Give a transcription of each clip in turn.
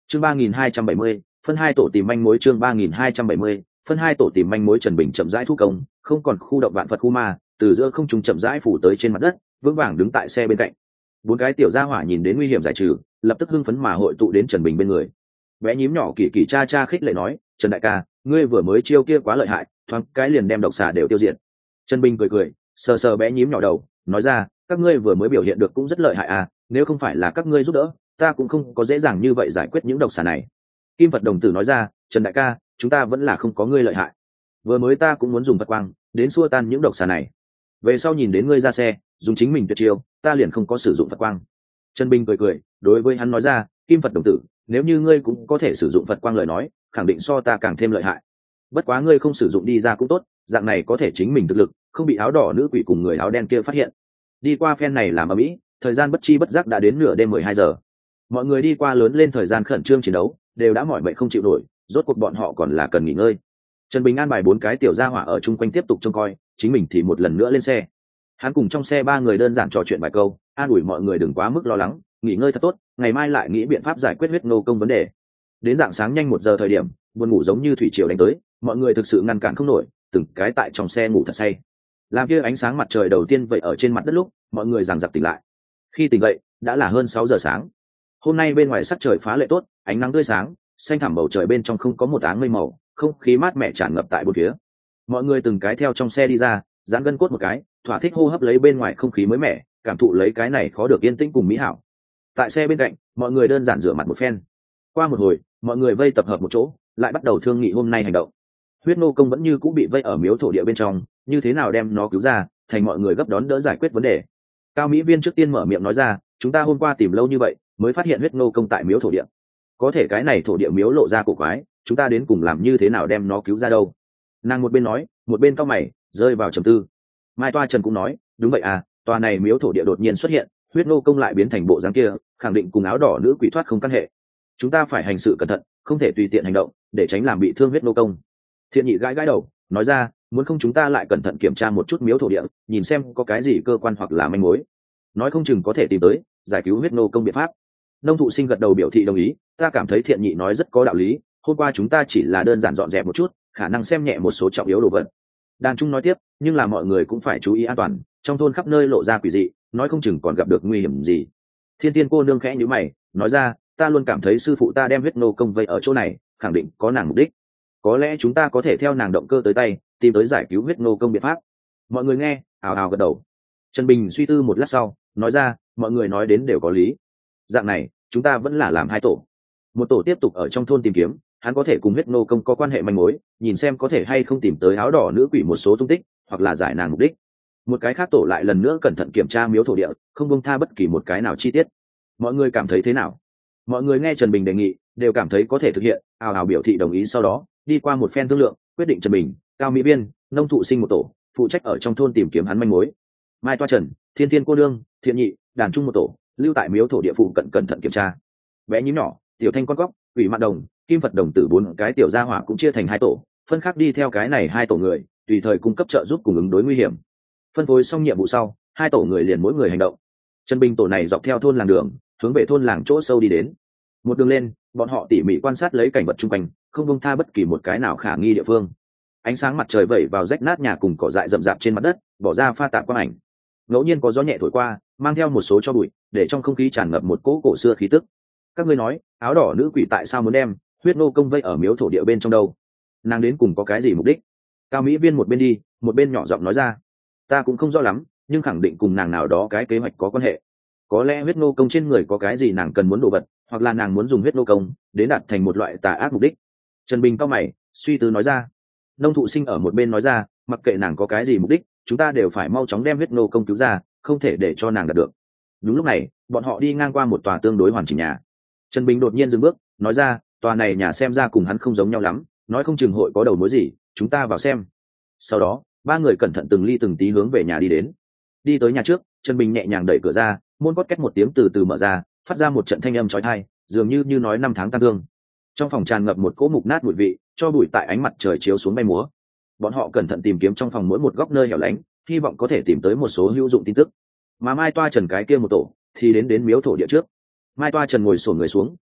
chương 3270, phân hai tổ tìm manh mối. Chương 3270, phân hai tổ tìm manh mối. Trần Bình chậm rãi thu công, không còn khu động vạn Phật khu ma, từ giữa không trung chậm rãi phủ tới trên mặt đất, vững vàng đứng tại xe bên cạnh. Bốn cái tiểu gia hỏa nhìn đến nguy hiểm giải trừ, lập tức hưng phấn mà hội tụ đến Trần Bình bên người. Bé nhím nhỏ kỳ kỳ cha cha khích lệ nói, Trần đại ca, ngươi vừa mới chiêu kia quá lợi hại, thoáng cái liền đem độc xà đều tiêu diệt. Trần Bình cười cười, sờ sờ bé nhím nhỏ đầu, nói ra, các ngươi vừa mới biểu hiện được cũng rất lợi hại à, nếu không phải là các ngươi giúp đỡ, ta cũng không có dễ dàng như vậy giải quyết những độc xà này. Kim Phật đồng tử nói ra, Trần đại ca, chúng ta vẫn là không có ngươi lợi hại. Vừa mới ta cũng muốn dùng Phật quang đến xua tan những độc xà này, về sau nhìn đến ngươi ra xe dùng chính mình tuyệt chiêu, ta liền không có sử dụng Phật quang. Trần Bình cười cười, đối với hắn nói ra, Kim Phật đồng tử, nếu như ngươi cũng có thể sử dụng Phật quang lời nói, khẳng định so ta càng thêm lợi hại. Bất quá ngươi không sử dụng đi ra cũng tốt, dạng này có thể chính mình thực lực không bị áo đỏ nữ quỷ cùng người áo đen kia phát hiện. Đi qua phen này làm ở mỹ, thời gian bất chi bất giác đã đến nửa đêm 12 giờ. Mọi người đi qua lớn lên thời gian khẩn trương chiến đấu, đều đã mỏi mệt không chịu nổi, rốt cuộc bọn họ còn là cần nghỉ ngơi. Trần Bình an bài bốn cái tiểu gia hỏa ở chung quanh tiếp tục trông coi, chính mình thì một lần nữa lên xe. Hắn cùng trong xe ba người đơn giản trò chuyện vài câu, an ủi mọi người đừng quá mức lo lắng, nghỉ ngơi thật tốt, ngày mai lại nghĩ biện pháp giải quyết huyết nô công vấn đề. Đến rạng sáng nhanh 1 giờ thời điểm, buồn ngủ giống như thủy triều đánh tới, mọi người thực sự ngăn cản không nổi, từng cái tại trong xe ngủ thật say. Làm kia ánh sáng mặt trời đầu tiên vậy ở trên mặt đất lúc, mọi người giằng giặc tỉnh lại. Khi tỉnh dậy, đã là hơn 6 giờ sáng. Hôm nay bên ngoài sắc trời phá lệ tốt, ánh nắng tươi sáng, xanh thẳm bầu trời bên trong không có một áng mây màu, không khí mát mẻ tràn ngập tại bốn phía. Mọi người từng cái theo trong xe đi ra, giãn gân cốt một cái, thỏa thích hô hấp lấy bên ngoài không khí mới mẻ, cảm thụ lấy cái này khó được yên tĩnh cùng mỹ hảo. Tại xe bên cạnh, mọi người đơn giản rửa mặt một phen. Qua một hồi, mọi người vây tập hợp một chỗ, lại bắt đầu thương nghị hôm nay hành động. Huyết nô công vẫn như cũng bị vây ở miếu thổ địa bên trong, như thế nào đem nó cứu ra, thành mọi người gấp đón đỡ giải quyết vấn đề. Cao Mỹ Viên trước tiên mở miệng nói ra, chúng ta hôm qua tìm lâu như vậy, mới phát hiện huyết nô công tại miếu thổ địa. Có thể cái này thổ địa miếu lộ ra cổ quái, chúng ta đến cùng làm như thế nào đem nó cứu ra đâu? Nàng một bên nói, một bên cau mày, rơi vào trầm tư. Mai Toa Trần cũng nói, đúng vậy à, tòa này miếu thổ địa đột nhiên xuất hiện, huyết nô công lại biến thành bộ dáng kia, khẳng định cùng áo đỏ nữ quỷ thoát không căn hệ. Chúng ta phải hành sự cẩn thận, không thể tùy tiện hành động, để tránh làm bị thương huyết nô công. Thiện Nhị gãi gãi đầu, nói ra, muốn không chúng ta lại cẩn thận kiểm tra một chút miếu thổ địa, nhìn xem có cái gì cơ quan hoặc là manh mối, nói không chừng có thể tìm tới giải cứu huyết nô công biện pháp. Nông Thụ Sinh gật đầu biểu thị đồng ý, ta cảm thấy Thiện Nhị nói rất có đạo lý, hôm qua chúng ta chỉ là đơn giản dọn dẹp một chút, khả năng xem nhẹ một số trọng yếu đồ vật. Đàn Trung nói tiếp, nhưng là mọi người cũng phải chú ý an toàn, trong thôn khắp nơi lộ ra quỷ dị, nói không chừng còn gặp được nguy hiểm gì. Thiên Tiên cô nương khẽ nhíu mày, nói ra, ta luôn cảm thấy sư phụ ta đem huyết nô công vây ở chỗ này, khẳng định có nàng mục đích. Có lẽ chúng ta có thể theo nàng động cơ tới tay, tìm tới giải cứu huyết nô công biện pháp. Mọi người nghe, ào ào gật đầu. Trần Bình suy tư một lát sau, nói ra, mọi người nói đến đều có lý. Dạng này, chúng ta vẫn là làm hai tổ. Một tổ tiếp tục ở trong thôn tìm kiếm, hắn có thể cùng huyết nô công có quan hệ manh mối, nhìn xem có thể hay không tìm tới áo đỏ nữ quỷ một số tung tích, hoặc là giải nàng mục đích. Một cái khác tổ lại lần nữa cẩn thận kiểm tra miếu thổ địa, không buông tha bất kỳ một cái nào chi tiết. Mọi người cảm thấy thế nào? Mọi người nghe Trần Bình đề nghị, đều cảm thấy có thể thực hiện, ào ào biểu thị đồng ý. Sau đó đi qua một phen thương lượng, quyết định Trần Bình, Cao Mỹ Viên, Nông Thụ Sinh một tổ, phụ trách ở trong thôn tìm kiếm hắn manh mối. Mai Toa Trần, Thiên Thiên cô nương, Thiện Nhị, Đàn Trung một tổ, lưu tại miếu thổ địa phụ cẩn thận kiểm tra. Bé nhím nhỏ, Tiểu Thanh con góc, Ủy Mạn Đồng, Kim Phật đồng tử bốn cái tiểu gia hỏa cũng chia thành hai tổ, phân khác đi theo cái này hai tổ người, tùy thời cung cấp trợ giúp cùng ứng đối nguy hiểm. Phân phối xong nhiệm vụ sau, hai tổ người liền mỗi người hành động. Trần Bình tổ này dọc theo thôn làng đường, hướng về thôn làng chỗ sâu đi đến. Một đường lên, bọn họ tỉ mỉ quan sát lấy cảnh vật chung quanh, không buông tha bất kỳ một cái nào khả nghi địa phương. Ánh sáng mặt trời vẩy vào rách nát nhà cùng cỏ dại rậm rạp trên mặt đất, bỏ ra pha tạp quang ảnh. Ngẫu nhiên có gió nhẹ thổi qua, mang theo một số tro bụi, để trong không khí tràn ngập một cỗ cổ xưa khí tức. Các ngươi nói, áo đỏ nữ quỷ tại sao muốn đem huyết nô công vây ở miếu thổ địa bên trong đâu? Nàng đến cùng có cái gì mục đích? Cao Mỹ Viên một bên đi, một bên nhỏ giọng nói ra. Ta cũng không rõ lắm, nhưng khẳng định cùng nàng nào đó cái kế hoạch có quan hệ. Có lẽ huyết nô công trên người có cái gì nàng cần muốn đồ vật, hoặc là nàng muốn dùng huyết nô công đến đạt thành một loại tà ác mục đích. Trần Bình cao mày, suy tư nói ra. Nông Thụ Sinh ở một bên nói ra, mặc kệ nàng có cái gì mục đích, chúng ta đều phải mau chóng đem huyết nô công cứu ra, không thể để cho nàng đạt được. Đúng lúc này, bọn họ đi ngang qua một tòa tương đối hoàn chỉnh nhà. Trần Bình đột nhiên dừng bước, nói ra, tòa này nhà xem ra cùng hắn không giống nhau lắm, nói không chừng hội có đầu mối gì, chúng ta vào xem. Sau đó, ba người cẩn thận từng ly từng tí hướng về nhà đi đến. Đi tới nhà trước, Trần Bình nhẹ nhàng đẩy cửa ra, môn cót két một tiếng từ từ mở ra, phát ra một trận thanh âm chói tai, dường như nói năm tháng tang thương. Trong phòng tràn ngập một cỗ mục nát bụi vị, cho bụi tại ánh mặt trời chiếu xuống bay múa. Bọn họ cẩn thận tìm kiếm trong phòng mỗi một góc nơi hẻo lánh, hy vọng có thể tìm tới một số hữu dụng tin tức. Mà Mai Toa Trần cái kia một tổ thì đến miếu thổ địa trước. Mai Toa Trần ngồi xổm người xuống,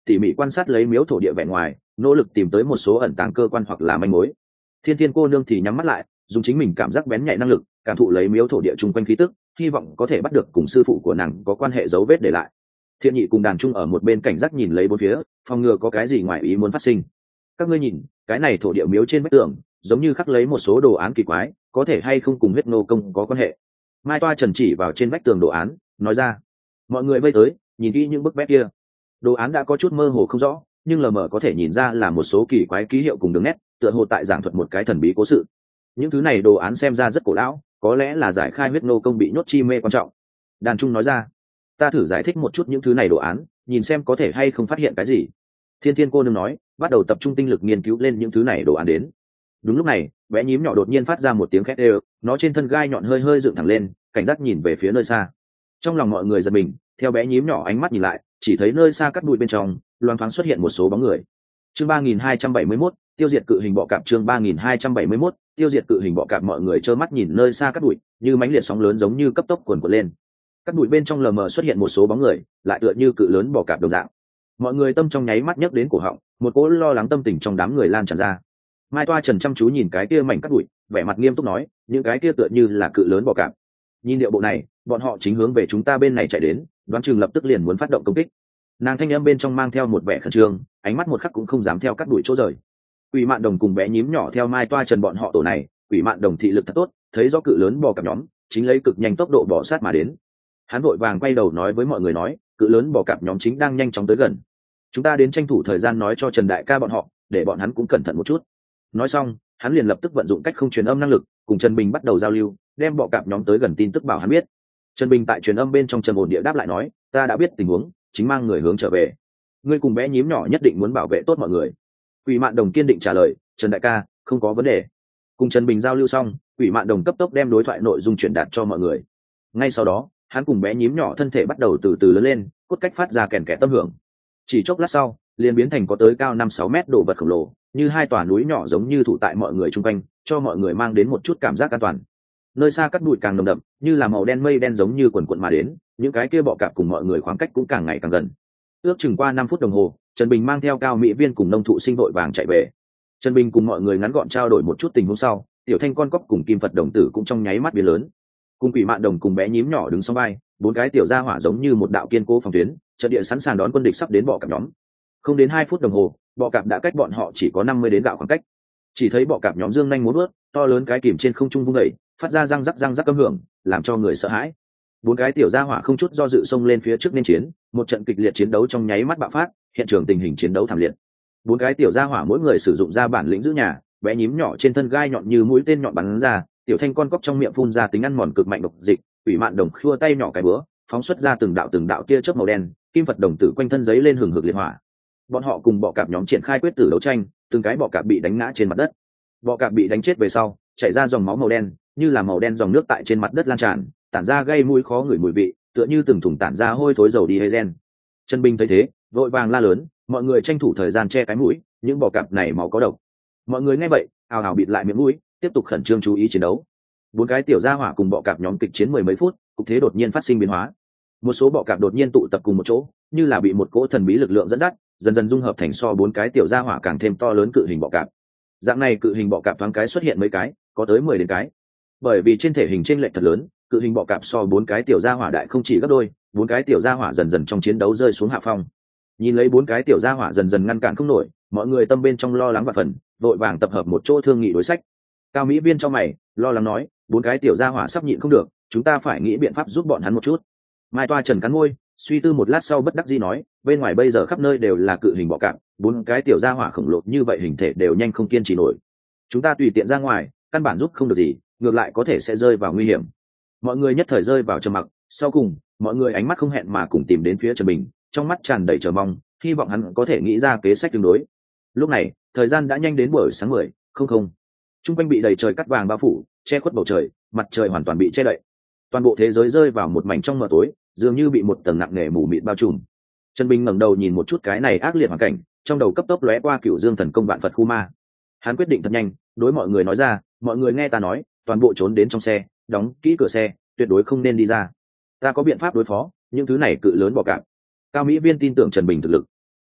tỉ mỉ quan sát lấy miếu thổ địa vẻ ngoài, nỗ lực tìm tới một số ẩn tàng cơ quan hoặc là manh mối. Thiên Thiên cô nương thì nhắm mắt lại, dùng chính mình cảm giác bén nhạy năng lực cảm thụ lấy miếu thổ địa chung quanh khí tức, hy vọng có thể bắt được cùng sư phụ của nàng có quan hệ dấu vết để lại. Thiện Nhị cùng Đàn Trung ở một bên cảnh giác nhìn lấy bốn phía, phòng ngừa có cái gì ngoài ý muốn phát sinh. Các ngươi nhìn, cái này thổ địa miếu trên vách tường giống như khắc lấy một số đồ án kỳ quái, có thể hay không cùng huyết nô công có quan hệ? Mai Toa Trần chỉ vào trên vách tường đồ án, nói ra. Mọi người vây tới, nhìn kỹ những bức vẽ kia. Đồ án đã có chút mơ hồ không rõ, nhưng lờ mờ có thể nhìn ra là một số kỳ quái ký hiệu cùng đường nét, tựa hồ tại giảng thuật một cái thần bí cố sự. Những thứ này đồ án xem ra rất cổ lão, có lẽ là giải khai huyết nô công bị nhốt chi mê quan trọng. Đàn Trung nói ra. Ta thử giải thích một chút những thứ này đồ án, nhìn xem có thể hay không phát hiện cái gì. Thiên Thiên cô nương nói, bắt đầu tập trung tinh lực nghiên cứu lên những thứ này đồ án đến. Đúng lúc này, bé nhím nhỏ đột nhiên phát ra một tiếng khét ê, nó trên thân gai nhọn hơi hơi dựng thẳng lên, cảnh giác nhìn về phía nơi xa. Trong lòng mọi người giật mình, theo bé nhím nhỏ ánh mắt nhìn lại, chỉ thấy nơi xa cắt bụi bên trong loáng thoáng xuất hiện một số bóng người. Chương 3271, tiêu diệt cự hình bọ cạp. Chương 3271, tiêu diệt cự hình bọ cạp. Mọi người trơ mắt nhìn nơi xa cắt bụi, như mãnh liệt sóng lớn giống như cấp tốc cuồn cuộn lên. Cắt bụi bên trong lờ mờ xuất hiện một số bóng người, lại tựa như cự lớn bọ cạp đồng dạng. Mọi người tâm trong nháy mắt nhấc đến cổ họng, một cỗ lo lắng tâm tình trong đám người lan tràn ra. Mai Toa Trần chăm chú nhìn cái kia mảnh cắt bụi, vẻ mặt nghiêm túc nói, những cái kia tựa như là cự lớn bọ cạp. Nhìn điệu bộ này, bọn họ chính hướng về chúng ta bên này chạy đến, đoán chừng lập tức liền muốn phát động công kích. Nàng thanh âm bên trong mang theo một vẻ khẩn trương, ánh mắt một khắc cũng không dám theo cắt đuổi chỗ rời. Quỷ Mạn Đồng cùng bé nhím nhỏ theo Mai Toa Trần bọn họ tổ này, Quỷ Mạn Đồng thị lực thật tốt, thấy rõ cự lớn bò cạp nhóm chính lấy cực nhanh tốc độ bò sát mà đến. Hắn vội vàng quay đầu nói với mọi người nói, cự lớn bò cạp nhóm chính đang nhanh chóng tới gần. Chúng ta đến tranh thủ thời gian nói cho Trần đại ca bọn họ, để bọn hắn cũng cẩn thận một chút. Nói xong, hắn liền lập tức vận dụng cách không truyền âm năng lực, cùng Trần Bình bắt đầu giao lưu, đem bọ cạp nhóm tới gần tin tức bảo hắn biết. Trần Bình tại truyền âm bên trong trầm ổn địa đáp lại nói, ta đã biết tình huống, chính mang người hướng trở về. Ngươi cùng bé nhím nhỏ nhất định muốn bảo vệ tốt mọi người. Quỷ Mạn Đồng kiên định trả lời, Trần đại ca, không có vấn đề. Cùng Trần Bình giao lưu xong, Quỷ Mạn Đồng cấp tốc đem đối thoại nội dung truyền đạt cho mọi người. Ngay sau đó, hắn cùng bé nhím nhỏ thân thể bắt đầu từ từ lớn lên, cốt cách phát ra kèn kẽ tâm hưởng. Chỉ chốc lát sau, liền biến thành có tới cao 5-6 mét đồ vật khổng lồ, như hai tòa núi nhỏ giống như thủ tại mọi người chung quanh, cho mọi người mang đến một chút cảm giác an toàn. Nơi xa cắt bụi càng nồng đậm, như là màu đen mây đen giống như quần quần mà đến, những cái kia bọ cạp cùng mọi người khoảng cách cũng càng ngày càng gần. Ước chừng qua 5 phút đồng hồ, Trần Bình mang theo Cao Mỹ Viên cùng nông thụ sinh vội vàng chạy về. Trần Bình cùng mọi người ngắn gọn trao đổi một chút tình huống sau, Tiểu Thanh con cóc cùng Kim Phật đồng tử cũng trong nháy mắt biến lớn. Cùng Quỷ Mạn Đồng cùng bé nhím nhỏ đứng song vai, bốn cái tiểu gia hỏa giống như một đạo kiên cố phòng tuyến, trận địa sẵn sàng đón quân địch sắp đến bọ cạp nhóm. Không đến 2 phút đồng hồ, bọ cạp đã cách bọn họ chỉ có 50 đến gạo khoảng cách. Chỉ thấy bọ cạp nhóm dương nhanh múa vớt, to lớn cái kìm trên không trung vung đẩy, phát ra răng rắc âm hưởng, làm cho người sợ hãi. Bốn cái tiểu gia hỏa không chút do dự xông lên phía trước nên chiến, một trận kịch liệt chiến đấu trong nháy mắt bạo phát, hiện trường tình hình chiến đấu thảm liệt. Bốn cái tiểu gia hỏa mỗi người sử dụng ra bản lĩnh giữ nhà, bé nhím nhỏ trên thân gai nhọn như mũi tên nhọn bắn ra, Tiểu Thanh con cóc trong miệng phun ra tính ăn mòn cực mạnh độc dịch, Quỷ Mạn Đồng khua tay nhỏ cái bữa, phóng xuất ra từng đạo tia chớp màu đen, Kim Phật đồng tử quanh thân giấy lên hừng hực liệt hỏa. Bọn họ cùng bọ cạp nhóm triển khai quyết tử đấu tranh, từng cái bọ cạp bị đánh ngã trên mặt đất. Bọ cạp bị đánh chết về sau, chảy ra dòng máu màu đen, như là màu đen dòng nước tại trên mặt đất lan tràn, tản ra gây mùi khó ngửi mùi vị, tựa như từng thùng tản ra hôi thối dầu diesel. Trần Bình thấy thế, vội vàng la lớn, mọi người tranh thủ thời gian che cái mũi, những bọ cạp này máu có độc. Mọi người nghe vậy, ào ào bịt lại miệng mũi, tiếp tục khẩn trương chú ý chiến đấu. Bốn cái tiểu gia hỏa cùng bọ cạp nhóm kịch chiến 10 mấy phút, cục thế đột nhiên phát sinh biến hóa. Một số bọ cạp đột nhiên tụ tập cùng một chỗ, như là bị một cỗ thần bí lực lượng dẫn dắt, dần dần dung hợp thành so bốn cái tiểu gia hỏa càng thêm to lớn cự hình bọ cạp. Dạng này cự hình bọ cạp thoáng cái xuất hiện mấy cái, có tới 10 đến cái. Bởi vì trên thể hình chênh lệch thật lớn, cự hình bọ cạp so bốn cái tiểu gia hỏa đại không chỉ gấp đôi, bốn cái tiểu gia hỏa dần dần trong chiến đấu rơi xuống hạ phong. Nhìn lấy bốn cái tiểu gia hỏa dần dần ngăn cản không nổi, mọi người tâm bên trong lo lắng và phần, vội vàng tập hợp một chỗ thương nghị đối sách. Cao Mỹ Viên trong mày, lo lắng nói, bốn cái tiểu gia hỏa sắp nhịn không được, chúng ta phải nghĩ biện pháp giúp bọn hắn một chút. Mai Toa Trần cắn môi, suy tư một lát sau bất đắc dĩ nói, bên ngoài bây giờ khắp nơi đều là cự hình bọ cạp, bốn cái tiểu gia hỏa khổng lồ như vậy hình thể đều nhanh không kiên trì nổi. Chúng ta tùy tiện ra ngoài, căn bản giúp không được gì, ngược lại có thể sẽ rơi vào nguy hiểm. Mọi người nhất thời rơi vào trầm mặc, sau cùng, mọi người ánh mắt không hẹn mà cùng tìm đến phía Trần Bình, trong mắt tràn đầy chờ mong, hy vọng hắn có thể nghĩ ra kế sách tương đối. Lúc này, thời gian đã nhanh đến buổi sáng 10:00. Trung quanh bị đầy trời cát vàng bao phủ, che khuất bầu trời, mặt trời hoàn toàn bị che đậy. Toàn bộ thế giới rơi vào một mảnh trong mờ tối, dường như bị một tầng nặng nề mù mịt bao trùm. Trần Bình ngẩng đầu nhìn một chút cái này ác liệt hoàn cảnh, trong đầu cấp tốc lóe qua Cửu Dương thần công vạn Phật khu ma. Hắn quyết định thật nhanh, đối mọi người nói ra, mọi người nghe ta nói, toàn bộ trốn đến trong xe, đóng kỹ cửa xe, tuyệt đối không nên đi ra. Ta có biện pháp đối phó những thứ này cự lớn bọ cạp. Cao Mỹ Viên tin tưởng Trần Bình thực lực.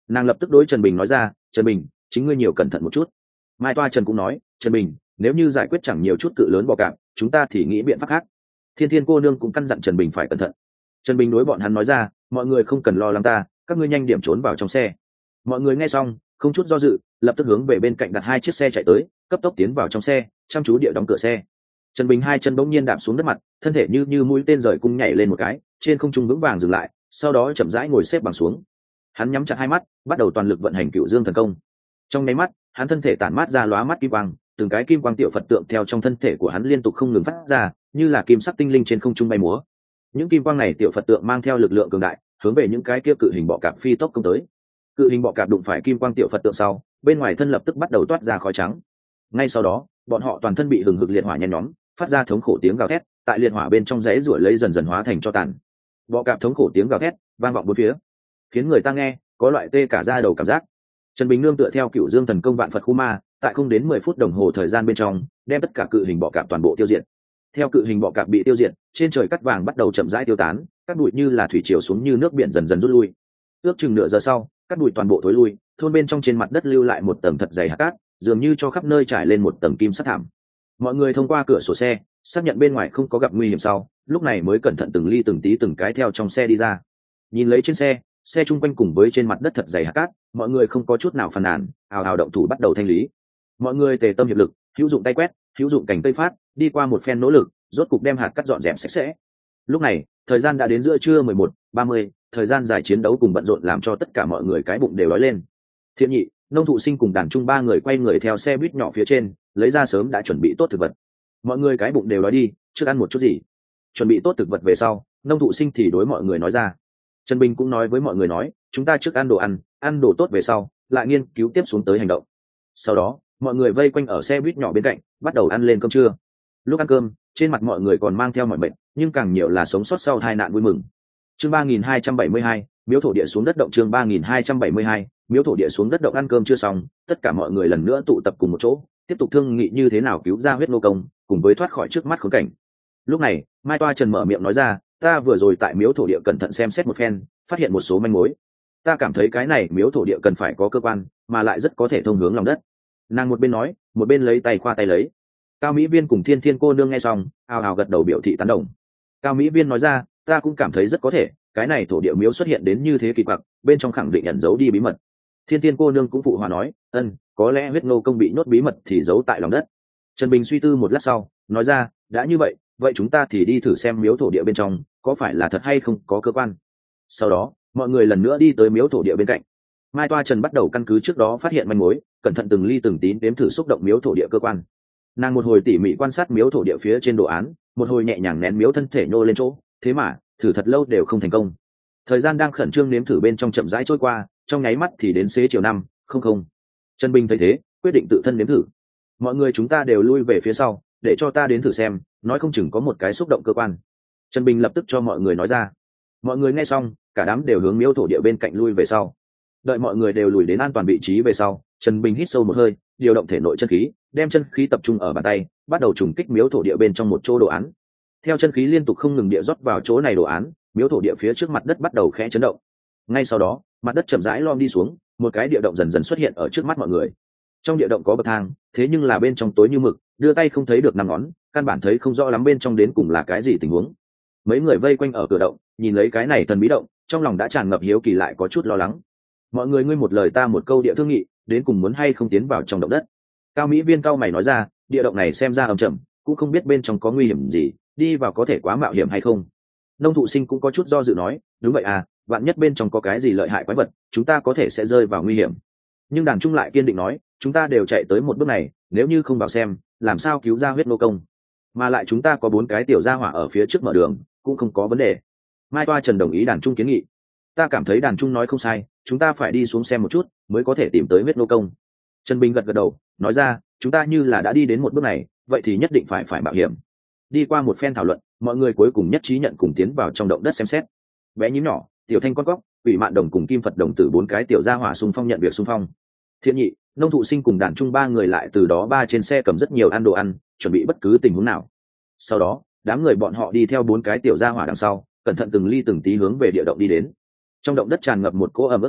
Nàng lập tức đối Trần Bình nói ra, Trần Bình, chính ngươi nhiều cẩn thận một chút. Mai Toa Trần cũng nói, Trần Bình, nếu như giải quyết chẳng nhiều chút cự lớn bọ cạp, chúng ta thì nghĩ biện pháp khác. Thiên Thiên cô nương cũng căn dặn Trần Bình phải cẩn thận. Trần Bình đối bọn hắn nói ra, mọi người không cần lo lắng ta, các ngươi nhanh điểm trốn vào trong xe. Mọi người nghe xong, không chút do dự, lập tức hướng về bên cạnh đặt hai chiếc xe chạy tới, cấp tốc tiến vào trong xe, chăm chú địa đóng cửa xe. Trần Bình hai chân bỗng nhiên đạp xuống đất mặt, thân thể như mũi tên rời cung nhảy lên một cái, trên không trung vững vàng dừng lại, sau đó chậm rãi ngồi xếp bằng xuống. Hắn nhắm chặt hai mắt, bắt đầu toàn lực vận hành Cựu Dương thần công. Trong nháy mắt, hắn thân thể tản mát ra lóa mắt kim quang, từng cái kim quang tiểu Phật tượng theo trong thân thể của hắn liên tục không ngừng phát ra, như là kim sắc tinh linh trên không trung bay múa. Những kim quang này tiểu Phật tượng mang theo lực lượng cường đại, hướng về những cái kia cự hình bọ cạp phi tốc công tới. Cự hình bọ cạp đụng phải kim quang tiểu Phật tượng sau, bên ngoài thân lập tức bắt đầu toát ra khói trắng. Ngay sau đó, bọn họ toàn thân bị hừng hực liệt hỏa nhen nhóm, phát ra thống khổ tiếng gào thét, tại liệt hỏa bên trong rẫy rủa lấy dần dần hóa thành tro tàn. Bọ cạp thống khổ tiếng gào thét vang vọng bốn phía, khiến người ta nghe có loại tê cả da đầu cảm giác. Trần Bình nương tựa theo Cựu Dương thần công vạn Phật khu ma, tại không đến 10 phút đồng hồ thời gian bên trong, đem tất cả cự hình bọ cạp toàn bộ tiêu diệt. Theo cự hình bọ cạp bị tiêu diệt, trên trời cắt vàng bắt đầu chậm rãi tiêu tán, các bụi như là thủy triều xuống như nước biển dần dần rút lui. Ước chừng nửa giờ sau, các bụi toàn bộ tối lui, thôn bên trong trên mặt đất lưu lại một tầng thật dày hạt cát, dường như cho khắp nơi trải lên một tầng kim sắt thảm. Mọi người thông qua cửa sổ xe, xác nhận bên ngoài không có gặp nguy hiểm sau, lúc này mới cẩn thận từng ly từng tí từng cái theo trong xe đi ra. Nhìn lấy trên xe chung quanh cùng với trên mặt đất thật dày hạt cát, mọi người không có chút nào phàn nàn, ào ào động thủ bắt đầu thanh lý. Mọi người tề tâm hiệp lực, hữu dụng tay quét, hữu dụng cành cây phát, đi qua một phen nỗ lực, rốt cục đem hạt cát dọn dẹp sạch sẽ. Lúc này, thời gian đã đến giữa trưa 11:30, thời gian dài chiến đấu cùng bận rộn làm cho tất cả mọi người cái bụng đều đói lên. Thiện Nhị, Nông Thụ Sinh cùng Đàn Trung ba người quay người theo xe buýt nhỏ phía trên, lấy ra sớm đã chuẩn bị tốt thực vật. Mọi người cái bụng đều đói đi, trước ăn một chút gì. Chuẩn bị tốt thực vật về sau, Nông Thụ Sinh thì đối mọi người nói ra. Trần Bình cũng nói với mọi người nói, chúng ta trước ăn đồ ăn đồ tốt về sau, lại nghiên cứu tiếp xuống tới hành động. Sau đó, mọi người vây quanh ở xe buýt nhỏ bên cạnh, bắt đầu ăn lên cơm trưa. Lúc ăn cơm, trên mặt mọi người còn mang theo mọi mệt, nhưng càng nhiều là sống sót sau tai nạn vui mừng. Chương 3272, miếu thổ địa xuống đất động. Chương 3272, miếu thổ địa xuống đất động. Ăn cơm chưa xong, tất cả mọi người lần nữa tụ tập cùng một chỗ, tiếp tục thương nghị như thế nào cứu ra huyết nô công, cùng với thoát khỏi trước mắt khốn cảnh. Lúc này, Mai Toa Trần mở miệng nói ra, ta vừa rồi tại miếu thổ địa cẩn thận xem xét một phen, phát hiện một số manh mối. Ta cảm thấy cái này miếu thổ địa cần phải có cơ quan, mà lại rất có thể thông hướng lòng đất. Nàng một bên nói, một bên lấy tay khoa tay lấy. Cao Mỹ Viên cùng Thiên Thiên cô nương nghe xong, ào ào gật đầu biểu thị tán đồng. Cao Mỹ Viên nói ra, ta cũng cảm thấy rất có thể, cái này thổ địa miếu xuất hiện đến như thế kỳ quặc, bên trong khẳng định ẩn giấu đi bí mật. Thiên Thiên cô nương cũng phụ hòa nói, có lẽ huyết nô công bị nhốt bí mật thì giấu tại lòng đất. Trần Bình suy tư một lát sau, nói ra, đã như vậy, vậy chúng ta thì đi thử xem miếu thổ địa bên trong có phải là thật hay không có cơ quan. Sau đó, mọi người lần nữa đi tới miếu thổ địa bên cạnh. Mai Toa Trần bắt đầu căn cứ trước đó phát hiện manh mối, cẩn thận từng ly từng tí đếm thử xúc động miếu thổ địa cơ quan. Nàng một hồi tỉ mỉ quan sát miếu thổ địa phía trên đồ án, một hồi nhẹ nhàng nén miếu thân thể nhô lên chỗ, thế mà thử thật lâu đều không thành công. Thời gian đang khẩn trương nếm thử bên trong chậm rãi trôi qua, trong nháy mắt thì đến xế chiều 5:00. Trần Bình thấy thế, quyết định tự thân nếm thử. Mọi người chúng ta đều lui về phía sau, để cho ta đến thử xem, nói không chừng có một cái xúc động cơ quan. Trần Bình lập tức cho mọi người nói ra. Mọi người nghe xong, cả đám đều hướng miếu thổ địa bên cạnh lui về sau. Đợi mọi người đều lùi đến an toàn vị trí về sau, Trần Bình hít sâu một hơi, điều động thể nội chân khí, đem chân khí tập trung ở bàn tay, bắt đầu trùng kích miếu thổ địa bên trong một chỗ đồ án. Theo chân khí liên tục không ngừng địa rót vào chỗ này đồ án, miếu thổ địa phía trước mặt đất bắt đầu khẽ chấn động. Ngay sau đó, mặt đất chậm rãi lom đi xuống, một cái địa động dần dần xuất hiện ở trước mắt mọi người. Trong địa động có bậc thang, thế nhưng là bên trong tối như mực, đưa tay không thấy được năm ngón, căn bản thấy không rõ lắm bên trong đến cùng là cái gì tình huống. Mấy người vây quanh ở cửa động, nhìn lấy cái này thần bí động, trong lòng đã tràn ngập hiếu kỳ lại có chút lo lắng. Mọi người ngươi một lời ta một câu địa thương nghị, đến cùng muốn hay không tiến vào trong động đất. Cao Mỹ Viên cao mày nói ra, địa động này xem ra ầm chậm, cũng không biết bên trong có nguy hiểm gì, đi vào có thể quá mạo hiểm hay không. Nông Thụ Sinh cũng có chút do dự nói, đúng vậy à, vạn nhất bên trong có cái gì lợi hại quái vật, chúng ta có thể sẽ rơi vào nguy hiểm. Nhưng Đàn Trung lại kiên định nói, chúng ta đều chạy tới một bước này, nếu như không vào xem, làm sao cứu ra huyết nô công. Mà lại chúng ta có 4 cái tiểu gia hỏa ở phía trước mở đường, cũng không có vấn đề. Mai Toa Trần đồng ý Đàn Trung kiến nghị. Ta cảm thấy Đàn Trung nói không sai, chúng ta phải đi xuống xem một chút, mới có thể tìm tới huyết nô công. Trần Bình gật gật đầu, nói ra, chúng ta như là đã đi đến một bước này, vậy thì nhất định phải mạo hiểm. Đi qua một phen thảo luận, mọi người cuối cùng nhất trí nhận cùng tiến vào trong động đất xem xét. Bé nhím nhỏ, Tiểu Thanh con cóc, Ủy Mạn Đồng cùng Kim Phật Đồng tử 4 cái tiểu gia hỏa xung phong nhận việc xung phong. Thiện Nhị, Nông Thụ Sinh cùng Đàn Trung 3 người lại từ đó trên xe cầm rất nhiều ăn đồ ăn, chuẩn bị bất cứ tình huống nào. Sau đó, đám người bọn họ đi theo 4 cái tiểu gia hỏa đằng sau, cẩn thận từng ly từng tí hướng về địa động đi đến. Trong động đất tràn ngập một cỗ ẩm ướt khí tức,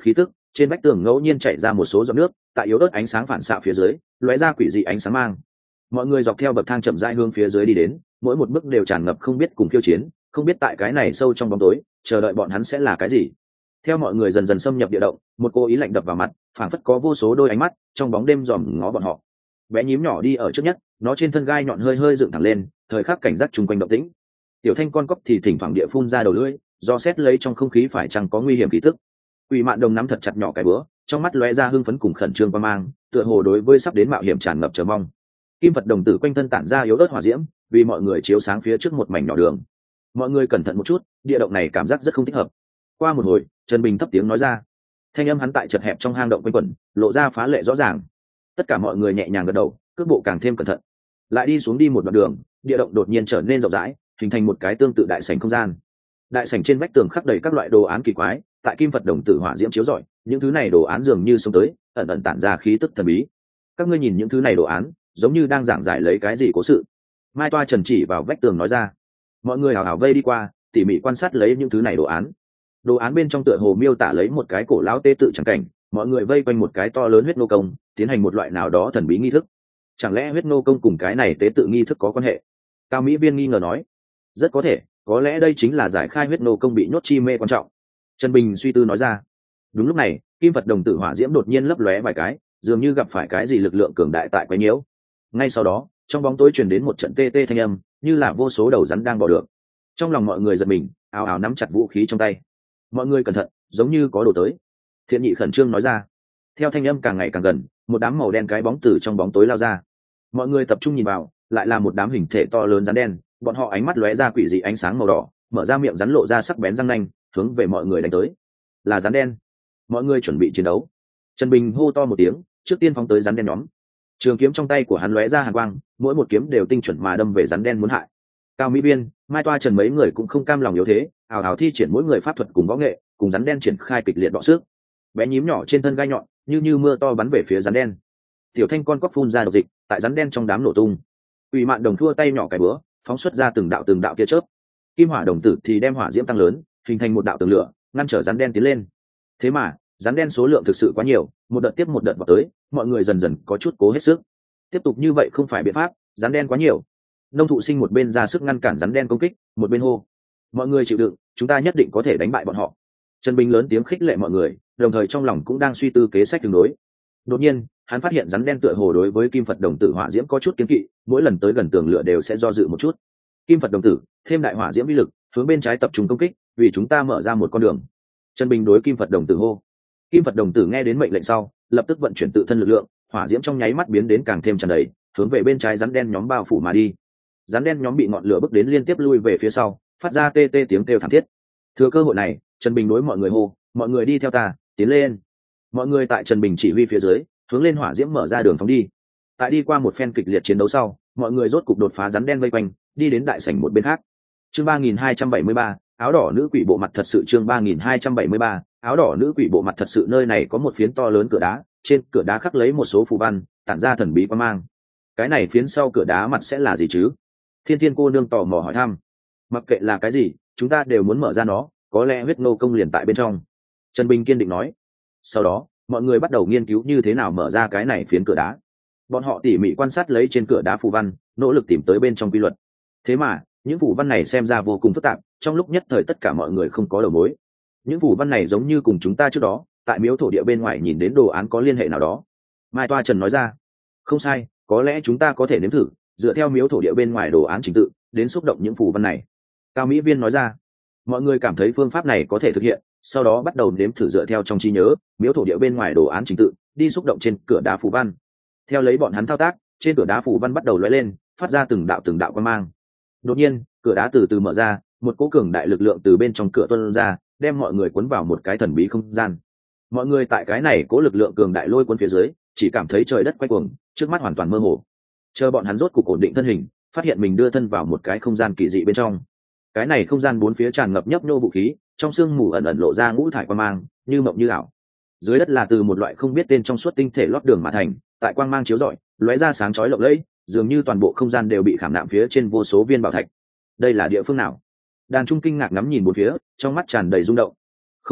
trên vách tường ngẫu nhiên chảy ra một số giọt nước, tại yếu ớt ánh sáng phản xạ phía dưới lóe ra quỷ dị ánh sáng mang. Mọi người dọc theo bậc thang chậm rãi hướng phía dưới đi đến, mỗi một bước đều tràn ngập không biết cùng khiêu chiến, không biết tại cái này sâu trong bóng tối chờ đợi bọn hắn sẽ là cái gì. Theo mọi người dần dần xâm nhập địa động, một cô ý lạnh đập vào mặt, phảng phất có vô số đôi ánh mắt trong bóng đêm dòm ngó bọn họ. Bé nhím nhỏ đi ở trước nhất, nó trên thân gai nhọn hơi hơi dựng thẳng lên, thời khắc cảnh giác chung quanh động tĩnh. Tiểu thanh con cóc thì thỉnh thoảng địa phun ra đầu lưỡi, do xét lấy trong không khí phải chăng có nguy hiểm khí tức. Quỷ Mạn Đồng nắm thật chặt nhỏ cái bữa, trong mắt lóe ra hưng phấn cùng khẩn trương qua mang, tựa hồ đối với sắp đến mạo hiểm tràn ngập chờ mong. Kim Phật đồng tử quanh thân tản ra yếu ớt hỏa diễm, vì mọi người chiếu sáng phía trước một mảnh nhỏ đường. Mọi người cẩn thận một chút, địa động này cảm giác rất không thích hợp. Qua một hồi, Trần Bình thấp tiếng nói ra. Thanh âm hắn tại chật hẹp trong hang động quanh quẩn, lộ ra phá lệ rõ ràng. Tất cả mọi người nhẹ nhàng gật đầu, cước bộ càng thêm cẩn thận. Lại đi xuống đi một đoạn đường, địa động đột nhiên trở nên rộng rãi, hình thành một cái tương tự đại sảnh không gian. Đại sảnh trên vách tường khắc đầy các loại đồ án kỳ quái, tại Kim Phật đồng tử hỏa diễm chiếu rọi, những thứ này đồ án dường như xông tới, ẩn ẩn tản ra khí tức thần bí. Các ngươi nhìn những thứ này đồ án, giống như đang giảng giải lấy cái gì cố sự. Mai Toa Trần chỉ vào vách tường nói ra. Mọi người hào hào vây đi qua, tỉ mỉ quan sát lấy những thứ này đồ án. Đồ án bên trong tựa hồ miêu tả lấy một cái cổ lão tế tự chẳng cảnh, mọi người vây quanh một cái to lớn huyết nô công, tiến hành một loại nào đó thần bí nghi thức. Chẳng lẽ huyết nô công cùng cái này tế tự nghi thức có quan hệ? Cao Mỹ Viên nghi ngờ nói. Rất có thể, có lẽ đây chính là giải khai huyết nô công bị nhốt chi mê quan trọng. Trần Bình suy tư nói ra. Đúng lúc này, Kim Phật đồng tử hỏa diễm đột nhiên lấp lóe vài cái, dường như gặp phải cái gì lực lượng cường đại tại quấy nhiễu. Ngay sau đó, trong bóng tối truyền đến một trận tê tê thanh âm, như là vô số đầu rắn đang bò được. Trong lòng mọi người giật mình, ào ào nắm chặt vũ khí trong tay. Mọi người cẩn thận, giống như có đồ tới. Thiện Nhị khẩn trương nói ra. Theo thanh âm càng ngày càng gần, một đám màu đen cái bóng từ trong bóng tối lao ra. Mọi người tập trung nhìn vào, lại là một đám hình thể to lớn rắn đen, bọn họ ánh mắt lóe ra quỷ dị ánh sáng màu đỏ, mở ra miệng rắn lộ ra sắc bén răng nanh, hướng về mọi người đánh tới. Là rắn đen. Mọi người chuẩn bị chiến đấu. Trần Bình hô to một tiếng, trước tiên phóng tới rắn đen nhóm. Trường kiếm trong tay của hắn lóe ra hàn quang, mỗi một kiếm đều tinh chuẩn mà đâm về rắn đen muốn hại. Cao Mỹ Biên, Mai Toa Trần mấy người cũng không cam lòng yếu thế, ào ào thi triển mỗi người pháp thuật cùng võ nghệ, cùng rắn đen triển khai kịch liệt đọ sức. Bé nhím nhỏ trên thân gai nhọn, như mưa to bắn về phía rắn đen. Tiểu thanh con cóc phun ra độc dịch, tại rắn đen trong đám nổ tung. Quỷ Mạn Đồng thua tay nhỏ cái bữa, phóng xuất ra từng đạo tia chớp. Kim Hỏa đồng tử thì đem hỏa diễm tăng lớn, hình thành một đạo tường lửa, ngăn trở rắn đen tiến lên. Thế mà, rắn đen số lượng thực sự quá nhiều, một đợt tiếp một đợt vào tới, mọi người dần dần có chút cố hết sức. Tiếp tục như vậy không phải biện pháp, rắn đen quá nhiều. Nông Thụ Sinh một bên ra sức ngăn cản rắn đen công kích, một bên hô: mọi người chịu đựng, chúng ta nhất định có thể đánh bại bọn họ. Trần Bình lớn tiếng khích lệ mọi người, đồng thời trong lòng cũng đang suy tư kế sách tương đối. Đột nhiên, hắn phát hiện rắn đen tựa hồ đối với Kim Phật đồng tử hỏa diễm có chút kiêng kỵ, mỗi lần tới gần tường lửa đều sẽ do dự một chút. Kim Phật đồng tử, thêm đại hỏa diễm uy lực, hướng bên trái tập trung công kích, vì chúng ta mở ra một con đường. Trần Bình đối Kim Phật đồng tử hô. Kim Phật đồng tử nghe đến mệnh lệnh sau, lập tức vận chuyển tự thân lực lượng, hỏa diễm trong nháy mắt biến đến càng thêm tràn đầy, hướng về bên trái rắn đen nhóm bao phủ mà đi. Rắn đen nhóm bị ngọn lửa bức đến liên tiếp lui về phía sau, phát ra tê tê tiếng kêu thảm thiết. Thừa cơ hội này, Trần Bình đối mọi người hô: mọi người đi theo ta, tiến lên. Mọi người tại Trần Bình chỉ huy phía dưới, hướng lên hỏa diễm mở ra đường phóng đi. Tại đi qua một phen kịch liệt chiến đấu sau, mọi người rốt cục đột phá rắn đen vây quanh, đi đến đại sảnh một bên khác. Chương 3273, áo đỏ nữ quỷ bộ mặt thật sự. Chương 3273, áo đỏ nữ quỷ bộ mặt thật sự. Nơi này có một phiến to lớn cửa đá, trên cửa đá khắc lấy một số phù văn, tản ra thần bí quang mang. Cái này phiến sau cửa đá mặt sẽ là gì chứ? Thiên Thiên cô nương tò mò hỏi thăm. Mặc kệ là cái gì, chúng ta đều muốn mở ra nó, có lẽ huyết nô công liền tại bên trong. Trần Bình kiên định nói. Sau đó, mọi người bắt đầu nghiên cứu như thế nào mở ra cái này phiến cửa đá. Bọn họ tỉ mỉ quan sát lấy trên cửa đá phù văn, nỗ lực tìm tới bên trong quy luật. Thế mà, những phù văn này xem ra vô cùng phức tạp, trong lúc nhất thời tất cả mọi người không có đầu mối. Những phù văn này giống như cùng chúng ta trước đó tại miếu thổ địa bên ngoài nhìn đến đồ án có liên hệ nào đó. Mai Toa Trần nói ra. Không sai, có lẽ chúng ta có thể nếm thử dựa theo miếu thổ địa bên ngoài đồ án trình tự đến xúc động những phù văn này. Cao Mỹ Viên nói ra. Mọi người cảm thấy phương pháp này có thể thực hiện, sau đó bắt đầu nếm thử dựa theo trong trí nhớ miếu thổ địa bên ngoài đồ án trình tự đi xúc động trên cửa đá phù văn. Theo lấy bọn hắn thao tác, trên cửa đá phù văn bắt đầu lóe lên, phát ra từng đạo quang mang. Đột nhiên, cửa đá từ từ mở ra, một cỗ cường đại lực lượng từ bên trong cửa tuôn ra, đem mọi người cuốn vào một cái thần bí không gian. Mọi người tại cái này cỗ lực lượng cường đại lôi cuốn phía dưới, chỉ cảm thấy trời đất quay cuồng, trước mắt hoàn toàn mơ hồ. Chờ bọn hắn rốt cục ổn định thân hình, phát hiện mình đưa thân vào một cái không gian kỳ dị bên trong. Cái này không gian bốn phía tràn ngập nhấp nhô vũ khí, trong sương mù ẩn ẩn lộ ra ngũ thải quang mang, như mộng như ảo. Dưới đất là từ một loại không biết tên trong suốt tinh thể lót đường mà thành, tại quang mang chiếu rọi, lóe ra sáng chói lộng lẫy, dường như toàn bộ không gian đều bị khảm nạm phía trên vô số viên bảo thạch. Đây là địa phương nào? Đàn Trung kinh ngạc ngắm nhìn bốn phía, trong mắt tràn đầy rung động. Không biết,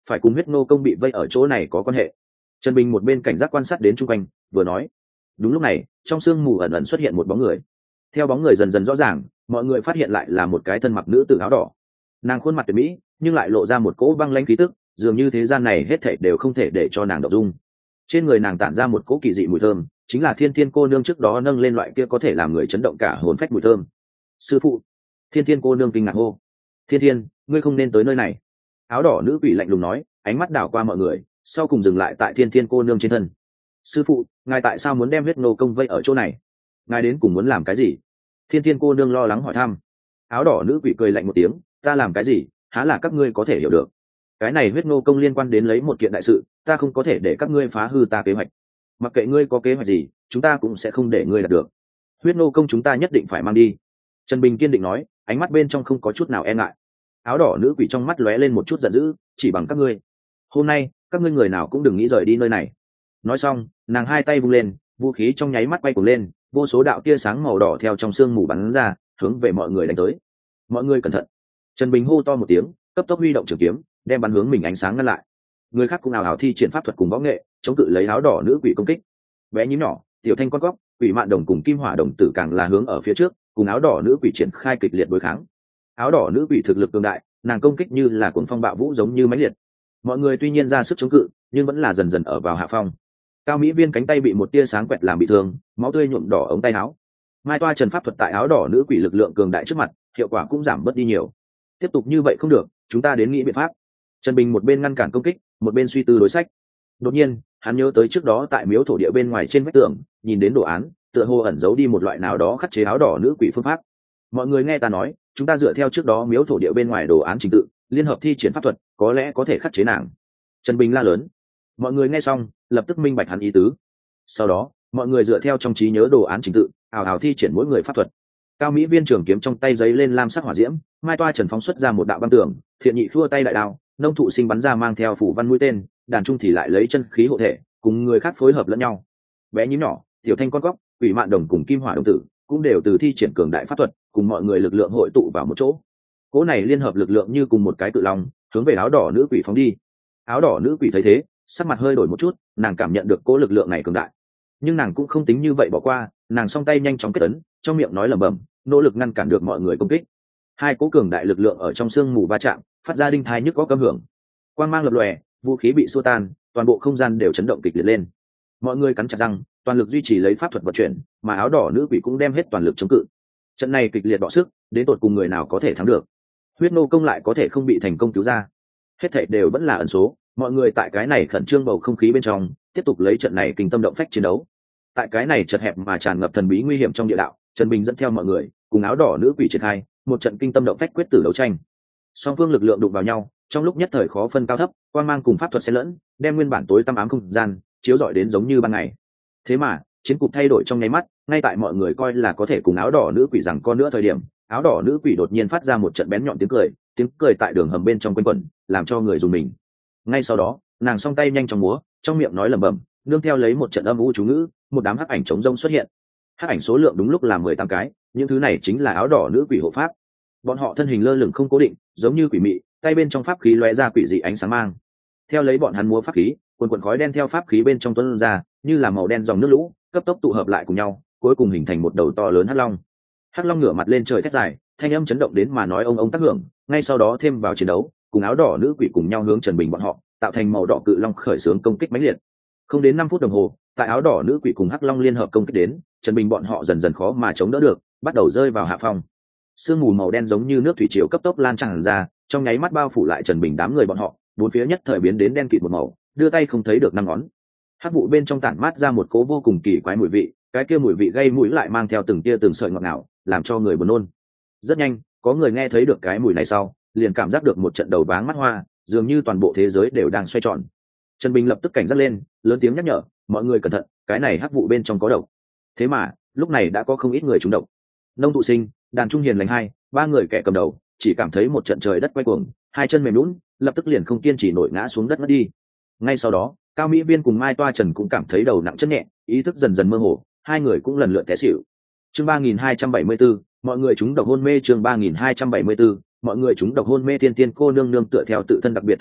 phải cùng huyết ngô công bị vây ở chỗ này có quan hệ. Trần Bình một bên cảnh giác quan sát đến chung quanh vừa nói. Đúng lúc này trong sương mù ẩn ẩn xuất hiện một bóng người. Theo bóng người dần dần rõ ràng, mọi người phát hiện lại là một cái thân mặc nữ tử áo đỏ. Nàng khuôn mặt tuyệt mỹ nhưng lại lộ ra một cỗ băng lãnh khí tức, dường như thế gian này hết thảy đều không thể để cho nàng động dung. Trên người nàng tản ra một cỗ kỳ dị mùi thơm, chính là Thiên Thiên cô nương trước đó nâng lên loại kia có thể làm người chấn động cả hồn phách mùi thơm. Sư phụ! Thiên Thiên cô nương kinh ngạc hô. Thiên Thiên, ngươi không nên tới nơi này. Áo đỏ nữ quỷ lạnh lùng nói, ánh mắt đảo qua mọi người, sau cùng dừng lại tại Thiên Thiên cô nương trên thân. Sư phụ, ngài tại sao muốn đem huyết ngô công vây ở chỗ này? Ngài đến cùng muốn làm cái gì? Thiên Thiên cô nương lo lắng hỏi thăm. Áo đỏ nữ quỷ cười lạnh một tiếng, ta làm cái gì há là các ngươi có thể hiểu được. Cái này huyết ngô công liên quan đến lấy một kiện đại sự, ta không có thể để các ngươi phá hư ta kế hoạch. Mặc kệ ngươi có kế hoạch gì, chúng ta cũng sẽ không để ngươi đạt được. Huyết ngô công chúng ta nhất định phải mang đi. Trần Bình kiên định nói, ánh mắt bên trong không có chút nào e ngại. Áo đỏ nữ quỷ trong mắt lóe lên một chút giận dữ, chỉ bằng các ngươi, hôm nay các ngươi người nào cũng đừng nghĩ rời đi nơi này. Nói xong nàng hai tay vung lên, vũ khí trong nháy mắt bay cuồng lên, vô số đạo tia sáng màu đỏ theo trong sương mù bắn ra, hướng về mọi người đánh tới. Mọi người cẩn thận! Trần Bình hô to một tiếng, cấp tốc huy động trường kiếm, đem bắn hướng mình ánh sáng ngăn lại. Người khác cũng ảo ảo thi triển pháp thuật cùng võ nghệ, chống cự lấy áo đỏ nữ quỷ công kích. Bé nhím nhỏ, tiểu thanh con cóc, quỷ mạn đồng cùng kim hỏa đồng tử càng là hướng ở phía trước, cùng áo đỏ nữ quỷ triển khai kịch liệt đối kháng. Áo đỏ nữ quỷ thực lực cường đại, nàng công kích như là cuồng phong bạo vũ giống như mãnh liệt. Mọi người tuy nhiên ra sức chống cự, nhưng vẫn là dần dần ở vào hạ phong. Cao Mỹ Viên cánh tay bị một tia sáng quẹt làm bị thương, máu tươi nhuộm đỏ ống tay áo. Mai Toa trần pháp thuật tại áo đỏ nữ quỷ lực lượng cường đại trước mặt, hiệu quả cũng giảm bớt đi nhiều. Tiếp tục như vậy không được, chúng ta đến nghĩ biện pháp. Trần Bình một bên ngăn cản công kích, một bên suy tư đối sách. Đột nhiên hắn nhớ tới trước đó tại miếu thổ địa bên ngoài trên vách tường nhìn đến đồ án, tựa hồ ẩn giấu đi một loại nào đó khắc chế áo đỏ nữ quỷ phương pháp. Mọi người nghe ta nói, chúng ta dựa theo trước đó miếu thổ địa bên ngoài đồ án trình tự liên hợp thi triển pháp thuật, có lẽ có thể khắc chế nàng. Trần Bình la lớn. Mọi người nghe xong lập tức minh bạch hắn ý tứ. Sau đó mọi người dựa theo trong trí nhớ đồ án trình tự ảo ảo thi triển mỗi người pháp thuật. Cao Mỹ Viên trường kiếm trong tay giấy lên lam sắc hỏa diễm, Mai Toa trần phóng xuất ra một đạo băng tường, Thiện Nhị khua tay đại đao, Nông Thụ Sinh bắn ra mang theo phủ văn mũi tên, Đàn Trung thì lại lấy chân khí hộ thể, cùng người khác phối hợp lẫn nhau. Bé nhím nhỏ, tiểu thanh con cóc, quỷ mạn đồng cùng kim hỏa đồng tử cũng đều từ thi triển cường đại pháp thuật, cùng mọi người lực lượng hội tụ vào một chỗ. Cỗ này liên hợp lực lượng như cùng một cái cự long, hướng về áo đỏ nữ quỷ phóng đi. Áo đỏ nữ quỷ thấy thế, sắc mặt hơi đổi một chút, nàng cảm nhận được cỗ lực lượng này cường đại, nhưng nàng cũng không tính như vậy bỏ qua, nàng song tay nhanh chóng kết ấn, trong miệng nói lẩm bẩm, nỗ lực ngăn cản được mọi người công kích. Hai cỗ cường đại lực lượng ở trong sương mù va chạm, phát ra đinh thai nhức có âm hưởng. Quang mang lập lòe, vũ khí bị xua tan, toàn bộ không gian đều chấn động kịch liệt lên. Mọi người cắn chặt răng, toàn lực duy trì lấy pháp thuật vận chuyển, mà áo đỏ nữ quỷ cũng đem hết toàn lực chống cự. Trận này kịch liệt đọ sức, đến tột cùng người nào có thể thắng được. Huyết nô công lại có thể không bị thành công cứu ra. Hết thảy đều vẫn là ẩn số, mọi người tại cái này khẩn trương bầu không khí bên trong, tiếp tục lấy trận này kinh tâm động phách chiến đấu. Tại cái này chật hẹp mà tràn ngập thần bí nguy hiểm trong địa đạo, Trần Bình dẫn theo mọi người cùng áo đỏ nữ quỷ triển khai một trận kinh tâm động phách quyết tử đấu tranh. Song phương lực lượng đụng vào nhau, trong lúc nhất thời khó phân cao thấp, quang mang cùng pháp thuật xen lẫn, đem nguyên bản tối tăm ám không gian chiếu rọi đến giống như ban ngày. Thế mà chiến cục thay đổi trong nháy mắt, ngay tại mọi người coi là có thể cùng áo đỏ nữ quỷ rằng con nữa thời điểm, áo đỏ nữ quỷ đột nhiên phát ra một trận bén nhọn tiếng cười tại đường hầm bên trong quanh quẩn, làm cho người dùng mình. Ngay sau đó nàng song tay nhanh chóng múa, trong miệng nói lẩm bẩm, nương theo lấy một trận âm u chú ngữ, một đám hắc ảnh chống rông xuất hiện. Hắc ảnh số lượng đúng lúc là 18 cái, những thứ này chính là áo đỏ nữ quỷ hộ pháp. Bọn họ thân hình lơ lửng không cố định, giống như quỷ mị, tay bên trong pháp khí lóe ra quỷ dị ánh sáng mang. Theo lấy bọn hắn múa pháp khí, quần khói đen theo pháp khí bên trong tuôn ra, như là màu đen dòng nước lũ, cấp tốc tụ hợp lại cùng nhau, cuối cùng hình thành một đầu to lớn hắc long. Hắc long ngửa mặt lên trời thét dài, thanh âm chấn động đến mà nói ông tác hưởng, ngay sau đó thêm vào chiến đấu, cùng áo đỏ nữ quỷ cùng nhau hướng Trần Bình bọn họ, tạo thành màu đỏ cự long khởi xướng công kích mãnh liệt. Không đến 5 phút đồng hồ, tại áo đỏ nữ quỷ cùng hắc long liên hợp công kích đến, Trần Bình bọn họ dần dần khó mà chống đỡ được, bắt đầu rơi vào hạ phong. Sương mù màu đen giống như nước thủy triều cấp tốc lan tràn ra, trong nháy mắt bao phủ lại Trần Bình đám người bọn họ, bốn phía nhất thời biến đến đen kịt một màu, đưa tay không thấy được năm ngón. Hắc vụ bên trong tản mát ra một cỗ vô cùng kỳ quái mùi vị, cái kia mùi vị gây mũi lại mang theo từng tia từng sợi ngọt ngào, làm cho người buồn nôn. Rất nhanh, có người nghe thấy được cái mùi này sau, liền cảm giác được một trận đầu váng mắt hoa, dường như toàn bộ thế giới đều đang xoay tròn. Trần Bình lập tức cảnh giác lên, lớn tiếng nhắc nhở, mọi người cẩn thận, cái này hắc vụ bên trong có độc. Thế mà lúc này đã có không ít người trúng độc. Nông Thụ Sinh, Đàn Trung Hiền lành hai, ba người kẻ cầm đầu chỉ cảm thấy một trận trời đất quay cuồng, hai chân mềm lún, lập tức liền không kiên trì nổi ngã xuống đất mất đi. Ngay sau đó Cao Mỹ Viên cùng Mai Toa Trần cũng cảm thấy đầu nặng chân nhẹ, ý thức dần dần mơ hồ, hai người cũng lần lượt té xỉu. Chương 3274, mọi người trúng độc hôn mê. Chương 3274, mọi người trúng độc hôn mê. Tiên Tiên cô nương nương tựa theo tự thân đặc biệt thể chất,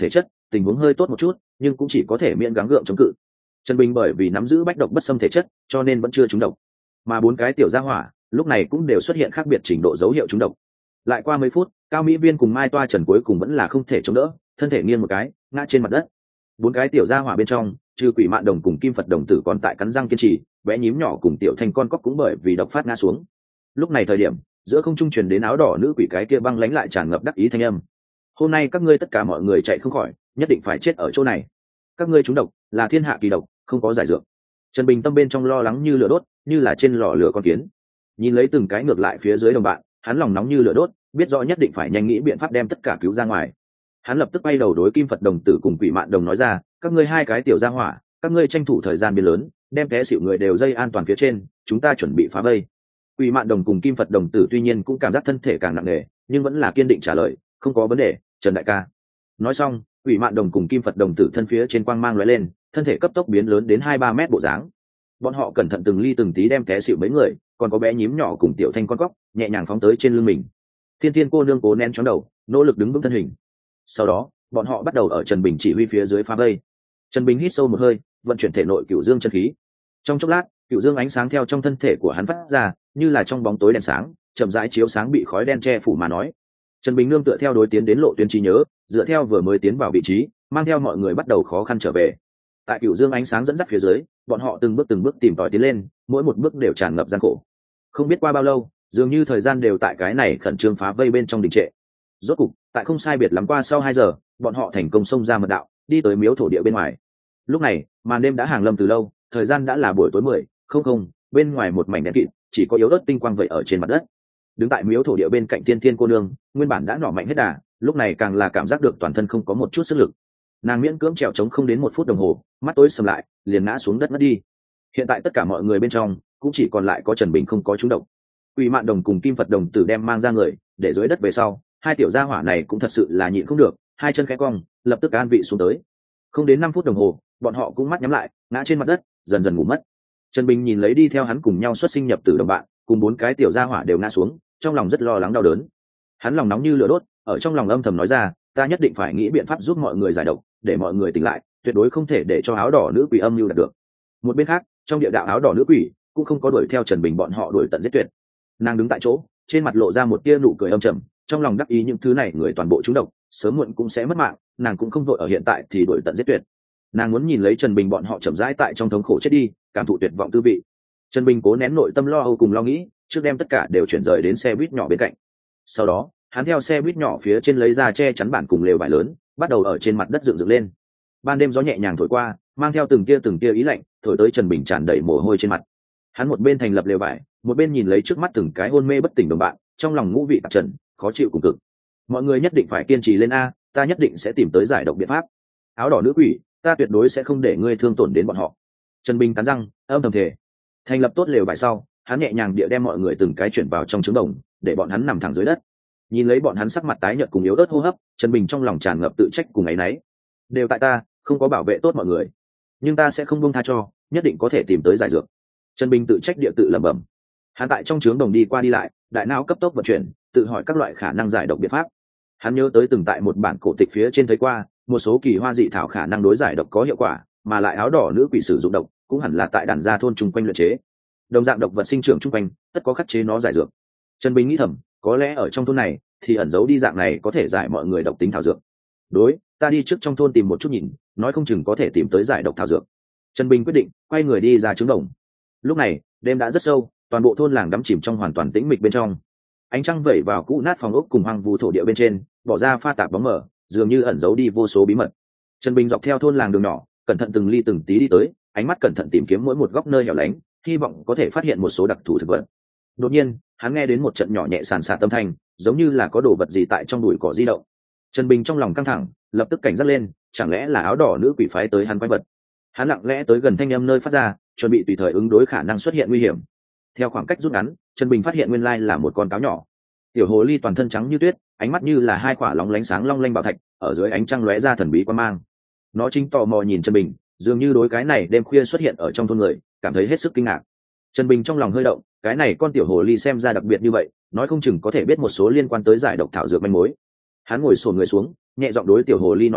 tình huống hơi tốt một chút nhưng cũng chỉ có thể miễn gắng gượng chống cự. Trần Bình bởi vì nắm giữ bách độc bất xâm thể chất cho nên vẫn chưa trúng độc, mà bốn cái tiểu gia hỏa lúc này cũng đều xuất hiện khác biệt trình độ dấu hiệu trúng độc. Lại qua mấy phút, Cao Mỹ Viên cùng Mai Toa Trần cuối cùng vẫn là không thể chống đỡ, thân thể nghiêng một cái ngã trên mặt đất. Bốn cái tiểu gia hỏa bên trong trừ Quỷ Mạn Đồng cùng Kim Phật Đồng tử còn tại cắn răng kiên trì, bé nhím nhỏ cùng tiểu thanh con cóc cũng bởi vì độc phát ngã xuống. Lúc này thời điểm giữa không trung truyền đến áo đỏ nữ quỷ cái kia băng lãnh lại tràn ngập đắc ý thanh âm: hôm nay các ngươi tất cả mọi người chạy không khỏi, nhất định phải chết ở chỗ này. Các ngươi trúng độc là thiên hạ kỳ độc, không có giải dược. Trần Bình tâm bên trong lo lắng như lửa đốt, như là trên lò lửa con kiến. Nhìn lấy từng cái ngược lại phía dưới đồng bạn, hắn lòng nóng như lửa đốt, biết rõ nhất định phải nhanh nghĩ biện pháp đem tất cả cứu ra ngoài. Hắn lập tức bay đầu đối Kim Phật Đồng tử cùng Quỷ Mạn Đồng nói ra: các ngươi hai cái tiểu gia hỏa, các ngươi tranh thủ thời gian biến lớn, đem té xỉu người đều dây an toàn phía trên, chúng ta chuẩn bị phá vây. Quỷ Mạn Đồng cùng Kim Phật Đồng tử tuy nhiên cũng cảm giác thân thể càng nặng nề, nhưng vẫn là kiên định trả lời: không có vấn đề, Trần đại ca. Nói xong, Quỷ Mạn Đồng cùng Kim Phật Đồng tử thân phía trên quang mang lóe lên, thân thể cấp tốc biến lớn đến 2-3 mét bộ dáng. Bọn họ cẩn thận từng ly từng tí đem té xỉu mấy người, còn có bé nhím nhỏ cùng tiểu thanh con cóc nhẹ nhàng phóng tới trên lưng mình. Thiên Thiên cô nương cố nén choáng đầu, nỗ lực đứng vững thân hình. Sau đó, bọn họ bắt đầu ở Trần Bình chỉ huy phía dưới phá vây. Trần Bình hít sâu một hơi, vận chuyển thể nội Cửu Dương chân khí. Trong chốc lát, Cửu Dương ánh sáng theo trong thân thể của hắn phát ra, như là trong bóng tối đèn sáng, chậm rãi chiếu sáng bị khói đen che phủ mà nói. Trần Bình nương tựa theo đối tiến đến lộ tuyến trí nhớ, dựa theo vừa mới tiến vào vị trí, mang theo mọi người bắt đầu khó khăn trở về. Tại Cửu Dương ánh sáng dẫn dắt phía dưới, bọn họ từng bước tìm tòi tiến lên, mỗi một bước đều tràn ngập gian khổ. Không biết qua bao lâu, dường như thời gian đều tại cái này khẩn trương phá vây bên trong đình trệ. Rốt cục, tại không sai biệt lắm qua sau 2 giờ, bọn họ thành công xông ra mật đạo, đi tới miếu thổ địa bên ngoài. Lúc này, màn đêm đã hàng lâm từ lâu, thời gian đã là buổi tối 10:00, bên ngoài một mảnh đen kịt, chỉ có yếu ớt tinh quang vậy ở trên mặt đất. Đứng tại miếu thổ địa bên cạnh Thiên Thiên cô nương, nguyên bản đã nỏ mạnh hết đà, lúc này càng là cảm giác được toàn thân không có một chút sức lực. Nàng miễn cưỡng trèo trống không đến 1 phút đồng hồ, mắt tối sầm lại, liền ngã xuống đất mất đi. Hiện tại tất cả mọi người bên trong cũng chỉ còn lại có Trần Bình không có trúng độc. Quỷ Mạn Đồng cùng Kim Phật Đồng tử đem mang ra người, để dưới đất về sau, hai tiểu gia hỏa này cũng thật sự là nhịn không được, hai chân khẽ cong, lập tức an vị xuống tới. Không đến 5 phút đồng hồ, bọn họ cũng mắt nhắm lại, ngã trên mặt đất, dần dần ngủ mất. Trần Bình nhìn lấy đi theo hắn cùng nhau xuất sinh nhập tử đồng bạn, cùng 4 cái tiểu gia hỏa đều ngã xuống, trong lòng rất lo lắng đau đớn. Hắn lòng nóng như lửa đốt, ở trong lòng âm thầm nói ra: ta nhất định phải nghĩ biện pháp giúp mọi người giải độc, để mọi người tỉnh lại, tuyệt đối không thể để cho áo đỏ nữ quỷ âm mưu đạt được. Một bên khác, trong địa đạo áo đỏ nữ quỷ cũng không có đuổi theo Trần Bình bọn họ đuổi tận giết tuyệt. Nàng đứng tại chỗ, trên mặt lộ ra một tia nụ cười âm trầm, trong lòng đắc ý những thứ này người toàn bộ trúng độc, sớm muộn cũng sẽ mất mạng, nàng cũng không vội ở hiện tại thì đuổi tận giết tuyệt. Nàng muốn nhìn lấy Trần Bình bọn họ chậm rãi tại trong thống khổ chết đi, cảm thụ tuyệt vọng tư vị. Trần Bình cố nén nội tâm lo âu cùng lo nghĩ, trước đem tất cả đều chuyển rời đến xe buýt nhỏ bên cạnh. Sau đó, hắn theo xe buýt nhỏ phía trên lấy ra che chắn bản cùng lều vải lớn, bắt đầu ở trên mặt đất dựng lên. Ban đêm gió nhẹ nhàng thổi qua, mang theo từng tia ý lạnh, thổi tới Trần Bình tràn đầy mồ hôi trên mặt. Hắn một bên thành lập lều vải, một bên nhìn lấy trước mắt từng cái hôn mê bất tỉnh đồng bạn, trong lòng ngũ vị tạp trần, khó chịu cùng cực. Mọi người nhất định phải kiên trì lên a, ta nhất định sẽ tìm tới giải độc biện pháp. Áo đỏ nữ quỷ, ta tuyệt đối sẽ không để ngươi thương tổn đến bọn họ. Trần Bình cắn răng, âm thầm thề. Thành lập tốt lều vải sau, hắn nhẹ nhàng địa đem mọi người từng cái chuyển vào trong trứng đồng, để bọn hắn nằm thẳng dưới đất. Nhìn lấy bọn hắn sắc mặt tái nhợt cùng yếu ớt hô hấp, Trần Bình trong lòng tràn ngập tự trách cùng áy náy. Đều tại ta, không có bảo vệ tốt mọi người, nhưng ta sẽ không buông tha cho, nhất định có thể tìm tới giải dược. Trần Bình tự trách địa tự lẩm bẩm. Hắn tại trong trướng đồng đi qua đi lại, đại não cấp tốc vận chuyển, tự hỏi các loại khả năng giải độc biện pháp. Hắn nhớ tới từng tại một bản cổ tịch phía trên thấy qua, một số kỳ hoa dị thảo khả năng đối giải độc có hiệu quả, mà lại áo đỏ nữ quỷ sử dụng độc, cũng hẳn là tại đàn gia thôn chung quanh luyện chế. Đồng dạng độc vật sinh trưởng chung quanh, tất có khắc chế nó giải dược. Trần Bình nghĩ thầm, có lẽ ở trong thôn này thì ẩn giấu đi dạng này có thể giải mọi người độc tính thảo dược. Đối, ta đi trước trong thôn tìm một chút nhìn, nói không chừng có thể tìm tới giải độc thảo dược. Trần Bình quyết định quay người đi ra trướng đồng. Lúc này đêm đã rất sâu, toàn bộ thôn làng đắm chìm trong hoàn toàn tĩnh mịch bên trong. Ánh trăng vẩy vào cũ nát phòng ốc cùng hoang vu thổ địa bên trên, bỏ ra pha tạp bóng mờ, dường như ẩn giấu đi vô số bí mật. Trần Bình dọc theo thôn làng đường nhỏ, cẩn thận từng ly từng tí đi tới, ánh mắt cẩn thận tìm kiếm mỗi một góc nơi hẻo lánh, hy vọng có thể phát hiện một số đặc thù thực vật. Đột nhiên, hắn nghe đến một trận nhỏ nhẹ sàn sạt âm thanh, giống như là có đồ vật gì tại trong bụi cỏ di động. Trần Bình trong lòng căng thẳng, lập tức cảnh giác lên, chẳng lẽ là áo đỏ nữ quỷ phái tới hắn quái vật. Hắn lặng lẽ tới gần thanh âm nơi phát ra, chuẩn bị tùy thời ứng đối khả năng xuất hiện nguy hiểm. Theo khoảng cách rút ngắn, Trần Bình phát hiện nguyên lai là một con cáo nhỏ. Tiểu hồ ly toàn thân trắng như tuyết, ánh mắt như là hai quả lóng lánh sáng long lanh bảo thạch, ở dưới ánh trăng lóe ra thần bí quan mang. Nó chính tò mò nhìn Trần Bình, dường như đối cái này đêm khuya xuất hiện ở trong thôn người, cảm thấy hết sức kinh ngạc. Trần Bình trong lòng hơi động, cái này con tiểu hồ ly xem ra đặc biệt như vậy, nói không chừng có thể biết một số liên quan tới giải độc thảo dược manh mối. Hắn ngồi xổm người xuống, nhẹ giọng đối tiểu hồ ly nói ra,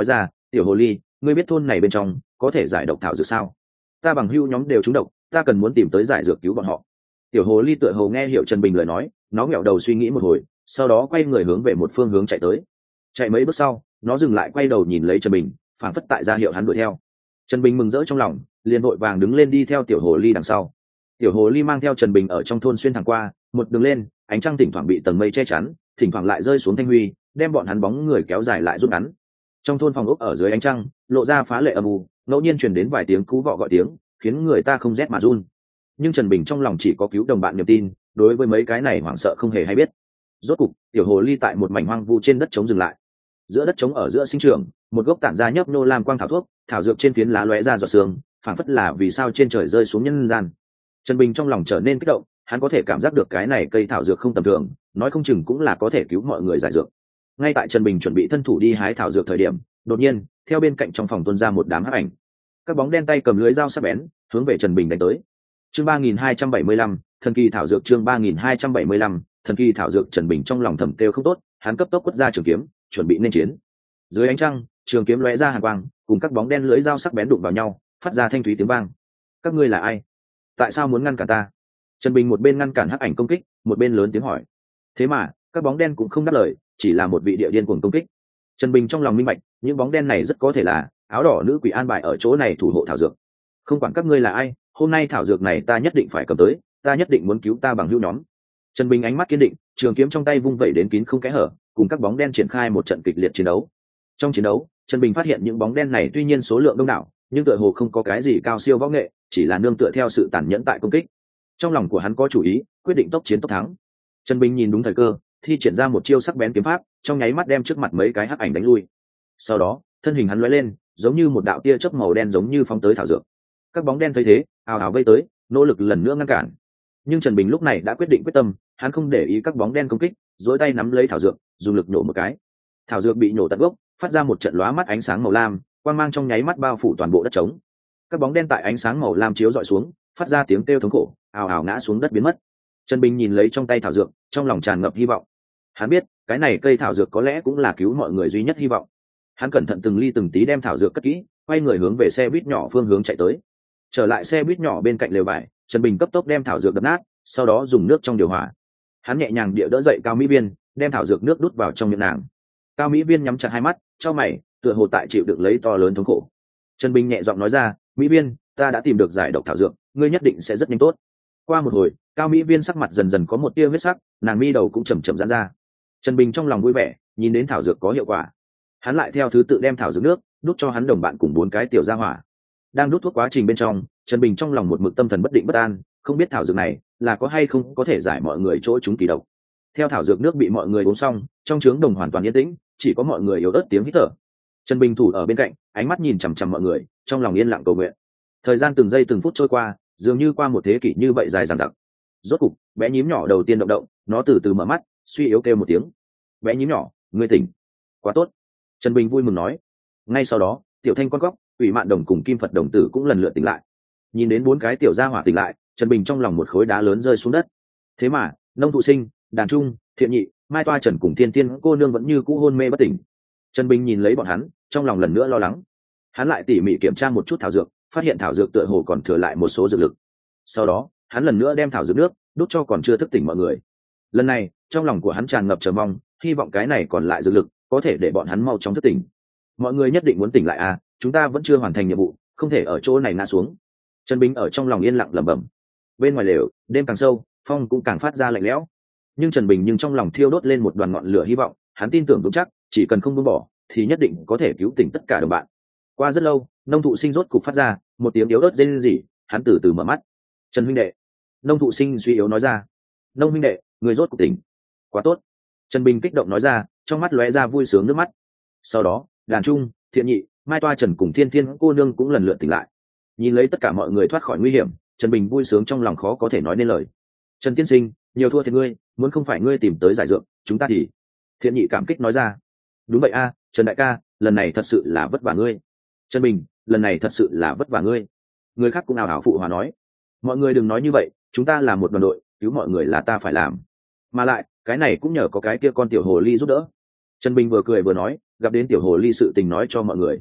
tiểu hồ ly, ngươi biết thôn này bên trong có thể giải độc thảo dược sao? Ta bằng hưu nhóm đều trúng độc, ta cần muốn tìm tới giải dược cứu bọn họ. Tiểu hồ ly tựa hồ nghe hiểu Trần Bình lời nói, nó nghẹo đầu suy nghĩ một hồi, sau đó quay người hướng về một phương hướng chạy tới. Chạy mấy bước sau, nó dừng lại quay đầu nhìn lấy Trần Bình, phảng phất tại ra hiệu hắn đuổi theo. Trần Bình mừng rỡ trong lòng, liền vội vàng đứng lên đi theo tiểu hồ ly đằng sau. Tiểu hồ ly mang theo Trần Bình ở trong thôn xuyên thẳng qua, một đường lên, ánh trăng thỉnh thoảng bị tầng mây che chắn, thỉnh thoảng lại rơi xuống thanh huy, đem bọn hắn bóng người kéo dài lại rút ngắn. Trong thôn phòng ốc ở dưới ánh trăng, lộ ra phá lệ âm u, ngẫu nhiên truyền đến vài tiếng cú vọ gọi tiếng, khiến người ta không rét mà run. Nhưng Trần Bình trong lòng chỉ có cứu đồng bạn niềm tin, đối với mấy cái này hoảng sợ không hề hay biết. Rốt cục, tiểu hồ ly tại một mảnh hoang vu trên đất trống dừng lại. Giữa đất trống ở giữa sinh trưởng, một gốc tản ra nhấp nô lam quang thảo thuốc, thảo dược trên phiến lá lóe ra giọt sương, phảng phất là vì sao trên trời rơi xuống nhân gian. Trần Bình trong lòng trở nên kích động, hắn có thể cảm giác được cái này cây thảo dược không tầm thường, nói không chừng cũng là có thể cứu mọi người giải dược. Ngay tại Trần Bình chuẩn bị thân thủ đi hái thảo dược thời điểm, đột nhiên, theo bên cạnh trong phòng tuôn ra một đám hắc ảnh. Các bóng đen tay cầm lưới dao sắc bén, hướng về Trần Bình đánh tới. Chương 3275, thần kỳ thảo dược chương 3275, thần kỳ thảo dược. Trần Bình trong lòng thầm kêu không tốt, hắn cấp tốc quất ra trường kiếm, chuẩn bị nên chiến. Dưới ánh trăng, trường kiếm lóe ra hàn quang, cùng các bóng đen lưới dao sắc bén đụng vào nhau, phát ra thanh thúy tiếng vang. Các ngươi là ai? Tại sao muốn ngăn cản ta? Trần Bình một bên ngăn cản hắc ảnh công kích, một bên lớn tiếng hỏi. Thế mà, các bóng đen cũng không đáp lời, chỉ là một vị địa điên cuồng công kích. Trần Bình trong lòng minh bạch, những bóng đen này rất có thể là áo đỏ nữ quỷ an bài ở chỗ này thủ hộ thảo dược. Không quản các ngươi là ai, hôm nay thảo dược này ta nhất định phải cầm tới, ta nhất định muốn cứu ta bằng hữu nhóm. Trần Bình ánh mắt kiên định, trường kiếm trong tay vung vẩy đến kín không kẽ hở, cùng các bóng đen triển khai một trận kịch liệt chiến đấu. Trong chiến đấu, Trần Bình phát hiện những bóng đen này tuy nhiên số lượng đông đảo, nhưng tựa hồ không có cái gì cao siêu võ nghệ, chỉ là nương tựa theo sự tàn nhẫn tại công kích. Trong lòng của hắn có chủ ý, quyết định tốc chiến tốc thắng. Trần Bình nhìn đúng thời cơ, thi triển ra một chiêu sắc bén kiếm pháp, trong nháy mắt đem trước mặt mấy cái hắc ảnh đánh lui. Sau đó, thân hình hắn lóe lên, giống như một đạo tia chớp màu đen giống như phóng tới thảo dược. Các bóng đen thấy thế, ào ào vây tới, nỗ lực lần nữa ngăn cản. Nhưng Trần Bình lúc này đã quyết định quyết tâm, hắn không để ý các bóng đen công kích, duỗi tay nắm lấy thảo dược, dùng lực nổ một cái. Thảo dược bị nổ tận gốc, phát ra một trận lóa mắt ánh sáng màu lam, quang mang trong nháy mắt bao phủ toàn bộ đất trống. Các bóng đen tại ánh sáng màu lam chiếu dọi xuống, phát ra tiếng kêu thống khổ, ào ào ngã xuống đất biến mất. Trần Bình nhìn lấy trong tay thảo dược, trong lòng tràn ngập hy vọng. Hắn biết, cái này cây thảo dược có lẽ cũng là cứu mọi người duy nhất hy vọng. Hắn cẩn thận từng ly từng tí đem thảo dược cất kỹ, quay người hướng về xe buýt nhỏ phương hướng chạy tới. Trở lại xe buýt nhỏ bên cạnh lều vải, Trần Bình cấp tốc đem thảo dược đập nát, sau đó dùng nước trong điều hòa. Hắn nhẹ nhàng địa đỡ dậy Cao Mỹ Viên, đem thảo dược nước đút vào trong miệng nàng. Cao Mỹ Viên nhắm chặt hai mắt, chau mày, tựa hồ tại chịu đựng lấy to lớn thống khổ. Trần Bình nhẹ giọng nói ra, Mỹ Viên, ta đã tìm được giải độc thảo dược, ngươi nhất định sẽ rất nhanh tốt. Qua một hồi, Cao Mỹ Viên sắc mặt dần dần có một tia huyết sắc, nàng mi đầu cũng chầm chậm giãn ra. Trần Bình trong lòng vui vẻ, nhìn đến thảo dược có hiệu quả, hắn lại theo thứ tự đem thảo dược nước đút cho hắn đồng bạn cùng 4 cái tiểu gia hỏa. Đang đút thuốc quá trình bên trong, Trần Bình trong lòng một mực tâm thần bất định bất an, không biết thảo dược này là có hay không có thể giải mọi người chỗ chúng kỳ độc. Theo thảo dược nước bị mọi người uống xong, trong trướng đồng hoàn toàn yên tĩnh, chỉ có mọi người yếu ớt tiếng hít thở. Trần Bình thủ ở bên cạnh, ánh mắt nhìn chằm chằm mọi người, trong lòng yên lặng cầu nguyện. Thời gian từng giây từng phút trôi qua, dường như qua một thế kỷ như vậy dài dằng dặc. Rốt cục, bé nhím nhỏ đầu tiên động động, nó từ từ mở mắt, suy yếu kêu một tiếng. Bé nhím nhỏ, ngươi tỉnh. Quá tốt. Trần Bình vui mừng nói. Ngay sau đó, Tiểu Thanh con góc, Ủy Mạn Đồng cùng Kim Phật đồng tử cũng lần lượt tỉnh lại. Nhìn đến 4 cái tiểu gia hỏa tỉnh lại, Trần Bình trong lòng một khối đá lớn rơi xuống đất. Thế mà, Nông Thụ Sinh, Đàn Trung, Thiện Nhị, Mai Toa Trần cùng Thiên Tiên cô nương vẫn như cũ hôn mê bất tỉnh. Trần Bình nhìn lấy bọn hắn, trong lòng lần nữa lo lắng. Hắn lại tỉ mỉ kiểm tra một chút thảo dược, phát hiện thảo dược tựa hồ còn thừa lại một số dược lực. Sau đó, hắn lần nữa đem thảo dược nước đút cho còn chưa thức tỉnh mọi người. Lần này, trong lòng của hắn tràn ngập chờ mong, hy vọng cái này còn lại dược lực có thể để bọn hắn mau chóng thức tỉnh. Mọi người nhất định muốn tỉnh lại à, chúng ta vẫn chưa hoàn thành nhiệm vụ, không thể ở chỗ này ngã xuống. Trần Bình ở trong lòng yên lặng lẩm bẩm. Bên ngoài lều, đêm càng sâu, phong cũng càng phát ra lạnh lẽo. Nhưng Trần Bình trong lòng thiêu đốt lên một đoàn ngọn lửa hy vọng, hắn tin tưởng vững chắc, chỉ cần không buông bỏ, thì nhất định có thể cứu tỉnh tất cả đồng bạn. Qua rất lâu, Nông Thụ Sinh rốt cục phát ra một tiếng yếu ớt rên rỉ, hắn từ từ mở mắt. Trần huynh đệ. Nông Thụ Sinh suy yếu nói ra. Nông huynh đệ, người rốt cục tỉnh. Quá tốt. Trần Bình kích động nói ra, trong mắt lóe ra vui sướng nước mắt. Sau đó, Đàn Trung, Thiện Nhị, Mai Toa Trần cùng Thiên Thiên cô nương cũng lần lượt tỉnh lại. Nhìn lấy tất cả mọi người thoát khỏi nguy hiểm, Trần Bình vui sướng trong lòng khó có thể nói nên lời. Trần tiên sinh, nhiều thua thiệt ngươi, muốn không phải ngươi tìm tới giải dược, chúng ta thì. Thiện Nhị cảm kích nói ra. Đúng vậy a, Trần đại ca, lần này thật sự là vất vả ngươi. Trần Bình, lần này thật sự là vất vả ngươi. Người khác cũng ào ào phụ hòa nói. Mọi người đừng nói như vậy, chúng ta là một đoàn đội, cứu mọi người là ta phải làm. Mà lại, cái này cũng nhờ có cái kia con tiểu hồ ly giúp đỡ. Trần Bình vừa cười vừa nói, gặp đến tiểu hồ ly sự tình nói cho mọi người.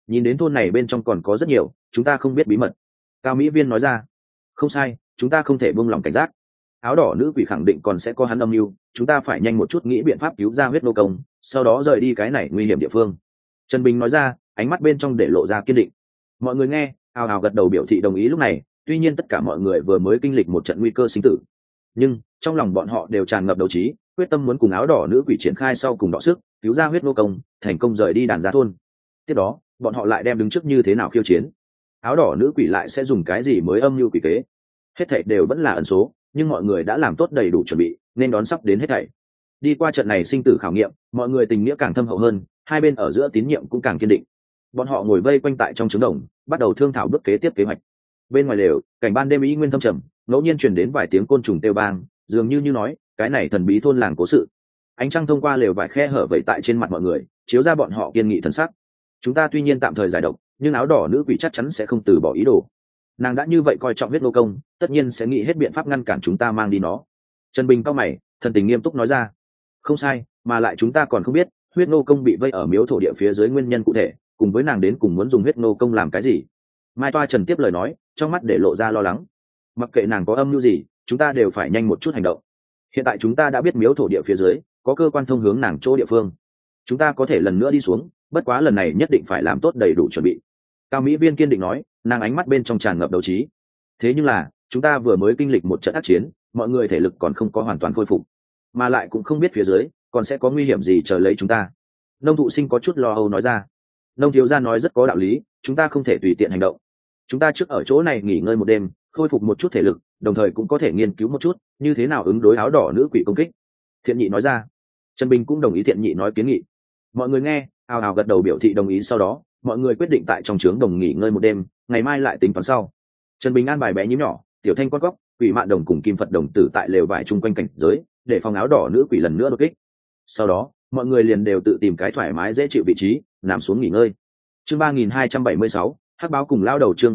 nhìn đến thôn này bên trong còn có rất nhiều chúng ta không biết bí mật. Cao Mỹ Viên nói ra. Không sai, chúng ta không thể buông lỏng cảnh giác. Áo đỏ nữ quỷ khẳng định còn sẽ có hắn âm mưu, chúng ta phải nhanh một chút nghĩ biện pháp cứu ra huyết nô công, sau đó rời đi cái này nguy hiểm địa phương. Trần Bình nói ra, ánh mắt bên trong để lộ ra kiên định. Mọi người nghe ào ào gật đầu biểu thị đồng ý. Lúc này tuy nhiên tất cả mọi người vừa mới kinh lịch một trận nguy cơ sinh tử, nhưng trong lòng bọn họ đều tràn ngập đấu trí, quyết tâm muốn cùng áo đỏ nữ quỷ triển khai sau cùng đọ sức cứu ra huyết nô công, thành công rời đi đàn giá thôn. Tiếp đó bọn họ lại đem đứng trước như thế nào khiêu chiến, áo đỏ nữ quỷ lại sẽ dùng cái gì mới âm mưu quỷ kế. Hết thảy đều vẫn là ẩn số, nhưng mọi người đã làm tốt đầy đủ chuẩn bị nên đón sắp đến hết thảy. Đi qua trận này sinh tử khảo nghiệm, mọi người tình nghĩa càng thâm hậu hơn, hai bên ở giữa tín nhiệm cũng càng kiên định. Bọn họ ngồi vây quanh tại trong trứng đồng, bắt đầu thương thảo bước kế tiếp kế hoạch. Bên ngoài lều, cảnh ban đêm ý nguyên thâm trầm, ngẫu nhiên truyền đến vài tiếng côn trùng kêu bang, dường như nói cái này thần bí thôn làng cố sự. Ánh trăng thông qua lều vải khe hở vậy tại trên mặt mọi người, chiếu ra bọn họ kiên nghị thần sắc. Chúng ta tuy nhiên tạm thời giải độc, nhưng áo đỏ nữ quỷ chắc chắn sẽ không từ bỏ ý đồ. Nàng đã như vậy coi trọng huyết nô công, tất nhiên sẽ nghĩ hết biện pháp ngăn cản chúng ta mang đi nó. Trần Bình cao mày, thần tình nghiêm túc nói ra. Không sai, mà lại chúng ta còn không biết huyết nô công bị vây ở miếu thổ địa phía dưới nguyên nhân cụ thể, cùng với nàng đến cùng muốn dùng huyết nô công làm cái gì. Mai Toa Trần tiếp lời nói, trong mắt để lộ ra lo lắng. Mặc kệ nàng có âm mưu gì, chúng ta đều phải nhanh một chút hành động. Hiện tại chúng ta đã biết miếu thổ địa phía dưới có cơ quan thông hướng nàng chỗ địa phương, chúng ta có thể lần nữa đi xuống, bất quá lần này nhất định phải làm tốt đầy đủ chuẩn bị. Cao Mỹ Viên kiên định nói, nàng ánh mắt bên trong tràn ngập đấu trí. Thế nhưng là chúng ta vừa mới kinh lịch một trận ác chiến, mọi người thể lực còn không có hoàn toàn khôi phục, mà lại cũng không biết phía dưới còn sẽ có nguy hiểm gì chờ lấy chúng ta. Nông Thụ Sinh có chút lo âu nói ra. Nông thiếu gia nói rất có đạo lý, chúng ta không thể tùy tiện hành động. Chúng ta trước ở chỗ này nghỉ ngơi một đêm, khôi phục một chút thể lực, đồng thời cũng có thể nghiên cứu một chút như thế nào ứng đối áo đỏ nữ quỷ công kích. Thiện Nhị nói ra. Trần Bình cũng đồng ý Thiện Nhị nói kiến nghị. Mọi người nghe ào ào gật đầu biểu thị đồng ý. Sau đó mọi người quyết định tại trong trướng đồng nghỉ ngơi một đêm, ngày mai lại tính toán sau. Trần Bình an bài bé nhím nhỏ, Tiểu Thanh con cóc, Quỷ Mạn Đồng cùng Kim Phật Đồng tử tại lều vải chung quanh cảnh giới, để phòng áo đỏ nữ quỷ lần nữa đột kích. Sau đó mọi người liền đều tự tìm cái thoải mái dễ chịu vị trí nằm xuống nghỉ ngơi. Chương 3276, Hắc Báo cùng lao đầu. Chương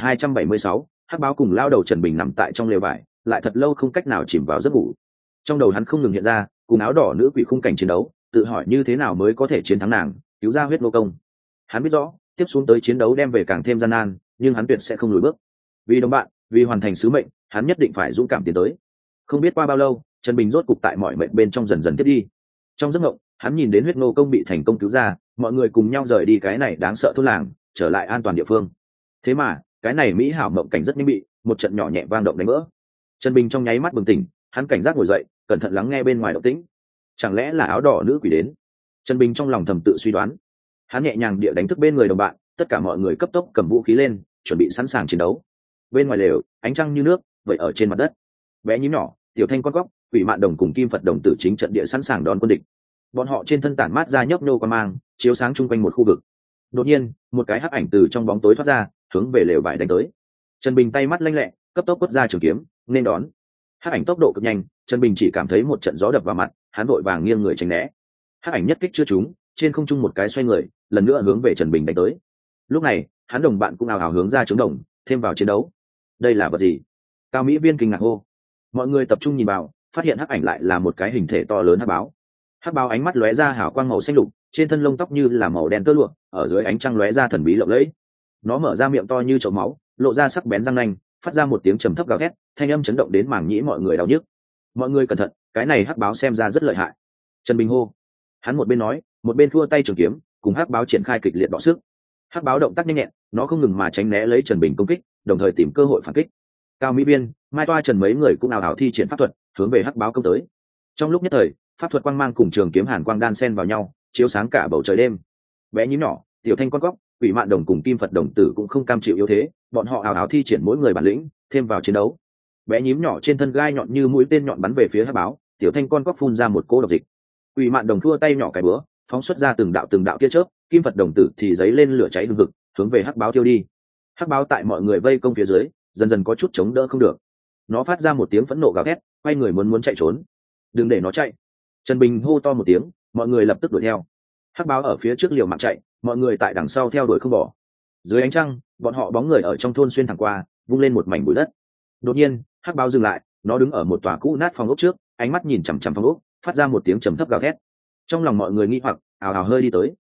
3276, Hắc Báo cùng lao đầu. Trần Bình nằm tại trong lều vải, lại thật lâu không cách nào chìm vào giấc ngủ. Trong đầu hắn không ngừng hiện ra cùng áo đỏ nữ quỷ khung cảnh chiến đấu, tự hỏi như thế nào mới có thể chiến thắng nàng, cứu ra huyết nô công. Hắn biết rõ tiếp xuống tới chiến đấu đem về càng thêm gian nan, nhưng hắn tuyệt sẽ không lùi bước. Vì đồng bạn, vì hoàn thành sứ mệnh, hắn nhất định phải dũng cảm tiến tới. Không biết qua bao lâu, Trần Bình rốt cục tại mọi mệnh bên trong dần dần tiếp đi. Trong giấc mộng, hắn nhìn đến huyết nô công bị thành công cứu ra, mọi người cùng nhau rời đi cái này đáng sợ thôn làng, trở lại an toàn địa phương. Thế mà cái này mỹ hảo mộng cảnh rất nhanh bị một trận nhỏ nhẹ vang động đánh vỡ. Trần Bình trong nháy mắt bừng tỉnh, hắn cảnh giác ngồi dậy, cẩn thận lắng nghe bên ngoài động tĩnh. Chẳng lẽ là áo đỏ nữ quỷ đến? Trần Bình trong lòng thầm tự suy đoán. Hắn nhẹ nhàng địa đánh thức bên người đồng bạn, tất cả mọi người cấp tốc cầm vũ khí lên, chuẩn bị sẵn sàng chiến đấu. Bên ngoài lều, ánh trăng như nước vậy ở trên mặt đất. Bé nhím nhỏ, Tiểu Thanh con cóc, Quỷ Mạn Đồng cùng Kim Phật Đồng tử chính trận địa sẵn sàng đón quân địch. Bọn họ trên thân tản mát ra nhấp nhô qua mang, chiếu sáng chung quanh một khu vực. Đột nhiên một cái hắc ảnh từ trong bóng tối thoát ra, hướng về lều vải đánh tới. Trần Bình tay mắt lanh lẹ, cấp tốc quất ra trường kiếm nên đón. Hắc ảnh tốc độ cực nhanh, Trần Bình chỉ cảm thấy một trận gió đập vào mặt, hắn vội vàng nghiêng người tránh né. Hắc ảnh nhất kích chưa trúng, trên không trung một cái xoay người, lần nữa hướng về Trần Bình đánh tới. Lúc này hắn đồng bạn cũng ào ào hướng ra trướng đồng, thêm vào chiến đấu. Đây là vật gì? Cao Mỹ Viên kinh ngạc hô. Mọi người tập trung nhìn vào, phát hiện hắc ảnh lại là một cái hình thể to lớn hắc báo. Hắc báo ánh mắt lóe ra hào quang màu xanh lục, trên thân lông tóc như là màu đen tơ lụa, ở dưới ánh trăng lóe ra thần bí lộng lẫy. Nó mở ra miệng to như chậu máu, lộ ra sắc bén răng nanh, phát ra một tiếng trầm thấp gào thét, thanh âm chấn động đến màng nhĩ mọi người đau nhức. Mọi người cẩn thận, cái này hắc báo xem ra rất lợi hại. Trần Bình hô. Hắn một bên nói, một bên thua tay trường kiếm, cùng hắc báo triển khai kịch liệt đọ sức. Hắc báo động tác nhanh nhẹn, nó không ngừng mà tránh né lấy Trần Bình công kích, đồng thời tìm cơ hội phản kích. Cao Mỹ Viên, Mai Toa Trần mấy người cũng ào ào thi triển pháp thuật, hướng về hắc báo công tới. Trong lúc nhất thời, pháp thuật quang mang cùng trường kiếm hàn quang đan xen vào nhau, chiếu sáng cả bầu trời đêm. Bé nhím nhỏ, Tiểu Thanh con cóc, Quỷ Mạn Đồng cùng Kim Phật Đồng tử cũng không cam chịu yếu thế, bọn họ ào ào thi triển mỗi người bản lĩnh, thêm vào chiến đấu. Bé nhím nhỏ trên thân gai nhọn như mũi tên nhọn bắn về phía hắc báo, Tiểu Thanh con cóc phun ra một cỗ độc dịch. Quỷ Mạn Đồng thua tay nhỏ cái bữa, phóng xuất ra từng đạo tia chớp, Kim Phật Đồng tử thì giấy lên lửa cháy hừng hực, hướng về hắc báo tiêu đi. Hắc báo tại mọi người vây công phía dưới, dần dần có chút chống đỡ không được. Nó phát ra một tiếng phẫn nộ gào thét, quay người muốn chạy trốn. Đừng để nó chạy! Trần Bình hô to một tiếng, mọi người lập tức đuổi theo. Hắc báo ở phía trước liều mạng chạy, mọi người tại đằng sau theo đuổi không bỏ. Dưới ánh trăng, bọn họ bóng người ở trong thôn xuyên thẳng qua, vung lên một mảnh bụi đất. Đột nhiên hắc báo dừng lại, nó đứng ở một tòa cũ nát phòng ốc trước, ánh mắt nhìn chằm chằm phòng ốc, phát ra một tiếng trầm thấp gào thét. Trong lòng mọi người nghi hoặc, ào ào hơi đi tới.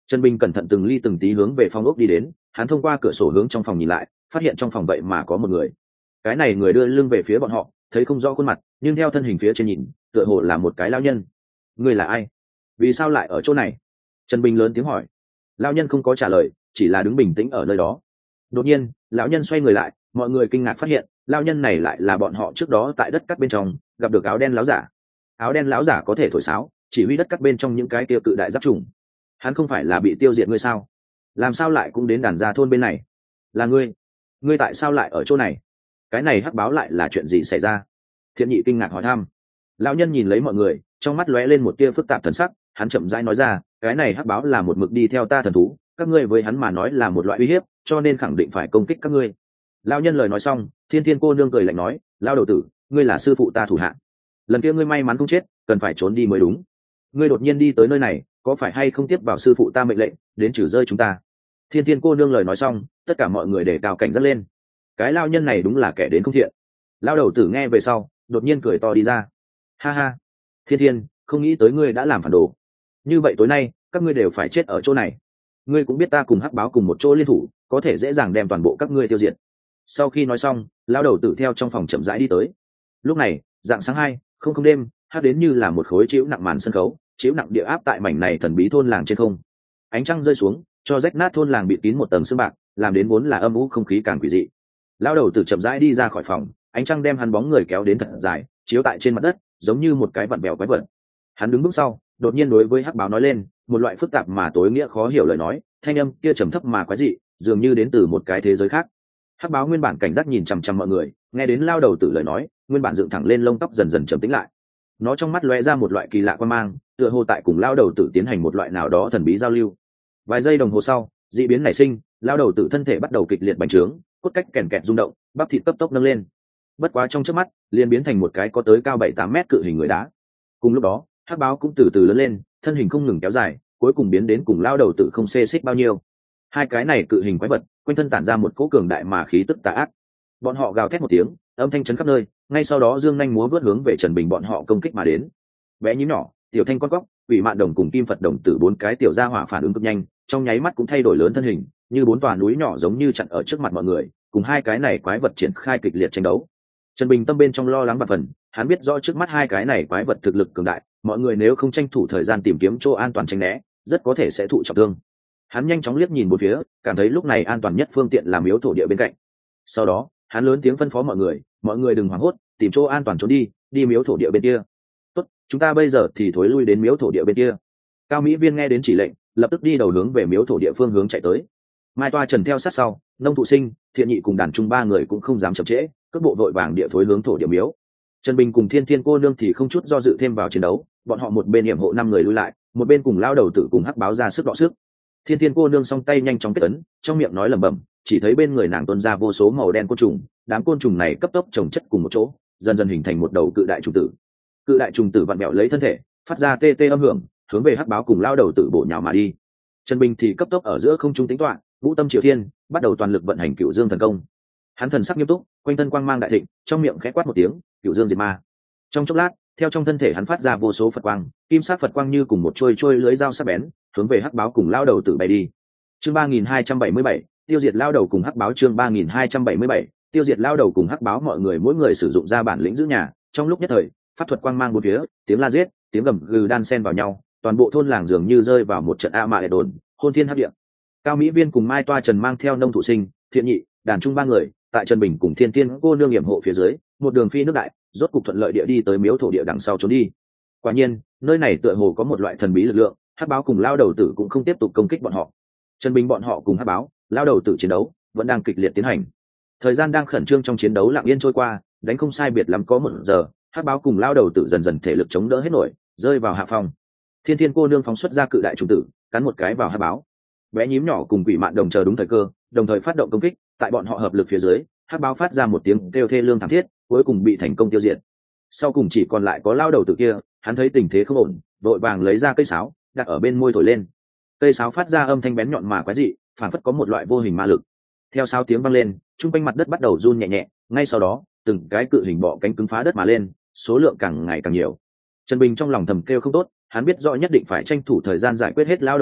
Trần Bình cẩn thận từng ly từng tí hướng về phòng ốc đi đến, hắn thông qua cửa sổ hướng trong phòng nhìn lại, phát hiện trong phòng vậy mà có một người. Cái này người đưa lưng về phía bọn họ, thấy không rõ khuôn mặt, nhưng theo thân hình phía trên nhìn, tựa hồ là một cái lão nhân. Người là ai? Vì sao lại ở chỗ này? Trần Bình lớn tiếng hỏi. Lão nhân không có trả lời, chỉ là đứng bình tĩnh ở nơi đó. Đột nhiên, lão nhân xoay người lại, mọi người kinh ngạc phát hiện, lão nhân này lại là bọn họ trước đó tại đất cắt bên trong gặp được áo đen lão giả. Áo đen lão giả có thể thổi sáo, chỉ huy đất cắt bên trong những cái kia cự đại giáp trùng. Hắn không phải là bị tiêu diệt ngươi sao? Làm sao lại cũng đến đàn gia thôn bên này? Là ngươi tại sao lại ở chỗ này? Cái này hắc báo lại là chuyện gì xảy ra? Thiện nhị kinh ngạc hỏi thăm. Lão nhân nhìn lấy mọi người, trong mắt lóe lên một tia phức tạp thần sắc, hắn chậm rãi nói ra, cái này hắc báo là một mực đi theo ta thần thú, các ngươi với hắn mà nói là một loại uy hiếp, cho nên khẳng định phải công kích các ngươi. Lão nhân lời nói xong, Thiên Thiên cô nương cười lạnh nói, lão đầu tử, ngươi là sư phụ ta thủ hạ, lần kia ngươi may mắn không chết, cần phải trốn đi mới đúng. Ngươi đột nhiên đi tới nơi này, có phải hay không tiếp vào sư phụ ta mệnh lệnh đến trừ rơi chúng ta? Thiên Thiên cô nương lời nói xong, tất cả mọi người để cao cảnh giác lên. Cái lão nhân này đúng là kẻ đến không thiện. Lão đầu tử nghe về sau, đột nhiên cười to đi ra. Ha ha, Thiên Thiên, không nghĩ tới ngươi đã làm phản đồ. Như vậy tối nay, các ngươi đều phải chết ở chỗ này. Ngươi cũng biết ta cùng hắc báo cùng một chỗ liên thủ, có thể dễ dàng đem toàn bộ các ngươi tiêu diệt. Sau khi nói xong, lão đầu tử theo trong phòng chậm rãi đi tới. Lúc này, dạng sáng 2:00 đêm, hắc đến như là một khối chiếu nặng màn sân khấu, chiếu nặng địa áp tại mảnh này thần bí thôn làng trên không. Ánh trăng rơi xuống, cho rách nát thôn làng bịt kín một tầng sương bạc, làm đến vốn là âm u không khí càng quỷ dị. Lão đầu tử chậm rãi đi ra khỏi phòng, ánh trăng đem hắn bóng người kéo đến thật dài, chiếu tại trên mặt đất, giống như một cái vặn bèo quái vật. Hắn đứng bước sau, đột nhiên đối với hắc báo nói lên một loại phức tạp mà tối nghĩa khó hiểu lời nói, thanh âm kia trầm thấp mà quái dị, dường như đến từ một cái thế giới khác. Hắc báo nguyên bản cảnh giác nhìn chằm chằm mọi người, nghe đến lao đầu tử lời nói, nguyên bản dựng thẳng lên lông tóc dần dần trầm tĩnh lại. Nó trong mắt lóe ra một loại kỳ lạ quan mang, tựa hồ tại cùng lao đầu tử tiến hành một loại nào đó thần bí giao lưu. Vài giây đồng hồ sau, dị biến nảy sinh, lao đầu tử thân thể bắt đầu kịch liệt bành trướng, cốt cách kèn kẹt rung động, bắp thịt cấp tốc nâng lên. Bất quá trong chớp mắt, liền biến thành một cái có tới cao 7-8 mét cự hình người đá. Cùng lúc đó, hắc báo cũng từ từ lớn lên, thân hình không ngừng kéo dài, cuối cùng biến đến cùng lao đầu tử không xê xích bao nhiêu. Hai cái này cự hình quái vật, quanh thân tản ra một cỗ cường đại mà khí tức tà ác. Bọn họ gào thét một tiếng, âm thanh chấn khắp nơi, ngay sau đó dương nhanh múa vớt hướng về Trần Bình bọn họ công kích mà đến. Bé nhím nhỏ, tiểu thanh con cóc, ủy mạn đồng cùng kim Phật đồng tử bốn cái tiểu gia hỏa phản ứng cực nhanh, trong nháy mắt cũng thay đổi lớn thân hình, như bốn tòa núi nhỏ giống như chặn ở trước mặt mọi người, cùng hai cái này quái vật triển khai kịch liệt tranh đấu. Trần Bình tâm bên trong lo lắng bạt phần, hắn biết rõ trước mắt hai cái này quái vật thực lực cường đại, mọi người nếu không tranh thủ thời gian tìm kiếm chỗ an toàn tránh né, rất có thể sẽ thụ trọng thương. Hắn nhanh chóng liếc nhìn bốn phía, cảm thấy lúc này an toàn nhất phương tiện là miếu thổ địa bên cạnh. Sau đó, hắn lớn tiếng phân phó mọi người đừng hoảng hốt, tìm chỗ an toàn trốn đi, đi miếu thổ địa bên kia. Tốt, chúng ta bây giờ thì thối lui đến miếu thổ địa bên kia. Cao Mỹ Viên nghe đến chỉ lệnh, lập tức đi đầu hướng về miếu thổ địa phương hướng chạy tới. Mai Toa Trần theo sát sau, Nông Thụ Sinh, Thiện Nhị cùng đàn trung ba người cũng không dám chậm trễ, cước bộ vội vàng địa thối hướng thổ địa miếu. Trần Bình cùng Thiên Thiên cô nương thì không chút do dự thêm vào chiến đấu, bọn họ một bên yểm hộ 5 người lui lại, một bên cùng lao đầu tử cùng hắc báo ra sức đọ sức. Thiên Thiên cô nương song tay nhanh chóng kết ấn, trong miệng nói lẩm bẩm, chỉ thấy bên người nàng tuôn ra vô số màu đen côn trùng, đám côn trùng này cấp tốc chồng chất cùng một chỗ, dần dần hình thành một đầu cự đại trùng tử. Cự đại trùng tử vặn bẹo lấy thân thể, phát ra tê tê âm hưởng, hướng về hắc báo cùng lao đầu tử bổ nhào mà đi. Trần Bình thì cấp tốc ở giữa không trung tính toán, vũ tâm triệu thiên, bắt đầu toàn lực vận hành Cửu Dương thần công. Hắn thần sắc nghiêm túc, quanh thân quang mang đại thịnh, trong miệng khẽ quát một tiếng, Cửu Dương diệt ma. Trong chốc lát, theo trong thân thể hắn phát ra vô số Phật quang, kim sắc Phật quang như cùng một trôi lưới dao sắc bén, hướng về hắc báo cùng lao đầu tử bay đi. Chương 3277, tiêu diệt lao đầu cùng hắc báo. Chương 3277, tiêu diệt lao đầu cùng hắc báo. Mọi người mỗi người sử dụng ra bản lĩnh giữ nhà, trong lúc nhất thời, pháp thuật quang mang bốn phía, tiếng la giết, tiếng gầm gừ đan xen vào nhau, toàn bộ thôn làng dường như rơi vào một trận a mạ đồn, hôn thiên hấp địa. Cao Mỹ Viên cùng Mai Toa Trần mang theo Nông Thụ Sinh, Thiện Nhị, đàn trung ba người, tại Trần Bình cùng Thiên Thiên cô nương nghiệm hộ phía dưới, một đường phi nước đại, rốt cục thuận lợi địa đi tới miếu thổ địa đằng sau trốn đi. Quả nhiên, nơi này tựa hồ có một loại thần bí lực lượng, hắc báo cùng lao đầu tử cũng không tiếp tục công kích bọn họ. Trần Bình bọn họ cùng hắc báo, lao đầu tử chiến đấu vẫn đang kịch liệt tiến hành. Thời gian đang khẩn trương trong chiến đấu lặng yên trôi qua, đánh không sai biệt lắm có 1 giờ, hắc báo cùng lao đầu tử dần dần thể lực chống đỡ hết nổi, rơi vào hạ phong. Thiên Thiên cô nương phóng xuất ra cự đại trùng tử, cắn một cái vào hắc báo. Bé nhím nhỏ cùng quỷ mạn đồng chờ đúng thời cơ, đồng thời phát động công kích, tại bọn họ hợp lực phía dưới, hắc báo phát ra một tiếng kêu thê lương thảm thiết, cuối cùng bị thành công tiêu diệt. Sau cùng chỉ còn lại có lao đầu tử kia, hắn thấy tình thế không ổn, vội vàng lấy ra cây sáo, đặt ở bên môi thổi lên. Cây sáo phát ra âm thanh bén nhọn mà quái dị, phản phất có một loại vô hình ma lực. Theo sáo tiếng vang lên, trung quanh mặt đất bắt đầu run nhẹ nhẹ, ngay sau đó, từng cái cự hình bọ cánh cứng phá đất mà lên, số lượng càng ngày càng nhiều. Trần Bình trong lòng thầm kêu không tốt, hắn biết rõ nhất định phải tranh thủ thời gian giải quyết hết lao đầu tử,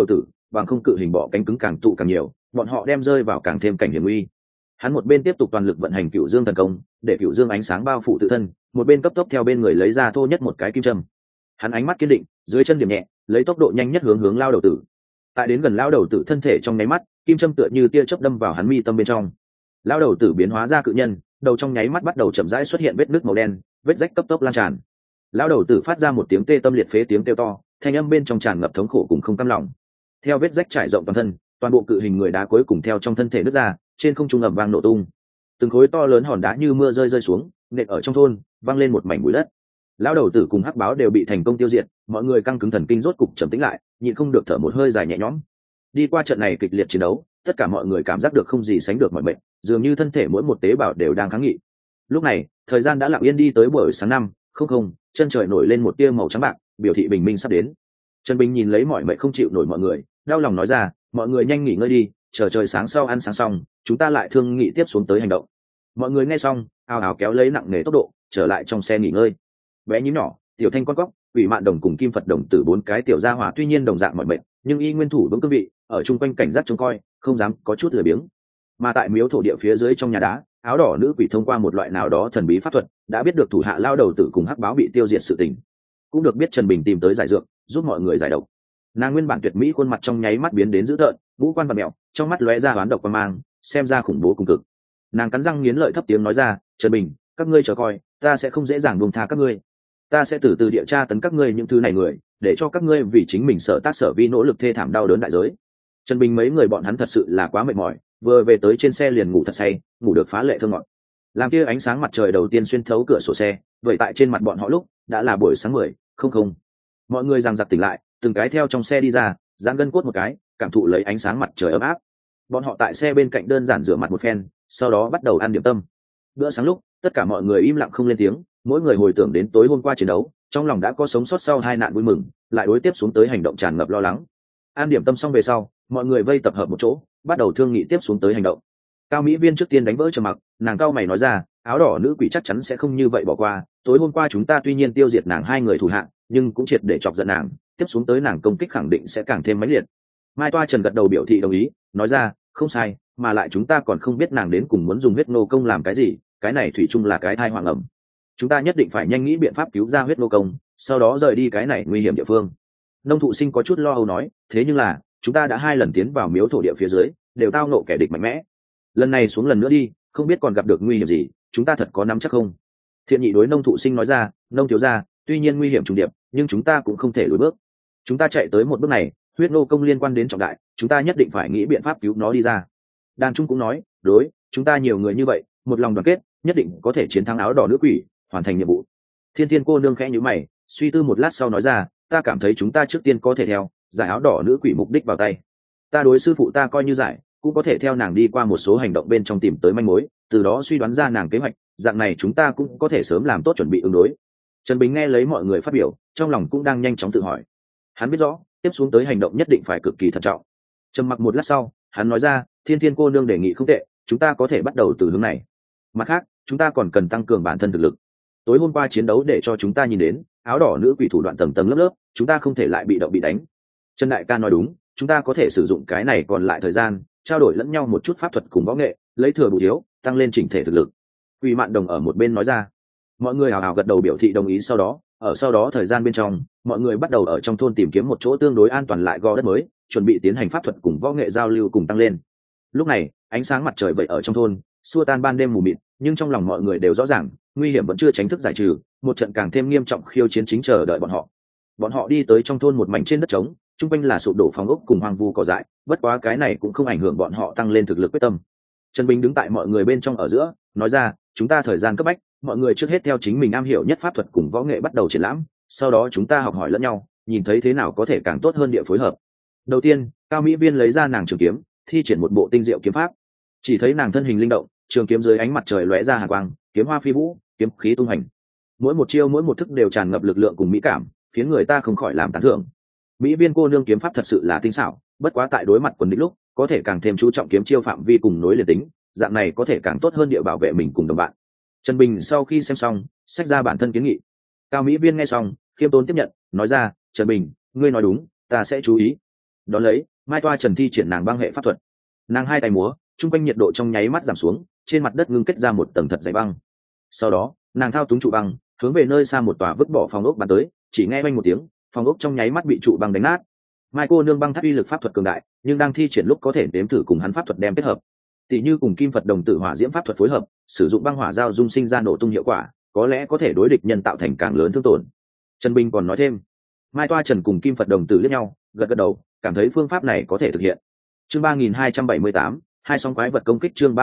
bằng không cự hình bọ cánh cứng càng tụ càng nhiều, bọn họ đem rơi vào càng thêm cảnh hiểm nguy. Hắn một bên tiếp tục toàn lực vận hành Cửu Dương thần công, để Cửu Dương ánh sáng bao phủ tự thân, một bên cấp tốc theo bên người lấy ra thô nhất một cái kim châm. Hắn ánh mắt kiên định, dưới chân điểm nhẹ, lấy tốc độ nhanh nhất hướng lao đầu tử. Tại đến gần lao đầu tử thân thể trong nháy mắt, kim châm tựa như tia chớp đâm vào hắn mi tâm bên trong. Lao đầu tử biến hóa ra cự nhân, đầu trong nháy mắt bắt đầu chậm rãi xuất hiện vết nứt màu đen, vết rách cấp tốc lan tràn. Lao đầu tử phát ra một tiếng tê tâm liệt phế tiếng kêu to, thanh âm bên trong tràn ngập thống khổ cùng không cam lòng. Theo vết rách trải rộng toàn thân, toàn bộ cự hình người đá cuối cùng theo trong thân thể nứt ra, trên không trung ầm vang nổ tung. Từng khối to lớn hòn đá như mưa rơi xuống, nện ở trong thôn, văng lên một mảnh bụi đất. Lão đầu tử cùng hắc báo đều bị thành công tiêu diệt, mọi người căng cứng thần kinh rốt cục trầm tĩnh lại, nhịn không được thở một hơi dài nhẹ nhõm. Đi qua trận này kịch liệt chiến đấu, tất cả mọi người cảm giác được không gì sánh được mọi mệt, dường như thân thể mỗi một tế bào đều đang kháng nghị. Lúc này, thời gian đã lặng yên đi tới buổi sáng 5:00, chân trời nổi lên một tia màu trắng bạc, biểu thị bình minh sắp đến. Trần Bình nhìn lấy mọi mệt không chịu nổi mọi người, đau lòng nói ra, mọi người nhanh nghỉ ngơi đi, chờ trời sáng sau ăn sáng xong, chúng ta lại thương nghị tiếp xuống tới hành động. Mọi người nghe xong, ào ào kéo lấy nặng nề tốc độ, trở lại trong xe nghỉ ngơi. Bé nhím nhỏ, tiểu thanh con cóc, ủy mạn đồng cùng kim phật đồng tử bốn cái tiểu gia hỏa tuy nhiên đồng dạng mọi mệt, nhưng y nguyên thủ vững cương vị, ở chung quanh cảnh giác trông coi, không dám có chút lười biếng. Mà tại miếu thổ địa phía dưới trong nhà đá, áo đỏ nữ quỷ thông qua một loại nào đó thần bí pháp thuật, đã biết được thủ hạ lao đầu tử cùng hắc báo bị tiêu diệt sự tình, cũng được biết Trần Bình tìm tới giải dược, giúp mọi người giải độc. Nàng nguyên bản tuyệt mỹ khuôn mặt trong nháy mắt biến đến dữ tợn, ngũ quan vặn mèo, trong mắt lóe ra hoán độc quan mang, xem ra khủng bố cùng cực. Nàng cắn răng nghiến lợi thấp tiếng nói ra, Trần Bình, các ngươi chờ coi, ta sẽ không dễ dàng buông tha các ngươi. Ta sẽ từ từ địa tra tấn các ngươi những thứ này người, để cho các ngươi vì chính mình sở tác sở vi nỗ lực thê thảm đau đớn đại giới. Trần Bình mấy người bọn hắn thật sự là quá mệt mỏi, vừa về tới trên xe liền ngủ thật say, ngủ được phá lệ thơ ngọt. Làm kia ánh sáng mặt trời đầu tiên xuyên thấu cửa sổ xe, vậy tại trên mặt bọn họ lúc đã là buổi sáng 10:00. Mọi người giằng giặc tỉnh lại, từng cái theo trong xe đi ra, giãn gân cốt một cái, cảm thụ lấy ánh sáng mặt trời ấm áp. Bọn họ tại xe bên cạnh đơn giản rửa mặt một phen, sau đó bắt đầu ăn điểm tâm. Bữa sáng lúc, tất cả mọi người im lặng không lên tiếng, mỗi người hồi tưởng đến tối hôm qua chiến đấu, trong lòng đã có sống sót sau hai nạn vui mừng, lại đối tiếp xuống tới hành động tràn ngập lo lắng. Ăn điểm tâm xong về sau, mọi người vây tập hợp một chỗ, bắt đầu thương nghị tiếp xuống tới hành động. Cao Mỹ Viên trước tiên đánh vỡ trầm mặc, nàng cao mày nói ra, áo đỏ nữ quỷ chắc chắn sẽ không như vậy bỏ qua, tối hôm qua chúng ta tuy nhiên tiêu diệt nàng hai người thủ hạng, nhưng cũng triệt để chọc giận nàng, tiếp xuống tới nàng công kích khẳng định sẽ càng thêm mãnh liệt. Mai Toa Trần gật đầu biểu thị đồng ý, nói ra, không sai, mà lại chúng ta còn không biết nàng đến cùng muốn dùng huyết nô công làm cái gì, cái này thủy chung là cái thai hoàng ẩm. Chúng ta nhất định phải nhanh nghĩ biện pháp cứu ra huyết nô công, sau đó rời đi cái này nguy hiểm địa phương. Nông Thụ Sinh có chút lo âu nói, thế nhưng là chúng ta đã 2 lần tiến vào miếu thổ địa phía dưới, đều tao nộ kẻ địch mạnh mẽ. Lần này xuống lần nữa đi, không biết còn gặp được nguy hiểm gì, chúng ta thật có nắm chắc không? Thiện Nhị đối Nông Thụ Sinh nói ra, Nông thiếu gia, tuy nhiên nguy hiểm trùng điệp, nhưng chúng ta cũng không thể lùi bước. Chúng ta chạy tới một bước này, huyết nô công liên quan đến trọng đại, chúng ta nhất định phải nghĩ biện pháp cứu nó đi ra. Đàn Trung cũng nói, đối, chúng ta nhiều người như vậy, một lòng đoàn kết, nhất định có thể chiến thắng áo đỏ nữ quỷ, hoàn thành nhiệm vụ. Thiên Thiên cô nương khẽ nhíu mày, suy tư một lát sau nói ra, ta cảm thấy chúng ta trước tiên có thể theo giải áo đỏ nữ quỷ mục đích vào tay. Ta đối sư phụ ta coi như giải, cũng có thể theo nàng đi qua một số hành động bên trong tìm tới manh mối, từ đó suy đoán ra nàng kế hoạch, dạng này chúng ta cũng có thể sớm làm tốt chuẩn bị ứng đối. Trần Bình nghe lấy mọi người phát biểu, trong lòng cũng đang nhanh chóng tự hỏi. Hắn biết rõ, tiếp xuống tới hành động nhất định phải cực kỳ thận trọng. Trầm mặc một lát sau, hắn nói ra, Thiên Thiên cô nương đề nghị không tệ, chúng ta có thể bắt đầu từ hướng này. Mặt khác, chúng ta còn cần tăng cường bản thân thực lực. Tối hôm qua chiến đấu để cho chúng ta nhìn đến, áo đỏ nữ quỷ thủ đoạn tầng tầng lớp lớp, chúng ta không thể lại bị động bị đánh. Trần đại ca nói đúng, chúng ta có thể sử dụng cái này còn lại thời gian, trao đổi lẫn nhau một chút pháp thuật cùng võ nghệ, lấy thừa bù thiếu, tăng lên chỉnh thể thực lực. Quỷ Mạn Đồng ở một bên nói ra. Mọi người hào hào gật đầu biểu thị đồng ý, sau đó thời gian bên trong, mọi người bắt đầu ở trong thôn tìm kiếm một chỗ tương đối an toàn lại gò đất mới, chuẩn bị tiến hành pháp thuật cùng võ nghệ giao lưu cùng tăng lên. Lúc này, ánh sáng mặt trời vậy ở trong thôn, xua tan ban đêm mù mịt, nhưng trong lòng mọi người đều rõ ràng, nguy hiểm vẫn chưa tránh thức giải trừ, một trận càng thêm nghiêm trọng khiêu chiến chính chờ đợi bọn họ. Bọn họ đi tới trong thôn một mảnh trên đất trống, chung quanh là sụp đổ phòng ốc cùng hoang vu cỏ dại, bất quá cái này cũng không ảnh hưởng bọn họ tăng lên thực lực quyết tâm. Trần Bình đứng tại mọi người bên trong ở giữa, nói ra, chúng ta thời gian cấp bách, mọi người trước hết theo chính mình am hiểu nhất pháp thuật cùng võ nghệ bắt đầu triển lãm, sau đó chúng ta học hỏi lẫn nhau, nhìn thấy thế nào có thể càng tốt hơn địa phối hợp. Đầu tiên, Cao Mỹ Viên lấy ra nàng trường kiếm, thi triển một bộ tinh diệu kiếm pháp. Chỉ thấy nàng thân hình linh động, trường kiếm dưới ánh mặt trời lóe ra hàn quang, kiếm hoa phi vũ, kiếm khí tung hành. Mỗi một chiêu mỗi một thức đều tràn ngập lực lượng cùng mỹ cảm, khiến người ta không khỏi làm tán thưởng. Mỹ Viên cô nương kiếm pháp thật sự là tinh xảo, bất quá tại đối mặt quần địch lúc, có thể càng thêm chú trọng kiếm chiêu phạm vi cùng nối liền tính, dạng này có thể càng tốt hơn địa bảo vệ mình cùng đồng bạn. Trần Bình sau khi xem xong, xách ra bản thân kiến nghị. Cao Mỹ Viên nghe xong, khiêm tốn tiếp nhận, nói ra, Trần Bình, ngươi nói đúng, ta sẽ chú ý. Đón lấy, Mai Toa Trần thi triển nàng băng hệ pháp thuật, nàng hai tay múa, trung quanh nhiệt độ trong nháy mắt giảm xuống, trên mặt đất ngưng kết ra một tầng thật dày băng. Sau đó nàng thao túng trụ băng hướng về nơi xa một tòa vứt bỏ phòng ốc bắn tới, chỉ nghe oanh một tiếng, phòng ốc trong nháy mắt bị trụ băng đánh nát. Mai cô nương băng tháp uy lực pháp thuật cường đại, nhưng đang thi triển lúc có thể nếm thử cùng hắn pháp thuật đem kết hợp, tỷ như cùng kim Phật đồng tử hỏa diễm pháp thuật phối hợp, sử dụng băng hỏa giao dung sinh ra nổ tung hiệu quả, có lẽ có thể đối địch nhân tạo thành càng lớn thương tổn. Trần Bình còn nói thêm. Mai Toa Trần cùng kim Phật đồng tử liếc nhau, gật gật đầu, cảm thấy phương pháp này có thể thực hiện. Chương 3278, hai sóng quái vật công kích. Chương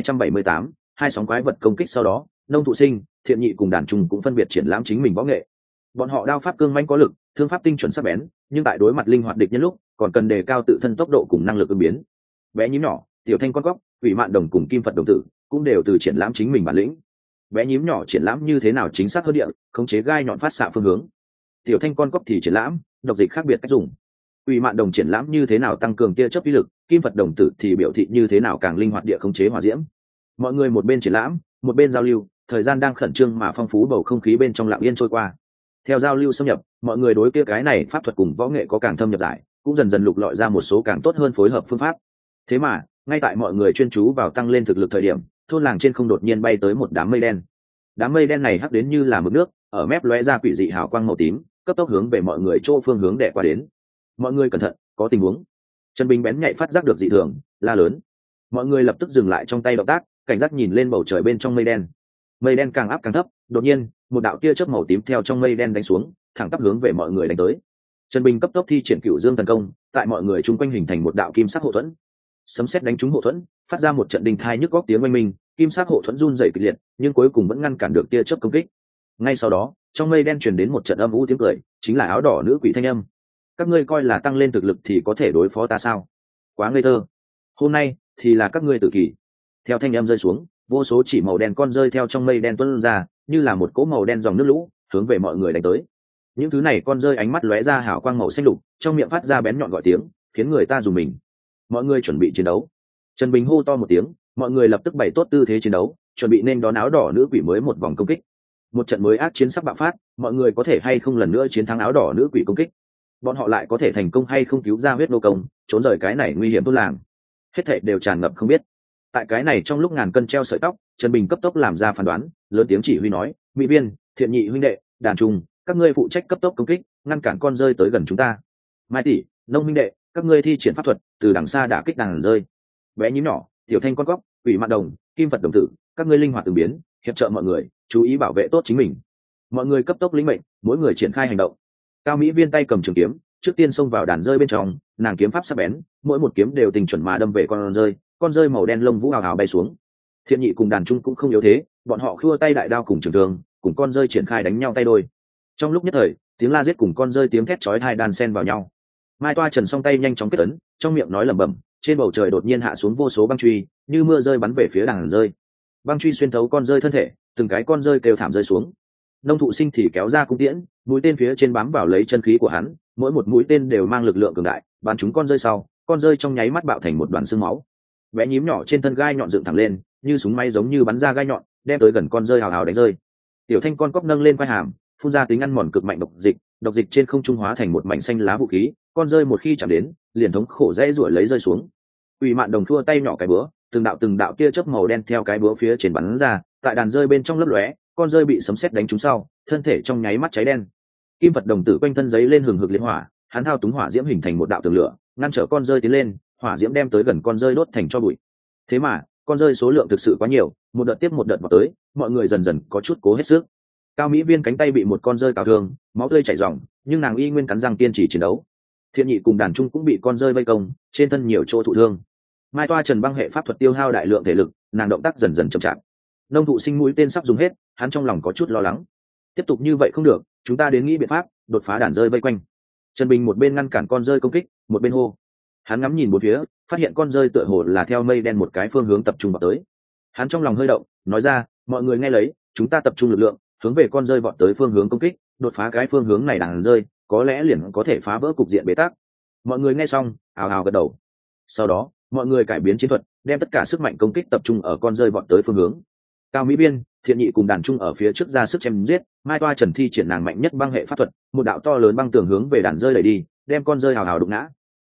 3278, hai sóng quái vật công kích. Sau đó, Nông Thụ Sinh, Thiện Nhị cùng Đàn Trung cũng phân biệt triển lãm chính mình võ nghệ. Bọn họ đao pháp cương mãnh có lực, thương pháp tinh chuẩn sắc bén, nhưng tại đối mặt linh hoạt địch nhân lúc, còn cần đề cao tự thân tốc độ cùng năng lực ứng biến. Bé nhím nhỏ, Tiểu Thanh con cóc, Quỷ Mạn Đồng cùng Kim Phật đồng tử cũng đều từ triển lãm chính mình bản lĩnh. Bé nhím nhỏ triển lãm như thế nào chính xác hơn địa, khống chế gai nhọn phát xạ phương hướng. Tiểu Thanh con cóc thì triển lãm độc dịch khác biệt cách dùng. Quỷ Mạn Đồng triển lãm như thế nào tăng cường tia chớp uy lực, Kim Phật đồng tử thì biểu thị như thế nào càng linh hoạt địa khống chế hỏa diễm. Mọi người một bên triển lãm, một bên giao lưu, thời gian đang khẩn trương mà phong phú, bầu không khí bên trong lặng yên trôi qua. Theo giao lưu xâm nhập, mọi người đối kia cái này pháp thuật cùng võ nghệ có càng thâm nhập giải, cũng dần dần lục lọi ra một số càng tốt hơn phối hợp phương pháp. Thế mà, ngay tại mọi người chuyên chú vào tăng lên thực lực thời điểm, thôn làng trên không đột nhiên bay tới một đám mây đen. Đám mây đen này hắc đến như là mực nước, ở mép lóe ra quỷ dị hào quang màu tím, cấp tốc hướng về mọi người chỗ phương hướng đè qua đến. Mọi người cẩn thận, có tình huống. Trần Bình bén nhạy phát giác được dị thường, la lớn. Mọi người lập tức dừng lại trong tay động tác, cảnh giác nhìn lên bầu trời bên trong mây đen. Mây đen càng áp càng thấp, đột nhiên, một đạo tia chớp màu tím theo trong mây đen đánh xuống, thẳng tắp hướng về mọi người đánh tới. Trần Bình cấp tốc thi triển Cửu Dương thần công, tại mọi người chung quanh hình thành một đạo kim sắc hộ thuẫn. Sấm sét đánh trúng hộ thuẫn, phát ra một trận đình thai nhức góc tiếng oanh minh, kim sắc hộ thuẫn run rẩy kịch liệt, nhưng cuối cùng vẫn ngăn cản được tia chớp công kích. Ngay sau đó, trong mây đen truyền đến một trận âm u tiếng cười, chính là áo đỏ nữ quỷ thanh âm. Các ngươi coi là tăng lên thực lực thì có thể đối phó ta sao? Quá ngây thơ. Hôm nay thì là các ngươi tự kỷ. Theo thanh âm rơi xuống, vô số chỉ màu đen con rơi theo trong mây đen tuôn ra, như là một cỗ màu đen dòng nước lũ, hướng về mọi người đánh tới. Những thứ này con rơi ánh mắt lóe ra hào quang màu xanh lục, trong miệng phát ra bén nhọn gọi tiếng, khiến người ta dùng mình. Mọi người chuẩn bị chiến đấu. Trần Bình hô to một tiếng, mọi người lập tức bày tốt tư thế chiến đấu, chuẩn bị nên đón áo đỏ nữ quỷ mới một vòng công kích. Một trận mới ác chiến sắp bạo phát, mọi người có thể hay không lần nữa chiến thắng áo đỏ nữ quỷ công kích? Bọn họ lại có thể thành công hay không cứu ra huyết nô công, trốn rời cái này nguy hiểm thôn làng? Hết thảy đều tràn ngập không biết. Tại cái này trong lúc ngàn cân treo sợi tóc, Trần Bình cấp tốc làm ra phán đoán, lớn tiếng chỉ huy nói: Mỹ Viên, Thiện Nhị huynh đệ, Đàn Trung, các ngươi phụ trách cấp tốc công kích, ngăn cản con rơi tới gần chúng ta. Mai tỷ, Nông huynh đệ, các ngươi thi triển pháp thuật, từ đằng xa đả kích đàn rơi. Bé nhím nhỏ, Tiểu Thanh con cóc, Quỷ Mạn Đồng, Kim Phật đồng tử, các ngươi linh hoạt ứng biến, hiệp trợ mọi người, chú ý bảo vệ tốt chính mình. Mọi người cấp tốc lĩnh mệnh, mỗi người triển khai hành động. Cao Mỹ Viên tay cầm trường kiếm, trước tiên xông vào đàn rơi bên trong, nàng kiếm pháp sắc bén, mỗi một kiếm đều tình chuẩn mà đâm về con rơi màu đen lông vũ hào hào bay xuống. Thiện Nhị cùng Đàn Trung cũng không yếu thế, bọn họ khua tay đại đao cùng trường thương, cùng con rơi triển khai đánh nhau tay đôi. Trong lúc nhất thời, tiếng la giết cùng con rơi tiếng thét chói tai đan xen vào nhau. Mai Toa Trần song tay nhanh chóng kết ấn, trong miệng nói lẩm bẩm, trên bầu trời đột nhiên hạ xuống vô số băng truy, như mưa rơi bắn về phía đàn rơi. Băng truy xuyên thấu con rơi thân thể, từng cái con rơi kêu thảm rơi xuống. Nông Thụ Sinh thì kéo ra cung tiễn, mũi tên phía trên bám vào lấy chân khí của hắn, mỗi một mũi tên đều mang lực lượng cường đại, bắn trúng con rơi sau, con rơi trong nháy mắt bạo thành một đoàn xương máu. Bé nhím nhỏ trên thân gai nhọn dựng thẳng lên, như súng máy giống như bắn ra gai nhọn, đem tới gần con rơi hào hào đánh rơi. Tiểu Thanh con cóc nâng lên quai hàm, phun ra tính ăn mòn cực mạnh độc dịch trên không trung hóa thành một mảnh xanh lá vũ khí, con rơi một khi chạm đến, liền thống khổ dễ ruổi lấy rơi xuống. Quỷ Mạn Đồng thua tay nhỏ cái búa, từng đạo tia chớp màu đen theo cái búa phía trên bắn ra, tại đàn rơi bên trong lấp lóe, con rơi bị sấm sét đánh trúng sau, thân thể trong nháy mắt cháy đen. Kim Phật đồng tử quanh thân giấy lên hừng hực liệt hỏa, hắn thao túng hỏa diễm hình thành một đạo tường lửa, ngăn trở con rơi tiến lên, hỏa diễm đem tới gần con rơi đốt thành tro bụi. Thế mà, con rơi số lượng thực sự quá nhiều, một đợt tiếp một đợt vào tới, mọi người dần dần có chút cố hết sức. Cao Mỹ Viên cánh tay bị một con rơi cào thương, máu tươi chảy ròng, nhưng nàng y nguyên cắn răng kiên trì chiến đấu. Thiện Nhị cùng Đàn Trung cũng bị con rơi vây công, trên thân nhiều chỗ thụ thương. Mai Toa Trần băng hệ pháp thuật tiêu hao đại lượng thể lực, nàng động tác dần dần chậm chạp. Nông Thụ Sinh mũi tên sắp dùng hết, hắn trong lòng có chút lo lắng. Tiếp tục như vậy không được, chúng ta đến nghĩ biện pháp đột phá đàn rơi vây quanh. Trần Bình một bên ngăn cản con rơi công kích, một bên hô. Hắn ngắm nhìn bốn phía, phát hiện con rơi tựa hồ là theo mây đen một cái phương hướng tập trung vào tới. Hắn trong lòng hơi động, nói ra: mọi người nghe lấy, chúng ta tập trung lực lượng, hướng về con rơi vọt tới phương hướng công kích, đột phá cái phương hướng này đàn rơi, có lẽ liền có thể phá vỡ cục diện bế tắc. Mọi người nghe xong, ào ào gật đầu. Sau đó, mọi người cải biến chiến thuật, đem tất cả sức mạnh công kích tập trung ở con rơi vọt tới phương hướng. Cao Mỹ Biên, Thiện Nhị cùng Đàn Trung ở phía trước ra sức chém giết, Mai Toa Trần thi triển nàng mạnh nhất băng hệ pháp thuật, một đạo to lớn băng tường hướng về đàn rơi đẩy đi, đem con rơi hào hào đụng ngã.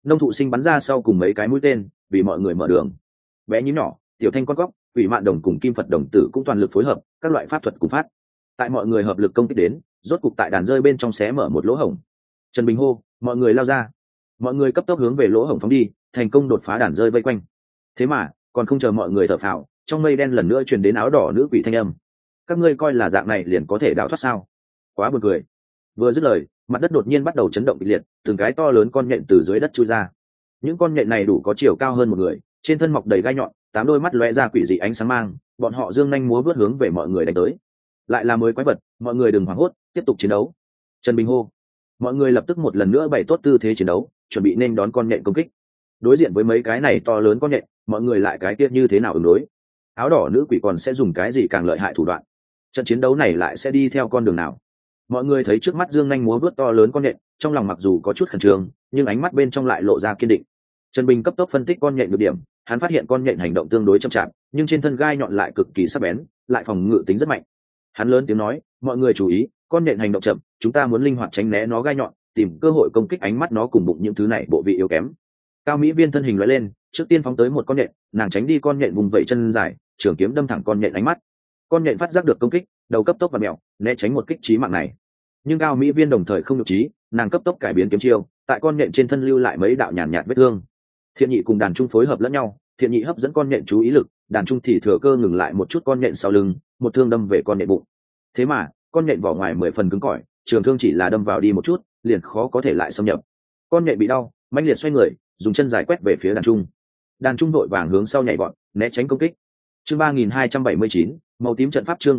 Nông thụ sinh bắn ra sau cùng mấy cái mũi tên vì mọi người mở đường. Bé nhím nhỏ, tiểu thanh con cóc, quỷ mạn đồng cùng kim phật đồng tử cũng toàn lực phối hợp các loại pháp thuật cùng phát. Tại mọi người hợp lực công kích đến, rốt cục tại đàn rơi bên trong xé mở một lỗ hổng. Trần Bình hô, mọi người lao ra. Mọi người cấp tốc hướng về lỗ hổng phóng đi, thành công đột phá đàn rơi vây quanh. Thế mà còn không chờ mọi người thở phào, trong mây đen lần nữa truyền đến áo đỏ nữ quỷ thanh âm: các ngươi coi là dạng này liền có thể đào thoát sao? Quá buồn cười. Vừa dứt lời, mặt đất đột nhiên bắt đầu chấn động kịch liệt, từng cái to lớn con nhện từ dưới đất chui ra. Những con nhện này đủ có chiều cao hơn một người, trên thân mọc đầy gai nhọn, 8 đôi mắt lóe ra quỷ dị ánh sáng mang, bọn họ dương nhanh múa vớt hướng về mọi người đánh tới. Lại là mới quái vật, mọi người đừng hoảng hốt, tiếp tục chiến đấu. Trần Bình hô. Mọi người lập tức một lần nữa bày tốt tư thế chiến đấu, chuẩn bị nên đón con nhện công kích. Đối diện với mấy cái này to lớn con nhện, mọi người lại cái tiết như thế nào ứng đối? Áo đỏ nữ quỷ còn sẽ dùng cái gì càng lợi hại thủ đoạn? Trận chiến đấu này lại sẽ đi theo con đường nào? Mọi người thấy trước mắt dương nhanh múa vớt to lớn con nhện, trong lòng mặc dù có chút khẩn trương, nhưng ánh mắt bên trong lại lộ ra kiên định. Trần Bình cấp tốc phân tích con nhện được điểm, hắn phát hiện con nhện hành động tương đối chậm chạp, nhưng trên thân gai nhọn lại cực kỳ sắc bén, lại phòng ngự tính rất mạnh. Hắn lớn tiếng nói, mọi người chú ý, con nhện hành động chậm, chúng ta muốn linh hoạt tránh né nó gai nhọn, tìm cơ hội công kích ánh mắt nó cùng bụng những thứ này bộ vị yếu kém. Cao Mỹ Viên thân hình lóe lên, trước tiên phóng tới một con nhện, nàng tránh đi con nhện vùng vẫy chân dài, trường kiếm đâm thẳng con nhện ánh mắt. Con nhện phát giác được công kích, đầu cấp tốc và mèo, né tránh một kích chí mạng này. Nhưng Cao Mỹ Viên đồng thời không nhục trí, nàng cấp tốc cải biến kiếm chiêu, tại con nhện trên thân lưu lại mấy đạo nhàn nhạt vết thương. Thiện nhị cùng đàn trung phối hợp lẫn nhau, thiện nhị hấp dẫn con nhện chú ý lực, đàn trung thì thừa cơ ngừng lại một chút con nhện sau lưng, một thương đâm về con nhện bụng. Thế mà con nhện vỏ ngoài 10 phần cứng cỏi, trường thương chỉ là đâm vào đi một chút, liền khó có thể lại xâm nhập. Con nhện bị đau, mãnh liệt xoay người, dùng chân dài quét về phía đàn trung. Đàn trung đội vàng hướng sau nhảy vọt, né tránh công kích. Chương 3279, màu tím trận pháp. Chương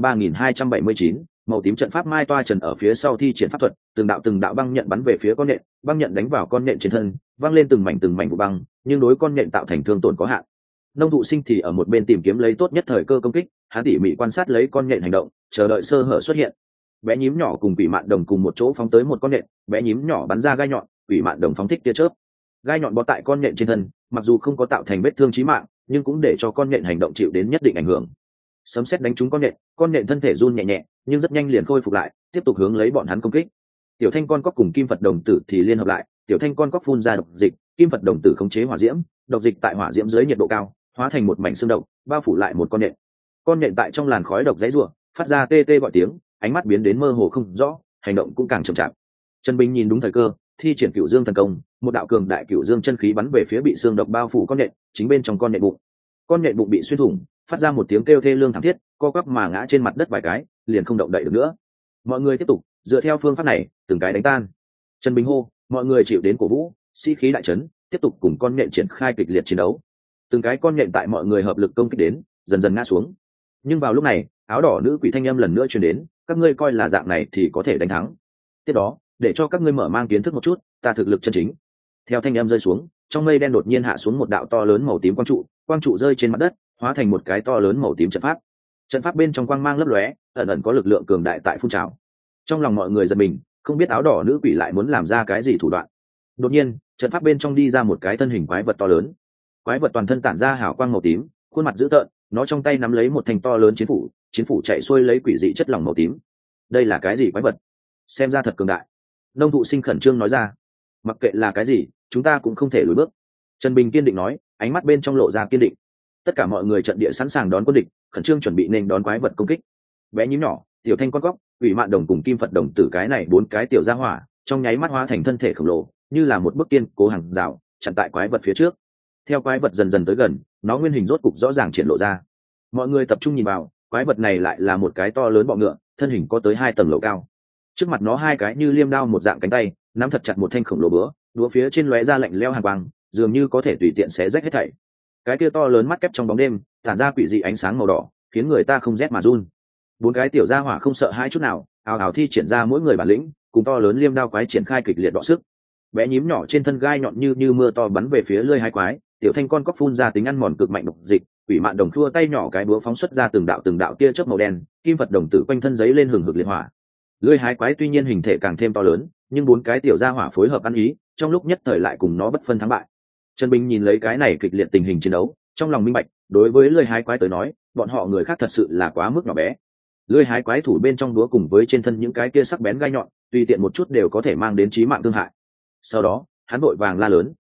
3279, màu tím trận pháp. Mai Toa Trần ở phía sau thi triển pháp thuật, từng đạo băng nhận bắn về phía con nhện, băng nhận đánh vào con nhện trên thân, văng lên từng mảnh vụ băng, nhưng đối con nhện tạo thành thương tổn có hạn. Nông thụ sinh thì ở một bên tìm kiếm lấy tốt nhất thời cơ công kích, hắn tỉ mỉ quan sát lấy con nhện hành động, chờ đợi sơ hở xuất hiện. Bé nhím nhỏ cùng quỷ mạn đồng cùng một chỗ phóng tới một con nhện, bé nhím nhỏ bắn ra gai nhọn, quỷ mạn đồng phóng thích tia chớp. Gai nhọn bó tại con nhện trên thân, mặc dù không có tạo thành vết thương chí mạng, nhưng cũng để cho con nhện hành động chịu đến nhất định ảnh hưởng. Sấm sét đánh trúng con nhện thân thể run nhẹ nhẹ, nhưng rất nhanh liền khôi phục lại, tiếp tục hướng lấy bọn hắn công kích. Tiểu thanh con cóc cùng kim phật đồng tử thì liên hợp lại, tiểu thanh con cóc phun ra độc dịch, kim phật đồng tử khống chế hỏa diễm, độc dịch tại hỏa diễm dưới nhiệt độ cao hóa thành một mảnh xương độc, bao phủ lại một con nhện. Con nhện tại trong làn khói độc dãy rủa, phát ra tê tê gọi tiếng, ánh mắt biến đến mơ hồ không rõ, hành động cũng càng chậm chạp. Trần Bình nhìn đúng thời cơ, thi triển Cửu Dương thần công, một đạo cường đại Cửu Dương chân khí bắn về phía bị xương độc bao phủ con nhện, chính bên trong con nhện bụng. Con nhện bụng bị xuyên thủng, phát ra một tiếng kêu thê lương thảm thiết, co quắp mà ngã trên mặt đất vài cái, liền không động đậy được nữa. Mọi người tiếp tục dựa theo phương pháp này, từng cái đánh tan. Trần Bình hô, mọi người chịu đến cổ vũ, sĩ khí đại trấn, tiếp tục cùng con nhện triển khai kịch liệt chiến đấu. Từng cái con nhện tại mọi người hợp lực công kích đến, dần dần ngã xuống. Nhưng vào lúc này, áo đỏ nữ quỷ thanh âm lần nữa truyền đến, các ngươi coi là dạng này thì có thể đánh thắng. Tiếp đó, để cho các ngươi mở mang kiến thức một chút, ta thực lực chân chính. Theo thanh âm rơi xuống, trong mây đen đột nhiên hạ xuống một đạo to lớn màu tím quang trụ rơi trên mặt đất, hóa thành một cái to lớn màu tím trận pháp. Trận pháp bên trong quang mang lấp lóe, ẩn ẩn có lực lượng cường đại tại phun trào. Trong lòng mọi người giật mình, không biết áo đỏ nữ quỷ lại muốn làm ra cái gì thủ đoạn. Đột nhiên, trận pháp bên trong đi ra một cái thân hình quái vật to lớn. Quái vật toàn thân tản ra hào quang màu tím, khuôn mặt dữ tợn, nó trong tay nắm lấy một thanh to lớn chiến phủ chạy xuôi lấy quỷ dị chất lỏng màu tím. Đây là cái gì quái vật? Xem ra thật cường đại. Nông thụ sinh khẩn trương nói ra. Mặc kệ là cái gì, chúng ta cũng không thể lùi bước. Trần Bình kiên định nói, ánh mắt bên trong lộ ra kiên định. Tất cả mọi người trận địa sẵn sàng đón quân địch, khẩn trương chuẩn bị nên đón quái vật công kích. Bé nhím nhỏ, tiểu thanh con cóc, quỷ mạn đồng cùng kim phật đồng tử, cái này 4 cái tiểu gia hỏa, trong nháy mắt hóa thành thân thể khổng lồ, như là một bức kiên cố hàng rào chặn tại quái vật phía trước. Theo quái vật dần dần tới gần, nó nguyên hình rốt cục rõ ràng triển lộ ra. Mọi người tập trung nhìn vào, quái vật này lại là một cái to lớn bọ ngựa, thân hình có tới 2 tầng lầu cao. Trước mặt nó 2 cái như liêm đao một dạng cánh tay, nắm thật chặt một thanh khổng lồ búa phía trên lóe ra lạnh lẽo hàn quang, dường như có thể tùy tiện xé rách hết thảy. Cái kia to lớn mắt kép trong bóng đêm, tản ra quỷ dị ánh sáng màu đỏ, khiến người ta không rét mà run. 4 cái tiểu gia hỏa không sợ hãi chút nào, ào ào thi triển ra mỗi người bản lĩnh, cùng to lớn liêm đao quái triển khai kịch liệt đọ sức. Bé nhím nhỏ trên thân gai nhọn như mưa to bắn về phía lưỡi hái quái, tiểu thanh con cóc phun ra tính ăn mòn cực mạnh độc dịch, quỷ mạn đồng thua tay nhỏ cái búa phóng xuất ra từng đạo tia chớp màu đen, kim phật đồng tử quanh thân giấy lên hừng hực liệt hỏa. Lưỡi hái quái tuy nhiên hình thể càng thêm to lớn, nhưng 4 cái tiểu gia hỏa phối hợp ăn ý, trong lúc nhất thời lại cùng nó bất phân thắng bại. Trần Bình nhìn lấy cái này kịch liệt tình hình chiến đấu, trong lòng minh bạch, đối với lưỡi hái quái tới nói, bọn họ người khác thật sự là quá mức nhỏ bé. Lưỡi hái quái thủ bên trong búa cùng với trên thân những cái kia sắc bén gai nhọn, tùy tiện một chút đều có thể mang đến chí mạng thương hại. Sau đó, hắn vội vàng la lớn,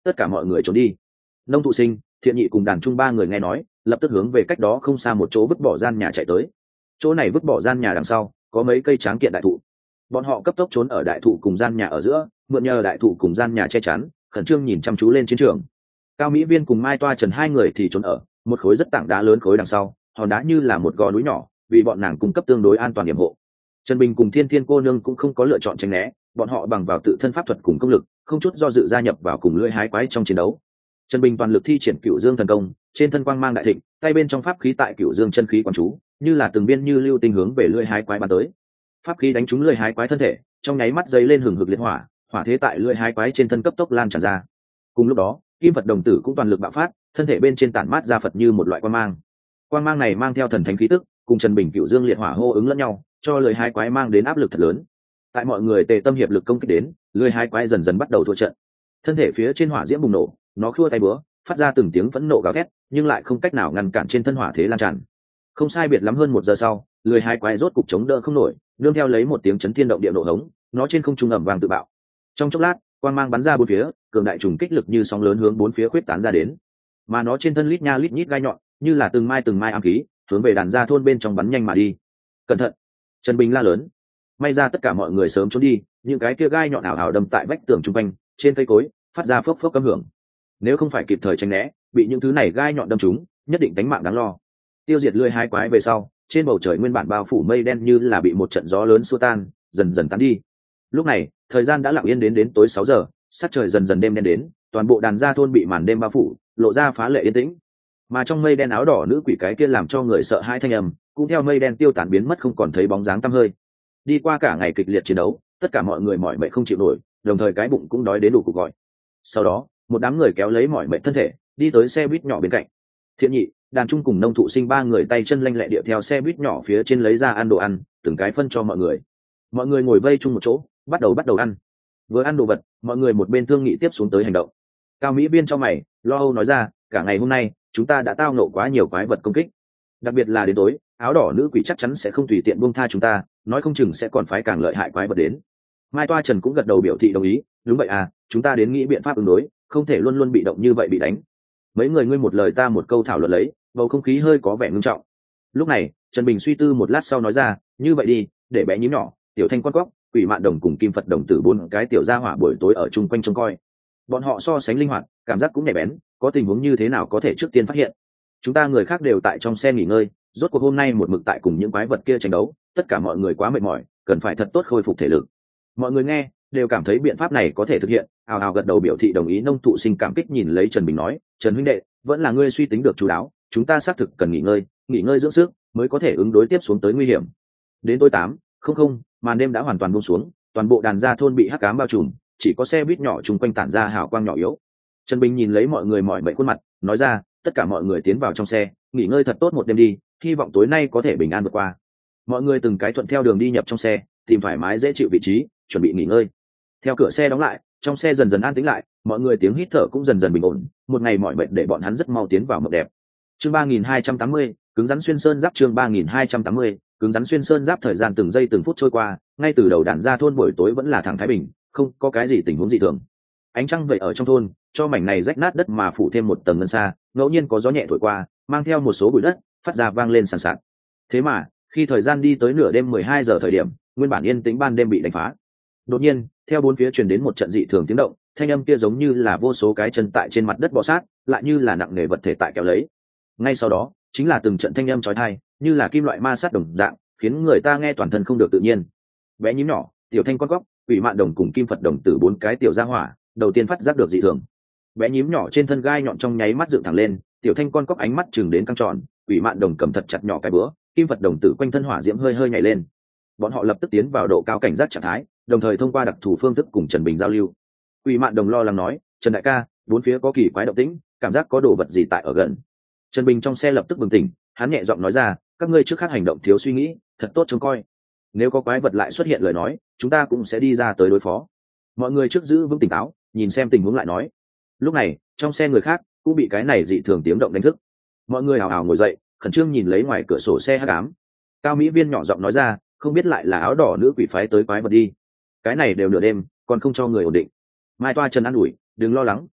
tất cả mọi người trốn đi. Nông Thụ Sinh, Thiện Nhị cùng Đàn Trung ba người nghe nói, lập tức hướng về cách đó không xa một chỗ vứt bỏ gian nhà chạy tới. Chỗ này vứt bỏ gian nhà đằng sau có mấy cây tráng kiện đại thụ, bọn họ cấp tốc trốn ở đại thụ cùng gian nhà ở giữa, mượn nhờ đại thụ cùng gian nhà che chắn, khẩn trương nhìn chăm chú lên chiến trường. Cao Mỹ Viên cùng Mai Toa Trần hai người thì trốn ở một khối rất tảng đá lớn khối đằng sau, hòn đá như là một gò núi nhỏ, vì bọn nàng cung cấp tương đối an toàn điểm hộ. Trần Bình cùng Thiên Thiên cô nương cũng không có lựa chọn tránh né, bọn họ bằng vào tự thân pháp thuật cùng công lực, không chút do dự gia nhập vào cùng lưỡi hái quái trong chiến đấu. Trần Bình toàn lực thi triển Cửu Dương thần công, trên thân quang mang đại thịnh, tay bên trong pháp khí tại Cửu Dương chân khí quán chú, như là từng viên như lưu tinh hướng về lưỡi hái quái bắn tới. Pháp khí đánh trúng lưỡi hái quái thân thể, trong nháy mắt dấy lên hừng hực liệt hỏa, hỏa thế tại lưỡi hái quái trên thân cấp tốc lan tràn ra. Cùng lúc đó, Kim Phật đồng tử cũng toàn lực bạo phát, thân thể bên trên tản mát ra Phật như một loại quang mang. Quang mang này mang theo thần thánh khí tức, cùng Trần Bình Cửu Dương liệt hỏa hô ứng lẫn nhau, cho lưỡi hái quái mang đến áp lực thật lớn. Tại mọi người tề tâm hiệp lực công kích đến, lưỡi hái quái dần dần bắt đầu thua trận. Thân thể phía trên hỏa diễm bùng nổ, nó khua tay búa, phát ra từng tiếng phẫn nộ gào thét, nhưng lại không cách nào ngăn cản trên thân hỏa thế lan tràn. Không sai biệt lắm hơn 1 giờ sau, lưỡi hái quái rốt cục chống đỡ không nổi, nương theo lấy một tiếng chấn thiên động địa nổ hống, nó trên không trung ầm vang tự bạo. Trong chốc lát, quang mang bắn ra bốn phía, cường đại trùng kích lực như sóng lớn hướng bốn phía khuyết tán ra đến. Mà nó trên thân lít nha lít nhít gai nhọn, như là từng mai ám khí, hướng về đàn gia thôn bên trong bắn nhanh mà đi. Cẩn thận! Trần Bình la lớn. May ra tất cả mọi người sớm trốn đi, những cái kia gai nhọn ảo ảo đâm tại vách tường trung quanh, trên cây cối, phát ra phốc phốc âm hưởng. Nếu không phải kịp thời tránh né, bị những thứ này gai nhọn đâm trúng, nhất định đánh mạng đáng lo. Tiêu diệt lưỡi hái quái về sau, trên bầu trời nguyên bản bao phủ mây đen như là bị một trận gió lớn xua tan, dần dần tán đi. Lúc này, thời gian đã lặng yên đến tối 6 giờ, sắc trời dần dần đêm đen đến, toàn bộ đàn gia thôn bị màn đêm bao phủ, lộ ra phá lệ yên tĩnh. Mà trong mây đen áo đỏ nữ quỷ cái kia làm cho người sợ hãi thanh âm, cũng theo mây đen tiêu tán biến mất không còn thấy bóng dáng tăm hơi. Đi qua cả ngày kịch liệt chiến đấu, tất cả mọi người mỏi mệt không chịu nổi, đồng thời cái bụng cũng đói đến đủ cục gọi. Sau đó, một đám người kéo lấy mỏi mệt thân thể, đi tới xe buýt nhỏ bên cạnh. Thiện Nhị, Đàn Trung cùng Nông Thụ Sinh ba người tay chân lanh lẹ điệu theo xe buýt nhỏ phía trên lấy ra ăn đồ ăn, từng cái phân cho mọi người. Mọi người ngồi vây chung một chỗ, bắt đầu ăn. Vừa ăn đồ vật, mọi người một bên thương nghị tiếp xuống tới hành động. Cao Mỹ Biên cho mày, lo âu nói ra, cả ngày hôm nay, chúng ta đã tao nộ quá nhiều quái vật công kích. Đặc biệt là đến tối, áo đỏ nữ quỷ chắc chắn sẽ không tùy tiện buông tha chúng ta, nói không chừng sẽ còn phái càng lợi hại quái vật đến. Mai Toa Trần cũng gật đầu biểu thị đồng ý, đúng vậy à, chúng ta đến nghĩ biện pháp ứng đối, không thể luôn luôn bị động như vậy bị đánh. Mấy người ngươi một lời ta một câu thảo luận lấy, bầu không khí hơi có vẻ ngưng trọng. Lúc này, Trần Bình suy tư một lát sau nói ra, như vậy đi, để bé nhím nhỏ, tiểu thanh con cóc, quỷ mạn đồng cùng kim Phật đồng tử 4 cái tiểu gia hỏa buổi tối ở chung quanh trông coi. Bọn họ so sánh linh hoạt, cảm giác cũng nhạy bén, có tình huống như thế nào có thể trước tiên phát hiện. Chúng ta người khác đều tại trong xe nghỉ ngơi, rốt cuộc hôm nay một mực tại cùng những quái vật kia tranh đấu, tất cả mọi người quá mệt mỏi, cần phải thật tốt khôi phục thể lực. Mọi người nghe đều cảm thấy biện pháp này có thể thực hiện, ào ào gật đầu biểu thị đồng ý. Nông Thụ Sinh cảm kích nhìn lấy Trần Bình nói, Trần huynh đệ, vẫn là ngươi suy tính được chú đáo, chúng ta xác thực cần nghỉ ngơi dưỡng sức mới có thể ứng đối tiếp xuống tới nguy hiểm. Đến tối 8:00, màn đêm đã hoàn toàn buông xuống, toàn bộ đàn gia thôn bị hắc ám bao trùm, chỉ có xe buýt nhỏ chung quanh tản ra hào quang nhỏ yếu. Trần Bình nhìn lấy mọi người mỏi mệt khuôn mặt, nói ra, tất cả mọi người tiến vào trong xe, nghỉ ngơi thật tốt một đêm đi, hy vọng tối nay có thể bình an vượt qua. Mọi người từng cái thuận theo đường đi nhập trong xe, tìm thoải mái dễ chịu vị trí, chuẩn bị nghỉ ngơi. Theo cửa xe đóng lại, trong xe dần dần an tĩnh lại, mọi người tiếng hít thở cũng dần dần bình ổn, một ngày mỏi mệt để bọn hắn rất mau tiến vào mộng đẹp. Chương 3280, cứng rắn xuyên sơn giáp. Chương 3280, cứng rắn xuyên sơn giáp. Thời gian từng giây từng phút trôi qua, ngay từ đầu đàn gia thôn buổi tối vẫn là thẳng thái bình, không có cái gì tình huống dị thường. Ánh trăng vậy ở trong thôn, cho mảnh này rách nát đất mà phủ thêm một tầng ngân xa, ngẫu nhiên có gió nhẹ thổi qua, mang theo một số bụi đất, phát ra vang lên sàn sạt. Thế mà, khi thời gian đi tới nửa đêm 12 giờ thời điểm, nguyên bản yên tĩnh ban đêm bị đánh phá. Đột nhiên, theo bốn phía truyền đến một trận dị thường tiếng động, thanh âm kia giống như là vô số cái chân tại trên mặt đất bò sát, lại như là nặng nề vật thể tại kéo lấy. Ngay sau đó, chính là từng trận thanh âm chói tai, như là kim loại ma sát đồng dạng, khiến người ta nghe toàn thân không được tự nhiên. Bé nhím nhỏ, tiểu thanh con cóc, quỷ mạn đồng cùng kim Phật đồng tử 4 cái tiểu gia hỏa, đầu tiên phát giác được dị thường. Bé nhím nhỏ trên thân gai nhọn trong nháy mắt dựng thẳng lên, tiểu thanh con cóc ánh mắt chừng đến căng tròn, quỷ mạn đồng cầm thật chặt nhỏ cái búa, kim Phật đồng tử quanh thân hỏa diễm hơi hơi nhảy lên. Bọn họ lập tức tiến vào độ cao cảnh giác trạng thái, đồng thời thông qua đặc thù phương thức cùng Trần Bình giao lưu. Quỷ mạn đồng lo lắng nói, Trần đại ca, bốn phía có kỳ quái động tĩnh, cảm giác có đồ vật gì tại ở gần. Trần Bình trong xe lập tức bừng tỉnh, hắn nhẹ giọng nói ra, các ngươi trước khác hành động thiếu suy nghĩ, thật tốt trông coi. Nếu có quái vật lại xuất hiện lời nói, chúng ta cũng sẽ đi ra tới đối phó. Mọi người trước giữ vững tỉnh táo, nhìn xem tình huống lại nói. Lúc này, trong xe người khác cũng bị cái này dị thường tiếng động đánh thức. Mọi người hào hào ngồi dậy, khẩn trương nhìn lấy ngoài cửa sổ xe hắc ám. Cao Mỹ Viên nhỏ giọng nói ra, không biết lại là áo đỏ nữ quỷ phái tới quái vật đi. Cái này đều nửa đêm, còn không cho người ổn định. Mai Toa Trần an ủi, đừng lo lắng,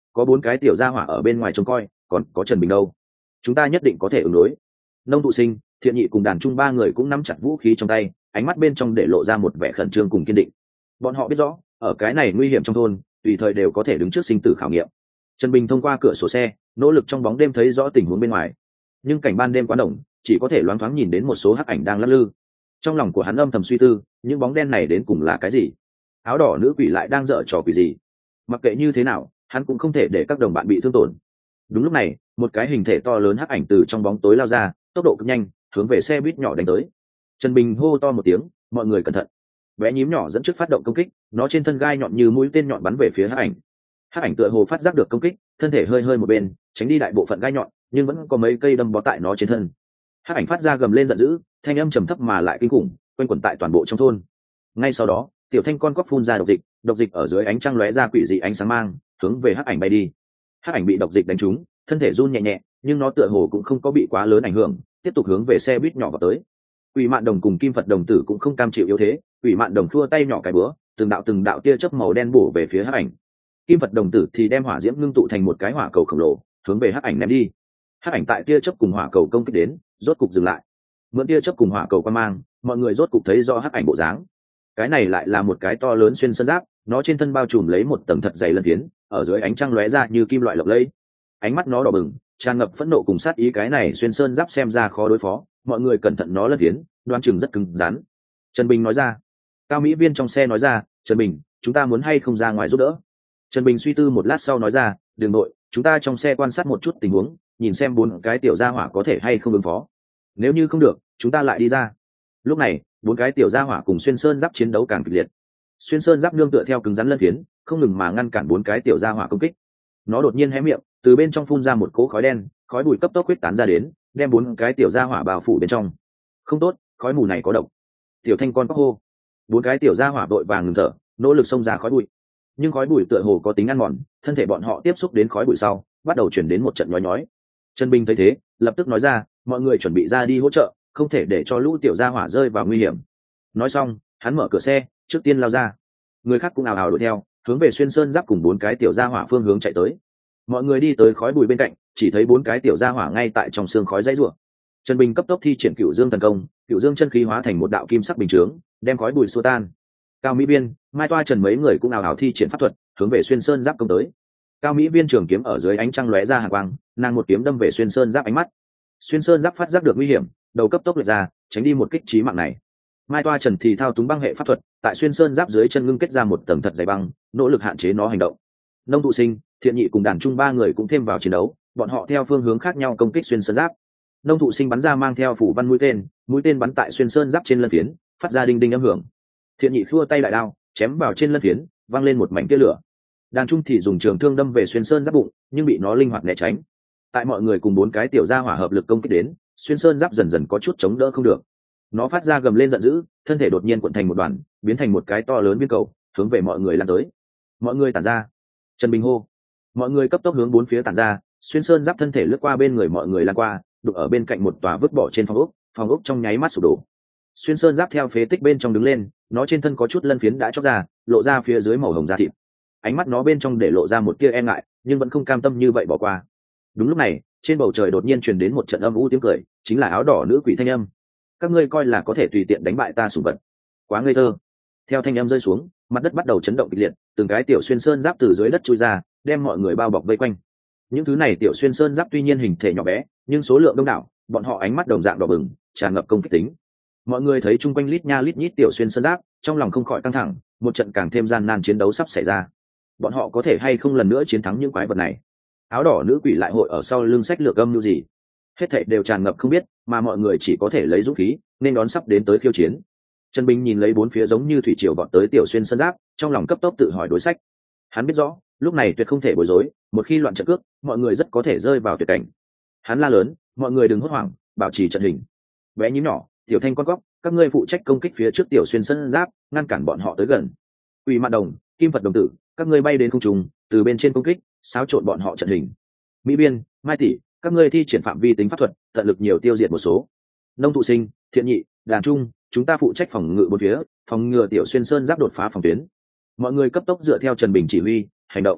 có 4 cái tiểu gia hỏa ở bên ngoài trông coi, còn có Trần Bình đâu, chúng ta nhất định có thể ứng đối. Nông Thụ Sinh, Thiện Nhị cùng Đàn Trung ba người cũng nắm chặt vũ khí trong tay, ánh mắt bên trong để lộ ra một vẻ khẩn trương cùng kiên định. Bọn họ biết rõ, ở cái này nguy hiểm trong thôn, tùy thời đều có thể đứng trước sinh tử khảo nghiệm. Trần Bình thông qua cửa sổ xe, nỗ lực trong bóng đêm thấy rõ tình huống bên ngoài, nhưng cảnh ban đêm quá đồng, chỉ có thể loáng thoáng nhìn đến một số hắc ảnh đang lắc lư. Trong lòng của hắn âm thầm suy tư, những bóng đen này đến cùng là cái gì? Áo đỏ nữ quỷ lại đang dở trò quỷ gì? Mặc kệ như thế nào, hắn cũng không thể để các đồng bạn bị thương tổn. Đúng lúc này, một cái hình thể to lớn hắc ảnh từ trong bóng tối lao ra, tốc độ cực nhanh, hướng về xe buýt nhỏ đánh tới. Trần Bình hô to một tiếng, mọi người cẩn thận. Bé nhím nhỏ dẫn trước phát động công kích, nó trên thân gai nhọn như mũi tên nhọn bắn về phía hắc ảnh. Hắc ảnh tựa hồ phát giác được công kích, thân thể hơi hơi một bên, tránh đi đại bộ phận gai nhọn, nhưng vẫn có mấy cây đâm bó tại nó trên thân. Hắc ảnh phát ra gầm lên giận dữ, thanh âm trầm thấp mà lại kinh khủng, quanh quẩn tại toàn bộ trong thôn. Ngay sau đó, tiểu thanh con cóc phun ra độc dịch ở dưới ánh trăng lóe ra quỷ dị ánh sáng mang, hướng về hắc ảnh bay đi. Hắc ảnh bị độc dịch đánh trúng, thân thể run nhẹ nhẹ, nhưng nó tựa hồ cũng không có bị quá lớn ảnh hưởng, tiếp tục hướng về xe buýt nhỏ vào tới. Quỷ Mạn Đồng cùng Kim Phật Đồng tử cũng không cam chịu yếu thế, Quỷ Mạn Đồng thua tay nhỏ cái bữa, từng đạo tia chớp màu đen bổ về phía hắc ảnh. Kim Phật Đồng tử thì đem hỏa diễm ngưng tụ thành một cái hỏa cầu khổng lồ, hướng về hắc ảnh ném đi. Hắc ảnh tại tia chớp cùng hỏa cầu công kích đến, rốt cục dừng lại. Mượn tia chớp cùng hỏa cầu qua mang, mọi người rốt cục thấy rõ hắc ảnh bộ dáng. Cái này lại là một cái to lớn xuyên sơn giáp, nó trên thân bao trùm lấy một tầng thật dày lân phiến, ở dưới ánh trăng lóe ra như kim loại lộng lẫy. Ánh mắt nó đỏ bừng, tràn ngập phẫn nộ cùng sát ý, cái này xuyên sơn giáp xem ra khó đối phó, mọi người cẩn thận nó lân phiến, đoan chừng rất cứng rắn. Trần Bình nói ra. Cao Mỹ Viên trong xe nói ra, Trần Bình, chúng ta muốn hay không ra ngoài giúp đỡ? Trần Bình suy tư một lát sau nói ra, đường nội, chúng ta trong xe quan sát một chút tình huống, nhìn xem 4 cái tiểu gia hỏa có thể hay không ứng phó. Nếu như không được, chúng ta lại đi ra. Lúc này, 4 cái tiểu gia hỏa cùng xuyên sơn giáp chiến đấu càng kịch liệt. Xuyên sơn giáp nương tựa theo cứng rắn lân phiến, không ngừng mà ngăn cản 4 cái tiểu gia hỏa công kích. Nó đột nhiên hé miệng, từ bên trong phun ra một cỗ khói đen, khói bụi cấp tốc huyết tán ra đến, đem 4 cái tiểu gia hỏa bao phủ bên trong. Không tốt, khói mù này có độc. Tiểu Thanh con hô. 4 cái tiểu gia hỏa vội vàng ngừng thở, nỗ lực xông ra khói bụi. Nhưng khói bụi tựa hồ có tính ăn mòn, thân thể bọn họ tiếp xúc đến khói bụi sau, bắt đầu chuyển đến một trận nhói nhói. Trần Bình thấy thế, lập tức nói ra, mọi người chuẩn bị ra đi hỗ trợ, không thể để cho lũ tiểu gia hỏa rơi vào nguy hiểm. Nói xong, hắn mở cửa xe, trước tiên lao ra. Người khác cũng ào ào đuổi theo, hướng về xuyên sơn giáp cùng 4 cái tiểu gia hỏa phương hướng chạy tới. Mọi người đi tới khói bụi bên cạnh, chỉ thấy 4 cái tiểu gia hỏa ngay tại trong xương khói dãy rủa. Trần Bình cấp tốc thi triển Cửu Dương thần công, Cửu Dương chân khí hóa thành một đạo kim sắc bình chướng, đem khói bụi xua tan. Cao Mỹ Viên, Mai Toa Trần mấy người cũng ào ào thi triển pháp thuật, hướng về xuyên sơn giáp công tới. Cao Mỹ Viên trường kiếm ở dưới ánh trăng lóe ra hàn quang, nàng một kiếm đâm về xuyên sơn giáp ánh mắt. Xuyên sơn giáp phát giác được nguy hiểm, đầu cấp tốc lệch ra, tránh đi một kích chí mạng này. Mai Toa Trần thì thao túng băng hệ pháp thuật, tại xuyên sơn giáp dưới chân ngưng kết ra một tầng thật dày băng, nỗ lực hạn chế nó hành động. Nông Thụ Sinh, Thiện Nhị cùng Đàn Trung ba người cũng thêm vào chiến đấu, bọn họ theo phương hướng khác nhau công kích xuyên sơn giáp. Nông Thụ Sinh bắn ra mang theo phủ văn mũi tên bắn tại xuyên sơn giáp trên lân phiến, phát ra đinh đinh âm hưởng. Thiện Nhị khua tay đại đao, chém vào trên lân phiến, văng lên một mảnh tia lửa. Đàn Trung thì dùng trường thương đâm về xuyên sơn giáp bụng, nhưng bị nó linh hoạt né tránh. Tại mọi người cùng 4 cái tiểu gia hỏa hợp lực công kích đến, xuyên sơn giáp dần dần có chút chống đỡ không được. Nó phát ra gầm lên giận dữ, thân thể đột nhiên cuộn thành một đoàn, biến thành một cái to lớn viên cầu, hướng về mọi người lan tới. Mọi người tản ra. Trần Bình hô. Mọi người cấp tốc hướng 4 phía tản ra, xuyên sơn giáp thân thể lướt qua bên người mọi người lan qua, đụng ở bên cạnh một tòa vứt bỏ trên phòng ốc trong nháy mắt sụp đổ. Xuyên sơn giáp theo phế tích bên trong đứng lên, nó trên thân có chút lân phiến đã chóc ra, lộ ra phía dưới màu hồng da thịt. Ánh mắt nó bên trong để lộ ra một tia e ngại, nhưng vẫn không cam tâm như vậy bỏ qua. Đúng lúc này, trên bầu trời đột nhiên truyền đến một trận âm u tiếng cười, chính là áo đỏ nữ quỷ thanh âm. Các ngươi coi là có thể tùy tiện đánh bại ta sủng vật? Quá ngây thơ. Theo thanh âm rơi xuống, mặt đất bắt đầu chấn động kịch liệt, từng cái tiểu xuyên sơn giáp từ dưới đất chui ra, đem mọi người bao bọc vây quanh. Những thứ này tiểu xuyên sơn giáp tuy nhiên hình thể nhỏ bé, nhưng số lượng đông đảo, bọn họ ánh mắt đồng dạng đỏ bừng, tràn ngập công kích tính. Mọi người thấy chung quanh lít nha lít nhít tiểu xuyên sơn giáp, trong lòng không khỏi căng thẳng, một trận càng thêm gian nan chiến đấu sắp xảy ra. Bọn họ có thể hay không lần nữa chiến thắng những quái vật này? Áo đỏ nữ quỷ lại hội ở sau lưng sách lược âm như gì? Hết thảy đều tràn ngập không biết, mà mọi người chỉ có thể lấy dũng khí nên đón sắp đến tới khiêu chiến. Trần Bình nhìn lấy 4 phía giống như thủy triều vọt tới tiểu xuyên sơn giáp, trong lòng cấp tốc tự hỏi đối sách. Hắn biết rõ, lúc này tuyệt không thể bối rối, một khi loạn trận cước, mọi người rất có thể rơi vào tuyệt cảnh. Hắn la lớn, mọi người đừng hốt hoảng, bảo trì trận hình. Bé nhím nhỏ, Tiểu Thanh con góc, các ngươi phụ trách công kích phía trước tiểu xuyên sơn giáp, ngăn cản bọn họ tới gần. Quỷ Mạn Đồng, Kim Phật Đồng tử, các ngươi bay đến không trung, từ bên trên công kích, xáo trộn bọn họ trận hình. Mỹ Biên, Mai tỷ, các ngươi thi triển phạm vi tính pháp thuật, tận lực nhiều tiêu diệt một số. Nông Thụ Sinh, Thiện Nhị, Đàn Trung, chúng ta phụ trách phòng ngự bốn phía, phòng ngừa tiểu xuyên sơn giáp đột phá phòng tuyến. Mọi người cấp tốc dựa theo Trần Bình chỉ huy, hành động.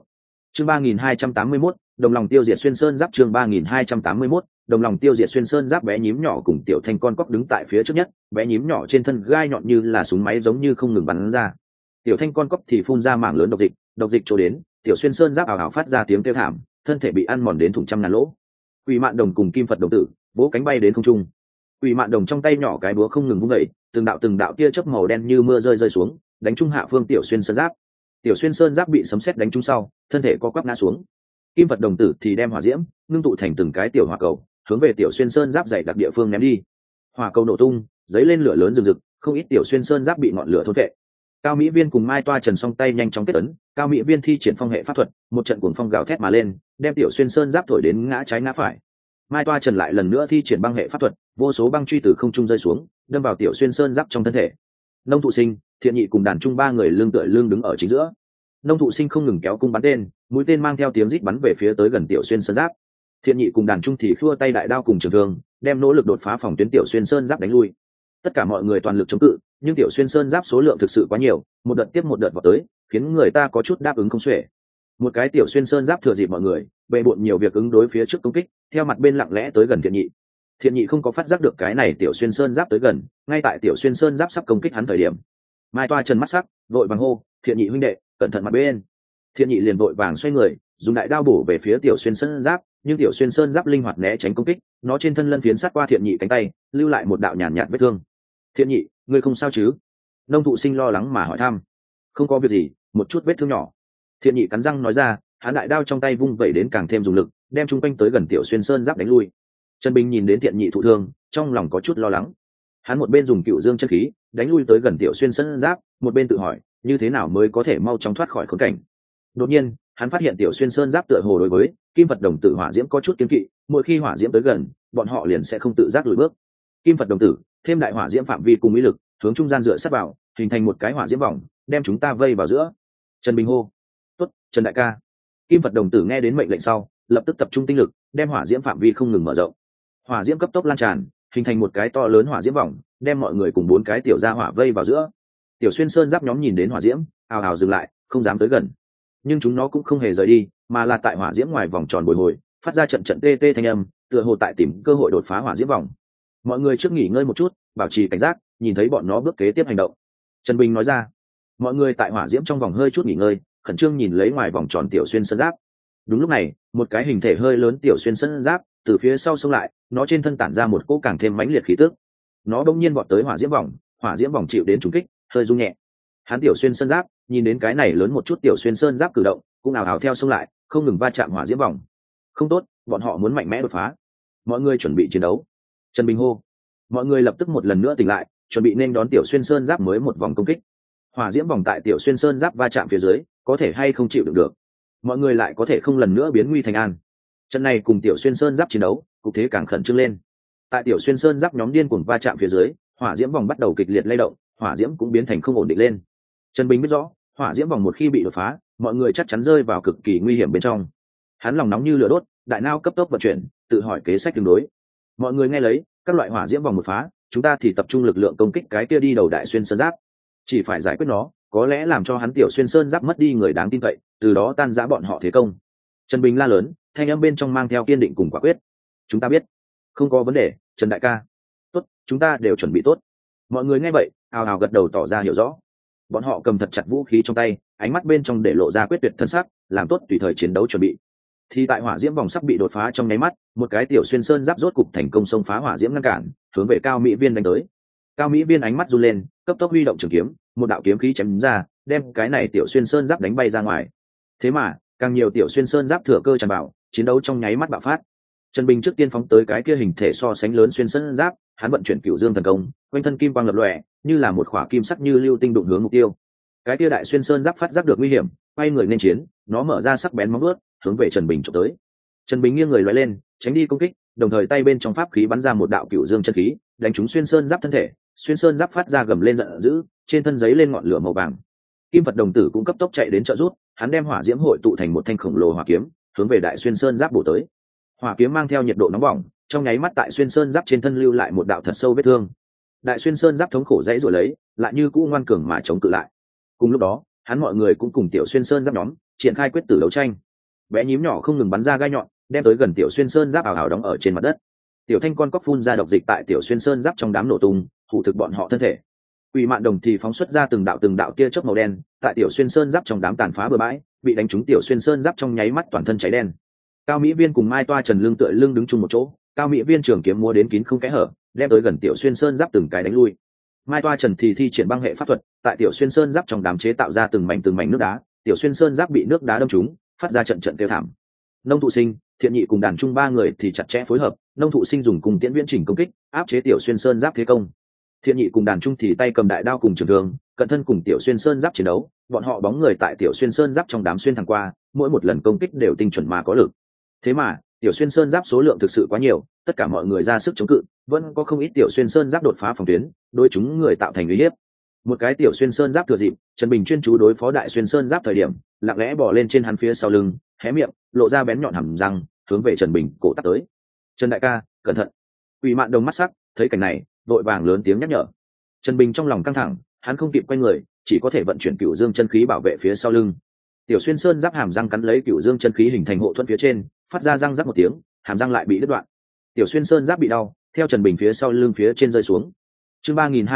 Chương 3281, đồng lòng tiêu diệt xuyên sơn giáp. Chương 3281, đồng lòng tiêu diệt xuyên sơn giáp. Bé nhím nhỏ cùng tiểu thanh con cóc đứng tại phía trước nhất, bé nhím nhỏ trên thân gai nhọn như là súng máy giống như không ngừng bắn ra. Tiểu thanh con cóc thì phun ra mảng lớn độc dịch chỗ đến, tiểu xuyên sơn giáp ảo ảo phát ra tiếng kêu thảm, thân thể bị ăn mòn đến thủng trăm ngàn lỗ. Quỷ Mạn Đồng cùng Kim Phật Đồng Tử vỗ cánh bay đến không trung. Quỷ Mạn Đồng trong tay nhỏ cái búa không ngừng vung dậy, từng đạo tia chớp màu đen như mưa rơi xuống, đánh trúng hạ phương tiểu xuyên sơn giáp. Tiểu xuyên sơn giáp bị sấm sét đánh trúng sau, thân thể co quắp ngã xuống. Kim Phật Đồng Tử thì đem hỏa diễm ngưng tụ thành từng cái tiểu hỏa cầu, hướng về tiểu xuyên sơn giáp dày đặc địa phương ném đi. Hỏa cầu nổ tung, giấy lên lửa lớn rực rực, không ít tiểu xuyên sơn giáp bị ngọn lửa thôn phệ. Cao Mỹ Viên cùng Mai Toa Trần song tay nhanh chóng kết ấn, Cao Mỹ Viên thi triển phong hệ pháp thuật, một trận cuồng phong gào thét mà lên, đem tiểu xuyên sơn giáp thổi đến ngã trái ngã phải. Mai Toa Trần lại lần nữa thi triển băng hệ pháp thuật, vô số băng truy từ không trung rơi xuống, đâm vào tiểu xuyên sơn giáp trong thân thể. Nông Thụ Sinh, Thiện Nhị cùng Đàn Trung ba người lưng tựa lưng đứng ở chính giữa. Nông Thụ Sinh không ngừng kéo cung bắn tên, mũi tên mang theo tiếng rít bắn về phía tới gần tiểu xuyên sơn giáp. Thiện Nhị cùng Đàn Trung thì khua tay đại đao cùng trường thương, đem nỗ lực đột phá phòng tuyến tiểu xuyên sơn giáp đánh lui. Tất cả mọi người toàn lực chống cự, nhưng tiểu xuyên sơn giáp số lượng thực sự quá nhiều, một đợt tiếp một đợt vào tới, khiến người ta có chút đáp ứng không xuể. Một cái tiểu xuyên sơn giáp thừa dịp mọi người bề bộn nhiều việc ứng đối phía trước công kích, theo mặt bên lặng lẽ tới gần Thiện Nhị. Thiện Nhị không có phát giác được cái này tiểu xuyên sơn giáp tới gần, ngay tại tiểu xuyên sơn giáp sắp công kích hắn thời điểm, Mai Toa Trần mắt sắc, vội vàng hô: "Thiện Nhị huynh đệ, cẩn thận mặt bên!" Thiện Nhị liền vội vàng xoay người, dùng đại đao bổ về phía tiểu xuyên sơn giáp, nhưng tiểu xuyên sơn giáp linh hoạt né tránh công kích, nó trên thân lân phiến sát qua Thiện Nhị cánh tay, lưu lại một đạo nhàn nhạt vết thương. "Thiện Nhị, ngươi không sao chứ?" Nông Thụ Sinh lo lắng mà hỏi thăm. "Không có việc gì, một chút vết thương nhỏ." Thiện Nhị cắn răng nói ra, hắn đại đao trong tay vung vẩy đến càng thêm dùng lực, đem chung quanh tới gần tiểu xuyên sơn giáp đánh lui. Trần Bình nhìn đến Thiện Nhị thụ thương, trong lòng có chút lo lắng. Hắn một bên dùng cựu dương chân khí đánh lui tới gần tiểu xuyên sơn giáp, một bên tự hỏi như thế nào mới có thể mau chóng thoát khỏi khốn cảnh. Đột nhiên, hắn phát hiện tiểu xuyên sơn giáp tựa hồ đối với Kim Phật Đồng Tử hỏa diễm có chút kiêng kỵ, mỗi khi hỏa diễm tới gần, bọn họ liền sẽ không tự giác lùi bước. Kim Phật Đồng Tử thêm đại hỏa diễm phạm vi cùng ý lực, hướng trung gian dựa sát vào, hình thành một cái hỏa diễm vòng, đem chúng ta vây vào giữa. Trần Bình hô: "Tốt, Trần đại ca." Kim Phật Đồng Tử nghe đến mệnh lệnh sau, lập tức tập trung tinh lực, đem hỏa diễm phạm vi không ngừng mở rộng. Hỏa diễm cấp tốc lan tràn, hình thành một cái to lớn hỏa diễm vòng, đem mọi người cùng bốn cái tiểu gia hỏa vây vào giữa. Tiểu xuyên sơn giáp nhóm nhìn đến hỏa diễm, ào ào dừng lại, không dám tới gần. Nhưng chúng nó cũng không hề rời đi, mà là tại hỏa diễm ngoài vòng tròn bồi hồi, phát ra trận trận tê tê thanh âm, tựa hồ tại tìm cơ hội đột phá hỏa diễm vòng. Mọi người trước nghỉ ngơi một chút, bảo trì cảnh giác, nhìn thấy bọn nó bước kế tiếp hành động. Trần Bình nói ra. Mọi người tại hỏa diễm trong vòng hơi chút nghỉ ngơi, khẩn trương nhìn lấy ngoài vòng tròn tiểu xuyên sơn giáp. Đúng lúc này, một cái hình thể hơi lớn tiểu xuyên sơn giáp từ phía sau xông lại, nó trên thân tản ra một cỗ càng thêm mãnh liệt khí tức. Nó bỗng nhiên vọt tới hỏa diễm vòng chịu đến trùng kích, hơi rung nhẹ. Hắn tiểu xuyên sơn giáp nhìn đến cái này lớn một chút tiểu xuyên sơn giáp cử động, cũng ào ào theo xông lại, không ngừng va chạm hỏa diễm vòng. Không tốt, bọn họ muốn mạnh mẽ đột phá. Mọi người chuẩn bị chiến đấu. Trần Bình hô. Mọi người lập tức một lần nữa tỉnh lại, chuẩn bị nên đón tiểu xuyên sơn giáp mới một vòng công kích. Hỏa diễm vòng tại tiểu xuyên sơn giáp va chạm phía dưới, có thể hay không chịu đựng được. Mọi người lại có thể không lần nữa biến nguy thành an. Trận này cùng tiểu xuyên sơn giáp chiến đấu, cục thế càng khẩn trương lên. Tại tiểu xuyên sơn giáp nhóm điên cuồng va chạm phía dưới, hỏa diễm vòng bắt đầu kịch liệt lay động, hỏa diễm cũng biến thành không ổn định lên. Trần Bình biết rõ, hỏa diễm vòng một khi bị đột phá, mọi người chắc chắn rơi vào cực kỳ nguy hiểm bên trong. Hắn lòng nóng như lửa đốt, đại não cấp tốc vận chuyển, tự hỏi kế sách tương đối. Mọi người nghe lấy, các loại hỏa diễm vòng một phá, chúng ta thì tập trung lực lượng công kích cái kia đi đầu đại xuyên sơn giáp. Chỉ phải giải quyết nó, có lẽ làm cho hắn tiểu xuyên sơn giáp mất đi người đáng tin cậy, từ đó tan rã bọn họ thế công. Trần Bình la lớn, thanh âm bên trong mang theo kiên định cùng quả quyết. Chúng ta biết, không có vấn đề, Trần đại ca. Tốt, chúng ta đều chuẩn bị tốt. Mọi người nghe vậy, ào ào gật đầu tỏ ra hiểu rõ. Bọn họ cầm thật chặt vũ khí trong tay, ánh mắt bên trong để lộ ra quyết tuyệt thân sắc, làm tốt tùy thời chiến đấu chuẩn bị. Thì tại hỏa diễm vòng sắp bị đột phá trong nháy mắt, một cái tiểu xuyên sơn giáp rốt cục thành công xông phá hỏa diễm ngăn cản, hướng về Cao Mỹ Viên đánh tới. Cao Mỹ Viên ánh mắt run lên, cấp tốc huy động trường kiếm, một đạo kiếm khí chém ra, đem cái này tiểu xuyên sơn giáp đánh bay ra ngoài. Thế mà, càng nhiều tiểu xuyên sơn giáp thừa cơ tràn vào, chiến đấu trong nháy mắt bạo phát. Trần Bình trước tiên phóng tới cái kia hình thể so sánh lớn xuyên sơn giáp, hắn vận chuyển cửu dương thần công, quanh thân kim quang lập lòe, như là một khỏa kim sắc như lưu tinh đụng hướng mục tiêu. Cái kia đại xuyên sơn giáp phát giác được nguy hiểm, quay người nên chiến, nó mở ra sắc bén móng vuốt, hướng về Trần Bình chụp tới. Trần Bình nghiêng người lóe lên, tránh đi công kích, đồng thời tay bên trong pháp khí bắn ra một đạo cửu dương chân khí, đánh trúng xuyên sơn giáp thân thể. Xuyên sơn giáp phát ra gầm lên giận dữ, trên thân giấy lên ngọn lửa màu vàng. Kim Phật Đồng Tử cũng cấp tốc chạy đến trợ giúp, hắn đem hỏa diễm hội tụ thành một thanh khổng lồ hỏa kiếm, hướng về đại xuyên sơn giáp bổ tới. Hỏa kiếm mang theo nhiệt độ nóng bỏng, trong nháy mắt tại xuyên sơn giáp trên thân lưu lại một đạo thật sâu vết thương. Đại xuyên sơn giáp thống khổ dãy rồi lấy, lại như cũ ngoan cường mà chống cự lại. Cùng lúc đó, hắn mọi người cũng cùng tiểu xuyên sơn giáp nhóm triển khai quyết tử đấu tranh. bé nhím nhỏ không ngừng bắn ra gai nhọn, đem tới gần tiểu xuyên sơn giáp ảo ảo đóng ở trên mặt đất. Tiểu thanh con cóc phun ra độc dịch tại tiểu xuyên sơn giáp trong đám nổ tung, hủ thực bọn họ thân thể. Quỷ mạn đồng thì phóng xuất ra từng đạo tia chớp màu đen, tại tiểu xuyên sơn giáp trong đám tàn phá bừa bãi, bị đánh trúng tiểu xuyên sơn giáp trong nháy mắt toàn thân cháy đen. Cao Mỹ Viên cùng Mai Toa Trần lưng tựa lưng đứng chung một chỗ, Cao Mỹ Viên trường kiếm múa đến kín không kẽ hở, đem tới gần tiểu xuyên sơn giáp từng cái đánh lui. Mai Toa Trần thì thi triển băng hệ pháp thuật, tại tiểu xuyên sơn giáp trong đám chế tạo ra từng mảnh nước đá, tiểu xuyên sơn giáp bị nước đá đâm trúng, phát ra trận trận kêu thảm. Nông Thụ Sinh, Thiện Nhị cùng đàn trung ba người thì chặt chẽ phối hợp, Nông Thụ Sinh dùng cùng tiễn viễn chỉnh công kích, áp chế tiểu xuyên sơn giáp thế công. Thiện Nhị cùng đàn trung thì tay cầm đại đao cùng trường thương, cận thân cùng tiểu xuyên sơn giáp chiến đấu, bọn họ bóng người tại tiểu xuyên sơn giáp trong đám xuyên thẳng qua, mỗi một lần công kích đều tinh chuẩn mà có lực. Thế mà tiểu xuyên sơn giáp số lượng thực sự quá nhiều, tất cả mọi người ra sức chống cự, vẫn có không ít tiểu xuyên sơn giáp đột phá phòng tuyến, đối chúng người tạo thành uy hiếp. Một cái tiểu xuyên sơn giáp thừa dịp Trần Bình chuyên chú đối phó đại xuyên sơn giáp thời điểm, lặng lẽ bò lên trên hắn phía sau lưng, hé miệng, lộ ra bén nhọn hàm răng, hướng về Trần Bình cổ tắt tới. Trần đại ca, cẩn thận! Quỷ Mạn Đồng mắt sắc, thấy cảnh này, vội vàng lớn tiếng nhắc nhở. Trần Bình trong lòng căng thẳng, hắn không kịp quay người, chỉ có thể vận chuyển Cửu Dương chân khí bảo vệ phía sau lưng. Tiểu xuyên sơn giáp hàm răng cắn lấy Cửu Dương chân khí hình thành hộ thuẫn phía trên, phát ra răng rắc một tiếng, hàm răng lại bị đứt đoạn. Tiểu xuyên sơn giáp bị đau, theo Trần Bình phía sau lưng phía trên rơi xuống. Chương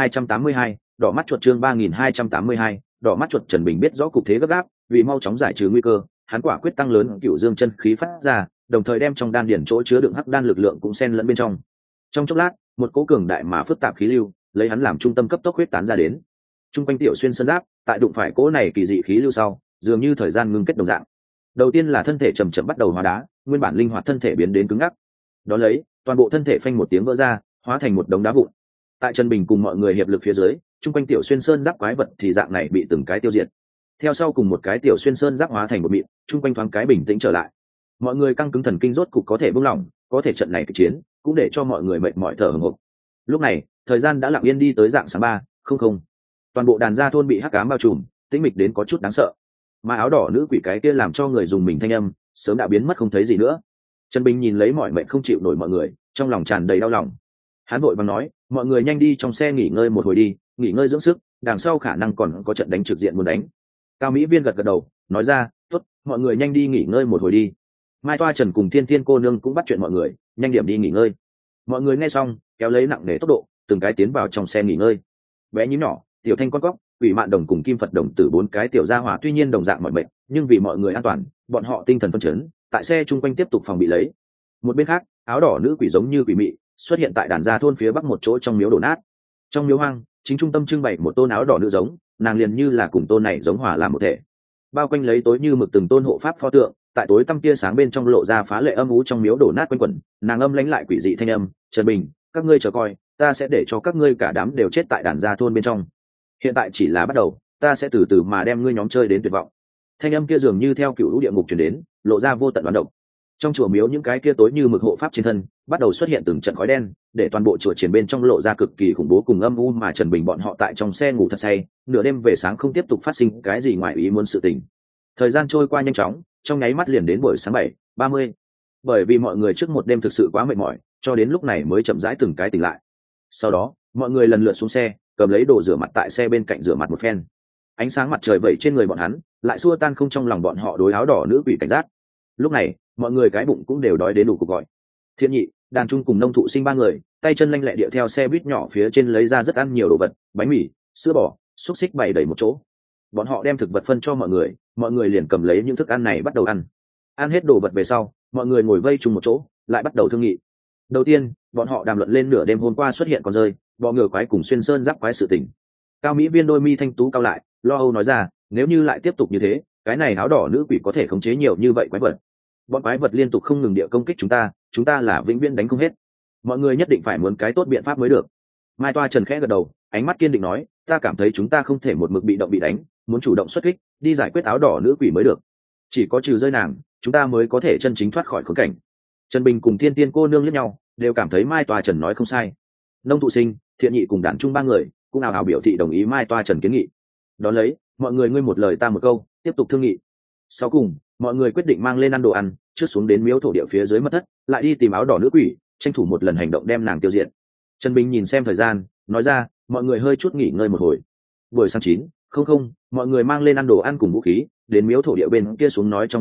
3282, đỏ mắt chuột. Chương 3282, đỏ mắt chuột. Trần Bình biết rõ cục thế gấp gáp, vì mau chóng giải trừ nguy cơ, hắn quả quyết tăng lớn Cửu Dương chân khí phát ra, đồng thời đem trong đan điển chỗ chứa đựng hắc đan lực lượng cũng xen lẫn bên trong. Trong chốc lát, một cỗ cường đại mà phức tạp khí lưu, lấy hắn làm trung tâm cấp tốc huyết tán ra đến. Trung quanh tiểu xuyên sơn giáp, tại đụng phải cỗ này kỳ dị khí lưu sau, dường như thời gian ngưng kết đồng dạng. Đầu tiên là thân thể chậm chậm bắt đầu hóa đá, nguyên bản linh hoạt thân thể biến đến cứng ngắc. Đó lấy, toàn bộ thân thể phanh một tiếng vỡ ra, hóa thành một đống đá vụn. Tại Trần Bình cùng mọi người hiệp lực phía dưới, trung quanh tiểu xuyên sơn giáp quái vật thì dạng này bị từng cái tiêu diệt. Theo sau cùng một cái tiểu xuyên sơn giáp hóa thành một mịn, trung quanh thoáng cái bình tĩnh trở lại. Mọi người căng cứng thần kinh rốt cục có thể buông lỏng, có thể trận này kịch chiến cũng để cho mọi người mệt mỏi thở hổn hộc. Lúc này, thời gian đã lặng yên đi tới dạng sáng 3:00. Toàn bộ đàn gia thôn bị hắc ám bao trùm, tĩnh mịch đến có chút đáng sợ. Mà áo đỏ nữ quỷ cái kia làm cho người dùng mình thanh âm, sớm đã biến mất không thấy gì nữa. Trần Bình nhìn lấy mọi mệnh không chịu nổi mọi người, trong lòng tràn đầy đau lòng. Hắn vội vàng nói, mọi người nhanh đi trong xe nghỉ ngơi một hồi đi, nghỉ ngơi dưỡng sức, đằng sau khả năng còn có trận đánh trực diện muốn đánh. Cao Mỹ Viên gật gật đầu, nói ra, tốt, mọi người nhanh đi nghỉ ngơi một hồi đi. Mai Toa Trần cùng Thiên Thiên cô nương cũng bắt chuyện mọi người, nhanh điểm đi nghỉ ngơi. Mọi người nghe xong, kéo lấy nặng nề tốc độ, từng cái tiến vào trong xe nghỉ ngơi. Bé nhím nhỏ, tiểu thanh con cóc, Quỷ Mạn Đồng cùng Kim Phật Đồng tử bốn cái tiểu gia hỏa tuy nhiên đồng dạng mọi mệnh, nhưng vì mọi người an toàn, bọn họ tinh thần phấn chấn, tại xe chung quanh tiếp tục phòng bị lấy. Một bên khác, áo đỏ nữ quỷ giống như quỷ mị, xuất hiện tại đàn gia thôn phía bắc một chỗ trong miếu đổ nát. Trong miếu hoang, chính trung tâm trưng bày một tôn áo đỏ nữ giống, nàng liền như là cùng tôn này giống hòa làm một thể. Bao quanh lấy tối như mực từng tôn hộ pháp pho tượng, tại tối tăm tia sáng bên trong lộ ra phá lệ âm u trong miếu đổ nát quanh quẩn, nàng âm lãnh lại quỷ dị thanh âm, "Trần Bình, các ngươi chờ coi, ta sẽ để cho các ngươi cả đám đều chết tại đàn gia thôn bên trong. Hiện tại chỉ là bắt đầu, ta sẽ từ từ mà đem ngươi nhóm chơi đến tuyệt vọng." Thanh âm kia dường như theo cựu lũ địa ngục truyền đến, lộ ra vô tận đoán độc. Trong chùa miếu những cái kia tối như mực hộ pháp trên thân bắt đầu xuất hiện từng trận khói đen, để toàn bộ chùa triển bên trong lộ ra cực kỳ khủng bố cùng âm u. Mà Trần Bình bọn họ tại trong xe ngủ thật say, nửa đêm về sáng không tiếp tục phát sinh cái gì ngoài ý muốn sự tình. Thời gian trôi qua nhanh chóng, trong nháy mắt liền đến buổi sáng 7:30. Bởi vì mọi người trước một đêm thực sự quá mệt mỏi, cho đến lúc này mới chậm rãi từng cái tỉnh lại. Sau đó, mọi người lần lượt xuống xe, cầm lấy đồ rửa mặt tại xe bên cạnh rửa mặt một phen. Ánh sáng mặt trời vẩy trên người bọn hắn, lại xua tan không trong lòng bọn họ đối áo đỏ nữ quỷ cảnh giác. Lúc này, mọi người cái bụng cũng đều đói đến đủ cuộc gọi. Thiện Nhị, đàn trung cùng Nông Thụ Sinh ba người, tay chân lanh lẹ điệu theo xe buýt nhỏ phía trên lấy ra rất ăn nhiều đồ vật, bánh mì, sữa bò, xúc xích bày đầy một chỗ. Bọn họ đem thực vật phân cho mọi người liền cầm lấy những thức ăn này bắt đầu ăn. Ăn hết đồ vật về sau, mọi người ngồi vây chung một chỗ, lại bắt đầu thương nghị. Đầu tiên, bọn họ đàm luận lên nửa đêm hôm qua xuất hiện con rơi, bọ ngựa quái cùng xuyên sơn giáp quái sự tình. Cao Mỹ Viên đôi mi thanh tú cao lại, lo âu nói ra, nếu như lại tiếp tục như thế, cái này áo đỏ nữ quỷ có thể khống chế nhiều như vậy quái vật. Bọn quái vật liên tục không ngừng địa công kích chúng ta là vĩnh viễn đánh không hết. Mọi người nhất định phải muốn cái tốt biện pháp mới được. Mai Toa Trần khẽ gật đầu, ánh mắt kiên định nói, ta cảm thấy chúng ta không thể một mực bị động bị đánh, muốn chủ động xuất kích, đi giải quyết áo đỏ nữ quỷ mới được. Chỉ có trừ rơi nàng, chúng ta mới có thể chân chính thoát khỏi khốn cảnh. Trần Bình cùng Thiên Tiên cô nương liếc nhau, đều cảm thấy Mai Toa Trần nói không sai. Nông Thụ Sinh, Thiện Nhị cùng đàn trung ba người cũng ào ào biểu thị đồng ý Mai Toa Trần kiến nghị. Đón lấy, mọi người ngươi một lời ta một câu, tiếp tục thương nghị. Sau cùng, mọi người quyết định mang lên ăn đồ ăn, trước xuống đến miếu thổ địa phía dưới mật thất, lại đi tìm áo đỏ nữ quỷ, tranh thủ một lần hành động đem nàng tiêu diệt. Trần Bình nhìn xem thời gian, nói ra, mọi người hơi chút nghỉ ngơi một hồi. Buổi sáng 9:00, mọi người mang lên ăn đồ ăn cùng vũ khí, đến miếu thổ địa bên kia xuống nói trong mật đạo,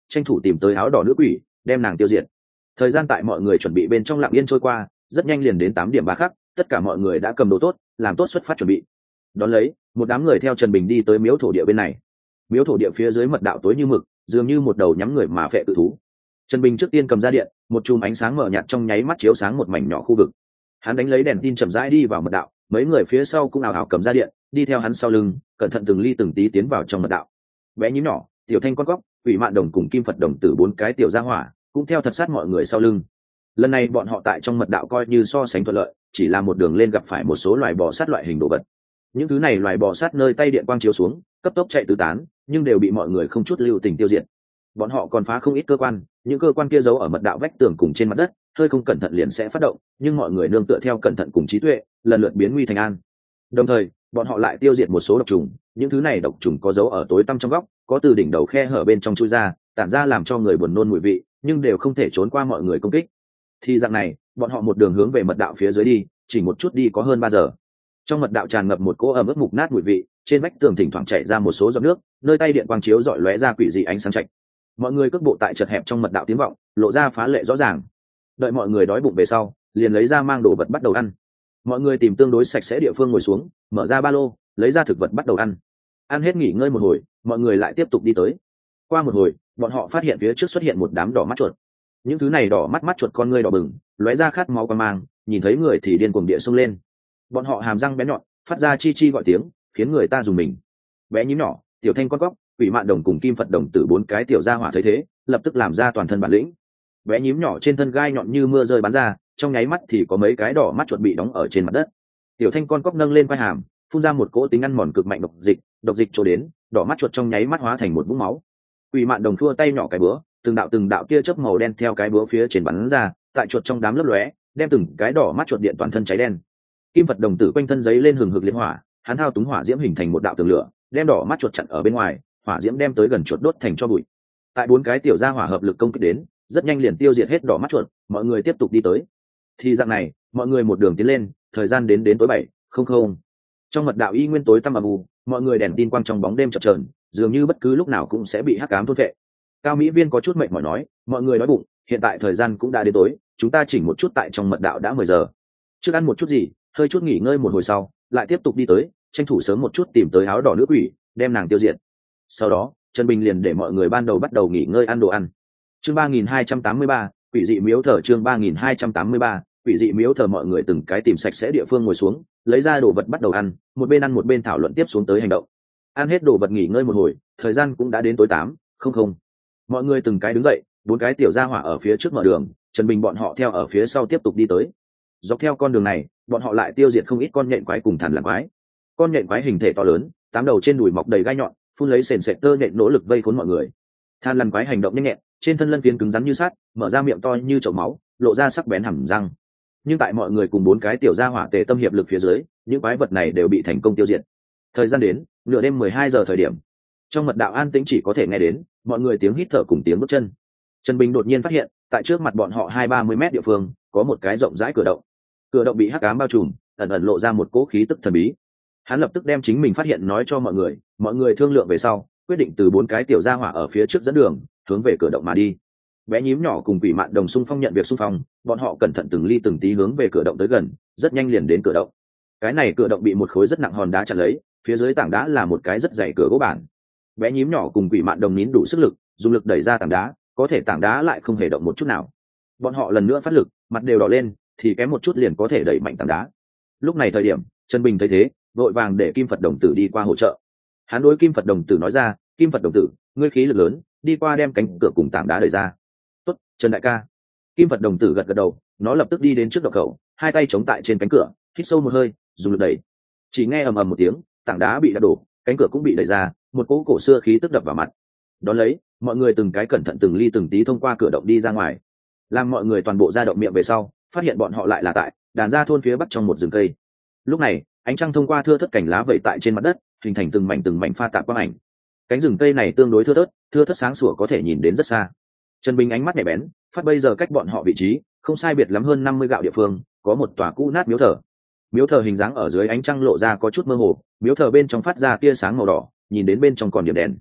tranh thủ tìm tới áo đỏ nữ quỷ, đem nàng tiêu diệt. Thời gian tại mọi người chuẩn bị bên trong lặng yên trôi qua, rất nhanh liền đến 8:03 khắc, tất cả mọi người đã cầm đồ tốt, làm tốt xuất phát chuẩn bị. Đón lấy, một đám người theo Trần Bình đi tới miếu thổ địa bên này. Miếu thổ địa phía dưới mật đạo tối như mực, dường như một đầu nhắm người mà phệ tự thú. Trần Bình trước tiên cầm ra điện, một chùm ánh sáng mờ nhạt trong nháy mắt chiếu sáng một mảnh nhỏ khu vực. Hắn đánh lấy đèn tin chậm rãi đi vào mật đạo, mấy người phía sau cũng ào ào cầm ra điện, đi theo hắn sau lưng, cẩn thận từng ly từng tí tiến vào trong mật đạo. Bé nhím nhỏ, tiểu thanh con cóc, quỷ mạn đồng cùng kim Phật đồng tử 4 cái tiểu gia hỏa, cũng theo thật sát mọi người sau lưng. Lần này bọn họ tại trong mật đạo coi như so sánh thuận lợi, chỉ là một đường lên gặp phải một số loài bò sát loại hình đồ vật. Những thứ này loài bò sát nơi tay điện quang chiếu xuống, cấp tốc chạy tứ tán, nhưng đều bị mọi người không chút lưu tình tiêu diệt. Bọn họ còn phá không ít cơ quan, những cơ quan kia giấu ở mật đạo vách tường cùng trên mặt đất, hơi không cẩn thận liền sẽ phát động, nhưng mọi người nương tựa theo cẩn thận cùng trí tuệ, lần lượt biến nguy thành an. Đồng thời, bọn họ lại tiêu diệt một số độc trùng, những thứ này độc trùng có giấu ở tối tăm trong góc, có từ đỉnh đầu khe hở bên trong chui ra, tản ra làm cho người buồn nôn mùi vị, nhưng đều không thể trốn qua mọi người công kích. Thì dạng này, bọn họ một đường hướng về mật đạo phía dưới đi, chỉ một chút đi có hơn 3 giờ. Trong mật đạo tràn ngập một cỗ ẩm ướt mục nát mùi vị, trên vách tường thỉnh thoảng chảy ra một số giọt nước, nơi tay điện quang chiếu rọi lóe ra quỷ dị ánh sáng chạch. Mọi người cước bộ tại chật hẹp trong mật đạo tiếng vọng, lộ ra phá lệ rõ ràng. Đợi mọi người đói bụng về sau, liền lấy ra mang đồ vật bắt đầu ăn. Mọi người tìm tương đối sạch sẽ địa phương ngồi xuống, mở ra ba lô, lấy ra thực vật bắt đầu ăn. Ăn hết nghỉ ngơi một hồi, mọi người lại tiếp tục đi tới. Qua một hồi, bọn họ phát hiện phía trước xuất hiện một đám đỏ mắt chuột. Những thứ này đỏ mắt chuột con ngươi đỏ bừng, lóe ra khát máu quan mang, nhìn thấy người thì điên cuồng địa xông lên. Bọn họ hàm răng bén nhọn, phát ra chi chi gọi tiếng, khiến người ta dùng mình. Bé nhím nhỏ, tiểu thanh con cóc, quỷ mạn đồng cùng kim Phật đồng tử 4 cái tiểu gia hỏa thấy thế, lập tức làm ra toàn thân bản lĩnh. Bé nhím nhỏ trên thân gai nhọn như mưa rơi bắn ra, trong nháy mắt thì có mấy cái đỏ mắt chuột bị đóng ở trên mặt đất. Tiểu thanh con cóc nâng lên vai hàm, phun ra một cỗ tính ăn mòn cực mạnh độc dịch trôi đến, đỏ mắt chuột trong nháy mắt hóa thành một vũng máu. Quỷ mạn đồng thua tay nhỏ cái búa, từng đạo tia chớp màu đen theo cái búa phía trên bắn ra, tại chuột trong đám lấp lóe, đem từng cái đỏ mắt chuột điện toàn thân cháy đen. Kim Phật đồng tử quanh thân giấy lên hừng hực liệt hỏa, hắn thao túng hỏa diễm hình thành một đạo tường lửa, đem đỏ mắt chuột chặn ở bên ngoài, hỏa diễm đem tới gần chuột đốt thành tro bụi. Tại 4 cái tiểu gia hỏa hợp lực công kích đến, rất nhanh liền tiêu diệt hết đỏ mắt chuột, mọi người tiếp tục đi tới. Thì dạng này, mọi người một đường tiến lên, thời gian đến tối 7:00. Trong mật đạo y nguyên tối tăm âm u, mọi người đèn tin quang trong bóng đêm chập chờn, dường như bất cứ lúc nào cũng sẽ bị hắc ám thôn phệ. Cao Mỹ Viên có chút mệt mỏi nói, mọi người đói bụng, hiện tại thời gian cũng đã đến tối, chúng ta chỉnh một chút tại trong mật đạo đã 10 giờ. Trước ăn một chút gì, hơi chút nghỉ ngơi một hồi sau, lại tiếp tục đi tới, tranh thủ sớm một chút tìm tới áo đỏ nữ quỷ, đem nàng tiêu diệt. Sau đó, Trần Bình liền để mọi người bắt đầu nghỉ ngơi ăn đồ ăn. Chương 3283, quỷ dị miếu thờ. Chương 3283, quỷ dị miếu thờ. Mọi người từng cái tìm sạch sẽ địa phương ngồi xuống, lấy ra đồ vật bắt đầu ăn, một bên ăn một bên thảo luận tiếp xuống tới hành động. Ăn hết đồ vật nghỉ ngơi một hồi, thời gian cũng đã đến tối 8:00. Mọi người từng cái đứng dậy, 4 cái tiểu gia hỏa ở phía trước mở đường, Trần Bình bọn họ theo ở phía sau tiếp tục đi tới. Dọc theo con đường này, bọn họ lại tiêu diệt không ít con nhện quái cùng thằn lằn quái. Con nhện quái hình thể to lớn, 8 đầu trên đùi mọc đầy gai nhọn, phun lấy sền sệt tơ nhện nỗ lực vây khốn mọi người. Than lằn quái hành động nhanh nhẹn, trên thân lân phiến cứng rắn như sắt, mở ra miệng to như chậu máu, lộ ra sắc bén hàm răng. Nhưng tại mọi người cùng 4 cái tiểu gia hỏa tề tâm hiệp lực phía dưới, những quái vật này đều bị thành công tiêu diệt. Thời gian đến nửa đêm 12 giờ thời điểm, trong mật đạo an tĩnh chỉ có thể nghe đến mọi người tiếng hít thở cùng tiếng bước chân. Trần Bình đột nhiên phát hiện, tại trước mặt bọn họ 20-30 mét địa phương, có một cái rộng rãi cửa động. Cửa động bị hắc ám bao trùm, ẩn ẩn lộ ra một cỗ khí tức thần bí. Hắn lập tức đem chính mình phát hiện nói cho mọi người thương lượng về sau, quyết định từ 4 cái tiểu gia hỏa ở phía trước dẫn đường, hướng về cửa động mà đi. Bé nhím nhỏ cùng quỷ mạn đồng xung phong nhận việc xung phong, bọn họ cẩn thận từng ly từng tí hướng về cửa động tới gần, rất nhanh liền đến cửa động. Cái này cửa động bị một khối rất nặng hòn đá chặn lấy, phía dưới tảng đá là một cái rất dày cửa gỗ bản. Bé nhím nhỏ cùng quỷ mạn đồng nín đủ sức lực, dùng lực đẩy ra tảng đá, có thể tảng đá lại không hề động một chút nào. Bọn họ lần nữa phát lực, mặt đều đỏ lên, thì kém một chút liền có thể đẩy mạnh tảng đá. Lúc này thời điểm, Trần Bình thấy thế, vội vàng để Kim Phật đồng tử đi qua hỗ trợ. Hắn đối Kim Phật đồng tử nói ra, Kim Phật đồng tử, ngươi khí lực lớn, đi qua đem cánh cửa cùng tảng đá đẩy ra. Tốt, Trần đại ca. Kim Phật đồng tử gật gật đầu, nó lập tức đi đến trước động khẩu, hai tay chống tại trên cánh cửa, hít sâu một hơi, dùng lực đẩy. Chỉ nghe ầm ầm một tiếng, tảng đá bị đập đổ, cánh cửa cũng bị đẩy ra, một cỗ cổ xưa khí tức đập vào mặt. Đón lấy, mọi người từng cái cẩn thận từng ly từng tí thông qua cửa động đi ra ngoài. Làm mọi người toàn bộ ra động miệng về sau, phát hiện bọn họ lại là tại đàn ra thôn phía bắc trong một rừng cây. Lúc này, ánh trăng thông qua thưa thớt cành lá vẩy tại trên mặt đất, hình thành từng mảnh pha tạp quang ảnh. Cánh rừng cây này tương đối thưa thớt sáng sủa, có thể nhìn đến rất xa. Trần Bình ánh mắt nhạy bén, phát bây giờ cách bọn họ vị trí không sai biệt lắm hơn 50 gạo địa phương, có một tòa cũ nát miếu thờ. Miếu thờ hình dáng ở dưới ánh trăng lộ ra có chút mơ hồ, miếu thờ bên trong phát ra tia sáng màu đỏ, nhìn đến bên trong còn điểm đèn.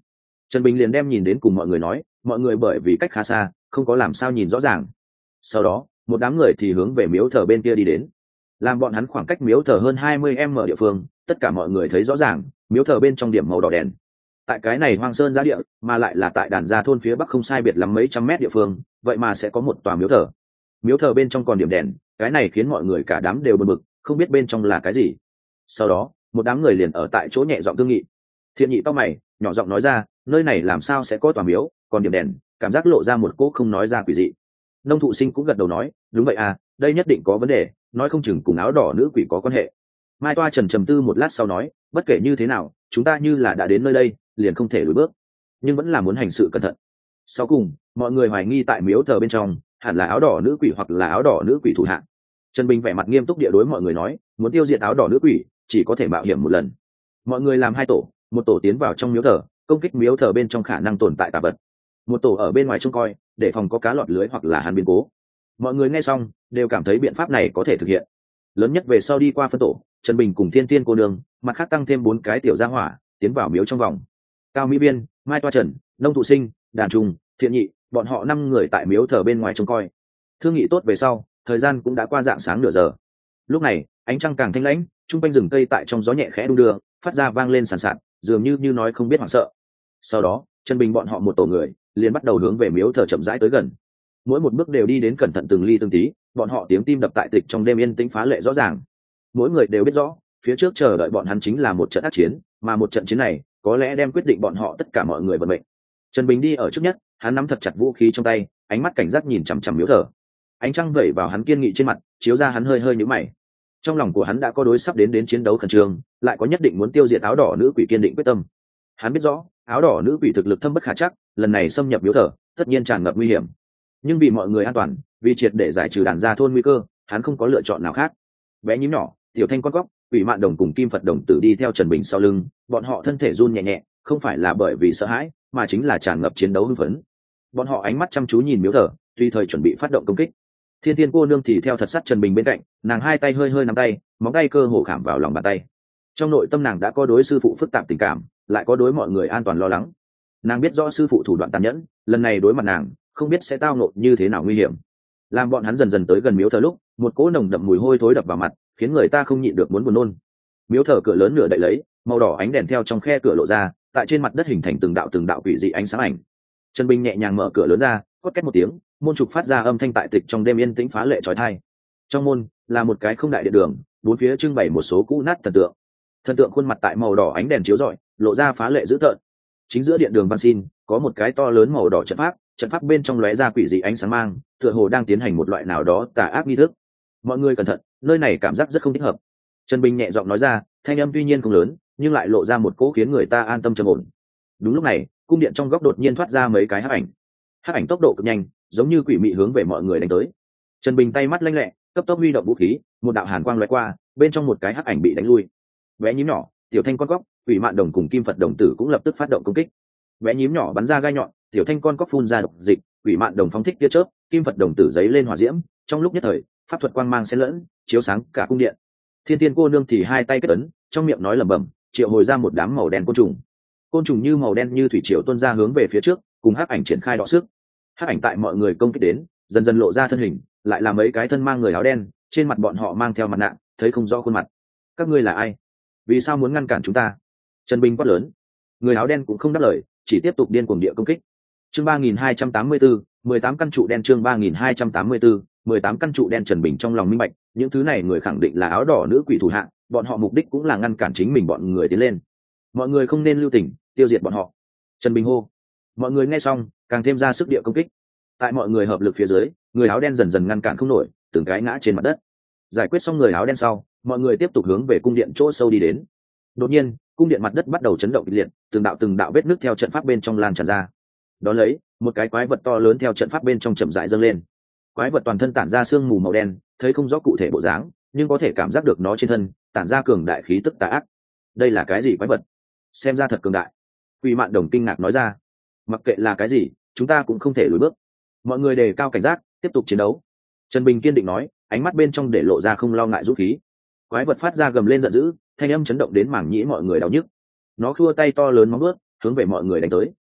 Trần Bình liền đem nhìn đến cùng mọi người nói, mọi người bởi vì cách khá xa không có làm sao nhìn rõ ràng. Sau đó một đám người thì hướng về miếu thờ bên kia đi đến. Làm bọn hắn khoảng cách miếu thờ hơn 20 m địa phương, tất cả mọi người thấy rõ ràng miếu thờ bên trong điểm màu đỏ đèn. Tại cái này hoang sơn giá địa, mà lại là tại đàn gia thôn phía bắc không sai biệt lắm mấy trăm mét địa phương, vậy mà sẽ có một tòa miếu thờ. Miếu thờ bên trong còn điểm đèn, cái này khiến mọi người cả đám đều bực bực, không biết bên trong là cái gì. Sau đó một đám người liền ở tại chỗ nhẹ giọng thương nghị. Thiện Nhị tao mày, nhỏ giọng nói ra, nơi này làm sao sẽ có tòa miếu, còn điểm đèn, cảm giác lộ ra một cỗ không nói ra quỷ dị. Nông Thụ Sinh cũng gật đầu nói, đúng vậy à, đây nhất định có vấn đề, nói không chừng cùng áo đỏ nữ quỷ có quan hệ. Mai Toa Trần trầm tư một lát sau nói, bất kể như thế nào, chúng ta như là đã đến nơi đây, liền không thể lùi bước, nhưng vẫn là muốn hành sự cẩn thận. Sau cùng mọi người hoài nghi tại miếu thờ bên trong hẳn là áo đỏ nữ quỷ hoặc là áo đỏ nữ quỷ thủ hạ. Trần Bình vẻ mặt nghiêm túc địa đối mọi người nói, muốn tiêu diệt áo đỏ nữ quỷ chỉ có thể mạo hiểm một lần. Mọi người làm hai tổ, một tổ tiến vào trong miếu thờ công kích miếu thờ bên trong khả năng tồn tại tà vật, một tổ ở bên ngoài trông coi để phòng có cá lọt lưới hoặc là hàn biến cố. Mọi người nghe xong đều cảm thấy biện pháp này có thể thực hiện. Lớn nhất về sau đi qua phân tổ, Trần Bình cùng Thiên Tiên cô nương mặt khác tăng thêm 4 cái tiểu gia hỏa tiến vào miếu trong vòng. Cao Mỹ Biên, Mai Toa Trần, Nông Thụ Sinh, Đàn Trung, Thiện Nhị, bọn họ 5 người tại miếu thờ bên ngoài trông coi. Thương nghị tốt về sau, thời gian cũng đã qua dạng sáng nửa giờ. Lúc này ánh trăng càng thanh lãnh, trung quanh rừng cây tại trong gió nhẹ khẽ đung đưa, phát ra vang lên sàn sạt, dường như nói không biết hoảng sợ. Sau đó Trần Bình bọn họ một tổ người liền bắt đầu hướng về miếu thờ chậm rãi tới gần. Mỗi một bước đều đi đến cẩn thận từng ly từng tí, bọn họ tiếng tim đập tại tịch trong đêm yên tĩnh phá lệ rõ ràng. Mỗi người đều biết rõ phía trước chờ đợi bọn hắn chính là một trận ác chiến, mà một trận chiến này có lẽ đem quyết định bọn họ tất cả mọi người vận mệnh. Trần Bình đi ở trước nhất, hắn nắm thật chặt vũ khí trong tay, ánh mắt cảnh giác nhìn chằm chằm miếu thờ. Ánh trăng vẩy vào hắn kiên nghị trên mặt, chiếu ra hắn hơi hơi nhíu mày. Trong lòng của hắn đã có đối sắp đến chiến đấu khẩn trương, lại có nhất định muốn tiêu diệt áo đỏ nữ quỷ kiên định quyết tâm. Hắn biết rõ áo đỏ nữ quỷ thực lực thâm bất khả trắc, lần này xâm nhập miếu thờ tất nhiên tràn ngập nguy hiểm, nhưng vì mọi người an toàn, vì triệt để giải trừ đàn gia thôn nguy cơ, hắn không có lựa chọn nào khác. Bé nhím nhỏ, Tiểu Thanh con cóc, Quỷ Mạn Đồng cùng Kim Phật Đồng tử đi theo Trần Bình sau lưng, bọn họ thân thể run nhẹ nhẹ, không phải là bởi vì sợ hãi, mà chính là tràn ngập chiến đấu hưng phấn. Bọn họ ánh mắt chăm chú nhìn miếu thờ, tùy thời chuẩn bị phát động công kích. Thiên Tiên cô nương thì theo thật sát Trần Bình bên cạnh, nàng hai tay hơi hơi nắm tay, móng tay cơ hồ khảm vào lòng bàn tay. Trong nội tâm nàng đã có đối sư phụ phức tạp tình cảm, lại có đối mọi người an toàn lo lắng. Nàng biết rõ sư phụ thủ đoạn tàn nhẫn, lần này đối mặt nàng không biết sẽ tao ngộ như thế nào nguy hiểm. Làm bọn hắn dần dần tới gần miếu thờ lúc, một cỗ nồng đậm mùi hôi thối đập vào mặt, khiến người ta không nhịn được muốn buồn nôn. Miếu thờ cửa lớn nửa đậy lấy, màu đỏ ánh đèn theo trong khe cửa lộ ra, tại trên mặt đất hình thành từng đạo quỷ dị ánh sáng ảnh. Trần Bình nhẹ nhàng mở cửa lớn ra, cốt két một tiếng, môn trục phát ra âm thanh tại tịch trong đêm yên tĩnh phá lệ chói tai. Trong môn là một cái không đại điện đường, bốn phía trưng bày một số cũ nát thần tượng khuôn mặt tại màu đỏ ánh đèn chiếu rọi, lộ ra phá lệ dữ tợn. Chính giữa điện đường văn xin có một cái to lớn màu đỏ trận pháp bên trong lóe ra quỷ dị ánh sáng mang, tựa hồ đang tiến hành một loại nào đó tà ác nghi thức. Mọi người cẩn thận, nơi này cảm giác rất không thích hợp. Trần Bình nhẹ giọng nói ra, thanh âm tuy nhiên không lớn, nhưng lại lộ ra một cỗ khiến người ta an tâm trầm ổn. Đúng lúc này, cung điện trong góc đột nhiên thoát ra mấy cái hắc ảnh tốc độ cực nhanh, giống như quỷ mị hướng về mọi người đánh tới. Trần Bình tay mắt lanh lẹ, cấp tốc huy động vũ khí, một đạo hàn quang lóe qua, bên trong một cái hắc ảnh bị đánh lui. Bé nhím nhỏ, Tiểu Thanh con cóc, Quỷ Mạn Đồng cùng Kim Phật Đồng tử cũng lập tức phát động công kích. Bé nhím nhỏ bắn ra gai nhọn, Tiểu Thanh con cóc phun ra độc dịch, Quỷ Mạn Đồng phóng thích tia chớp, Kim Phật Đồng tử giấy lên hỏa diễm, trong lúc nhất thời, pháp thuật quang mang xen lẫn, chiếu sáng cả cung điện. Thiên Tiên cô nương thì hai tay kết ấn, trong miệng nói lẩm bẩm, triệu hồi ra một đám màu đen côn trùng như màu đen như thủy triều tuôn ra hướng về phía trước, cùng hắc ảnh triển khai đọ sức. Hắc ảnh tại mọi người công kích đến, dần dần lộ ra thân hình, lại là mấy cái thân mang người áo đen, trên mặt bọn họ mang theo mặt nạ, thấy không rõ khuôn mặt. Các ngươi là ai? Vì sao muốn ngăn cản chúng ta? Trần Bình quát lớn. Người áo đen cũng không đáp lời, chỉ tiếp tục điên cuồng địa công kích. Chương 3284, 18 căn trụ đen. Chương 3284, 18 căn trụ đen. Trần Bình trong lòng minh bạch, những thứ này người khẳng định là áo đỏ nữ quỷ thủ hạ, bọn họ mục đích cũng là ngăn cản chính mình bọn người tiến lên. Mọi người không nên lưu tình, tiêu diệt bọn họ. Trần Bình hô. Mọi người nghe xong, càng thêm ra sức địa công kích. Tại mọi người hợp lực phía dưới, người áo đen dần dần ngăn cản không nổi, từng cái ngã trên mặt đất. Giải quyết xong người áo đen sau, mọi người tiếp tục hướng về cung điện chỗ sâu đi đến. Đột nhiên, cung điện mặt đất bắt đầu chấn động kịch liệt, từng đạo vết nứt theo trận pháp bên trong lan tràn ra. Đó lấy, một cái quái vật to lớn theo trận pháp bên trong chậm rãi dâng lên. Quái vật toàn thân tản ra sương mù màu đen, thấy không rõ cụ thể bộ dáng, nhưng có thể cảm giác được nó trên thân tản ra cường đại khí tức tà ác. Đây là cái gì quái vật? Xem ra thật cường đại. Quỷ Mạn Đồng kinh ngạc nói ra. Mặc kệ là cái gì, chúng ta cũng không thể lùi bước. Mọi người đề cao cảnh giác, tiếp tục chiến đấu. Trần Bình kiên định nói, ánh mắt bên trong để lộ ra không lo ngại dũng khí. Quái vật phát ra gầm lên giận dữ, thanh âm chấn động đến mảng nhĩ mọi người đau nhức. Nó khua tay to lớn móng vuốt, hướng về mọi người đánh tới.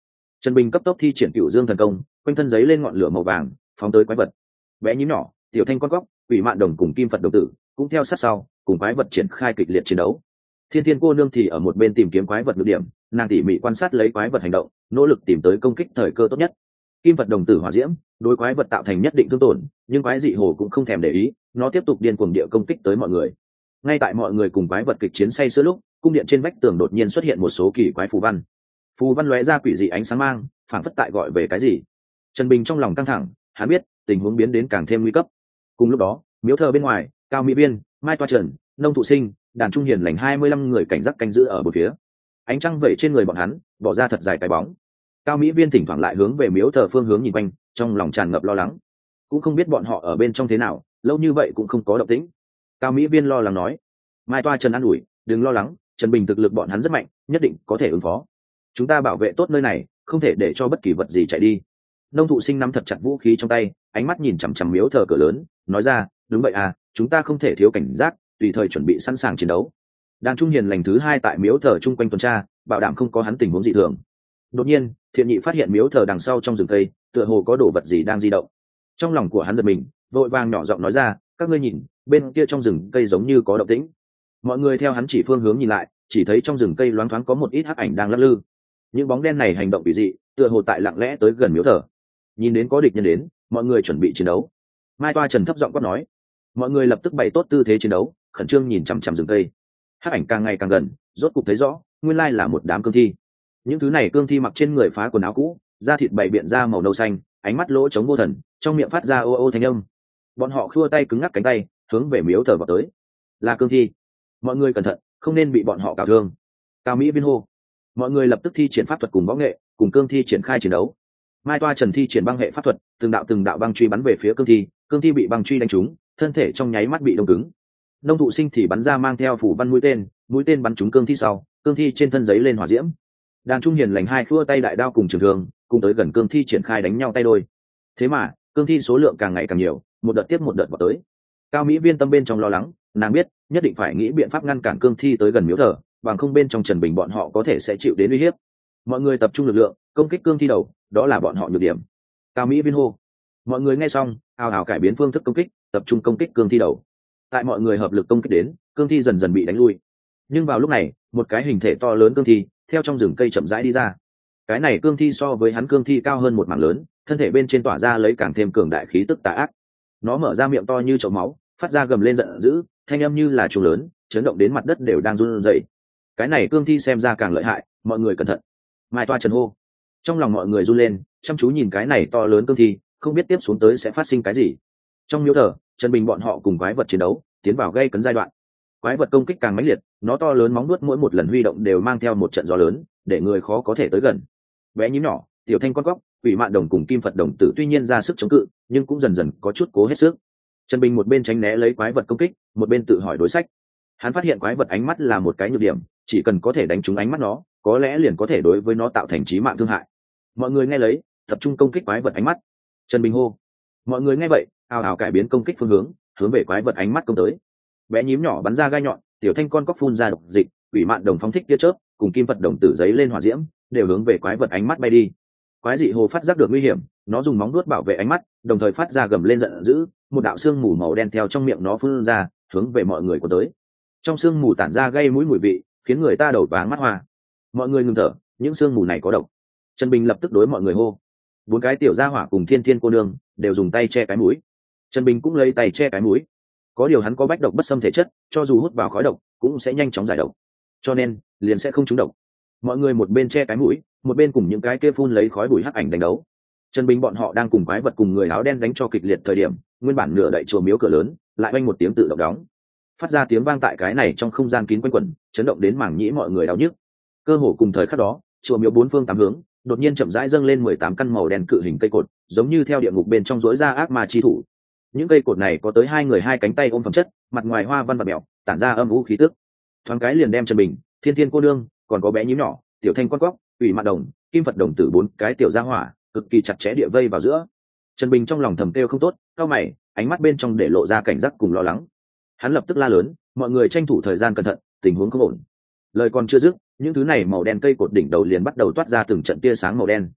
Trần Bình cấp tốc thi triển Cửu Dương thần công, quanh thân giấy lên ngọn lửa màu vàng, phóng tới quái vật. Bé nhím nhỏ, tiểu thanh con cóc, quỷ mạn đồng cùng kim Phật đồng tử cũng theo sát sau, cùng quái vật triển khai kịch liệt chiến đấu. Thiên Thiên cô nương thì ở một bên tìm kiếm quái vật nhược điểm, nàng tỉ mỉ quan sát lấy quái vật hành động, nỗ lực tìm tới công kích thời cơ tốt nhất. Kim Phật đồng tử hỏa diễm, đối quái vật tạo thành nhất định thương tổn, nhưng quái dị hồ cũng không thèm để ý, nó tiếp tục điên cuồng địa công kích tới mọi người. Ngay tại mọi người cùng quái vật kịch chiến say sưa lúc, cung điện trên vách tường đột nhiên xuất hiện một số kỳ quái phù văn. Phù văn lóe ra quỷ dị ánh sáng mang, phản phất tại gọi về cái gì. Trần Bình trong lòng căng thẳng, hắn biết tình huống biến đến càng thêm nguy cấp. Cùng lúc đó, miếu thờ bên ngoài, Cao Mỹ Viên, Mai Toa Trần, Nông Thụ Sinh, Đàn Trung Hiền lành 25 người cảnh giác canh giữ ở bốn phía. Ánh trăng vẩy trên người bọn hắn, bỏ ra thật dài cái bóng. Cao Mỹ Viên thỉnh thoảng lại hướng về miếu thờ phương hướng nhìn quanh, trong lòng tràn ngập lo lắng. Cũng không biết bọn họ ở bên trong thế nào, lâu như vậy cũng không có động tĩnh. Cao Mỹ Viên lo lắng nói. Mai Toa Trần an ủi, đừng lo lắng, Trần Bình thực lực bọn hắn rất mạnh, nhất định có thể ứng phó. Chúng ta bảo vệ tốt nơi này, không thể để cho bất kỳ vật gì chạy đi. Nông Thụ Sinh nắm thật chặt vũ khí trong tay, ánh mắt nhìn chằm chằm miếu thờ cửa lớn, nói ra, đúng vậy à, chúng ta không thể thiếu cảnh giác, tùy thời chuẩn bị sẵn sàng chiến đấu. Đàn Trung Hiền lành thứ hai tại miếu thờ chung quanh tuần tra, bảo đảm không có hắn tình huống dị thường. Đột nhiên, Thiện Nhị phát hiện miếu thờ đằng sau trong rừng cây, tựa hồ có đồ vật gì đang di động. Trong lòng của hắn giật mình, vội vàng nhỏ giọng nói ra, các ngươi nhìn, bên kia trong rừng cây giống như có động tĩnh. Mọi người theo hắn chỉ phương hướng nhìn lại, chỉ thấy trong rừng cây loáng thoáng có một ít hắc ảnh đang lắc lư. Những bóng đen này hành động kỳ dị, tựa hồ tại lặng lẽ tới gần miếu thờ. Nhìn đến có địch nhân đến, mọi người chuẩn bị chiến đấu. Mai Toa Trần thấp giọng quát nói. Mọi người lập tức bày tốt tư thế chiến đấu, khẩn trương nhìn chằm chằm rừng cây. Hắc ảnh càng ngày càng gần, rốt cục thấy rõ, nguyên lai là một đám cương thi. Những thứ này cương thi mặc trên người phá quần áo cũ, da thịt bày biện ra màu nâu xanh, ánh mắt lỗ trống vô thần, trong miệng phát ra ô ô thanh âm. Bọn họ khua tay cứng ngắc cánh tay, hướng về miếu thờ vào tới. Là cương thi, mọi người cẩn thận, không nên bị bọn họ cào thương. Cao Mỹ Viên hô. Mọi người lập tức thi triển pháp thuật cùng võ nghệ, cùng cương thi triển khai chiến đấu. Mai Toa Trần thi triển băng hệ pháp thuật, từng đạo băng truy bắn về phía cương thi bị băng truy đánh trúng, thân thể trong nháy mắt bị đông cứng. Nông Thụ Sinh thì bắn ra mang theo phủ văn mũi tên bắn trúng cương thi sau, cương thi trên thân giấy lên hỏa diễm. Đàn Trung Hiền lành hai khua tay đại đao cùng trường thương, cùng tới gần cương thi triển khai đánh nhau tay đôi. Thế mà, cương thi số lượng càng ngày càng nhiều, một đợt tiếp một đợt vào tới. Cao Mỹ Viên tâm bên trong lo lắng, nàng biết, nhất định phải nghĩ biện pháp ngăn cản cương thi tới gần miếu thờ, bằng không bên trong Trần Bình bọn họ có thể sẽ chịu đến uy hiếp. Mọi người tập trung lực lượng, công kích cương thi đầu, đó là bọn họ nhược điểm. Cao Mỹ Viên hô. Mọi người nghe xong, ào ào cải biến phương thức công kích, tập trung công kích cương thi đầu. Tại mọi người hợp lực công kích đến, cương thi dần dần bị đánh lui. Nhưng vào lúc này, một cái hình thể to lớn cương thi theo trong rừng cây chậm rãi đi ra. Cái này cương thi so với hắn cương thi cao hơn một mảng lớn, thân thể bên trên tỏa ra lấy càng thêm cường đại khí tức tà ác. Nó mở ra miệng to như chậu máu, phát ra gầm lên giận dữ, thanh âm như là trùng lớn, chấn động đến mặt đất đều đang run rẩy. Cái này cương thi xem ra càng lợi hại, mọi người cẩn thận. Mai Toa Trần hô. Trong lòng mọi người run lên, chăm chú nhìn cái này to lớn cương thi, không biết tiếp xuống tới sẽ phát sinh cái gì. Trong miếu thờ, Trần Bình bọn họ cùng quái vật chiến đấu, tiến vào gây cấn giai đoạn. Quái vật công kích càng mãnh liệt, nó to lớn móng vuốt mỗi một lần huy động đều mang theo một trận gió lớn, để người khó có thể tới gần. Bé nhím nhỏ, tiểu thanh con cóc, quỷ mạn đồng cùng kim Phật đồng tử tuy nhiên ra sức chống cự, nhưng cũng dần dần có chút cố hết sức. Trần Bình một bên tránh né lấy quái vật công kích, một bên tự hỏi đối sách. Hắn phát hiện quái vật ánh mắt là một cái nhược điểm, chỉ cần có thể đánh trúng ánh mắt nó, có lẽ liền có thể đối với nó tạo thành chí mạng thương hại. Mọi người nghe lấy, tập trung công kích quái vật ánh mắt. Trần Bình hô. Mọi người nghe vậy, ào ào cải biến công kích phương hướng, hướng về quái vật ánh mắt công tới. Bé nhím nhỏ bắn ra gai nhọn, tiểu thanh con cóc phun ra độc dịch, quỷ mạn đồng phóng thích tia chớp, cùng kim Phật đồng tử giấy lên hỏa diễm, đều hướng về quái vật ánh mắt bay đi. Quái dị hồ phát giác được nguy hiểm, nó dùng móng vuốt bảo vệ ánh mắt, đồng thời phát ra gầm lên giận dữ, một đạo xương mù màu đen theo trong miệng nó phun ra, hướng về mọi người của tới. Trong xương mù tản ra gây mũi mùi vị, khiến người ta đầu váng mắt hoa. Mọi người ngừng thở, những xương mù này có độc. Trần Bình lập tức đối mọi người hô. Bốn cái tiểu gia hỏa cùng Thiên Thiên cô nương đều dùng tay che cái mũi. Trần Bình cũng lấy tay che cái mũi. Có điều hắn có bách độc bất xâm thể chất, cho dù hút vào khói độc cũng sẽ nhanh chóng giải độc, cho nên liền sẽ không trúng độc. Mọi người một bên che cái mũi, một bên cùng những cái kia phun lấy khói bụi hắc ảnh đánh đấu. Trần Bình bọn họ đang cùng quái vật cùng người áo đen đánh cho kịch liệt thời điểm, nguyên bản nửa đậy chùa miếu cửa lớn lại oanh một tiếng tự động đóng, phát ra tiếng vang tại cái này trong không gian kín quanh quẩn, chấn động đến mảng nhĩ mọi người đau nhức. Cơ hồ cùng thời khắc đó, chùa miếu bốn phương tám hướng đột nhiên chậm rãi dâng lên 18 căn màu đen cự hình cây cột, giống như theo địa ngục bên trong rỗi ra ác ma chi thủ. Những cây cột này có tới hai người hai cánh tay ôm phẩm chất, mặt ngoài hoa văn và mèo, tản ra âm u khí tức. Thoáng cái liền đem Trần Bình, Thiên Thiên cô nương, còn có bé nhím nhỏ, tiểu thanh con cóc, ủy mạn đồng, kim Phật đồng tử bốn cái tiểu gia hỏa, cực kỳ chặt chẽ địa vây vào giữa. Trần Bình trong lòng thầm kêu không tốt, cau mày, ánh mắt bên trong để lộ ra cảnh giác cùng lo lắng. Hắn lập tức la lớn, mọi người tranh thủ thời gian cẩn thận, tình huống không ổn. Lời còn chưa dứt, những thứ này màu đen cây cột đỉnh đầu liền bắt đầu toát ra từng trận tia sáng màu đen.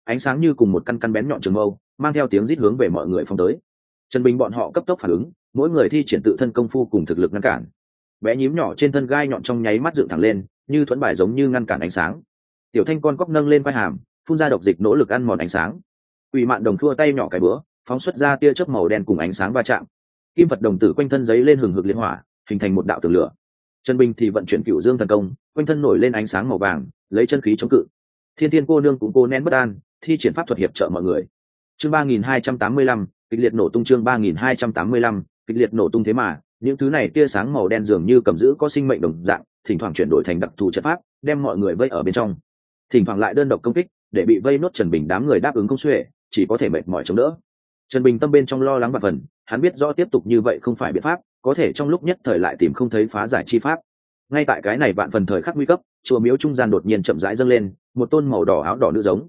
ánh sáng như cùng một căn căn bén nhọn trường mâu mang theo tiếng rít hướng về mọi người phong tới. Trần Bình bọn họ cấp tốc phản ứng, mỗi người thi triển tự thân công phu cùng thực lực ngăn cản. Bé nhím nhỏ trên thân gai nhọn trong nháy mắt dựng thẳng lên, như thuẫn bài giống như ngăn cản ánh sáng. Tiểu Thanh con cóc nâng lên vai hàm, phun ra độc dịch nỗ lực ăn mòn ánh sáng. Quỷ Mạn Đồng thua tay nhỏ cái bữa, phóng xuất ra tia chớp màu đen cùng ánh sáng va chạm. Kim Phật đồng tử quanh thân giấy lên hừng hực liên hỏa, hình thành một đạo tường lửa. Trần Bình thì vận chuyển Cửu Dương thần công, quanh thân nổi lên ánh sáng màu vàng, lấy chân khí chống cự. Thiên Thiên cô nương cũng cô nén bất an, thi triển pháp thuật hiệp trợ mọi người. Chương 3285, kịch liệt nổ tung. Chương 3285, kịch liệt nổ tung. Thế mà những thứ này tia sáng màu đen dường như cầm giữ có sinh mệnh đồng dạng, thỉnh thoảng chuyển đổi thành đặc thù trận pháp, đem mọi người vây ở bên trong. Thỉnh thoảng lại đơn độc công kích, để bị vây nốt Trần Bình đám người đáp ứng không xuể, chỉ có thể mệt mỏi chống đỡ. Trần Bình tâm bên trong lo lắng và phần, hắn biết rõ tiếp tục như vậy không phải biện pháp, có thể trong lúc nhất thời lại tìm không thấy phá giải chi pháp. Ngay tại cái này vạn phần thời khắc nguy cấp, chùa miếu trung gian đột nhiên chậm rãi dâng lên một tôn màu đỏ áo đỏ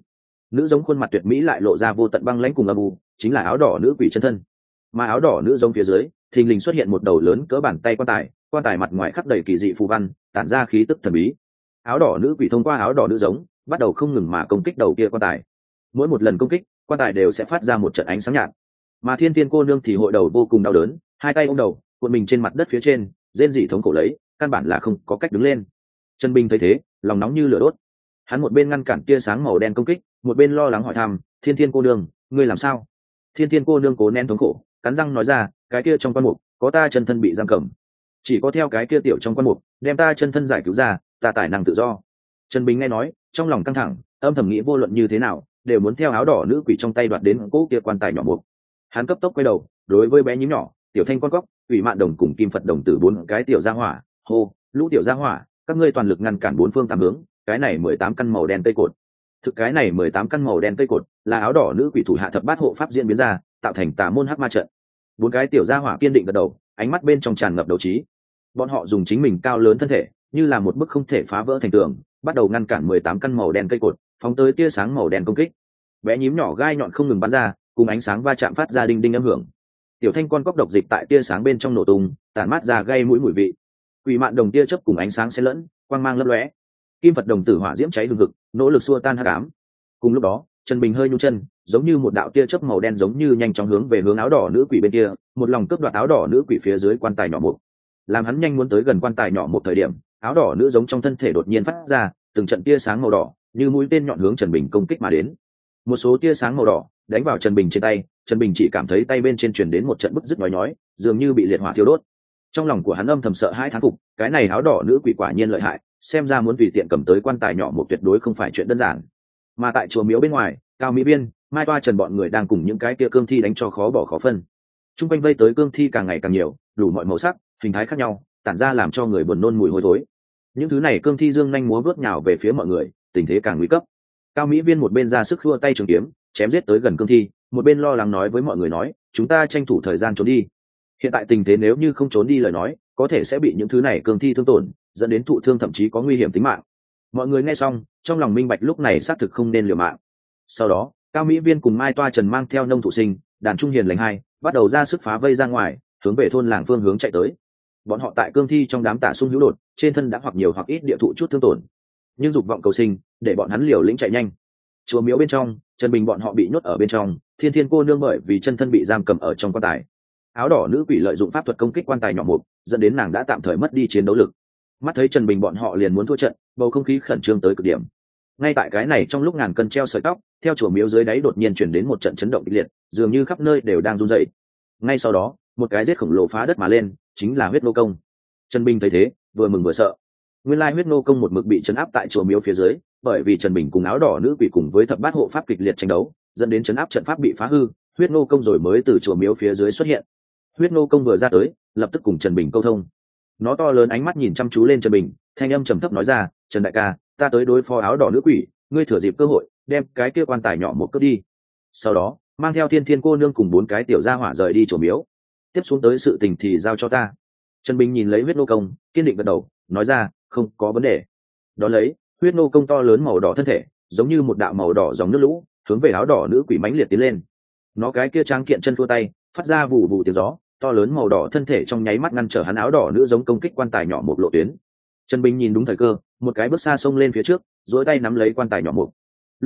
nữ giống khuôn mặt tuyệt mỹ lại lộ ra vô tận băng lãnh cùng âm u, chính là áo đỏ nữ quỷ chân thân. Mà áo đỏ nữ giống phía dưới thình lình xuất hiện một đầu lớn cỡ bàn tay quan tài mặt ngoài khắc đầy kỳ dị phù văn, tản ra khí tức thần bí. Áo đỏ nữ quỷ thông qua áo đỏ nữ giống bắt đầu không ngừng mà công kích đầu kia quan tài. Mỗi một lần công kích, quan tài đều sẽ phát ra một trận ánh sáng nhạt. Mà Thiên Thiên cô nương thì hội đầu vô cùng đau đớn, hai tay ôm đầu, cuộn mình trên mặt đất phía trên, rên rỉ thống khổ lấy, căn bản là không có cách đứng lên. Trần Bình thấy thế, lòng nóng như lửa đốt. Hắn một bên ngăn cản tia sáng màu đen công kích, một bên lo lắng hỏi thăm, Thiên Thiên cô nương, ngươi làm sao? Thiên Thiên cô nương cố nén thống khổ, cắn răng nói ra, cái kia trong quan mục có ta chân thân bị giam cầm, chỉ có theo cái kia tiểu trong quan mục đem ta chân thân giải cứu ra, ta tài năng tự do. Trần Bình nghe nói, trong lòng căng thẳng, âm thầm nghĩ vô luận như thế nào đều muốn theo áo đỏ nữ quỷ trong tay đoạt đến cỗ kia quan tài nhỏ mục. Hắn cấp tốc quay đầu, đối với bé nhím nhỏ, Tiểu Thanh con cóc, Quỷ Mạn Đồng cùng Kim Phật đồng tử bốn cái tiểu gia hỏa, hô, lũ tiểu gia hỏa, các ngươi toàn lực ngăn cản bốn phương tám hướng, cái này 18 căn màu đen cây cột. Thực cái này 18 căn màu đen cây cột là áo đỏ nữ quỷ thủ hạ thập bát hộ pháp diễn biến ra, tạo thành tà môn hắc ma trận. Bốn cái tiểu gia hỏa kiên định gật đầu, ánh mắt bên trong tràn ngập đấu trí. Bọn họ dùng chính mình cao lớn thân thể, như là một bức không thể phá vỡ thành tường, bắt đầu ngăn cản 18 căn màu đen cây cột, phóng tới tia sáng màu đen công kích. Bé nhím nhỏ gai nhọn không ngừng bắn ra, cùng ánh sáng va chạm phát ra đinh đinh âm hưởng. Tiểu Thanh con cóc độc dịch tại tia sáng bên trong nổ tung, tản mát ra gây mũi mùi vị. Quỷ Mạn Đồng tia chớp cùng ánh sáng xen lẫn, quang mang lấp lóe. Kim Phật đồng tử hỏa diễm cháy hừng hực, nỗ lực xua tan hắc ám. Cùng lúc đó, Trần Bình hơi nhún chân, giống như một đạo tia chớp màu đen giống như nhanh chóng hướng về hướng áo đỏ nữ quỷ bên kia, một lòng cướp đoạt áo đỏ nữ quỷ phía dưới quan tài nhỏ một. Làm hắn nhanh muốn tới gần quan tài nhỏ một thời điểm, áo đỏ nữ giống trong thân thể đột nhiên phát ra từng trận tia sáng màu đỏ, như mũi tên nhọn hướng Trần Bình công kích mà đến. Một số tia sáng màu đỏ đánh vào Trần Bình trên tay, Trần Bình chỉ cảm thấy tay bên trên truyền đến một trận bức rứt nhói, dường như bị liệt hỏa thiêu đốt. Trong lòng của hắn âm thầm sợ hãi thán phục, cái này áo đỏ nữ quỷ quả nhiên lợi hại, xem ra muốn tùy tiện cầm tới quan tài nhỏ một tuyệt đối không phải chuyện đơn giản. Mà tại chùa miếu bên ngoài, Cao Mỹ Biên, Mai Toa Trần bọn người đang cùng những cái kia cương thi đánh cho khó bỏ khó phân. Trung quanh vây tới cương thi càng ngày càng nhiều, đủ mọi màu sắc, hình thái khác nhau, tản ra làm cho người buồn nôn mùi hôi thối. Những thứ này cương thi dương nhanh múa vớt nhào về phía mọi người, tình thế càng nguy cấp. Cao Mỹ Viên một bên ra sức khua tay trường kiếm, chém giết tới gần cương thi, một bên lo lắng nói với mọi người nói, chúng ta tranh thủ thời gian trốn đi. Hiện tại tình thế nếu như không trốn đi lời nói, có thể sẽ bị những thứ này cương thi thương tổn, dẫn đến thụ thương thậm chí có nguy hiểm tính mạng. Mọi người nghe xong, trong lòng minh bạch lúc này xác thực không nên liều mạng. Sau đó, Cao Mỹ Viên cùng Mai Toa Trần mang theo nông thủ sinh, đàn trung hiền lành hai, bắt đầu ra sức phá vây ra ngoài, hướng về thôn làng phương hướng chạy tới. Bọn họ tại cương thi trong đám tả xung hữu đột, trên thân đã hoặc nhiều hoặc ít địa thụ chút thương tổn, nhưng dục vọng cầu sinh, để bọn hắn liều lĩnh chạy nhanh. Chùa miếu bên trong, Trần Bình bọn họ bị nhốt ở bên trong, Thiên Thiên cô nương bởi vì chân thân bị giam cầm ở trong quan tài. Áo đỏ nữ quỷ lợi dụng pháp thuật công kích quan tài nhỏ mục, dẫn đến nàng đã tạm thời mất đi chiến đấu lực. Mắt thấy Trần Bình bọn họ liền muốn thua trận, bầu không khí khẩn trương tới cực điểm. Ngay tại cái này trong lúc ngàn cân treo sợi tóc, theo chùa miếu dưới đáy đột nhiên chuyển đến một trận chấn động kịch liệt, dường như khắp nơi đều đang run rẩy. Ngay sau đó, một cái rết khổng lồ phá đất mà lên, chính là huyết nô công. Trần Bình thấy thế, vừa mừng vừa sợ. Nguyên lai huyết nô công một mực bị trấn áp tại chùa miếu phía dưới, bởi vì Trần Bình cùng áo đỏ nữ quỷ cùng với thập bát hộ pháp kịch liệt tranh đấu, dẫn đến trấn áp trận pháp bị phá hư, huyết nô công rồi mới từ chùa miếu phía dưới xuất hiện. Huyết nô công vừa ra tới, lập tức cùng Trần Bình câu thông. Nó to lớn ánh mắt nhìn chăm chú lên Trần Bình, thanh âm trầm thấp nói ra, Trần đại ca, ta tới đối phó áo đỏ nữ quỷ, ngươi thừa dịp cơ hội đem cái kia quan tài nhỏ một cướp đi. Sau đó mang theo Thiên Thiên cô nương cùng bốn cái tiểu gia hỏa rời đi chùa miếu, tiếp xuống tới sự tình thì giao cho ta. Trần Bình nhìn lấy huyết nô công, kiên định gật đầu, nói ra, không có vấn đề. Đó lấy huyết nô công to lớn màu đỏ thân thể, giống như một đạo màu đỏ dòng nước lũ, hướng về áo đỏ nữ quỷ mãnh liệt tiến lên. Nó cái kia tráng kiện chân thua tay, phát ra vụ vụ tiếng gió, to lớn màu đỏ thân thể trong nháy mắt ngăn trở hắn áo đỏ nữ giống công kích quan tài nhỏ một lộ tuyến. Trần Bình nhìn đúng thời cơ, một cái bước xa xông lên phía trước, duỗi tay nắm lấy quan tài nhỏ một. Lúc này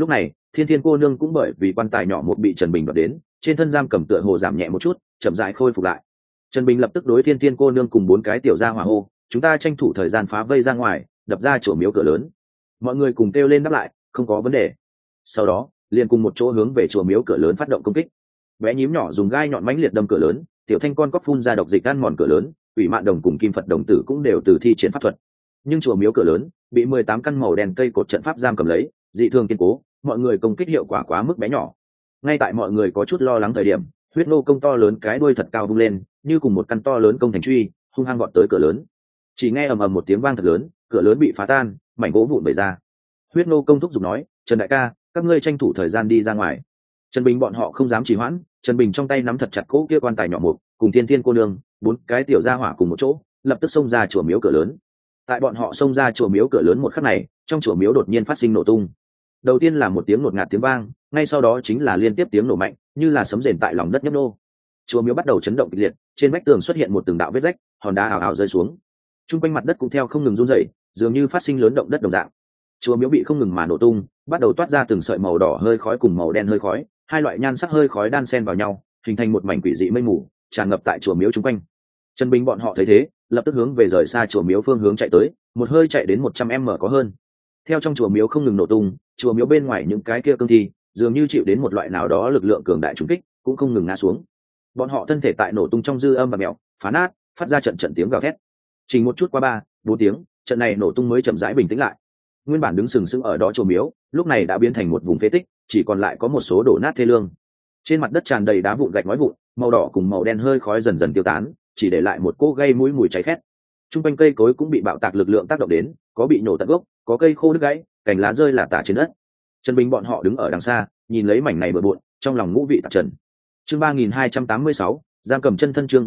Thiên Thiên cô nương cũng bởi vì quan tài nhỏ một bị Trần Bình đoạt đến, trên thân giam cầm tựa hồ giảm nhẹ một chút, chậm rãi khôi phục lại. Trần Bình lập tức đối Thiên Thiên cô nương cùng 4 cái tiểu gia hỏa hô, chúng ta tranh thủ thời gian phá vây ra ngoài, đập ra chỗ miếu cửa lớn. Mọi người cùng kêu lên đáp lại, không có vấn đề. Sau đó liền cùng một chỗ hướng về chùa miếu cửa lớn phát động công kích. Bé nhím nhỏ dùng gai nhọn mãnh liệt đâm cửa lớn, tiểu thanh con cóc phun ra độc dịch ăn mòn cửa lớn, ủy mạn đồng cùng kim Phật đồng tử cũng đều từ thi triển pháp thuật. Nhưng chùa miếu cửa lớn bị 18 căn màu đen cây cột trận pháp giam cầm lấy, dị thường kiên cố, mọi người công kích hiệu quả quá mức bé nhỏ. Ngay tại mọi người có chút lo lắng thời điểm, huyết nô công to lớn cái đuôi thật cao vung lên, như cùng một căn to lớn công thành truy, hung hăng vọt tới cửa lớn. Chỉ nghe ầm ầm một tiếng vang thật lớn, cửa lớn bị phá tan, mảnh gỗ vụn bể ra. Huyết nô công thúc giục nói, Trần đại ca, các ngươi tranh thủ thời gian đi ra ngoài. Trần Bình bọn họ không dám trì hoãn, Trần Bình trong tay nắm thật chặt cỗ kia quan tài nhỏ mục, cùng Thiên Thiên cô nương, 4 cái tiểu gia hỏa cùng một chỗ, lập tức xông ra chùa miếu cửa lớn. Tại bọn họ xông ra chùa miếu cửa lớn một khắc này, trong chùa miếu đột nhiên phát sinh nổ tung. Đầu tiên là một tiếng ngột ngạt tiếng vang, ngay sau đó chính là liên tiếp tiếng nổ mạnh, như là sấm rền tại lòng đất nhấp nô. Chùa miếu bắt đầu chấn động kịch liệt, trên vách tường xuất hiện một từng đạo vết rách, hòn đá ảo ảo rơi xuống. Trung quanh mặt đất cũng theo không ngừng rung rẩy, dường như phát sinh lớn động đất đồng dạng. Chùa miếu bị không ngừng mà nổ tung, bắt đầu toát ra từng sợi màu đỏ hơi khói cùng màu đen hơi khói, hai loại nhan sắc hơi khói đan xen vào nhau, hình thành một mảnh quỷ dị mây mù tràn ngập tại chùa miếu chung quanh. Trần Bình bọn họ thấy thế, lập tức hướng về rời xa chùa miếu phương hướng chạy tới, một hơi chạy đến 100m có hơn. Theo trong chùa miếu không ngừng nổ tung, chùa miếu bên ngoài những cái kia cương thi dường như chịu đến một loại nào đó lực lượng cường đại trùng kích, cũng không ngừng ngã xuống. Bọn họ thân thể tại nổ tung trong dư âm và mèo phá nát, phát ra trận trận tiếng gào thét. Chỉ một chút qua 3-4 tiếng, trận này nổ tung mới chậm rãi bình tĩnh lại. Nguyên bản đứng sừng sững ở đó chùa miếu, lúc này đã biến thành một vùng phế tích, chỉ còn lại có một số đổ nát thê lương. Trên mặt đất tràn đầy đá vụn gạch ngói vụn, màu đỏ cùng màu đen hơi khói dần dần tiêu tán, chỉ để lại một cỗ gây mũi mùi cháy khét. Trung quanh cây cối cũng bị bạo tạc lực lượng tác động đến, có bị nổ tận gốc, có cây khô đứt gãy, cành lá rơi lả tả trên đất. Trần Bình bọn họ đứng ở đằng xa, nhìn lấy mảnh này bừa bộn, trong lòng ngũ vị tạp trần. Chương 3286, giam cầm chân thân. Chương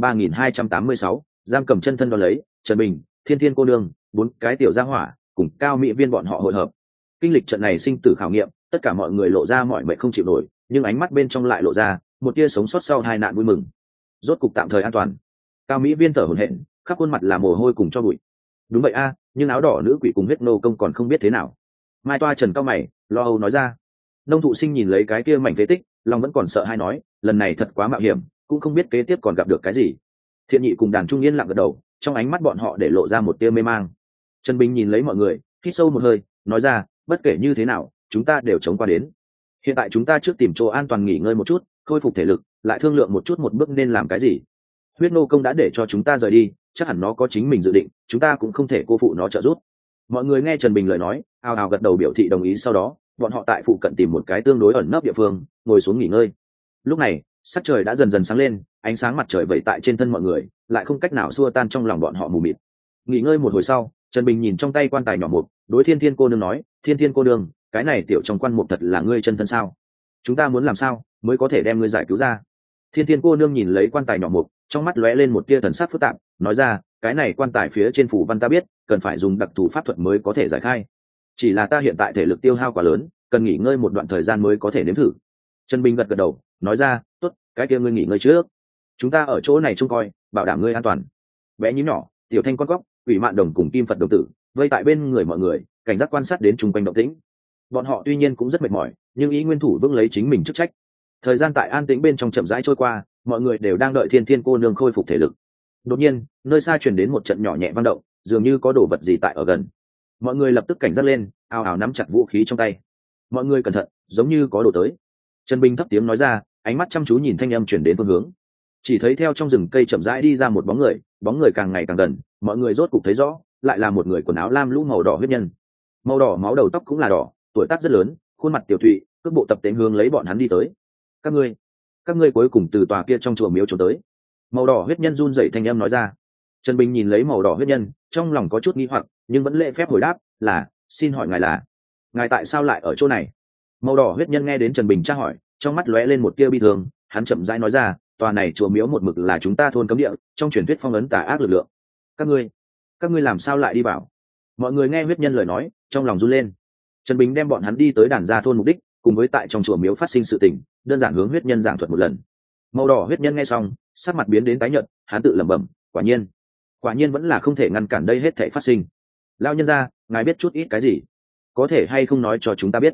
3286, giam cầm chân thân. Đón lấy, Trần Bình, Thiên Thiên cô nương, 4 cái tiểu gia hỏa cùng Cao Mỹ Viên bọn họ hội hợp. Kinh lịch trận này sinh tử khảo nghiệm, tất cả mọi người lộ ra mọi mệt không chịu nổi, nhưng ánh mắt bên trong lại lộ ra một tia sống sót sau hai nạn vui mừng. Rốt cục tạm thời an toàn. Cao Mỹ Viên thở hổn hển, khắp khuôn mặt là mồ hôi cùng cho bụi. Đúng vậy a, nhưng áo đỏ nữ quỷ cùng huyết nô công còn không biết thế nào. Mai Toa Trần cao mày, lo âu nói ra. Nông Thụ Sinh nhìn lấy cái kia mảnh phế tích, lòng vẫn còn sợ hai nói, lần này thật quá mạo hiểm, cũng không biết kế tiếp còn gặp được cái gì. Thiện Nhị cùng Đàn Trung yên lặng gật đầu, trong ánh mắt bọn họ để lộ ra một tia mê mang. Trần Bình nhìn lấy mọi người, hít sâu một hơi, nói ra, bất kể như thế nào, chúng ta đều chống qua đến. Hiện tại chúng ta trước tìm chỗ an toàn nghỉ ngơi một chút, khôi phục thể lực, lại thương lượng một chút một bước nên làm cái gì. Huyết nô công đã để cho chúng ta rời đi, chắc hẳn nó có chính mình dự định, chúng ta cũng không thể cô phụ nó trợ giúp. Mọi người nghe Trần Bình lời nói, ào ào gật đầu biểu thị đồng ý. Sau đó bọn họ tại phụ cận tìm một cái tương đối ẩn nấp địa phương, ngồi xuống nghỉ ngơi. Lúc này sắc trời đã dần dần sáng lên, ánh sáng mặt trời vẩy tại trên thân mọi người, lại không cách nào xua tan trong lòng bọn họ mù mịt. Nghỉ ngơi một hồi sau, Trần Bình nhìn trong tay quan tài nhỏ mục, đối Thiên Thiên cô nương nói, Thiên Thiên cô nương, cái này tiểu trong quan mục thật là ngươi chân thân sao? Chúng ta muốn làm sao mới có thể đem ngươi giải cứu ra? Thiên Thiên cô nương nhìn lấy quan tài nhỏ mục, trong mắt lóe lên một tia thần sắc phức tạp, nói ra, cái này quan tài phía trên phủ văn ta biết, cần phải dùng đặc thù pháp thuật mới có thể giải khai. Chỉ là ta hiện tại thể lực tiêu hao quá lớn, cần nghỉ ngơi một đoạn thời gian mới có thể nếm thử. Trần Bình gật gật đầu, nói ra, tốt, cái kia ngươi nghỉ ngơi trước, chúng ta ở chỗ này trông coi, bảo đảm ngươi an toàn. Bé nhím nhỏ, tiểu thanh con cóc, ủy mạn đồng cùng kim Phật đồng tử vây tại bên người mọi người, cảnh giác quan sát đến chung quanh động tĩnh. Bọn họ tuy nhiên cũng rất mệt mỏi, nhưng ý nguyên thủ vững lấy chính mình chức trách. Thời gian tại an tĩnh bên trong chậm rãi trôi qua, mọi người đều đang đợi Thiên Thiên cô nương khôi phục thể lực. Đột nhiên, nơi xa truyền đến một trận nhỏ nhẹ vang động, dường như có đồ vật gì tại ở gần. Mọi người lập tức cảnh giác lên, ào ào nắm chặt vũ khí trong tay. Mọi người cẩn thận, giống như có đồ tới. Trần Bình thấp tiếng nói ra, ánh mắt chăm chú nhìn thanh âm truyền đến phương hướng. Chỉ thấy theo trong rừng cây chậm rãi đi ra một bóng người càng ngày càng gần, mọi người rốt cục thấy rõ, lại là một người quần áo lam lũ màu đỏ huyết nhân. Màu đỏ máu đầu tóc cũng là đỏ, tuổi tác rất lớn, khuôn mặt tiểu thụy, cước bộ tập tễnh hướng lấy bọn hắn đi tới. Các ngươi cuối cùng từ tòa kia trong chùa miếu trốn tới. Màu đỏ huyết nhân run rẩy thanh âm nói ra. Trần Bình nhìn lấy màu đỏ huyết nhân, trong lòng có chút nghi hoặc, nhưng vẫn lễ phép hồi đáp, là, xin hỏi ngài tại sao lại ở chỗ này? Màu đỏ huyết nhân nghe đến Trần Bình tra hỏi, trong mắt lóe lên một tia bi thương, hắn chậm rãi nói ra, tòa này chùa miếu một mực là chúng ta thôn cấm địa, trong truyền thuyết phong ấn tà ác lực lượng. Các ngươi làm sao lại đi vào? Mọi người nghe huyết nhân lời nói, trong lòng run lên. Trần Bình đem bọn hắn đi tới đàn gia thôn mục đích, cùng với tại trong chùa miếu phát sinh sự tình, đơn giản hướng huyết nhân giảng thuật một lần. Màu đỏ huyết nhân nghe xong, sắc mặt biến đến tái nhợt, hắn tự lẩm bẩm, quả nhiên vẫn là không thể ngăn cản đây hết thảy phát sinh. Lão nhân gia, ngài biết chút ít cái gì? Có thể hay không nói cho chúng ta biết?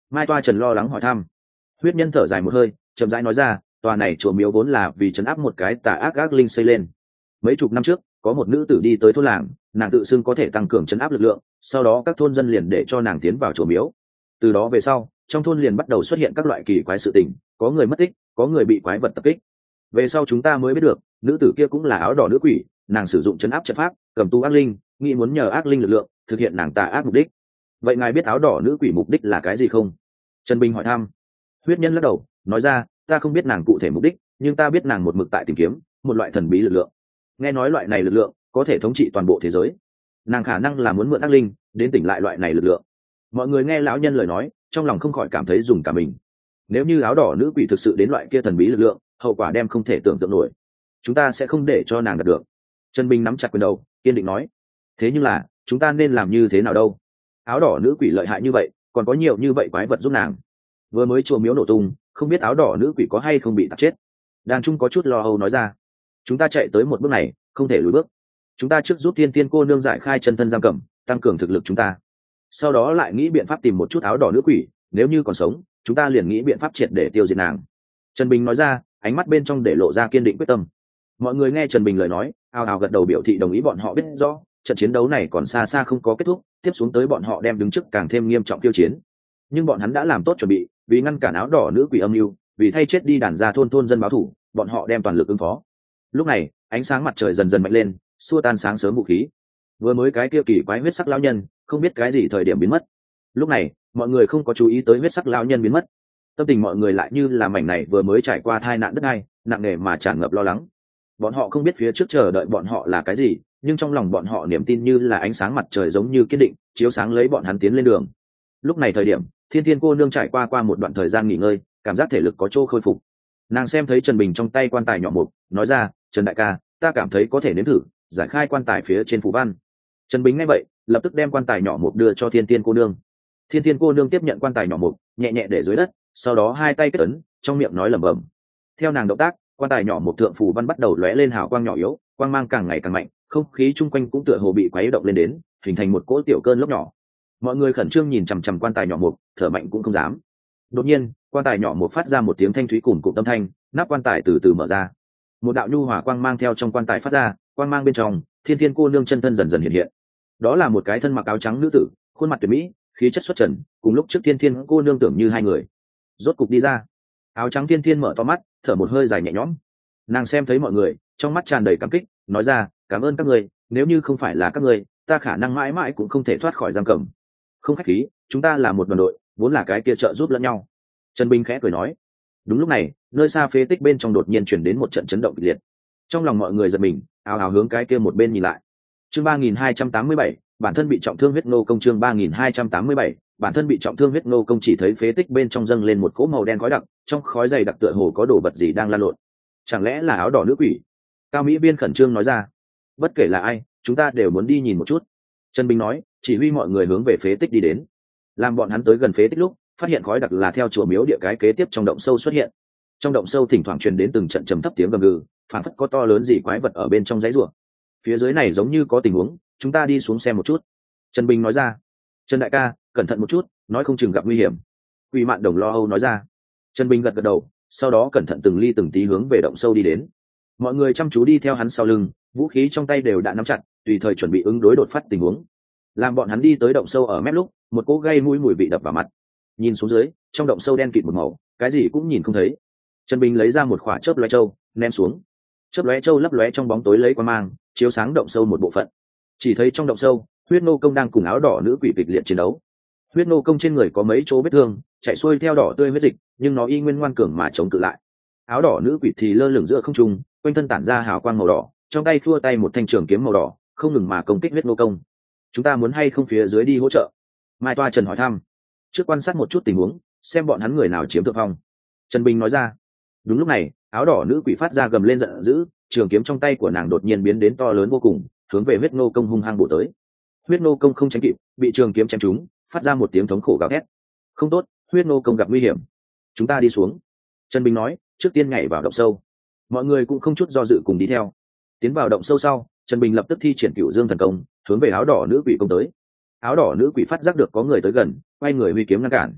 Mai Toa Trần lo lắng hỏi thăm. Huyết Nhân thở dài một hơi, chậm rãi nói ra, tòa này chùa miếu vốn là vì trấn áp một cái tà ác ác linh xây lên. Mấy chục năm trước, có một nữ tử đi tới thôn làng, nàng tự xưng có thể tăng cường trấn áp lực lượng, sau đó các thôn dân liền để cho nàng tiến vào chùa miếu. Từ đó về sau, trong thôn liền bắt đầu xuất hiện các loại kỳ quái sự tình, có người mất tích, có người bị quái vật tập kích. Về sau chúng ta mới biết được, nữ tử kia cũng là áo đỏ nữ quỷ, nàng sử dụng trấn áp trận pháp, cầm tù ác linh, nghĩ muốn nhờ ác linh lực lượng thực hiện nàng tà ác mục đích. Vậy ngài biết áo đỏ nữ quỷ mục đích là cái gì không? Trần Bình hỏi thăm. Huyết Nhân lắc đầu, nói ra, ta không biết nàng cụ thể mục đích, nhưng ta biết nàng một mực tại tìm kiếm một loại thần bí lực lượng. Nghe nói loại này lực lượng có thể thống trị toàn bộ thế giới, nàng khả năng là muốn mượn ác linh đến tỉnh lại loại này lực lượng. Mọi người nghe lão nhân lời nói, trong lòng không khỏi cảm thấy dùng cả mình. Nếu như áo đỏ nữ quỷ thực sự đến loại kia thần bí lực lượng, hậu quả đem không thể tưởng tượng nổi. Chúng ta sẽ không để cho nàng đạt được. Trần Bình nắm chặt quyền đầu, kiên định nói. Thế nhưng là, chúng ta nên làm như thế nào đâu? Áo đỏ nữ quỷ lợi hại như vậy, còn có nhiều như vậy quái vật giúp nàng. Vừa mới chùa miếu nổ tung, không biết áo đỏ nữ quỷ có hay không bị tạt chết. Đàn Trung có chút lo âu nói ra. Chúng ta chạy tới một bước này, không thể lùi bước. Chúng ta trước giúp Thiên Tiên cô nương giải khai chân thân giam cầm, tăng cường thực lực chúng ta. Sau đó lại nghĩ biện pháp tìm một chút áo đỏ nữ quỷ, nếu như còn sống, chúng ta liền nghĩ biện pháp triệt để tiêu diệt nàng. Trần Bình nói ra, ánh mắt bên trong để lộ ra kiên định quyết tâm. Mọi người nghe Trần Bình lời nói, ào ào gật đầu biểu thị đồng ý. Bọn họ biết rõ trận chiến đấu này còn xa xa không có kết thúc, tiếp xuống tới bọn họ đem đứng trước càng thêm nghiêm trọng tiêu chiến. Nhưng bọn hắn đã làm tốt chuẩn bị, vì ngăn cản áo đỏ nữ quỷ âm mưu, vì thay chết đi đàn gia thôn dân báo thủ, bọn họ đem toàn lực ứng phó. Lúc này, ánh sáng mặt trời dần dần mạnh lên, xua tan sáng sớm vũ khí. Vừa mới cái kia kỳ quái huyết sắc lão nhân, không biết cái gì thời điểm biến mất. Lúc này, mọi người không có chú ý tới huyết sắc lão nhân biến mất. Tâm tình mọi người lại như là mảnh này vừa mới trải qua tai nạn đất đai, nặng nề mà tràn ngập lo lắng. Bọn họ không biết phía trước chờ đợi bọn họ là cái gì, nhưng trong lòng bọn họ niềm tin như là ánh sáng mặt trời giống như kiên định, chiếu sáng lấy bọn hắn tiến lên đường. Lúc này thời điểm, Thiên Thiên cô nương trải qua một đoạn thời gian nghỉ ngơi, cảm giác thể lực có chỗ khôi phục. Nàng xem thấy Trần Bình trong tay quan tài nhỏ mục, nói ra, Trần đại ca, ta cảm thấy có thể nếm thử giải khai quan tài phía trên phù văn. Trần Bình nghe vậy, lập tức đem quan tài nhỏ mục đưa cho Thiên Thiên cô nương. Thiên Thiên cô nương tiếp nhận quan tài nhỏ mục, nhẹ nhẹ để dưới đất, sau đó hai tay kết ấn, trong miệng nói lẩm bẩm. Theo nàng động tác, quan tài nhỏ mục thượng phù văn bắt đầu lóe lên hào quang nhỏ yếu, quang mang càng ngày càng mạnh, không khí chung quanh cũng tựa hồ bị quấy động lên đến, hình thành một cỗ tiểu cơn lốc nhỏ. Mọi người khẩn trương nhìn chằm chằm quan tài nhỏ mục, thở mạnh cũng không dám. Đột nhiên, quan tài nhỏ mục phát ra một tiếng thanh thúy cùn cụm âm thanh, nắp quan tài từ từ mở ra. Một đạo nhu hòa quang mang theo trong quan tài phát ra, quang mang bên trong, Thiên Thiên cô nương chân thân dần dần hiện hiện. Đó là một cái thân mặc áo trắng nữ tử, khuôn mặt tuyệt mỹ, khí chất xuất trần, cùng lúc trước Thiên Thiên cô nương tưởng như hai người. Rốt cục đi ra. Áo trắng Thiên Thiên mở to mắt, thở một hơi dài nhẹ nhõm. Nàng xem thấy mọi người, trong mắt tràn đầy cảm kích, nói ra, cảm ơn các người, nếu như không phải là các người, ta khả năng mãi mãi cũng không thể thoát khỏi giam cầm. Không khách khí, chúng ta là một đoàn đội, vốn là cái kia trợ giúp lẫn nhau. Trần Bình khẽ cười nói. Đúng lúc này, nơi xa phế tích bên trong đột nhiên chuyển đến một trận chấn động kịch liệt. Trong lòng mọi người giật mình, ào ào hướng cái kia một bên nhìn lại. Chương 3287, bản thân bị trọng thương huyết nô công. Chương 3287, bản thân bị trọng thương huyết nô công. Chỉ thấy phế tích bên trong dâng lên một cỗ màu đen khói đặc, trong khói dày đặc tựa hồ có đồ vật gì đang lan lộn. Chẳng lẽ là áo đỏ nữ quỷ? Cao Mỹ Biên khẩn trương nói ra. Bất kể là ai, chúng ta đều muốn đi nhìn một chút. Trần Bình nói, chỉ huy mọi người hướng về phế tích đi đến. Làm bọn hắn tới gần phế tích lúc, phát hiện khói đặc là theo chùa miếu địa cái kế tiếp trong động sâu xuất hiện. Trong động sâu thỉnh thoảng truyền đến từng trận trầm thấp tiếng gầm gừ, phản phất có to lớn gì quái vật ở bên trong dãy rùa. Phía dưới này giống như có tình huống, chúng ta đi xuống xem một chút. Trần Bình nói ra. Trần đại ca, cẩn thận một chút, nói không chừng gặp nguy hiểm. Quỷ Mạn Đồng lo âu nói ra. Trần Bình gật gật đầu, sau đó cẩn thận từng ly từng tí hướng về động sâu đi đến. Mọi người chăm chú đi theo hắn sau lưng, vũ khí trong tay đều đã nắm chặt, tùy thời chuẩn bị ứng đối đột phát tình huống. Làm bọn hắn đi tới động sâu ở mép lúc, một cỗ gây mũi mùi vị đập vào mặt. Nhìn xuống dưới, trong động sâu đen kịt một màu, cái gì cũng nhìn không thấy. Trần Bình lấy ra một quả chớp lóe châu, ném xuống. Chớp lóe châu lấp lóe trong bóng tối lấy quang mang, chiếu sáng động sâu một bộ phận. Chỉ thấy trong động sâu, huyết nô công đang cùng áo đỏ nữ quỷ kịch liệt chiến đấu. Huyết nô công trên người có mấy chỗ vết thương, chạy xuôi theo đỏ tươi huyết dịch, nhưng nó y nguyên ngoan cường mà chống cự lại. Áo đỏ nữ quỷ thì lơ lửng giữa không trung, quanh thân tản ra hào quang màu đỏ, trong tay khua tay một thanh trường kiếm màu đỏ, không ngừng mà công kích huyết nô công. Chúng ta muốn hay không phía dưới đi hỗ trợ? Mai Toa Trần hỏi thăm. Trước quan sát một chút tình huống, xem bọn hắn người nào chiếm thượng phong. Trần Bình nói ra. Đúng lúc này, áo đỏ nữ quỷ phát ra gầm lên giận dữ, trường kiếm trong tay của nàng đột nhiên biến đến to lớn vô cùng, hướng về huyết nô công hung hăng bổ tới. Huyết nô công không tránh kịp, bị trường kiếm chém trúng, phát ra một tiếng thống khổ gào thét. Không tốt, huyết nô công gặp nguy hiểm. Chúng ta đi xuống. Trần Bình nói, trước tiên nhảy vào động sâu. Mọi người cũng không chút do dự cùng đi theo. Tiến vào động sâu sau, Trần Bình lập tức thi triển Cửu Dương thần công, hướng về áo đỏ nữ quỷ công tới. Áo đỏ nữ quỷ phát giác được có người tới gần, quay người huy kiếm ngăn cản.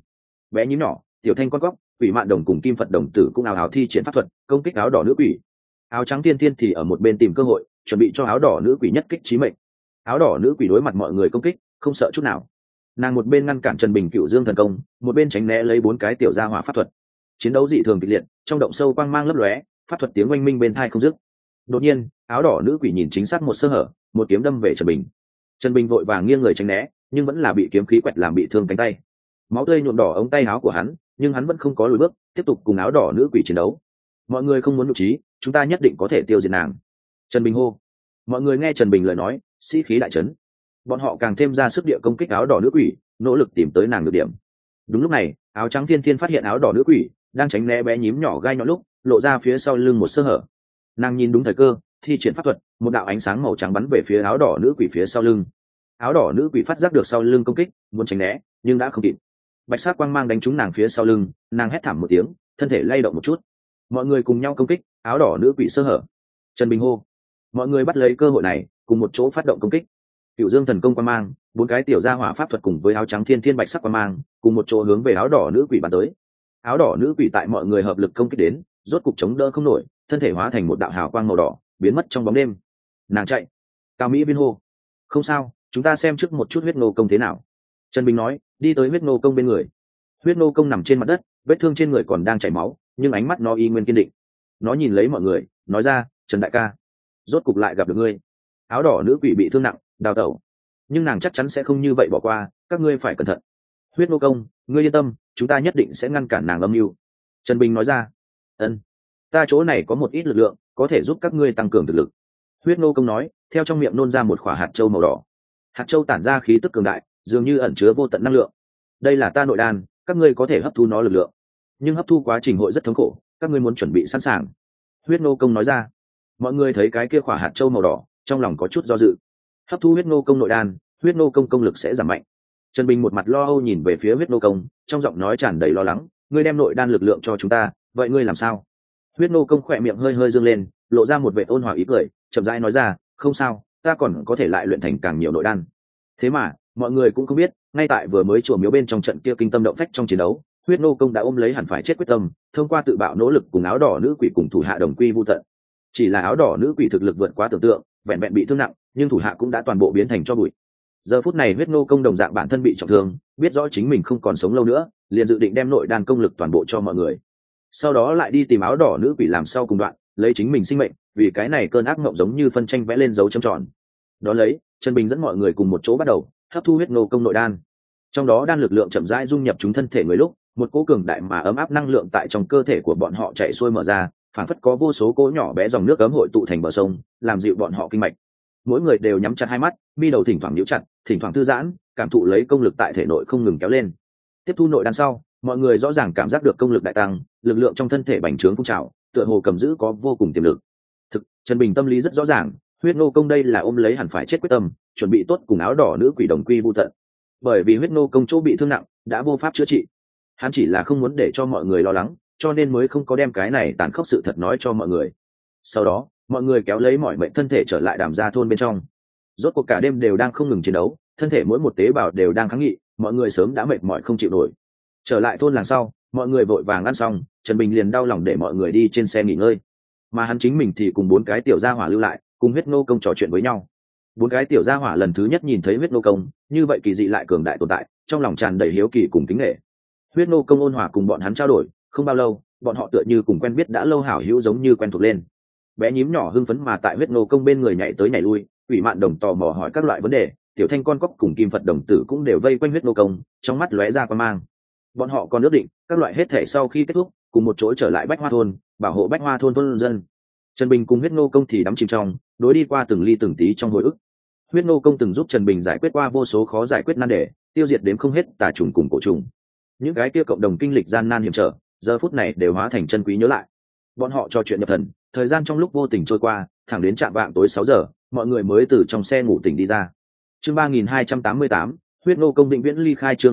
bé nhím nhỏ, tiểu thanh con cóc, quỷ mạn đồng cùng kim phật đồng tử cũng ào ào thi triển pháp thuật công kích áo đỏ nữ quỷ. Áo trắng tiên tiên thì ở một bên tìm cơ hội chuẩn bị cho áo đỏ nữ quỷ nhất kích chí mệnh. Áo đỏ nữ quỷ đối mặt mọi người công kích không sợ chút nào, nàng một bên ngăn cản Trần Bình Cựu Dương thần công, một bên tránh né lấy 4 cái tiểu gia hỏa pháp thuật. Chiến đấu dị thường kịch liệt, trong động sâu quang mang lấp lóe, pháp thuật tiếng oanh minh bên tai không dứt. Đột nhiên, áo đỏ nữ quỷ nhìn chính xác một sơ hở, một kiếm đâm về Trần Bình. Trần Bình vội vàng nghiêng người tránh né, nhưng vẫn là bị kiếm khí quẹt làm bị thương cánh tay. Máu tươi nhuộm đỏ ống tay áo của hắn, nhưng hắn vẫn không có lùi bước, tiếp tục cùng áo đỏ nữ quỷ chiến đấu. Mọi người không muốn nhục trí, chúng ta nhất định có thể tiêu diệt nàng. Trần Bình hô. Mọi người nghe Trần Bình lời nói, sĩ khí đại chấn. Bọn họ càng thêm ra sức địa công kích áo đỏ nữ quỷ, nỗ lực tìm tới nàng được điểm. Đúng lúc này, áo trắng thiên thiên phát hiện áo đỏ nữ quỷ đang tránh né bé nhím nhỏ gai nhọn lúc lộ ra phía sau lưng một sơ hở. Nàng nhìn đúng thời cơ, thi triển pháp thuật, một đạo ánh sáng màu trắng bắn về phía áo đỏ nữ quỷ phía sau lưng. Áo đỏ nữ quỷ phát giác được sau lưng công kích, muốn tránh né nhưng đã không kịp. Bạch sắc quang mang đánh trúng nàng phía sau lưng, nàng hét thảm một tiếng, thân thể lay động một chút. Mọi người cùng nhau công kích, áo đỏ nữ quỷ sơ hở. Trần Bình hô. Mọi người bắt lấy cơ hội này, cùng một chỗ phát động công kích. Cựu Dương thần công quang mang, 4 cái tiểu gia hỏa pháp thuật cùng với áo trắng thiên thiên bạch sắc quang mang, cùng một chỗ hướng về áo đỏ nữ quỷ bắn tới. Áo đỏ nữ quỷ tại mọi người hợp lực công kích đến, rốt cục chống đỡ không nổi, thân thể hóa thành một đạo hào quang màu đỏ, biến mất trong bóng đêm. Nàng chạy. Cao Mỹ Viên hô. Không sao, chúng ta xem trước một chút huyết nô công thế nào. Trần Bình nói, đi tới huyết nô công bên người. Huyết nô công nằm trên mặt đất, vết thương trên người còn đang chảy máu, nhưng ánh mắt nó y nguyên kiên định. Nó nhìn lấy mọi người, nói ra, Trần đại ca, rốt cục lại gặp được ngươi. Áo đỏ nữ quỷ bị thương nặng, đào tẩu, nhưng nàng chắc chắn sẽ không như vậy bỏ qua, các ngươi phải cẩn thận. Huyết nô công, ngươi yên tâm, chúng ta nhất định sẽ ngăn cản nàng âm mưu. Trần Bình nói ra. Ân, ta chỗ này có một ít lực lượng, có thể giúp các ngươi tăng cường thực lực. Huyết nô công nói, theo trong miệng nôn ra một quả hạt châu màu đỏ. Hạt châu tản ra khí tức cường đại, dường như ẩn chứa vô tận năng lượng. Đây là ta nội đan, các ngươi có thể hấp thu nó lực lượng, nhưng hấp thu quá trình hội rất thống khổ, các ngươi muốn chuẩn bị sẵn sàng. Huyết nô công nói ra. Mọi người thấy cái kia quả hạt châu màu đỏ, trong lòng có chút do dự. Hấp thu huyết nô công nội đan, huyết nô công công lực sẽ giảm mạnh. Trần Bình một mặt lo âu nhìn về phía huyết nô công, trong giọng nói tràn đầy lo lắng, ngươi đem nội đan lực lượng cho chúng ta, vậy ngươi làm sao? Huyết nô công khỏe miệng hơi hơi dương lên, lộ ra một vẻ ôn hòa ý cười, chậm rãi nói ra, không sao, ta còn có thể lại luyện thành càng nhiều nội đan. Thế mà mọi người cũng không biết, ngay tại vừa mới chùa miếu bên trong trận kia kinh tâm động phách trong chiến đấu, huyết nô công đã ôm lấy hẳn phải chết quyết tâm, thông qua tự bạo nỗ lực cùng áo đỏ nữ quỷ cùng thủ hạ đồng quy vu tận. Chỉ là áo đỏ nữ quỷ thực lực vượt quá tưởng tượng, vẹn vẹn bị thương nặng, nhưng thủ hạ cũng đã toàn bộ biến thành tro bụi. Giờ phút này huyết nô công đồng dạng bản thân bị trọng thương, biết rõ chính mình không còn sống lâu nữa, liền dự định đem nội đan công lực toàn bộ cho mọi người, sau đó lại đi tìm áo đỏ nữ quỷ làm sau cùng đoạn, lấy chính mình sinh mệnh, vì cái này cơn ác mộng giống như phân tranh vẽ lên dấu chấm tròn. Đó lấy, Trần Bình dẫn mọi người cùng một chỗ bắt đầu hấp thu huyết nô công nội đan. Trong đó đan lực lượng chậm rãi dung nhập chúng thân thể người lúc, một cỗ cường đại mà ấm áp năng lượng tại trong cơ thể của bọn họ chạy xuôi mở ra, phảng phất có vô số cỗ nhỏ bé dòng nước ấm hội tụ thành bờ sông, làm dịu bọn họ kinh mạch. Mỗi người đều nhắm chặt hai mắt, mi đầu thỉnh thoảng nhíu chặt, thỉnh thoảng thư giãn, cảm thụ lấy công lực tại thể nội không ngừng kéo lên. Tiếp thu nội đan sau, mọi người rõ ràng cảm giác được công lực đại tăng, lực lượng trong thân thể bành trướng phun trào, tựa hồ cầm giữ có vô cùng tiềm lực. Thực, Trần Bình tâm lý rất rõ ràng, huyết nô công đây là ôm lấy hẳn phải chết quyết tâm, chuẩn bị tốt cùng áo đỏ nữ quỷ đồng quy vu tận. Bởi vì huyết nô công chỗ bị thương nặng, đã vô pháp chữa trị. Hắn chỉ là không muốn để cho mọi người lo lắng, cho nên mới không có đem cái này tàn khốc sự thật nói cho mọi người. Sau đó, mọi người kéo lấy mọi mệnh thân thể trở lại Đàm Gia thôn bên trong. Rốt cuộc cả đêm đều đang không ngừng chiến đấu, thân thể mỗi một tế bào đều đang kháng nghị, mọi người sớm đã mệt mỏi không chịu nổi. Trở lại thôn làng sau, mọi người vội vàng ăn xong, Trần Bình liền đau lòng để mọi người đi trên xe nghỉ ngơi, mà hắn chính mình thì cùng 4 cái tiểu gia hỏa lưu lại, cùng huyết nô công trò chuyện với nhau. 4 cái tiểu gia hỏa lần thứ nhất nhìn thấy huyết nô công, như vậy kỳ dị lại cường đại tồn tại, trong lòng tràn đầy hiếu kỳ cùng kính nể. Huyết nô công ôn hòa cùng bọn hắn trao đổi, không bao lâu, bọn họ tựa như cùng quen biết đã lâu hảo hữu giống như quen thuộc lên. Bé nhím nhỏ hưng phấn mà tại huyết nô công bên người nhảy tới nhảy lui, ủy mạn đồng tò mò hỏi các loại vấn đề, tiểu thanh con cóc cùng kim phật đồng tử cũng đều vây quanh huyết nô công, trong mắt lóe ra quan mang. Bọn họ còn ước định, các loại hết thể sau khi kết thúc, cùng một chỗ trở lại Bách Hoa thôn, bảo hộ Bách Hoa thôn thôn dân. Trần Bình cùng huyết nô công thì đắm chìm trong đối đi qua từng ly từng tí trong hồi ức. Huyết nô công từng giúp Trần Bình giải quyết qua vô số khó giải quyết nan đề, tiêu diệt đến không hết tà trùng cùng cổ trùng. Những cái kia cộng đồng kinh lịch gian nan hiểm trở, giờ phút này đều hóa thành chân quý nhớ lại. Bọn họ trò chuyện nhập thần, thời gian trong lúc vô tình trôi qua, thẳng đến trạm vạng tối 6 giờ, mọi người mới từ trong xe ngủ tỉnh đi ra. Chương 3288, huyết nô công vĩnh viễn ly khai. Chương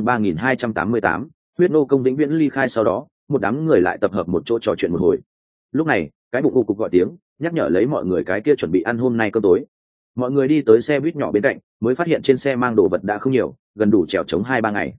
3288, huyết nô công vĩnh viễn ly khai. Sau đó, một đám người lại tập hợp một chỗ trò chuyện một hồi. Lúc này, cái bụng cục gọi tiếng, nhắc nhở lấy mọi người cái kia chuẩn bị ăn hôm nay cơm tối. Mọi người đi tới xe buýt nhỏ bên cạnh, mới phát hiện trên xe mang đồ vật đã không nhiều, gần đủ trèo chống 2-3 ngày.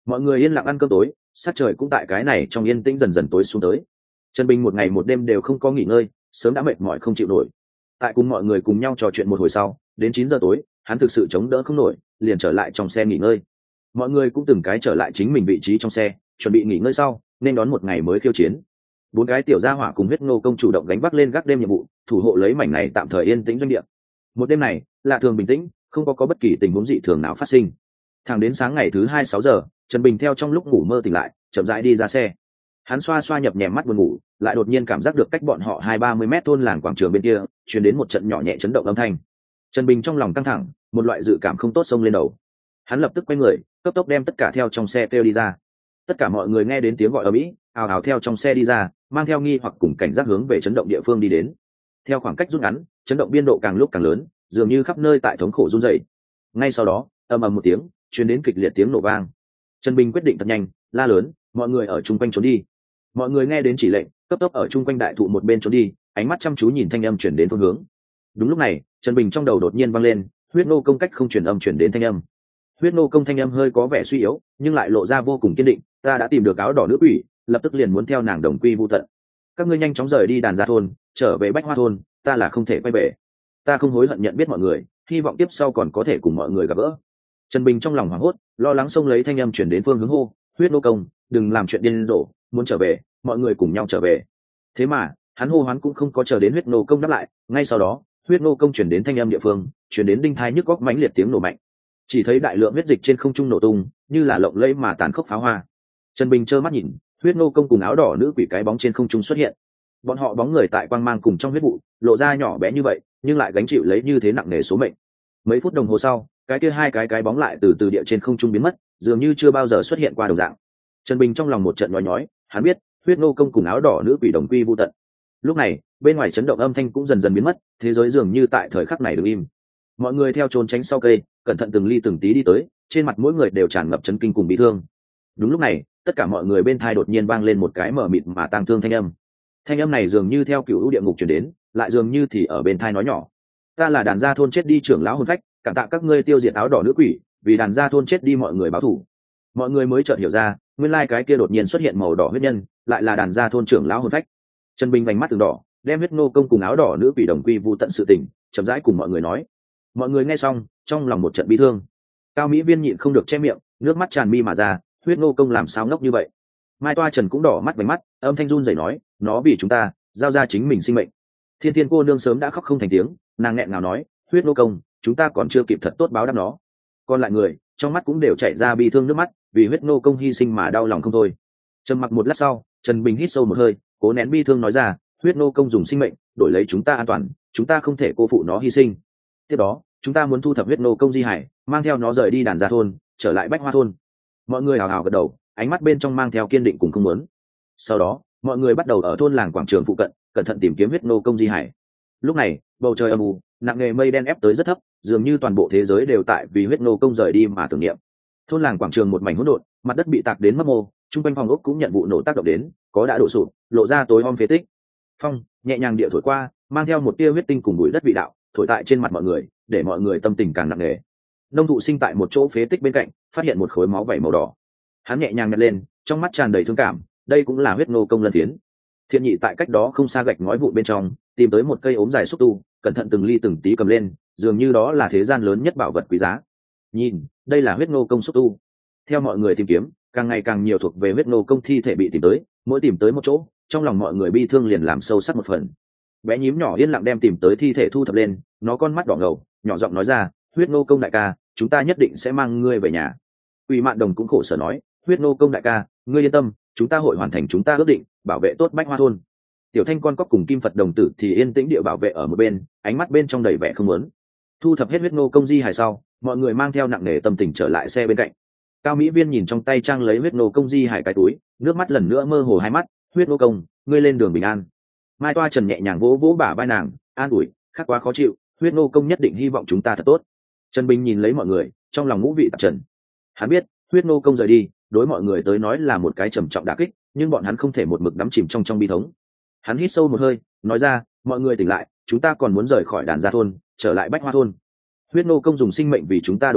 mọi người yên lặng ăn cơm tối, sát trời cũng tại cái này trong yên tĩnh dần dần tối xuống tới. Trần Bình một ngày một đêm đều không có nghỉ ngơi, sớm đã mệt mỏi không chịu nổi. Tại cùng mọi người cùng nhau trò chuyện một hồi sau, đến 9 giờ tối, hắn thực sự chống đỡ không nổi, liền trở lại trong xe nghỉ ngơi. Mọi người cũng từng cái trở lại chính mình vị trí trong xe, chuẩn bị nghỉ ngơi sau, nên đón một ngày mới khiêu chiến. 4 cái tiểu gia hỏa cùng huyết ngô công chủ động gánh vác lên gác đêm nhiệm vụ, thủ hộ lấy mảnh này tạm thời yên tĩnh doanh địa. Một đêm này, lạ thường bình tĩnh, không có bất kỳ tình huống dị thường nào phát sinh. Thẳng đến sáng ngày thứ 2 6 giờ, Trần Bình theo trong lúc ngủ mơ tỉnh lại, chậm rãi đi ra xe. Hắn xoa xoa nhập nhèm mắt buồn ngủ, lại đột nhiên cảm giác được cách bọn họ 20-30 mét thôn làng quảng trường bên kia truyền đến một trận nhỏ nhẹ chấn động âm thanh. Trần Bình trong lòng căng thẳng, một loại dự cảm không tốt xông lên đầu. Hắn lập tức quay người, cấp tốc đem tất cả theo trong xe kêu đi ra. Tất cả mọi người nghe đến tiếng gọi ầm ĩ, ào ào theo trong xe đi ra, mang theo nghi hoặc cùng cảnh giác hướng về chấn động địa phương đi đến. Theo khoảng cách rút ngắn, chấn động biên độ càng lúc càng lớn, dường như khắp nơi tại thống khổ run rẩy. Ngay sau đó, ầm ầm một tiếng, truyền đến kịch liệt tiếng nổ vang. Trần Bình quyết định thật nhanh, la lớn, mọi người ở chung quanh trốn đi. Mọi người nghe đến chỉ lệnh, cấp tốc ở chung quanh đại thụ một bên trốn đi, ánh mắt chăm chú nhìn thanh âm chuyển đến phương hướng. Đúng lúc này, Trần Bình trong đầu đột nhiên vang lên, huyết nô công cách không truyền âm chuyển đến thanh âm. Huyết nô công thanh âm hơi có vẻ suy yếu, nhưng lại lộ ra vô cùng kiên định, ta đã tìm được áo đỏ nữ quỷ, lập tức liền muốn theo nàng đồng quy vu tận. Các ngươi nhanh chóng rời đi đàn gia thôn, trở về bách hoa thôn, ta là không thể quay về. Ta không hối hận nhận biết mọi người, hy vọng tiếp sau còn có thể cùng mọi người gặp gỡ. Trần Bình trong lòng hoảng hốt, lo lắng xông lấy thanh âm chuyển đến phương hướng hô, huyết nô công, đừng làm chuyện điên rồ, muốn trở về, mọi người cùng nhau trở về. Thế mà, hắn hô hoán cũng không có chờ đến huyết nô công đáp lại, ngay sau đó, huyết nô công chuyển đến thanh âm địa phương, chuyển đến đinh thai nhức góc mãnh liệt tiếng nổ mạnh. Chỉ thấy đại lượng huyết dịch trên không trung nổ tung, như là lộng lẫy mà tàn khốc pháo hoa. Trần Bình trơ mắt nhìn, huyết nô công cùng áo đỏ nữ quỷ cái bóng trên không trung xuất hiện. Bọn họ bóng người tại quang mang cùng trong huyết vụ, lộ ra nhỏ bé như vậy, nhưng lại gánh chịu lấy như thế nặng nề số mệnh. Mấy phút đồng hồ sau, cái kia hai cái bóng lại từ từ địa trên không trung biến mất, dường như chưa bao giờ xuất hiện qua đồng dạng. Trần Bình trong lòng một trận nhói nhói, hắn biết, huyết nô công cùng áo đỏ nữ quỷ đồng quy vu tận. Lúc này, bên ngoài chấn động âm thanh cũng dần dần biến mất, thế giới dường như tại thời khắc này đứng im. Mọi người theo trốn tránh sau cây, cẩn thận từng ly từng tí đi tới, trên mặt mỗi người đều tràn ngập chấn kinh cùng bi thương. Đúng lúc này, tất cả mọi người bên thai đột nhiên vang lên một cái mờ mịt mà tang thương thanh âm. Thanh âm này dường như theo cựu lũ địa ngục truyền đến, lại dường như thì ở bên thai nói nhỏ. Ta là đàn gia thôn chết đi trưởng lão hồn phách, cảm tạ các ngươi tiêu diệt áo đỏ nữ quỷ, vì đàn gia thôn chết đi mọi người báo thù. Mọi người mới chợt hiểu ra, nguyên lai cái kia đột nhiên xuất hiện màu đỏ huyết nhân, lại là đàn gia thôn trưởng lão hồn phách. Trần Bình vành mắt từng đỏ, đem huyết nô công cùng áo đỏ nữ quỷ đồng quy vu tận sự tình, chậm rãi cùng mọi người nói. Mọi người nghe xong, trong lòng một trận bi thương. Cao Mỹ Viên nhịn không được che miệng, nước mắt tràn mi mà ra, huyết nô công làm sao ngốc như vậy. Mai Toa Trần cũng đỏ mắt vành mắt, âm thanh run rẩy nói, nó vì chúng ta giao ra chính mình sinh mệnh. Thiên Thiên cô nương sớm đã khóc không thành tiếng, nàng nghẹn ngào nói, huyết nô công, chúng ta còn chưa kịp thật tốt báo đáp nó. Còn lại người, trong mắt cũng đều chảy ra bi thương nước mắt, vì huyết nô công hy sinh mà đau lòng không thôi. Trầm mặc một lát sau, Trần Bình hít sâu một hơi, cố nén bi thương nói ra, huyết nô công dùng sinh mệnh đổi lấy chúng ta an toàn, chúng ta không thể cô phụ nó hy sinh. Tiếp đó, chúng ta muốn thu thập huyết nô công di hải, mang theo nó rời đi đàn gia thôn, trở lại bách hoa thôn. Mọi người hào hào gật đầu, ánh mắt bên trong mang theo kiên định cùng không muốn. Sau đó, mọi người bắt đầu ở thôn làng quảng trường phụ cận cẩn thận tìm kiếm huyết nô công di hải. Lúc này, bầu trời âm u, nặng nề mây đen ép tới rất thấp, dường như toàn bộ thế giới đều tại vì huyết nô công rời đi mà tưởng niệm. Thôn làng quảng trường một mảnh hỗn độn, mặt đất bị tạc đến mấp mô, trung quanh phòng ốc cũng nhận vụ nổ tác động đến, có đã đổ sụp, lộ ra tối om phế tích. Phong nhẹ nhàng địa thổi qua, mang theo một tia huyết tinh cùng bụi đất vị đạo, thổi tại trên mặt mọi người, để mọi người tâm tình càng nặng nề. Nông thụ sinh tại một chỗ phế tích bên cạnh, phát hiện một khối máu vảy màu đỏ. Hắn nhẹ nhàng nhặt lên, trong mắt tràn đầy thương cảm, đây cũng là huyết nô công lân phiến. Thiện nhị tại cách đó không xa gạch ngói vụn bên trong, tìm tới một cây ốm dài xúc tu, cẩn thận từng ly từng tí cầm lên, dường như đó là thế gian lớn nhất bảo vật quý giá. Nhìn, đây là huyết nô công xúc tu. Theo mọi người tìm kiếm, càng ngày càng nhiều thuộc về huyết nô công thi thể bị tìm tới, mỗi tìm tới một chỗ, trong lòng mọi người bi thương liền làm sâu sắc một phần. Bé nhím nhỏ yên lặng đem tìm tới thi thể thu thập lên, nó con mắt đỏ ngầu, nhỏ giọng nói ra, huyết nô công đại ca, chúng ta nhất định sẽ mang ngươi về nhà. Quỷ Mạn Đồng cũng khổ sở nói, huyết nô công đại ca, ngươi yên tâm, chúng ta hội hoàn thành chúng ta ước định, bảo vệ tốt bách hoa thôn. Tiểu Thanh con cóc cùng Kim Phật đồng tử thì yên tĩnh địa bảo vệ ở một bên, ánh mắt bên trong đầy vẻ không muốn. Thu thập hết huyết nô công di hài sau, mọi người mang theo nặng nề tâm tình trở lại xe bên cạnh. Cao Mỹ Viên nhìn trong tay trang lấy huyết nô công di hài cái túi, nước mắt lần nữa mơ hồ hai mắt, huyết nô công, ngươi lên đường bình an. Mai Toa Trần nhẹ nhàng vỗ vỗ bả vai nàng, an ủi, khác quá khó chịu, huyết nô công nhất định hy vọng chúng ta thật tốt. Trần Bình nhìn lấy mọi người, trong lòng ngũ vị tạp trần. Hắn biết, huyết nô công rời đi, đối mọi người tới nói là một cái trầm trọng đả kích, nhưng bọn hắn không thể một mực đắm chìm trong bi thống. Hắn hít sâu một hơi, nói ra, mọi người tỉnh lại, chúng ta còn muốn rời khỏi đàn gia thôn, trở lại bách hoa thôn. Huyết nô công dùng sinh mệnh vì chúng ta đổi lấy,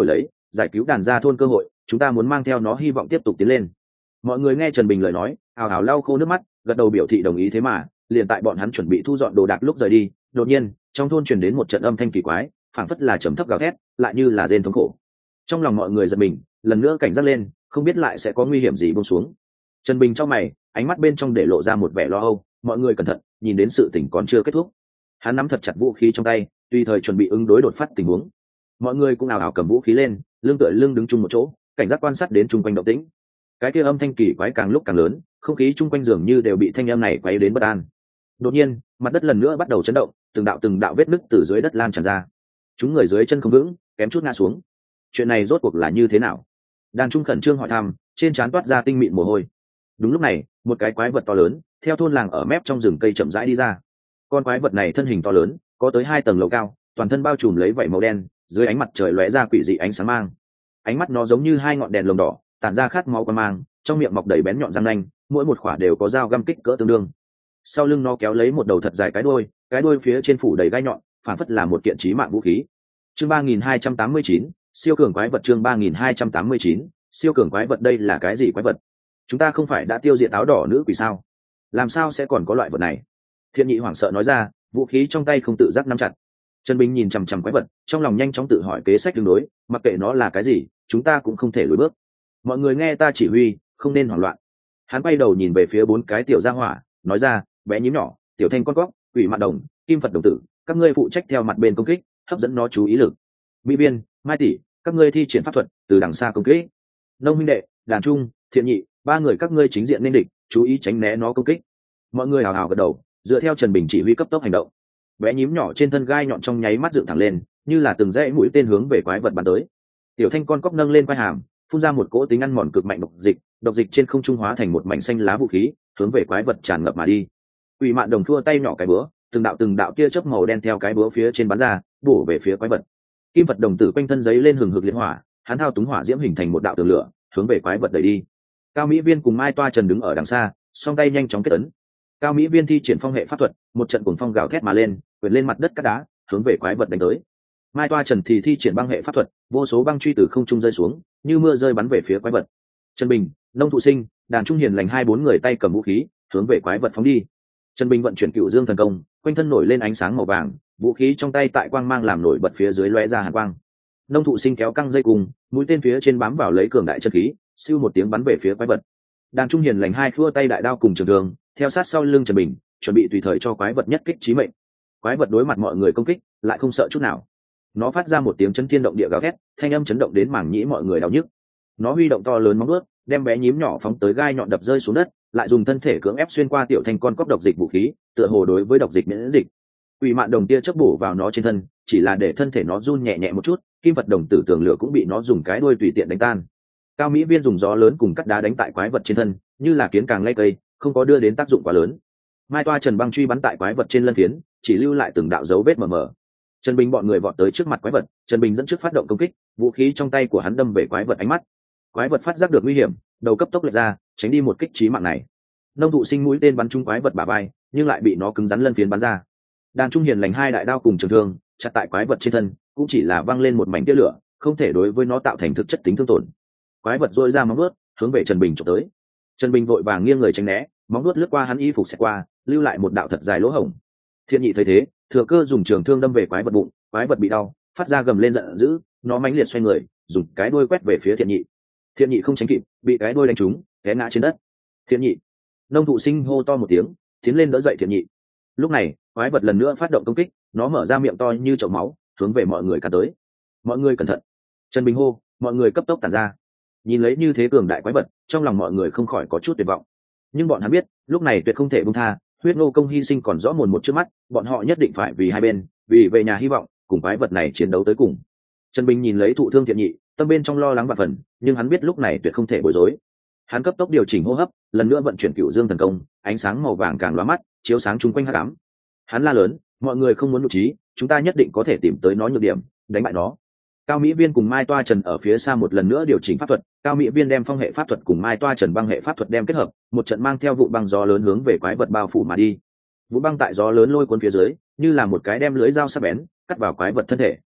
giải cứu đàn gia thôn cơ hội, chúng ta muốn mang theo nó hy vọng tiếp tục tiến lên. Mọi người nghe Trần Bình lời nói, ào ào lau khô nước mắt, gật đầu biểu thị đồng ý. Thế mà liền tại bọn hắn chuẩn bị thu dọn đồ đạc lúc rời đi, đột nhiên trong thôn truyền đến một trận âm thanh kỳ quái, phảng phất là trầm thấp gào thét, lại như là rên thống khổ. Trong lòng mọi người giật mình, lần nữa cảnh giác lên, không biết lại sẽ có nguy hiểm gì buông xuống. Trần Bình trong mày, ánh mắt bên trong để lộ ra một vẻ lo âu. Mọi người cẩn thận, nhìn đến sự tình còn chưa kết thúc. Hắn nắm thật chặt vũ khí trong tay, tùy thời chuẩn bị ứng đối đột phát tình huống. Mọi người cũng ào ào cầm vũ khí lên, lưng tựa lưng đứng chung một chỗ, cảnh giác quan sát đến chung quanh động tĩnh. Cái kia âm thanh kỳ quái càng lúc càng lớn, không khí chung quanh dường như đều bị thanh âm này quấy đến bất an. Đột nhiên, mặt đất lần nữa bắt đầu chấn động, từng đạo vết nứt từ dưới đất lan tràn ra. Chúng người dưới chân không vững, kém chút ngã xuống. Chuyện này rốt cuộc là như thế nào? Đàn Trung khẩn trương hỏi thăm, trên trán toát ra tinh mịn mồ hôi. Đúng lúc này, một cái quái vật to lớn theo thôn làng ở mép trong rừng cây chậm rãi đi ra. Con quái vật này thân hình to lớn, có tới 2 tầng lầu cao, toàn thân bao trùm lấy vảy màu đen, dưới ánh mặt trời lóe ra quỷ dị ánh sáng mang. Ánh mắt nó giống như 2 ngọn đèn lồng đỏ, tản ra khát máu quan mang, trong miệng mọc đầy bén nhọn răng nanh, mỗi một khỏa đều có dao găm kích cỡ tương đương. Sau lưng nó kéo lấy một đầu thật dài cái đuôi phía trên phủ đầy gai nhọn, phản phất là một kiện chí mạng vũ khí. Chương 3289, siêu cường quái vật. Chương 3289, siêu cường quái vật. Đây là cái gì quái vật? Chúng ta không phải đã tiêu diệt áo đỏ nữ quỷ sao? Làm sao sẽ còn có loại vật này? Thiện Nhị hoảng sợ nói ra, vũ khí trong tay không tự giác nắm chặt. Trần Bình nhìn chằm chằm quái vật, trong lòng nhanh chóng tự hỏi kế sách tương đối, mặc kệ nó là cái gì, chúng ta cũng không thể lùi bước. Mọi người nghe ta chỉ huy, không nên hoảng loạn. Hắn quay đầu nhìn về phía 4 cái tiểu gia hỏa, nói ra, bé nhím nhỏ, tiểu thanh con cóc, quỷ mạn đồng, kim Phật đồng tử, các ngươi phụ trách theo mặt bên công kích, hấp dẫn nó chú ý lực. Mỹ Biên, Mai tỷ, các ngươi thi triển pháp thuật, từ đằng xa công kích. Nông huynh đệ, Đàn Trung, Thiện Nhị, 3 người các ngươi chính diện nên địch, chú ý tránh né nó công kích. Mọi người hào hào gật đầu, dựa theo Trần Bình chỉ huy cấp tốc hành động. Bé nhím nhỏ trên thân gai nhọn trong nháy mắt dựng thẳng lên, như là từng dãy mũi tên hướng về quái vật bắn tới. Tiểu thanh con cóc nâng lên quai hàm, phun ra một cỗ tính ăn mòn cực mạnh độc dịch trên không trung hóa thành một mảnh xanh lá vũ khí, hướng về quái vật tràn ngập mà đi. Quỷ mạn đồng thua tay nhỏ cái búa, từng đạo tia chớp màu đen theo cái búa phía trên bắn ra, bổ về phía quái vật. Kim Phật đồng tử quanh thân giấy lên hừng hực liệt hỏa, hắn thao túng hỏa diễm hình thành một đạo tường lửa, hướng về quái vật đẩy đi. Cao Mỹ Viên cùng Mai Toa Trần đứng ở đằng xa, song tay nhanh chóng kết ấn. Cao Mỹ Viên thi triển phong hệ pháp thuật, một trận cuồng phong gào thét mà lên, quyển lên mặt đất cát đá, hướng về quái vật đánh tới. Mai Toa Trần thì thi triển băng hệ pháp thuật, vô số băng truy từ không trung rơi xuống, như mưa rơi bắn về phía quái vật. Trần Bình, Nông Thụ Sinh, Đàn Trung Hiền lành 2-4 người tay cầm vũ khí, hướng về quái vật phóng đi. Trần Bình vận chuyển Cựu Dương thần công, quanh thân nổi lên ánh sáng màu vàng, vũ khí trong tay tại quang mang làm nổi bật phía dưới lóe ra hàn quang. Nông Thụ Sinh kéo căng dây cùng, mũi tên phía trên bám vào lấy cường đại chân khí, siêu một tiếng bắn về phía quái vật. Đàn Trung Hiền lành 2 khua tay đại đao cùng trường thương, theo sát sau lưng Trần Bình, chuẩn bị tùy thời cho quái vật nhất kích chí mệnh. Quái vật đối mặt mọi người công kích, lại không sợ chút nào. Nó phát ra một tiếng chấn thiên động địa gào thét, thanh âm chấn động đến mảng nhĩ mọi người đau nhức. Nó huy động to lớn móng vuốt, đem bé nhím nhỏ phóng tới gai nhọn đập rơi xuống đất, lại dùng thân thể cưỡng ép xuyên qua tiểu thanh con cóc độc dịch vũ khí, tựa hồ đối với độc dịch miễn dịch. Quỷ mạn đồng tia chớp bổ vào nó trên thân, chỉ là để thân thể nó run nhẹ nhẹ một chút, kim Phật đồng tử tường lửa cũng bị nó dùng cái đuôi tùy tiện đánh tan. Cao Mỹ Viên dùng gió lớn cùng cắt đá đánh tại quái vật trên thân, như là kiến càng lay cây, không có đưa đến tác dụng quá lớn. Mai Toa Trần băng truy bắn tại quái vật trên lân phiến, chỉ lưu lại từng đạo dấu vết mờ mờ. Trần Bình bọn người vọt tới trước mặt quái vật, Trần Bình dẫn trước phát động công kích, vũ khí trong tay của hắn đâm về quái vật ánh mắt. Quái vật phát giác được nguy hiểm, đầu cấp tốc lệch ra, tránh đi một kích chí mạng này. Nông Thụ Sinh mũi tên bắn trúng quái vật bả vai, nhưng lại bị nó cứng rắn lân phiến bắn ra. Đàn Trung Hiền lành 2 đại đao cùng trường thương, chặt tại quái vật trên thân, cũng chỉ là văng lên một mảnh tia lửa, không thể đối với nó tạo thành thực chất tính thương tổn. Quái vật rũa ra móng vuốt, hướng về Trần Bình chụp tới. Trần Bình vội vàng nghiêng người tránh né, móng vuốt lướt qua hắn y phục xẹt qua, lưu lại một đạo thật dài lỗ hổng. Thiện Nhị thấy thế, thừa cơ dùng trường thương đâm về quái vật bụng, quái vật bị đau, phát ra gầm lên giận dữ, nó mãnh liệt xoay người, dùng cái đuôi quét về phía Thiện Nhị. Thiện Nhị không tránh kịp, bị cái đuôi đánh trúng, té ngã trên đất. Thiện Nhị! Nông Thụ Sinh hô to một tiếng, tiến lên đỡ dậy Thiện Nhị. Lúc này, quái vật lần nữa phát động công kích, nó mở ra miệng to như chậu máu, hướng về mọi người cắn tới. Mọi người cẩn thận! Trần Bình hô, mọi người cấp tốc tản ra. Nhìn lấy như thế cường đại quái vật, trong lòng mọi người không khỏi có chút tuyệt vọng. Nhưng bọn hắn biết, lúc này tuyệt không thể buông tha, huyết nô công hy sinh còn rõ mồn một trước mắt, bọn họ nhất định phải vì hai bên, vì về nhà hy vọng, cùng quái vật này chiến đấu tới cùng. Trần Bình nhìn lấy thụ thương Thiện Nhị, tâm bên trong lo lắng và phần, nhưng hắn biết lúc này tuyệt không thể bối rối. Hắn cấp tốc điều chỉnh hô hấp, lần nữa vận chuyển Cựu Dương thần công, ánh sáng màu vàng càng lóa mắt, chiếu sáng chung quanh hắc ám. Hắn la lớn, mọi người không muốn nhục trí, chúng ta nhất định có thể tìm tới nó nhược điểm, đánh bại nó. Cao Mỹ Viên cùng Mai Toa Trần ở phía xa một lần nữa điều chỉnh pháp thuật, Cao Mỹ Viên đem phong hệ pháp thuật cùng Mai Toa Trần băng hệ pháp thuật đem kết hợp, một trận mang theo vụ băng gió lớn hướng về quái vật bao phủ mà đi. Vụ băng tại gió lớn lôi cuốn phía dưới, như là một cái đem lưới dao sắc bén cắt vào quái vật thân thể.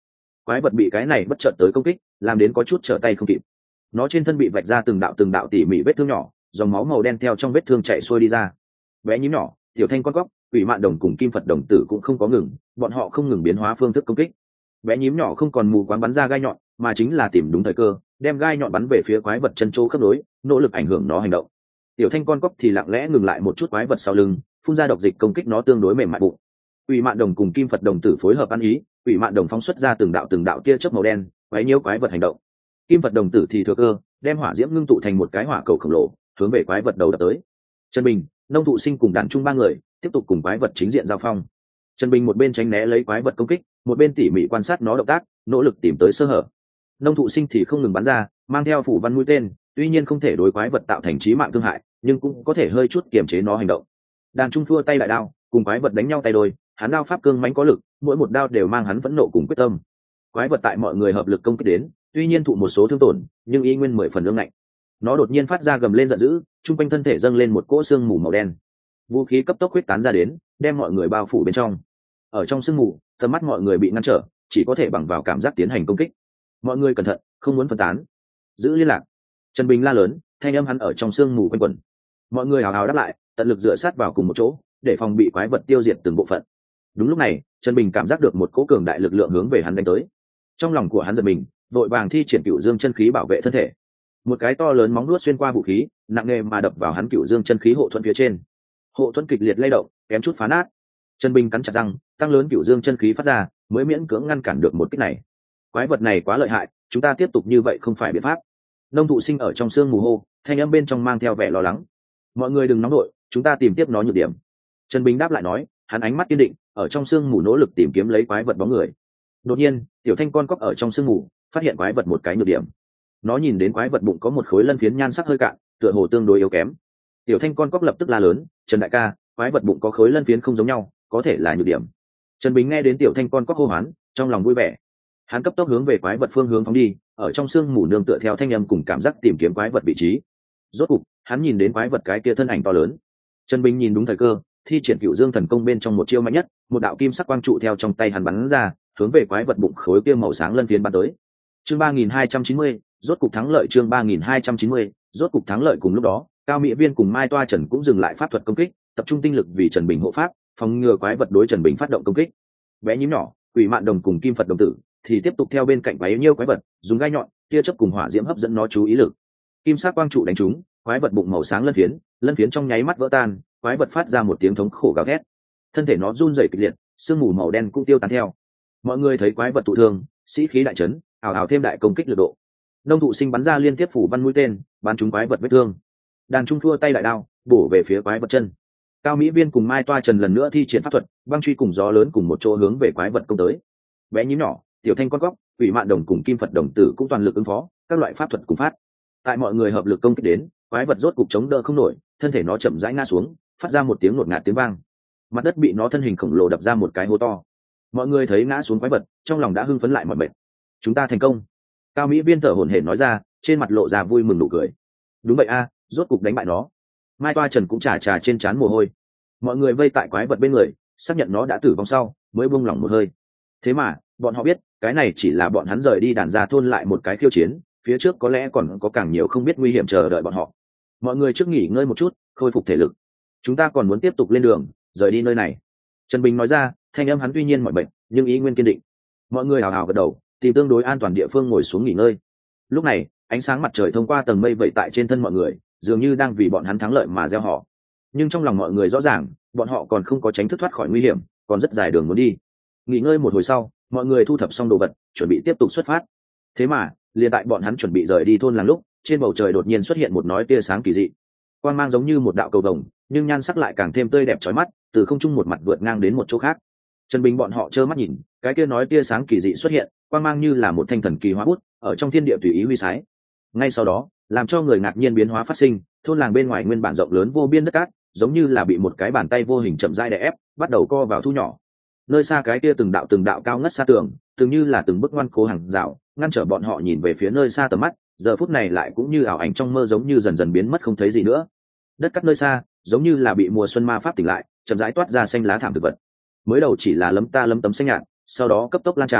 quái vật bị cái này bất chợt tới công kích làm đến có chút trở tay không kịp. Nó trên thân bị vạch ra từng đạo tỉ mỉ vết thương nhỏ, dòng máu màu đen theo trong vết thương chảy xuôi đi ra. Bé nhím nhỏ, tiểu thanh con cóc, quỷ mạn đồng cùng kim phật đồng tử cũng không có ngừng, bọn họ không ngừng biến hóa phương thức công kích. Bé nhím nhỏ không còn mù quáng bắn ra gai nhọn, mà chính là tìm đúng thời cơ, đem gai nhọn bắn về phía quái vật chân chỗ khớp nối, nỗ lực ảnh hưởng nó hành động. Tiểu thanh con cóc thì lặng lẽ ngừng lại một chút quái vật sau lưng, phun ra độc dịch công kích nó tương đối mềm mại bụng. Quỷ mạn đồng cùng kim phật đồng tử phối hợp ăn ý, quỷ mạn đồng phóng xuất ra từng đạo tia chớp màu đen, quấy nhiễu quái vật hành động. Kim phật đồng tử thì thừa cơ, đem hỏa diễm ngưng tụ thành một cái hỏa cầu khổng lồ, hướng về quái vật đầu đập tới. Trần Bình, Nông Thụ Sinh cùng đàn trung ba người tiếp tục cùng quái vật chính diện giao phong. Trần Bình một bên tránh né lấy quái vật công kích, một bên tỉ mỉ quan sát nó động tác, nỗ lực tìm tới sơ hở. Nông Thụ Sinh thì không ngừng bắn ra, mang theo phủ văn mũi tên, tuy nhiên không thể đối quái vật tạo thành chí mạng thương hại, nhưng cũng có thể hơi chút kiềm chế nó hành động. Đàn trung thua tay đại đao, cùng quái vật đánh nhau tay đôi, hắn đao pháp cương mãnh có lực, mỗi một đao đều mang hắn phẫn nộ cùng quyết tâm. Quái vật tại mọi người hợp lực công kích đến, tuy nhiên thụ một số thương tổn, nhưng y nguyên 10 phần ương ngạnh. Nó đột nhiên phát ra gầm lên giận dữ, trung quanh thân thể dâng lên một cỗ sương mù màu đen. Vũ khí cấp tốc huyết tán ra đến, đem mọi người bao phủ bên trong. Ở trong sương mù, tầm mắt mọi người bị ngăn trở, chỉ có thể bằng vào cảm giác tiến hành công kích. Mọi người cẩn thận, không muốn phân tán. Giữ liên lạc. Trần Bình la lớn, thanh âm hắn ở trong sương mù quanh quẩn. Mọi người hào hào đáp lại, tận lực dựa sát vào cùng một chỗ, để phòng bị quái vật tiêu diệt từng bộ phận. Đúng lúc này, Trần Bình cảm giác được một cỗ cường đại lực lượng hướng về hắn đánh tới. Trong lòng của hắn giật mình, vội vàng thi triển Cửu Dương chân khí bảo vệ thân thể. Một cái to lớn móng vuốt xuyên qua vũ khí, nặng nề mà đập vào hắn Cửu Dương chân khí hộ thuẫn phía trên. Hộ thuẫn kịch liệt lay động, kém chút phá nát. Trần Bình cắn chặt răng, tăng lớn Cửu Dương chân khí phát ra, mới miễn cưỡng ngăn cản được một kích này. Quái vật này quá lợi hại, chúng ta tiếp tục như vậy không phải biện pháp. Nông Thụ Sinh ở trong sương mù hô, thanh âm bên trong mang theo vẻ lo lắng. Mọi người đừng nóng nổi, chúng ta tìm tiếp nó nhược điểm. Trần Bình đáp lại nói, hắn ánh mắt kiên định, ở trong sương mù nỗ lực tìm kiếm lấy quái vật bóng người. Đột nhiên, tiểu thanh con cóc ở trong sương mù phát hiện quái vật một cái nhược điểm. Nó nhìn đến quái vật bụng có một khối lân phiến nhan sắc hơi cạn, tựa hồ tương đối yếu kém. Tiểu thanh con cóc lập tức la lớn, Trần đại ca, quái vật bụng có khối lân phiến không giống nhau, có thể là nhược điểm. Trần Bình nghe đến tiểu thanh con cóc hô hoán, trong lòng vui vẻ. Hắn cấp tốc hướng về quái vật phương hướng phóng đi, ở trong sương mù nương tựa theo thanh âm cùng cảm giác tìm kiếm quái vật vị trí. Rốt cục, hắn nhìn đến quái vật cái kia thân ảnh to lớn. Trần Bình nhìn đúng thời cơ, thi triển Cửu Dương thần công bên trong một chiêu mạnh nhất, một đạo kim sắc quang trụ theo trong tay hắn bắn ra, hướng về quái vật bụng khối kia màu sáng lân phiến bắn tới. Chương 3290, rốt cục thắng lợi. Chương 3290, rốt cục thắng lợi. Cùng lúc đó, Cao Mỹ Viên cùng Mai Toa Trần cũng dừng lại pháp thuật công kích, tập trung tinh lực vì Trần Bình hộ pháp, phòng ngừa quái vật đối Trần Bình phát động công kích. Bé nhím nhỏ, quỷ mạn đồng cùng kim Phật đồng tử thì tiếp tục theo bên cạnh quái nhiêu quái vật, dùng gai nhọn, tia chớp cùng hỏa diễm hấp dẫn nó chú ý lực. Kim sắc quang trụ đánh trúng, quái vật bụng màu sáng lân phiến trong nháy mắt vỡ tan, quái vật phát ra một tiếng thống khổ gào thét, thân thể nó run rẩy kịch liệt, sương mù màu đen cũng tiêu tán theo. Mọi người thấy quái vật thụ thương, sĩ khí đại chấn, ào ào thêm đại công kích lực độ. Nông Thụ Sinh bắn ra liên tiếp phủ văn mũi tên, bắn trúng quái vật vết thương. Đàn trung thua tay đại đao, bổ về phía quái vật chân. Cao Mỹ Viên cùng Mai Toa Trần lần nữa thi triển pháp thuật, băng truy cùng gió lớn cùng một chỗ hướng về quái vật công tới. Bé nhím nhỏ, tiểu thanh con cóc, quỷ mạn đồng cùng kim Phật đồng tử cũng toàn lực ứng phó, các loại pháp thuật cùng phát. Tại mọi người hợp lực công kích đến, quái vật rốt cục chống đỡ không nổi, thân thể nó chậm rãi ngã xuống, phát ra một tiếng ngột ngạt tiếng vang. Mặt đất bị nó thân hình khổng lồ đập ra một cái hố to. Mọi người thấy ngã xuống quái vật, trong lòng đã hưng phấn lại mọi mệt. Chúng ta thành công. Cao Mỹ Viên thở hổn hển nói ra, trên mặt lộ ra vui mừng nụ cười. Đúng vậy a, rốt cục đánh bại nó. Mai Toa Trần cũng chà trên trán mồ hôi. Mọi người vây tại quái vật bên người, xác nhận nó đã tử vong sau, mới buông lỏng một hơi. Thế mà, bọn họ biết, cái này chỉ là bọn hắn rời đi đàn gia thôn lại một cái khiêu chiến, phía trước có lẽ còn có càng nhiều không biết nguy hiểm chờ đợi bọn họ. Mọi người trước nghỉ ngơi một chút, khôi phục thể lực. Chúng ta còn muốn tiếp tục lên đường, rời đi nơi này. Trần Bình nói ra, thanh âm hắn tuy nhiên mọi bệnh, nhưng ý nguyên kiên định. Mọi người hào hào gật đầu, tìm tương đối an toàn địa phương ngồi xuống nghỉ ngơi. Lúc này, ánh sáng mặt trời thông qua tầng mây vẩy tại trên thân mọi người, dường như đang vì bọn hắn thắng lợi mà gieo họ. Nhưng trong lòng mọi người rõ ràng, bọn họ còn không có tránh thức thoát khỏi nguy hiểm, còn rất dài đường muốn đi. Nghỉ ngơi một hồi sau, mọi người thu thập xong đồ vật, chuẩn bị tiếp tục xuất phát. Thế mà, liền tại bọn hắn chuẩn bị rời đi thôn làng lúc, trên bầu trời đột nhiên xuất hiện một nói tia sáng kỳ dị. Quang mang giống như một đạo cầu vồng, nhưng nhan sắc lại càng thêm tươi đẹp chói mắt, từ không trung một mặt vượt ngang đến một chỗ khác. Trần Bình bọn họ trơ mắt nhìn, cái kia nói tia sáng kỳ dị xuất hiện, quang mang như là một thanh thần kỳ hóa bút, ở trong thiên địa tùy ý huy sái. Ngay sau đó, làm cho người ngạc nhiên biến hóa phát sinh, thôn làng bên ngoài nguyên bản rộng lớn vô biên đất cát, giống như là bị một cái bàn tay vô hình chậm rãi đè ép, bắt đầu co vào thu nhỏ. Nơi xa cái kia từng đạo cao ngất xa tường, từng như là từng bức ngoan cố hàng rào, ngăn trở bọn họ nhìn về phía nơi xa tầm mắt, giờ phút này lại cũng như ảo ảnh trong mơ, giống như dần dần biến mất không thấy gì nữa. Đất cát nơi xa, giống như là bị mùa xuân ma pháp tỉnh lại, chậm rãi toát ra xanh lá thảm thực vật. Mới đầu chỉ là lấm tấm xanh nhạt, sau đó cấp tốc lan tràn,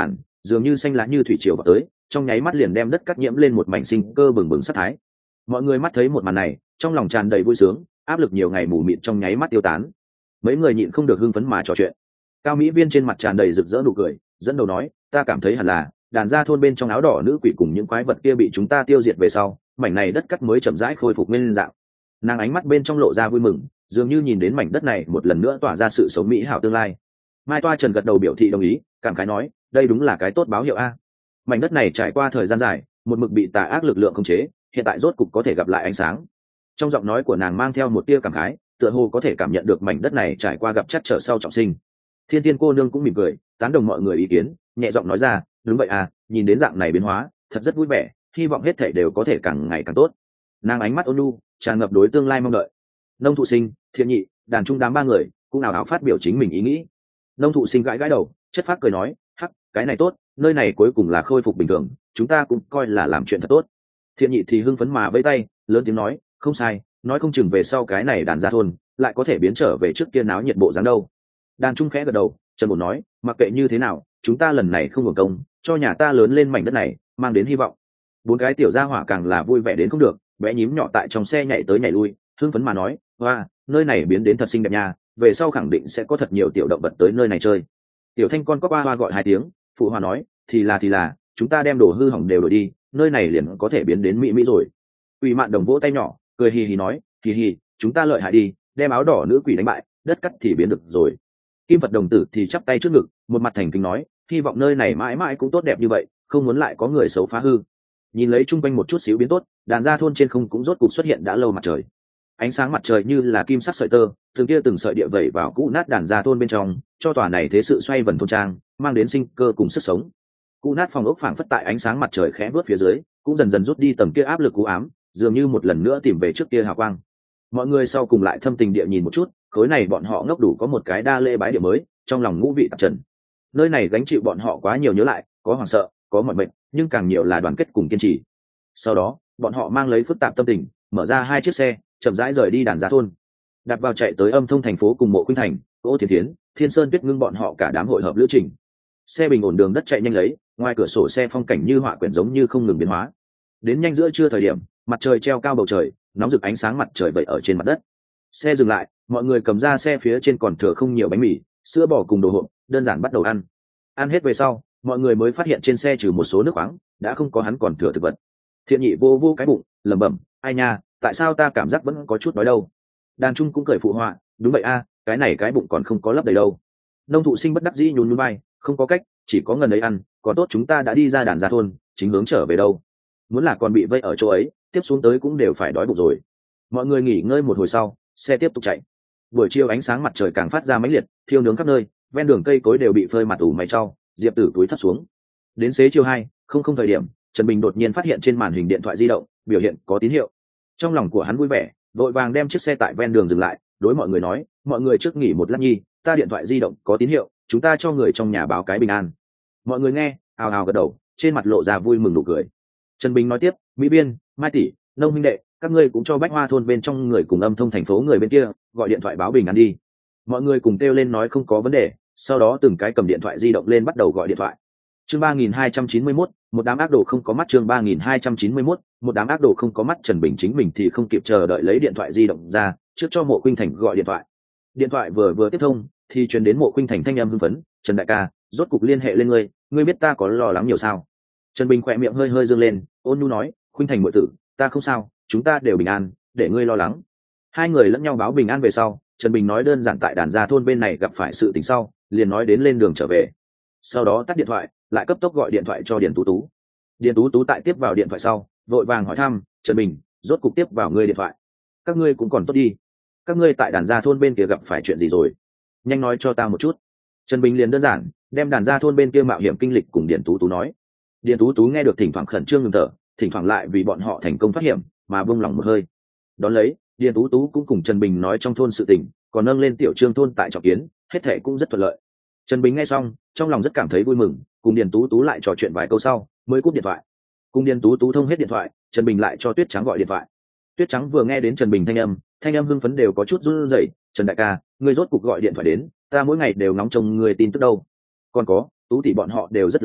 dường như xanh lá như thủy triều vào tới, trong nháy mắt liền đem đất cắt nhiễm lên một mảnh sinh cơ bừng bừng sát thái. Mọi người mắt thấy một màn này, trong lòng tràn đầy vui sướng, áp lực nhiều ngày mù mịt trong nháy mắt tiêu tán. Mấy người nhịn không được hưng phấn mà trò chuyện. Cao Mỹ Viên trên mặt tràn đầy rực rỡ nụ cười, dẫn đầu nói, ta cảm thấy hẳn là đàn gia thôn bên trong áo đỏ nữ quỷ cùng những quái vật kia bị chúng ta tiêu diệt về sau, mảnh này đất cắt mới chậm rãi khôi phục nguyên dạng. Nàng ánh mắt bên trong lộ ra vui mừng, dường như nhìn đến mảnh đất này một lần nữa tỏa ra sự sống mỹ hảo tương lai. Mai Toa Trần gật đầu biểu thị đồng ý, cảm khái nói, đây đúng là cái tốt báo hiệu a. Mảnh đất này trải qua thời gian dài, một mực bị tà ác lực lượng khống chế, hiện tại rốt cục có thể gặp lại ánh sáng. Trong giọng nói của nàng mang theo một tia cảm khái, tựa hồ có thể cảm nhận được mảnh đất này trải qua gặp chắc trở sau trọng sinh. Thiên Tiên cô nương cũng mỉm cười, tán đồng mọi người ý kiến, nhẹ giọng nói ra, đúng vậy à, nhìn đến dạng này biến hóa, thật rất vui vẻ, hy vọng hết thảy đều có thể càng ngày càng tốt. Nàng ánh mắt ôn nhu, tràn ngập đối tương lai mong đợi. Nông Thụ Sinh, Thiện Nhị, Đàn Trung đám ba người cũng nào áo phát biểu chính mình ý nghĩ. Nông Thụ Sinh gãi gãi đầu, chất phác cười nói, hắc, cái này tốt, nơi này cuối cùng là khôi phục bình thường, chúng ta cũng coi là làm chuyện thật tốt. Thiện Nhị thì hưng phấn mà vẫy tay, lớn tiếng nói, không sai, nói không chừng về sau cái này đàn gia thôn lại có thể biến trở về trước kia náo nhiệt bộ dáng đâu. Đàn Trung khẽ gật đầu, trần bổn nói, mặc kệ như thế nào, chúng ta lần này không hưởng công, cho nhà ta lớn lên mảnh đất này, mang đến hy vọng. Bốn cái tiểu gia hỏa càng là vui vẻ đến không được, bé nhím nhỏ tại trong xe nhảy tới nhảy lui, hưng phấn mà nói, hoa, nơi này biến đến thật xinh đẹp nha, về sau khẳng định sẽ có thật nhiều tiểu động vật tới nơi này chơi. Tiểu Thanh con có ba hoa gọi hai tiếng, phụ hoa nói, thì là, chúng ta đem đồ hư hỏng đều đổi đi, nơi này liền có thể biến đến mỹ mỹ rồi. Quỷ Mạn Đồng vỗ tay nhỏ, cười hì hì nói, hì hì, chúng ta lợi hại đi, đem áo đỏ nữ quỷ đánh bại, đất cắt thì biến được rồi. Kim Phật Đồng Tử thì chắp tay trước ngực, một mặt thành kính nói, hy vọng nơi này mãi mãi cũng tốt đẹp như vậy, không muốn lại có người xấu phá hư. Nhìn lấy chung quanh một chút xíu biến tốt, đàn gia thôn trên không cũng rốt cục xuất hiện đã lâu mặt trời. Ánh sáng mặt trời như là kim sắc sợi tơ, từng kia từng sợi địa vẩy vào cũ nát đàn gia thôn bên trong, cho tòa này thế sự xoay vần thôn trang, mang đến sinh cơ cùng sức sống. Cũ nát phòng ốc phảng phất tại ánh sáng mặt trời khẽ vớt phía dưới, cũng dần dần rút đi tầm kia áp lực u ám, dường như một lần nữa tìm về trước kia hào quang. Mọi người sau cùng lại thâm tình địa nhìn một chút, khối này bọn họ ngốc đủ có một cái đa lễ bái địa mới, trong lòng ngũ vị tạp trần. Nơi này gánh chịu bọn họ quá nhiều nhớ lại, có hoảng sợ, có mọi mệnh, nhưng càng nhiều là đoàn kết cùng kiên trì. Sau đó, bọn họ mang lấy phức tạp tâm tình, mở ra hai chiếc xe, chậm rãi rời đi đàn gia thôn. Đạp vào chạy tới Âm Thông thành phố cùng Mộ Khuynh Thành, Ô Thiến Thiến, Thiên Sơn Tuyết Ngưng bọn họ cả đám hội hợp lữ trình. Xe bình ổn đường đất chạy nhanh lấy, ngoài cửa sổ xe phong cảnh như họa quyển giống như không ngừng biến hóa. Đến nhanh giữa trưa thời điểm, mặt trời treo cao bầu trời, nóng rực ánh sáng mặt trời vẩy ở trên mặt đất. Xe dừng lại, mọi người cầm ra xe phía trên còn thừa không nhiều bánh mì, sữa bò cùng đồ hộp, đơn giản bắt đầu ăn. Ăn hết về sau, mọi người mới phát hiện trên xe trừ một số nước khoáng, đã không có hắn còn thừa thực vật. Thiện Nhị vô vô cái bụng, lẩm bẩm, ai nha, tại sao ta cảm giác vẫn có chút đói đâu. Đàn Trung cũng cười phụ họa, đúng vậy a, cái này cái bụng còn không có lấp đầy đâu. Nông Thụ Sinh bất đắc dĩ nhún nhún vai, không có cách, chỉ có ngần ấy ăn, có tốt chúng ta đã đi ra đàn gia thôn, chính hướng trở về đâu. Muốn là còn bị vây ở chỗ ấy, tiếp xuống tới cũng đều phải đói bụng rồi. Mọi người nghỉ ngơi một hồi sau, xe tiếp tục chạy. Buổi chiều ánh sáng mặt trời càng phát ra mãnh liệt, thiêu nướng khắp nơi, ven đường cây cối đều bị phơi mặt ủ mày trau, Diệp Tử túi thấp xuống. Đến xế chiều 2:00 thời điểm, Trần Bình đột nhiên phát hiện trên màn hình điện thoại di động biểu hiện có tín hiệu. Trong lòng của hắn vui vẻ, vội vàng đem chiếc xe tại ven đường dừng lại, đối mọi người nói, mọi người trước nghỉ một lát nhi, ta điện thoại di động có tín hiệu, chúng ta cho người trong nhà báo cái bình an. Mọi người nghe, ào ào gật đầu, trên mặt lộ ra vui mừng nụ cười. Trần Bình nói tiếp, Mỹ Biên, Mai tỷ, Nông huynh đệ, các ngươi cũng cho Bách Hoa thôn bên trong người cùng Âm Thông thành phố người bên kia gọi điện thoại báo bình an đi. Mọi người cùng kêu lên nói không có vấn đề, sau đó từng cái cầm điện thoại di động lên bắt đầu gọi điện thoại. Chương 3291, một đám ác đồ không có mắt. Chương 3291, một đám ác đồ không có mắt. Trần Bình chính mình thì không kịp chờ đợi lấy điện thoại di động ra, trước cho Mộ Khuynh Thành gọi điện thoại. Điện thoại vừa tiếp thông, thì truyền đến Mộ Khuynh Thành thanh âm hưng phấn, "Trần đại ca, rốt cục liên hệ lên ngươi, ngươi biết ta có lo lắng nhiều sao?" Trần Bình khỏe miệng hơi hơi dương lên, ôn nhu nói, "Khuynh Thành muội tử, ta không sao, chúng ta đều bình an, để ngươi lo lắng." Hai người lẫn nhau báo bình an về sau, Trần Bình nói đơn giản tại đàn gia thôn bên này gặp phải sự tình sau, liền nói đến lên đường trở về. Sau đó tắt điện thoại, lại cấp tốc gọi điện thoại cho Điền Tú Tú. Điền Tú Tú tại tiếp vào điện thoại sau, vội vàng hỏi thăm, "Trần Bình, rốt cục tiếp vào ngươi điện thoại. Các ngươi cũng còn tốt đi. Các ngươi tại đàn gia thôn bên kia gặp phải chuyện gì rồi? Nhanh nói cho ta một chút." Trần Bình liền đơn giản đem đàn gia thôn bên kia mạo hiểm kinh lịch cùng Điền Tú Tú nói. Điền Tú Tú nghe được thỉnh thoảng khẩn trương ngừng thở, thỉnh thoảng lại vì bọn họ thành công thoát hiểm mà buông lòng một hơi. Đón lấy, Điền Tú Tú cũng cùng Trần Bình nói trong thôn sự tình, còn nâng lên tiểu trương thôn tại Trọng Kiến, hết thảy cũng rất thuận lợi. Trần Bình nghe xong, trong lòng rất cảm thấy vui mừng, cùng Điền Tú Tú lại trò chuyện vài câu sau, mới cúp điện thoại. Cùng Điền Tú Tú thông hết điện thoại, Trần Bình lại cho Tuyết Trắng gọi điện thoại. Tuyết Trắng vừa nghe đến Trần Bình thanh âm hưng phấn đều có chút run rẩy, "Trần đại ca, ngươi rốt cuộc gọi điện thoại đến, ta mỗi ngày đều ngóng trông ngươi tin tức đâu. Còn có, Tú tỷ bọn họ đều rất lo lắng,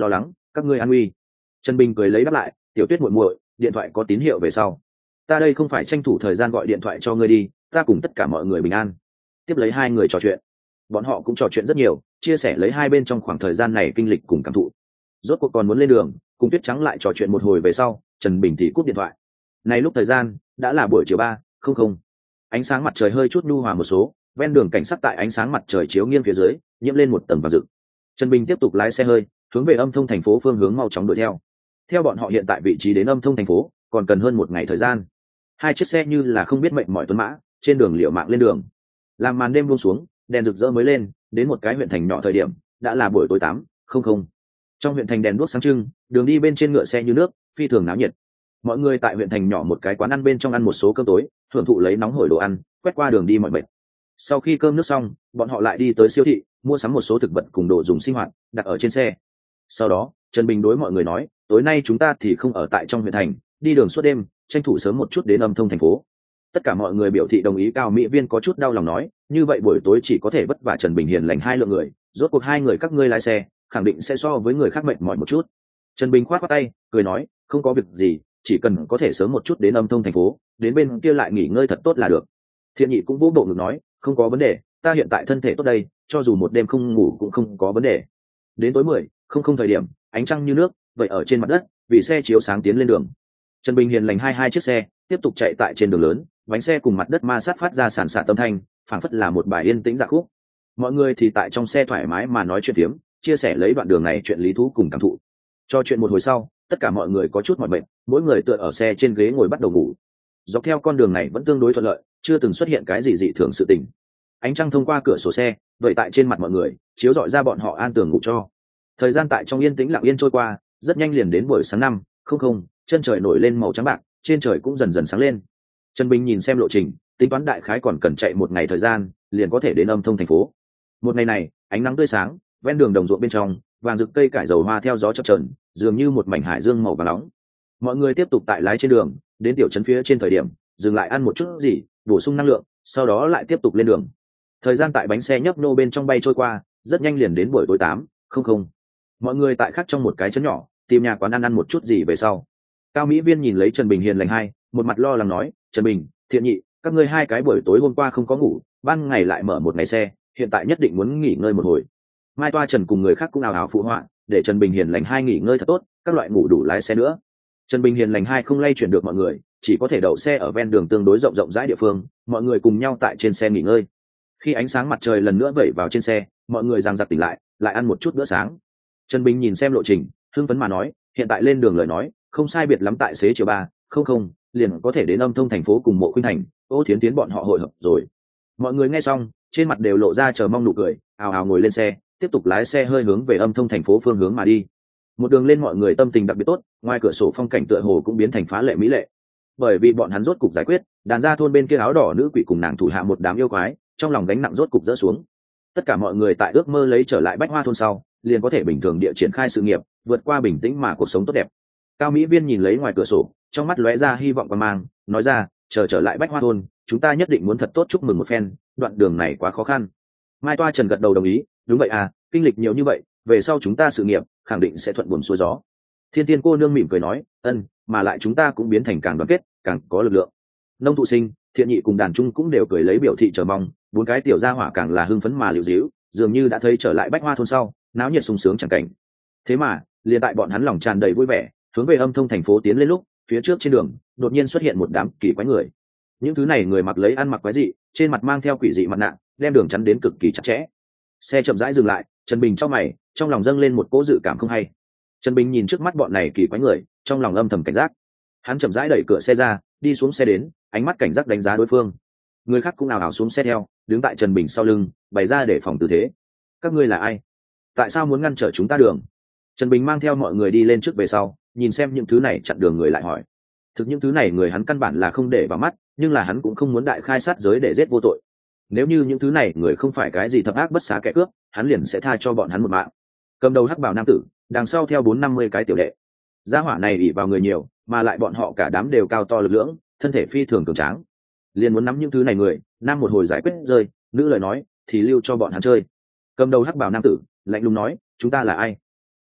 các ngươi an uy. Trần Bình cười lấy đáp lại, tiểu Tuyết muội muội, điện thoại có tín hiệu về sau. Ta đây không phải tranh thủ thời gian gọi điện thoại cho ngươi đi, ta cùng tất cả mọi người bình an. Tiếp lấy hai người trò chuyện, bọn họ cũng trò chuyện rất nhiều, chia sẻ lấy hai bên trong khoảng thời gian này kinh lịch cùng cảm thụ. Rốt cuộc còn muốn lên đường, cùng Tuyết Trắng lại trò chuyện một hồi về sau, Trần Bình thì cúp điện thoại. Này lúc thời gian đã là buổi chiều 3:00. Ánh sáng mặt trời hơi chút nhu hòa một số, ven đường cảnh sắc tại ánh sáng mặt trời chiếu nghiêng phía dưới, nhiễm lên một tầng vàng rực. Trần Bình tiếp tục lái xe hơi, hướng về Âm Thông thành phố phương hướng mau chóng đuổi theo. Theo bọn họ hiện tại vị trí đến Âm Thông thành phố, còn cần hơn một ngày thời gian. Hai chiếc xe như là không biết mệnh mỏi tuấn mã, trên đường liều mạng lên đường. Làm màn đêm buông xuống, đèn rực rỡ mới lên, đến một cái huyện thành nhỏ thời điểm, đã là buổi tối 8:00. Trong huyện thành đèn đuốc sáng trưng, đường đi bên trên ngựa xe như nước, phi thường náo nhiệt. Mọi người tại huyện thành nhỏ một cái quán ăn bên trong ăn một số cơm tối, thưởng thụ lấy nóng hổi đồ ăn, quét qua đường đi mọi mệt. Sau khi cơm nước xong, bọn họ lại đi tới siêu thị, mua sắm một số thực vật cùng đồ dùng sinh hoạt, đặt ở trên xe. Sau đó, Trần Bình đối mọi người nói, tối nay chúng ta thì không ở tại trong huyện thành, đi đường suốt đêm, tranh thủ sớm một chút đến Âm Thông thành phố. Tất cả mọi người biểu thị đồng ý. Cao Mỹ Viên có chút đau lòng nói, như vậy buổi tối chỉ có thể vất vả Trần Bình hiền lành hai lượng người, rốt cuộc hai người các ngươi lái xe, khẳng định sẽ so với người khác mệt mỏi một chút. Trần Bình khoát khoát tay, cười nói, không có việc gì, chỉ cần có thể sớm một chút đến Âm Thông thành phố, đến bên kia lại nghỉ ngơi thật tốt là được. Thiện Nhị cũng vỗ bộ ngực nói, không có vấn đề, ta hiện tại thân thể tốt đây, cho dù một đêm không ngủ cũng không có vấn đề. Đến tối 10:00 thời điểm, ánh trăng như nước vậy ở trên mặt đất, vì xe chiếu sáng tiến lên đường. Trần Bình hiền lành hai chiếc xe tiếp tục chạy tại trên đường lớn, bánh xe cùng mặt đất ma sát phát ra sàn sạt âm thanh, phảng phất là một bài yên tĩnh dạ khúc. Mọi người thì tại trong xe thoải mái mà nói chuyện phiếm, chia sẻ lấy đoạn đường này chuyện lý thú cùng cảm thụ. Cho chuyện một hồi sau, tất cả mọi người có chút mỏi mệt, mỗi người tựa ở xe trên ghế ngồi bắt đầu ngủ. Dọc theo con đường này vẫn tương đối thuận lợi, chưa từng xuất hiện cái gì dị thường sự tình. Ánh trăng thông qua cửa sổ xe vậy tại trên mặt mọi người, chiếu rọi ra bọn họ an tường ngủ cho. Thời gian tại trong yên tĩnh lặng yên trôi qua, rất nhanh liền đến buổi sáng 5:00, chân trời nổi lên màu trắng bạc, trên trời cũng dần dần sáng lên. Trần Bình nhìn xem lộ trình, tính toán đại khái còn cần chạy một ngày thời gian, liền có thể đến Âm Thông thành phố. Một ngày này, ánh nắng tươi sáng, ven đường đồng ruộng bên trong, vàng rực cây cải dầu hoa theo gió chập chờn, dường như một mảnh hải dương màu vàng nóng. Mọi người tiếp tục tại lái trên đường, đến tiểu trấn phía trên thời điểm, dừng lại ăn một chút gì, bổ sung năng lượng, sau đó lại tiếp tục lên đường. Thời gian tại bánh xe nhấp nô bên trong bay trôi qua, rất nhanh liền đến buổi tối 8:00. Mọi người tại khác trong một cái trấn nhỏ, tìm nhà quán ăn một chút gì về sau. Cao Mỹ Viên nhìn lấy Trần Bình hiền lành hai, một mặt lo lắng nói, Trần Bình, Thiện Nhị, các ngươi hai cái buổi tối hôm qua không có ngủ, ban ngày lại mở một ngày xe, hiện tại nhất định muốn nghỉ ngơi một hồi. Mai Toa Trần cùng người khác cũng ào ào phụ họa, để Trần Bình hiền lành hai nghỉ ngơi thật tốt, các loại ngủ đủ lái xe nữa. Trần Bình hiền lành hai không lay chuyển được mọi người, chỉ có thể đậu xe ở ven đường tương đối rộng rộng rãi địa phương, mọi người cùng nhau tại trên xe nghỉ ngơi. Khi ánh sáng mặt trời lần nữa vẩy vào trên xe, mọi người giằng giặc tỉnh lại ăn một chút bữa sáng. Trần Bình nhìn xem lộ trình, hưng phấn mà nói, hiện tại lên đường lời nói, không sai biệt lắm tại xế chiều 3:00 liền có thể đến Âm Thông thành phố cùng Mộ Khuynh Thành, Ô Thiến Tiến bọn họ hội hợp rồi. Mọi người nghe xong, trên mặt đều lộ ra chờ mong nụ cười, ào ào ngồi lên xe, tiếp tục lái xe hơi hướng về Âm Thông thành phố phương hướng mà đi. Một đường lên mọi người tâm tình đặc biệt tốt, ngoài cửa sổ phong cảnh tựa hồ cũng biến thành phá lệ mỹ lệ. Bởi vì bọn hắn rốt cục giải quyết đàn gia thôn bên kia áo đỏ nữ quỷ cùng nàng thủ hạ một đám yêu quái, trong lòng gánh nặng rốt cục dỡ xuống. Tất cả mọi người tại ước mơ lấy trở lại Bách Hoa thôn sau, liền có thể bình thường địa triển khai sự nghiệp, vượt qua bình tĩnh mà cuộc sống tốt đẹp. Cao Mỹ Viên nhìn lấy ngoài cửa sổ, trong mắt lóe ra hy vọng và mang, nói ra, trở lại Bách Hoa thôn, chúng ta nhất định muốn thật tốt chúc mừng một phen, đoạn đường này quá khó khăn. Mai Toa Trần gật đầu đồng ý, đúng vậy à, kinh lịch nhiều như vậy, về sau chúng ta sự nghiệp khẳng định sẽ thuận buồm xuôi gió. Thiên Tiên cô nương mỉm cười nói, mà lại chúng ta cũng biến thành càng đoàn kết, càng có lực lượng. Nông Thụ Sinh, Thiện Nhị cùng Đàn Trung cũng đều cười lấy biểu thị chờ mong, bốn cái tiểu gia hỏa càng là hưng phấn mà liều díu, dường như đã thấy trở lại Bách Hoa thôn sau, náo nhiệt sung sướng chẳng cảnh. Thế mà, liền tại bọn hắn lòng tràn đầy vui vẻ, hướng về Âm Thông thành phố tiến lên lúc, phía trước trên đường đột nhiên xuất hiện một đám kỳ quái người. Những thứ này người mặc lấy ăn mặc quái dị, trên mặt mang theo quỷ dị mặt nạ, đem đường chắn đến cực kỳ chặt chẽ. Xe chậm rãi dừng lại, Trần Bình trong mày, trong lòng dâng lên một cỗ dự cảm không hay. Trần Bình nhìn trước mắt bọn này kỳ quái người, trong lòng âm thầm cảnh giác. Hắn chậm rãi đẩy cửa xe ra, đi xuống xe đến, ánh mắt cảnh giác đánh giá đối phương. Người khác cũng ào ào xuống xe theo, đứng tại Trần Bình sau lưng, bày ra để phòng tư thế. Các ngươi là ai? Tại sao muốn ngăn trở chúng ta đường? Trần Bình mang theo mọi người đi lên trước về sau, nhìn xem những thứ này chặn đường người lại hỏi. Thực những thứ này người hắn căn bản là không để vào mắt, nhưng là hắn cũng không muốn đại khai sát giới để giết vô tội. Nếu như những thứ này người không phải cái gì thập ác bất xá kẻ cướp, hắn liền sẽ tha cho bọn hắn một mạng. Cầm đầu hắc bào nam tử, đằng sau theo 450 cái tiểu đệ. Gia hỏa này ỷ vào người nhiều, mà lại bọn họ cả đám đều cao to lực lưỡng, thân thể phi thường cường tráng. Liền muốn nắm những thứ này người, nam một hồi giải quyết rơi, nữ lời nói thì lưu cho bọn hắn chơi. Cầm đầu hắc bào nam tử lạnh lùng nói, chúng ta là ai?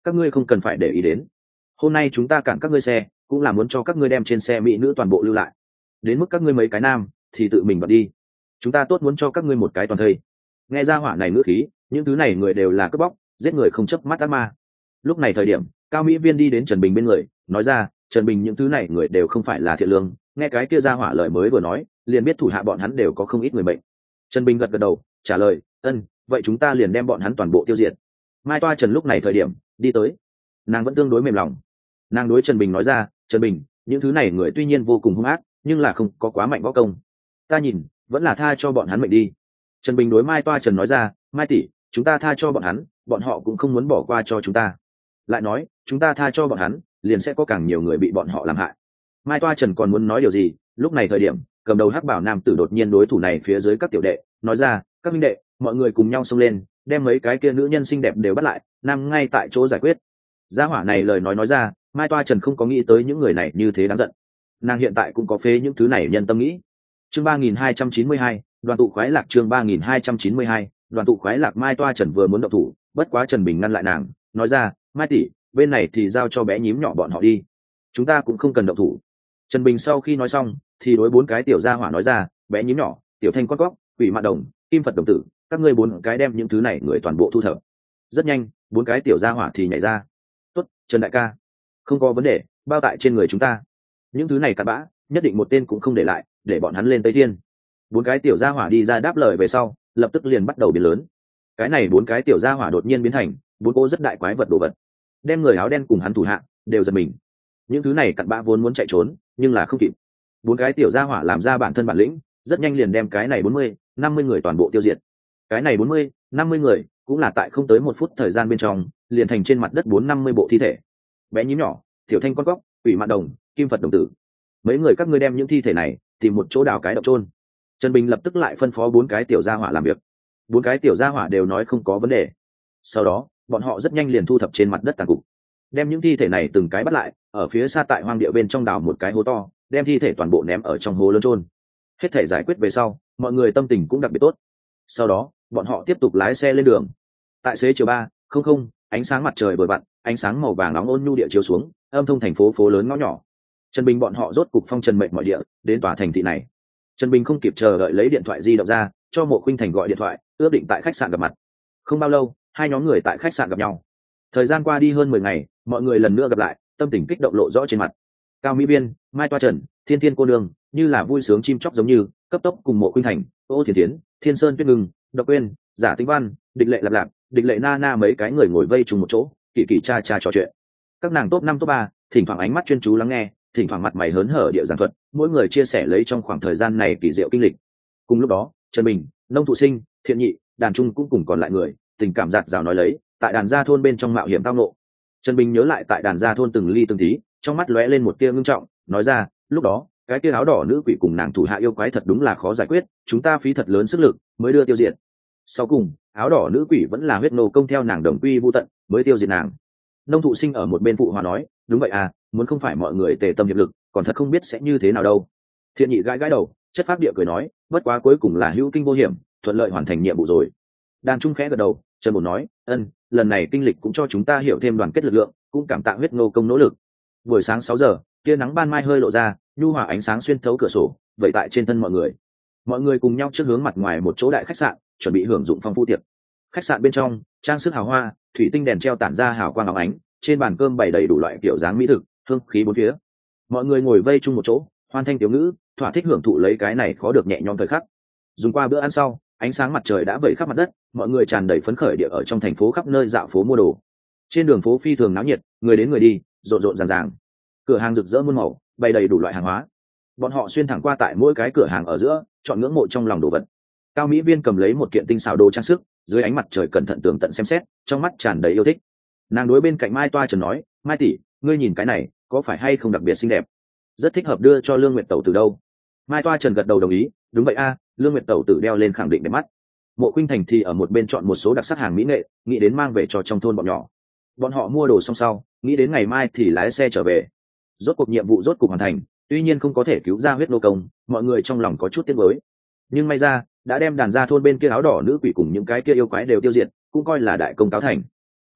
các ngươi không cần phải để ý đến. Hôm nay chúng ta cản các ngươi xe cũng là muốn cho các ngươi đem trên xe mỹ nữ toàn bộ lưu lại, đến mức các ngươi mấy cái nam thì tự mình đoạt đi, chúng ta tốt muốn cho các ngươi một cái toàn thây. Nghe ra hỏa này ngữ khí, những thứ này người đều là cướp bóc giết người không chớp mắt ác ma. Lúc này thời điểm Cao Mỹ Viên đi đến Trần Bình bên người nói ra, Trần Bình, những thứ này người đều không phải là thiện lương. Nghe cái kia ra hỏa lời mới vừa nói, liền biết thủ hạ bọn hắn đều có không ít người mệnh. Trần Bình gật gật đầu trả lời, ân, vậy chúng ta liền đem bọn hắn toàn bộ tiêu diệt. Mai Toa Trần lúc này thời điểm đi tới, nàng vẫn tương đối mềm lòng. Nàng đối Trần Bình nói ra, Trần Bình, những thứ này người tuy nhiên vô cùng hung ác, nhưng là không có quá mạnh võ công, ta nhìn vẫn là tha cho bọn hắn mệnh đi. Trần Bình đối Mai Toa Trần nói ra, Mai tỷ, chúng ta tha cho bọn hắn, bọn họ cũng không muốn bỏ qua cho chúng ta. Lại nói, chúng ta tha cho bọn hắn, liền sẽ có càng nhiều người bị bọn họ làm hại. Mai Toa Trần còn muốn nói điều gì, lúc này thời điểm cầm đầu hắc bảo nam tử đột nhiên đối thủ này phía dưới các tiểu đệ nói ra, các minh đệ, mọi người cùng nhau xông lên, đem mấy cái kia nữ nhân xinh đẹp đều bắt lại, nam ngay tại chỗ giải quyết. Gia hỏa này lời nói ra, Mai Toa Trần không có nghĩ tới những người này như thế đáng giận. Nàng hiện tại cũng có phế những thứ này nhân tâm nghĩ. Chương 3292, đoàn tụ khoái lạc. Chương 3292, đoàn tụ khoái lạc. Mai Toa Trần vừa muốn động thủ, bất quá Trần Bình ngăn lại nàng, nói ra, Mai tỷ, bên này thì giao cho bé nhím nhỏ bọn họ đi, chúng ta cũng không cần động thủ. Trần Bình sau khi nói xong thì đối bốn cái tiểu gia hỏa nói ra, bé nhím nhỏ, tiểu thanh con cóc, quỷ mạ đồng, kim Phật đồng tử, các ngươi bốn cái đem những thứ này người toàn bộ thu thập. Rất nhanh bốn cái tiểu gia hỏa thì nhảy ra. Tốt, Trần đại ca, không có vấn đề, bao tại trên người chúng ta, những thứ này cặn bã nhất định một tên cũng không để lại, để bọn hắn lên Tây Thiên. Bốn cái tiểu gia hỏa đi ra đáp lời về sau, lập tức liền bắt đầu biến lớn. Cái này bốn cái tiểu gia hỏa đột nhiên biến thành bốn cô rất đại quái vật đồ vật, đem người áo đen cùng hắn thủ hạ đều giật mình. Những thứ này cặn bã vốn muốn chạy trốn, nhưng là không kịp. Bốn cái tiểu gia hỏa làm ra bản thân bản lĩnh, rất nhanh liền đem cái này 40-50 người toàn bộ tiêu diệt. Cái này 40-50 người cũng là tại không tới một phút thời gian bên trong, liền thành trên mặt đất 450 bộ thi thể. Bé nhím nhỏ, tiểu thanh con cóc, quỷ mạn đồng, kim Phật đồng tử, mấy người các ngươi đem những thi thể này tìm một chỗ đào cái động chôn. Trần Bình lập tức lại phân phó bốn cái tiểu gia hỏa làm việc. Bốn cái tiểu gia hỏa đều nói không có vấn đề. Sau đó bọn họ rất nhanh liền thu thập trên mặt đất tàn cục, đem những thi thể này từng cái bắt lại, ở phía xa tại hoang địa bên trong đào một cái hố to, đem thi thể toàn bộ ném ở trong hố lớn chôn. Hết thể giải quyết về sau, mọi người tâm tình cũng đặc biệt tốt. Sau đó bọn họ tiếp tục lái xe lên đường. Tại xế chiều 3:00, ánh sáng mặt trời vừa vặn, ánh sáng màu vàng nóng ôn nhu địa chiếu xuống, âm thông thành phố lớn ngõ nhỏ. Trần Bình bọn họ rốt cục phong trần mệnh mọi địa đến tòa thành thị này. Trần Bình không kịp chờ đợi lấy điện thoại di động ra, cho Mộ Khuynh Thành gọi điện thoại, ước định tại khách sạn gặp mặt. Không bao lâu, hai nhóm người tại khách sạn gặp nhau. Thời gian qua đi hơn 10 ngày, mọi người lần nữa gặp lại, tâm tình kích động lộ rõ trên mặt. Cao Mỹ Viên, Mai Toa Trần, Thiên Thiên cô nương, như là vui sướng chim chóc giống như, cấp tốc cùng Mộ Khuynh Thành, Ô Thiến Thiến, Thiên Sơn Tuyết Ngưng, Độc Quyên, Giả Tĩnh Văn, Địch Lệ Lạp Lạp, Địch Lệ Na Na mấy cái người ngồi vây chung một chỗ, kỳ kỳ cha cha trò chuyện. Các nàng top 5 top 3, thỉnh thoảng ánh mắt chuyên chú lắng nghe, thỉnh thoảng mặt mày hớn hở địa giảng thuật, mỗi người chia sẻ lấy trong khoảng thời gian này kỳ diệu kinh lịch. Cùng lúc đó, Trần Bình, Nông Thụ Sinh, Thiện Nhị, Đàn Trung cũng cùng còn lại người, tình cảm giạt rào nói lấy, tại đàn gia thôn bên trong mạo hiểm tao nộ. Trần Bình nhớ lại tại đàn gia thôn từng ly từng tí, trong mắt lóe lên một tia ngưng trọng, nói ra, lúc đó cái tia áo đỏ nữ quỷ cùng nàng thủ hạ yêu quái thật đúng là khó giải quyết, chúng ta phí thật lớn sức lực mới đưa tiêu diệt. Sau cùng áo đỏ nữ quỷ vẫn là huyết nô công theo nàng đồng quy vu tận mới tiêu diệt nàng. Nông Thụ Sinh ở một bên phụ hòa nói, đúng vậy à, muốn không phải mọi người tề tâm hiệp lực, còn thật không biết sẽ như thế nào đâu. Thiện Nhị gãi gãi đầu, chất phác địa cười nói, bất quá cuối cùng là hữu kinh vô hiểm, thuận lợi hoàn thành nhiệm vụ rồi. Đàn Trung khẽ gật đầu, Trần Bổn nói, ân, lần này kinh lịch cũng cho chúng ta hiểu thêm đoàn kết lực lượng, cũng cảm tạ huyết nô công nỗ lực. Buổi sáng 6 giờ, tia nắng ban mai hơi lộ ra, nhu hòa ánh sáng xuyên thấu cửa sổ, vậy tại trên thân mọi người. Mọi người cùng nhau trước hướng mặt ngoài một chỗ đại khách sạn, chuẩn bị hưởng dụng phong phú tiệc. Khách sạn bên trong, trang sức hào hoa, thủy tinh đèn treo tản ra hào quang óng ánh, trên bàn cơm bày đầy đủ loại kiểu dáng mỹ thực, hương khí bốn phía. Mọi người ngồi vây chung một chỗ, hoan thanh tiểu ngữ, thỏa thích hưởng thụ lấy cái này khó được nhẹ nhõm thời khắc. Dùng qua bữa ăn sau, ánh sáng mặt trời đã vẩy khắp mặt đất, mọi người tràn đầy phấn khởi địa ở trong thành phố khắp nơi dạo phố mua đồ. Trên đường phố phi thường náo nhiệt, người đến người đi, rộn rộn ràng ràng. Cửa hàng rực rỡ muôn màu, bày đầy đủ loại hàng hóa. Bọn họ xuyên thẳng qua tại mỗi cái cửa hàng ở giữa, chọn ngưỡng mộ trong lòng đồ vật. Cao Mỹ Viên cầm lấy một kiện tinh xảo đồ trang sức, dưới ánh mặt trời cẩn thận tường tận xem xét, trong mắt tràn đầy yêu thích. Nàng đối bên cạnh Mai Toa Trần nói, Mai tỷ, ngươi nhìn cái này, có phải hay không đặc biệt xinh đẹp? Rất thích hợp đưa cho Lương Nguyệt Tẩu Tử đâu. Mai Toa Trần gật đầu đồng ý, đúng vậy a, Lương Nguyệt Tẩu Tử đeo lên khẳng định đẹp mắt. Mộ Khuynh Thành thì ở một bên chọn một số đặc sắc hàng mỹ nghệ, nghĩ đến mang về cho trong thôn bọn nhỏ. Bọn họ mua đồ xong sau, nghĩ đến ngày mai thì lái xe trở về. Rốt cuộc nhiệm vụ rốt cuộc hoàn thành, tuy nhiên không có thể cứu ra huyết nô công, mọi người trong lòng có chút tiếc nuối. Nhưng may ra, đã đem đàn gia thôn bên kia áo đỏ nữ quỷ cùng những cái kia yêu quái đều tiêu diệt, cũng coi là đại công cáo thành.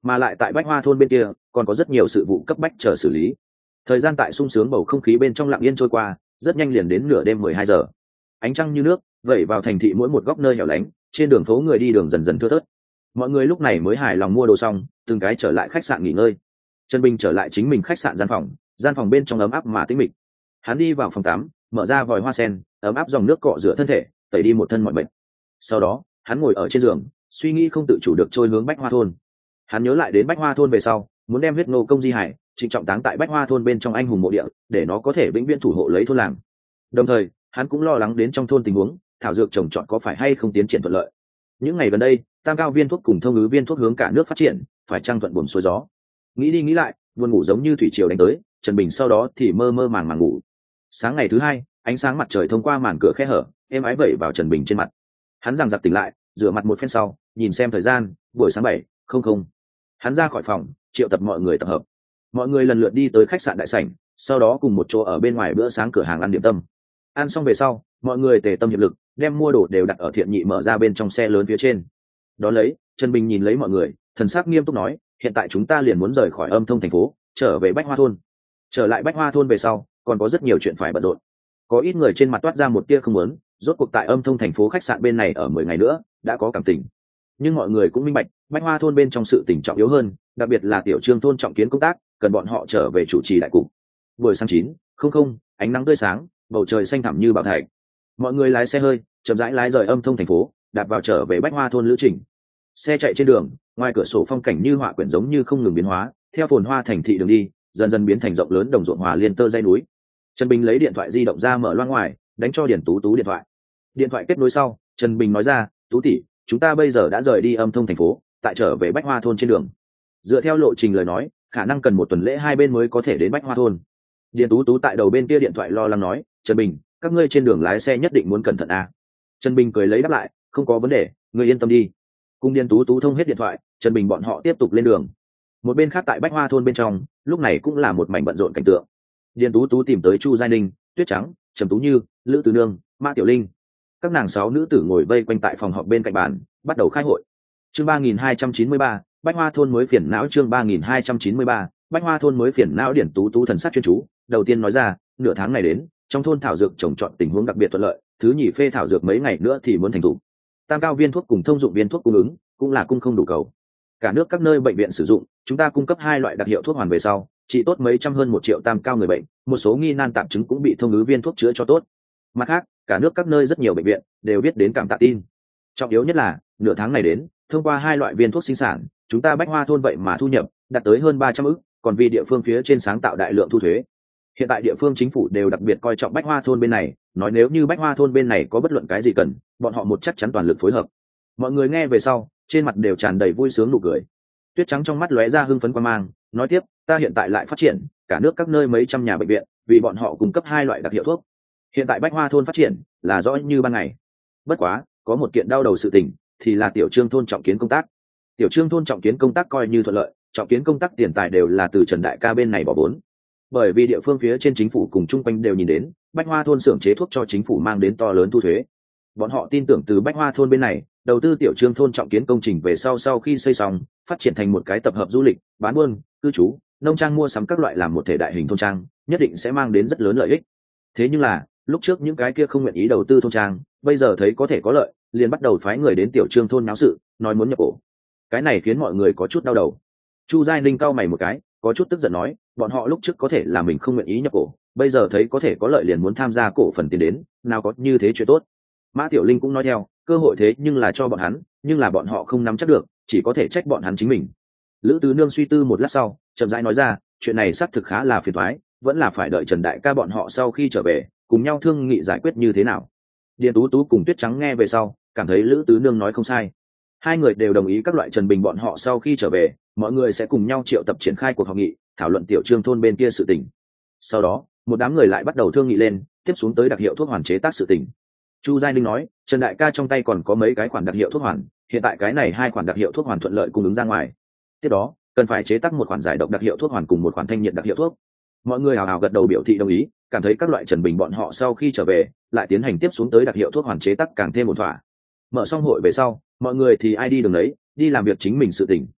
mà lại tại bách hoa thôn bên kia còn có rất nhiều sự vụ cấp bách chờ xử lý. Thời gian tại sung sướng bầu không khí bên trong lặng yên trôi qua, rất nhanh liền đến nửa đêm 12 giờ. Ánh trăng như nước vẩy vào thành thị mỗi một góc nơi hẻo lánh, trên đường phố người đi đường dần dần thưa thớt. Mọi người lúc này mới hài lòng mua đồ xong, từng cái trở lại khách sạn nghỉ ngơi. Trần Bình trở lại chính mình khách sạn gian phòng bên trong ấm áp mà tĩnh mịch. Hắn đi vào phòng tắm, mở ra vòi hoa sen, ấm áp dòng nước cọ rửa thân thể, tẩy đi một thân mọi bệnh. Sau đó hắn ngồi ở trên giường, suy nghĩ không tự chủ được trôi hướng bách hoa thôn. Hắn nhớ lại đến bách hoa thôn về sau, muốn đem huyết nô công di hải trịnh trọng táng tại bách hoa thôn bên trong anh hùng mộ địa, để nó có thể vĩnh viễn thủ hộ lấy thôn làng. Đồng thời hắn cũng lo lắng đến trong thôn tình huống, thảo dược trồng trọt có phải hay không tiến triển thuận lợi. Những ngày gần đây tam cao viên thuốc cùng thông ứ viên thuốc hướng cả nước phát triển, phải trang thuận buồm xuôi gió. Nghĩ đi nghĩ lại, buồn ngủ giống như thủy triều đánh tới, Trần Bình sau đó thì mơ mơ màng màng ngủ. Sáng ngày thứ hai, ánh sáng mặt trời thông qua màn cửa khe hở êm ái vẩy vào Trần Bình trên mặt. Hắn giằng giặc tỉnh lại, rửa mặt một phen sau, nhìn xem thời gian, buổi sáng 7:00. Hắn ra khỏi phòng, triệu tập mọi người tập hợp. Mọi người lần lượt đi tới khách sạn đại sảnh, sau đó cùng một chỗ ở bên ngoài bữa sáng cửa hàng ăn điểm tâm. Ăn xong về sau, mọi người tề tâm hiệp lực, đem mua đồ đều đặt ở Thiện Nhị mở ra bên trong xe lớn phía trên. Đó lấy, Trần Bình nhìn lấy mọi người, thần sắc nghiêm túc nói, hiện tại chúng ta liền muốn rời khỏi Âm Thông thành phố, trở về Bách Hoa thôn. Trở lại Bách Hoa thôn về sau, còn có rất nhiều chuyện phải bận rộn. Có ít người trên mặt toát ra một tia không muốn, rốt cuộc tại Âm Thông thành phố khách sạn bên này ở 10 ngày nữa, đã có cảm tình. Nhưng mọi người cũng minh bạch, Bách Hoa thôn bên trong sự tình trọng yếu hơn, đặc biệt là tiểu Trương thôn trọng kiến công tác, cần bọn họ trở về chủ trì đại cục. Buổi sáng 9:00, ánh nắng tươi sáng, bầu trời xanh thẳm như bảo thạch. Mọi người lái xe hơi, chậm rãi lái rời Âm Thông thành phố, đạp vào trở về Bách Hoa thôn lữ trình. Xe chạy trên đường, ngoài cửa sổ phong cảnh như họa quyển giống như không ngừng biến hóa, theo phồn hoa thành thị đường đi, dần dần biến thành rộng lớn đồng ruộng hòa liên tơ dãy núi. Trần Bình lấy điện thoại di động ra mở loa ngoài, đánh cho Điền Tú Tú điện thoại. Điện thoại kết nối sau, Trần Bình nói ra, Tú tỷ, chúng ta bây giờ đã rời đi Âm Thông thành phố, tại trở về Bách Hoa thôn trên đường. Dựa theo lộ trình lời nói, khả năng cần một tuần lễ hai bên mới có thể đến Bách Hoa thôn. Điền Tú Tú tại đầu bên kia điện thoại lo lắng nói, Trần Bình, các ngươi trên đường lái xe nhất định muốn cẩn thận à. Trần Bình cười lấy đáp lại, không có vấn đề, ngươi yên tâm đi. Cùng Điền Tú Tú thông hết điện thoại, Trần Bình bọn họ tiếp tục lên đường. Một bên khác tại Bách Hoa thôn bên trong, lúc này cũng là một mảnh bận rộn cảnh tượng. Điền Tú Tú tìm tới Chu Giai Ninh, Tuyết Trắng, Trầm Tú Như, Lữ Từ Nương, Mã Tiểu Linh. Các nàng 6 nữ tử ngồi vây quanh tại phòng họp bên cạnh bàn, bắt đầu khai hội. Chương 3293, Bách Hoa thôn mới phiền não. Chương 3293, Bách Hoa thôn mới phiền não. Điền Tú Tú thần sắc chuyên chú, đầu tiên nói ra, nửa tháng này đến, trong thôn thảo dược trồng trọt tình huống đặc biệt thuận lợi, thứ nhì phê thảo dược mấy ngày nữa thì muốn thành thủ. Tam cao viên thuốc cùng thông dụng viên thuốc cung ứng cũng là cung không đủ cầu. Cả nước các nơi bệnh viện sử dụng, chúng ta cung cấp 2 loại đặc hiệu thuốc hoàn về sau, trị tốt mấy trăm hơn 1 triệu tam cao người bệnh, một số nghi nan tạm chứng cũng bị thông ứ viên thuốc chữa cho tốt. Mặt khác, cả nước các nơi rất nhiều bệnh viện đều biết đến cảm tạ tin. Trọng yếu nhất là, nửa tháng này đến, thông qua 2 loại viên thuốc sinh sản, chúng ta Bách Hoa thôn vậy mà thu nhập đạt tới hơn 300 ức, còn vì địa phương phía trên sáng tạo đại lượng thu thuế. Hiện tại địa phương chính phủ đều đặc biệt coi trọng Bách Hoa thôn bên này, nói nếu như Bách Hoa thôn bên này có bất luận cái gì cần, bọn họ một chắc chắn toàn lực phối hợp. Mọi người nghe về sau, trên mặt đều tràn đầy vui sướng nụ cười. Tuyết Trắng trong mắt lóe ra hưng phấn quan mang, nói tiếp, ta hiện tại lại phát triển, cả nước các nơi mấy trăm nhà bệnh viện, vì bọn họ cung cấp 2 loại đặc hiệu thuốc. Hiện tại Bách Hoa thôn phát triển là rõ như ban ngày. Bất quá, có một kiện đau đầu sự tình, thì là tiểu Trương thôn trọng kiến công tác. Tiểu Trương thôn trọng kiến công tác coi như thuận lợi, trọng kiến công tác tiền tài đều là từ Trần đại ca bên này bỏ vốn. Bởi vì địa phương phía trên chính phủ cùng chung quanh đều nhìn đến, Bách Hoa thôn xưởng chế thuốc cho chính phủ mang đến to lớn thu thuế. Bọn họ tin tưởng từ Bách Hoa thôn bên này, đầu tư tiểu Trương thôn trọng kiến công trình về sau khi xây xong, phát triển thành một cái tập hợp du lịch, bán buôn, cư trú, nông trang mua sắm các loại làm một thể đại hình thôn trang, nhất định sẽ mang đến rất lớn lợi ích. Thế nhưng là, lúc trước những cái kia không nguyện ý đầu tư thôn trang, bây giờ thấy có thể có lợi, liền bắt đầu phái người đến tiểu Trương thôn náo sự, nói muốn nhập cổ. Cái này khiến mọi người có chút đau đầu. Chu Giai Ninh cau mày một cái, có chút tức giận nói, bọn họ lúc trước có thể là mình không nguyện ý nhập cổ, bây giờ thấy có thể có lợi liền muốn tham gia cổ phần tiền đến, nào có như thế chuyện tốt. Mã Tiểu Linh cũng nói theo, cơ hội thế nhưng là cho bọn hắn, nhưng là bọn họ không nắm chắc được, chỉ có thể trách bọn hắn chính mình. Lữ Tứ Nương suy tư một lát sau, chậm rãi nói ra, chuyện này xác thực khá là phiền toái, vẫn là phải đợi Trần đại ca bọn họ sau khi trở về, cùng nhau thương nghị giải quyết như thế nào. Điền Tú Tú cùng Tuyết Trắng nghe về sau, cảm thấy Lữ Tứ Nương nói không sai. Hai người đều đồng ý các loại Trần Bình bọn họ sau khi trở về, mọi người sẽ cùng nhau triệu tập triển khai cuộc họp nghị, thảo luận tiểu Trương thôn bên kia sự tình. Sau đó, một đám người lại bắt đầu thương nghị lên, tiếp xuống tới đặc hiệu thuốc hoàn chế tác sự tình. Chu Giai Ninh nói, Trần đại ca trong tay còn có mấy cái khoản đặc hiệu thuốc hoàn, hiện tại cái này 2 khoản đặc hiệu thuốc hoàn thuận lợi cung ứng ra ngoài. Tiếp đó, cần phải chế tác một khoản giải độc đặc hiệu thuốc hoàn cùng một khoản thanh nhiệt đặc hiệu thuốc. Mọi người hào hào gật đầu biểu thị đồng ý, cảm thấy các loại Trần Bình bọn họ sau khi trở về, lại tiến hành tiếp xuống tới đặc hiệu thuốc hoàn chế tác càng thêm một thỏa. Mở xong hội về sau, mọi người thì ai đi đường đấy, đi làm việc chính mình sự tình.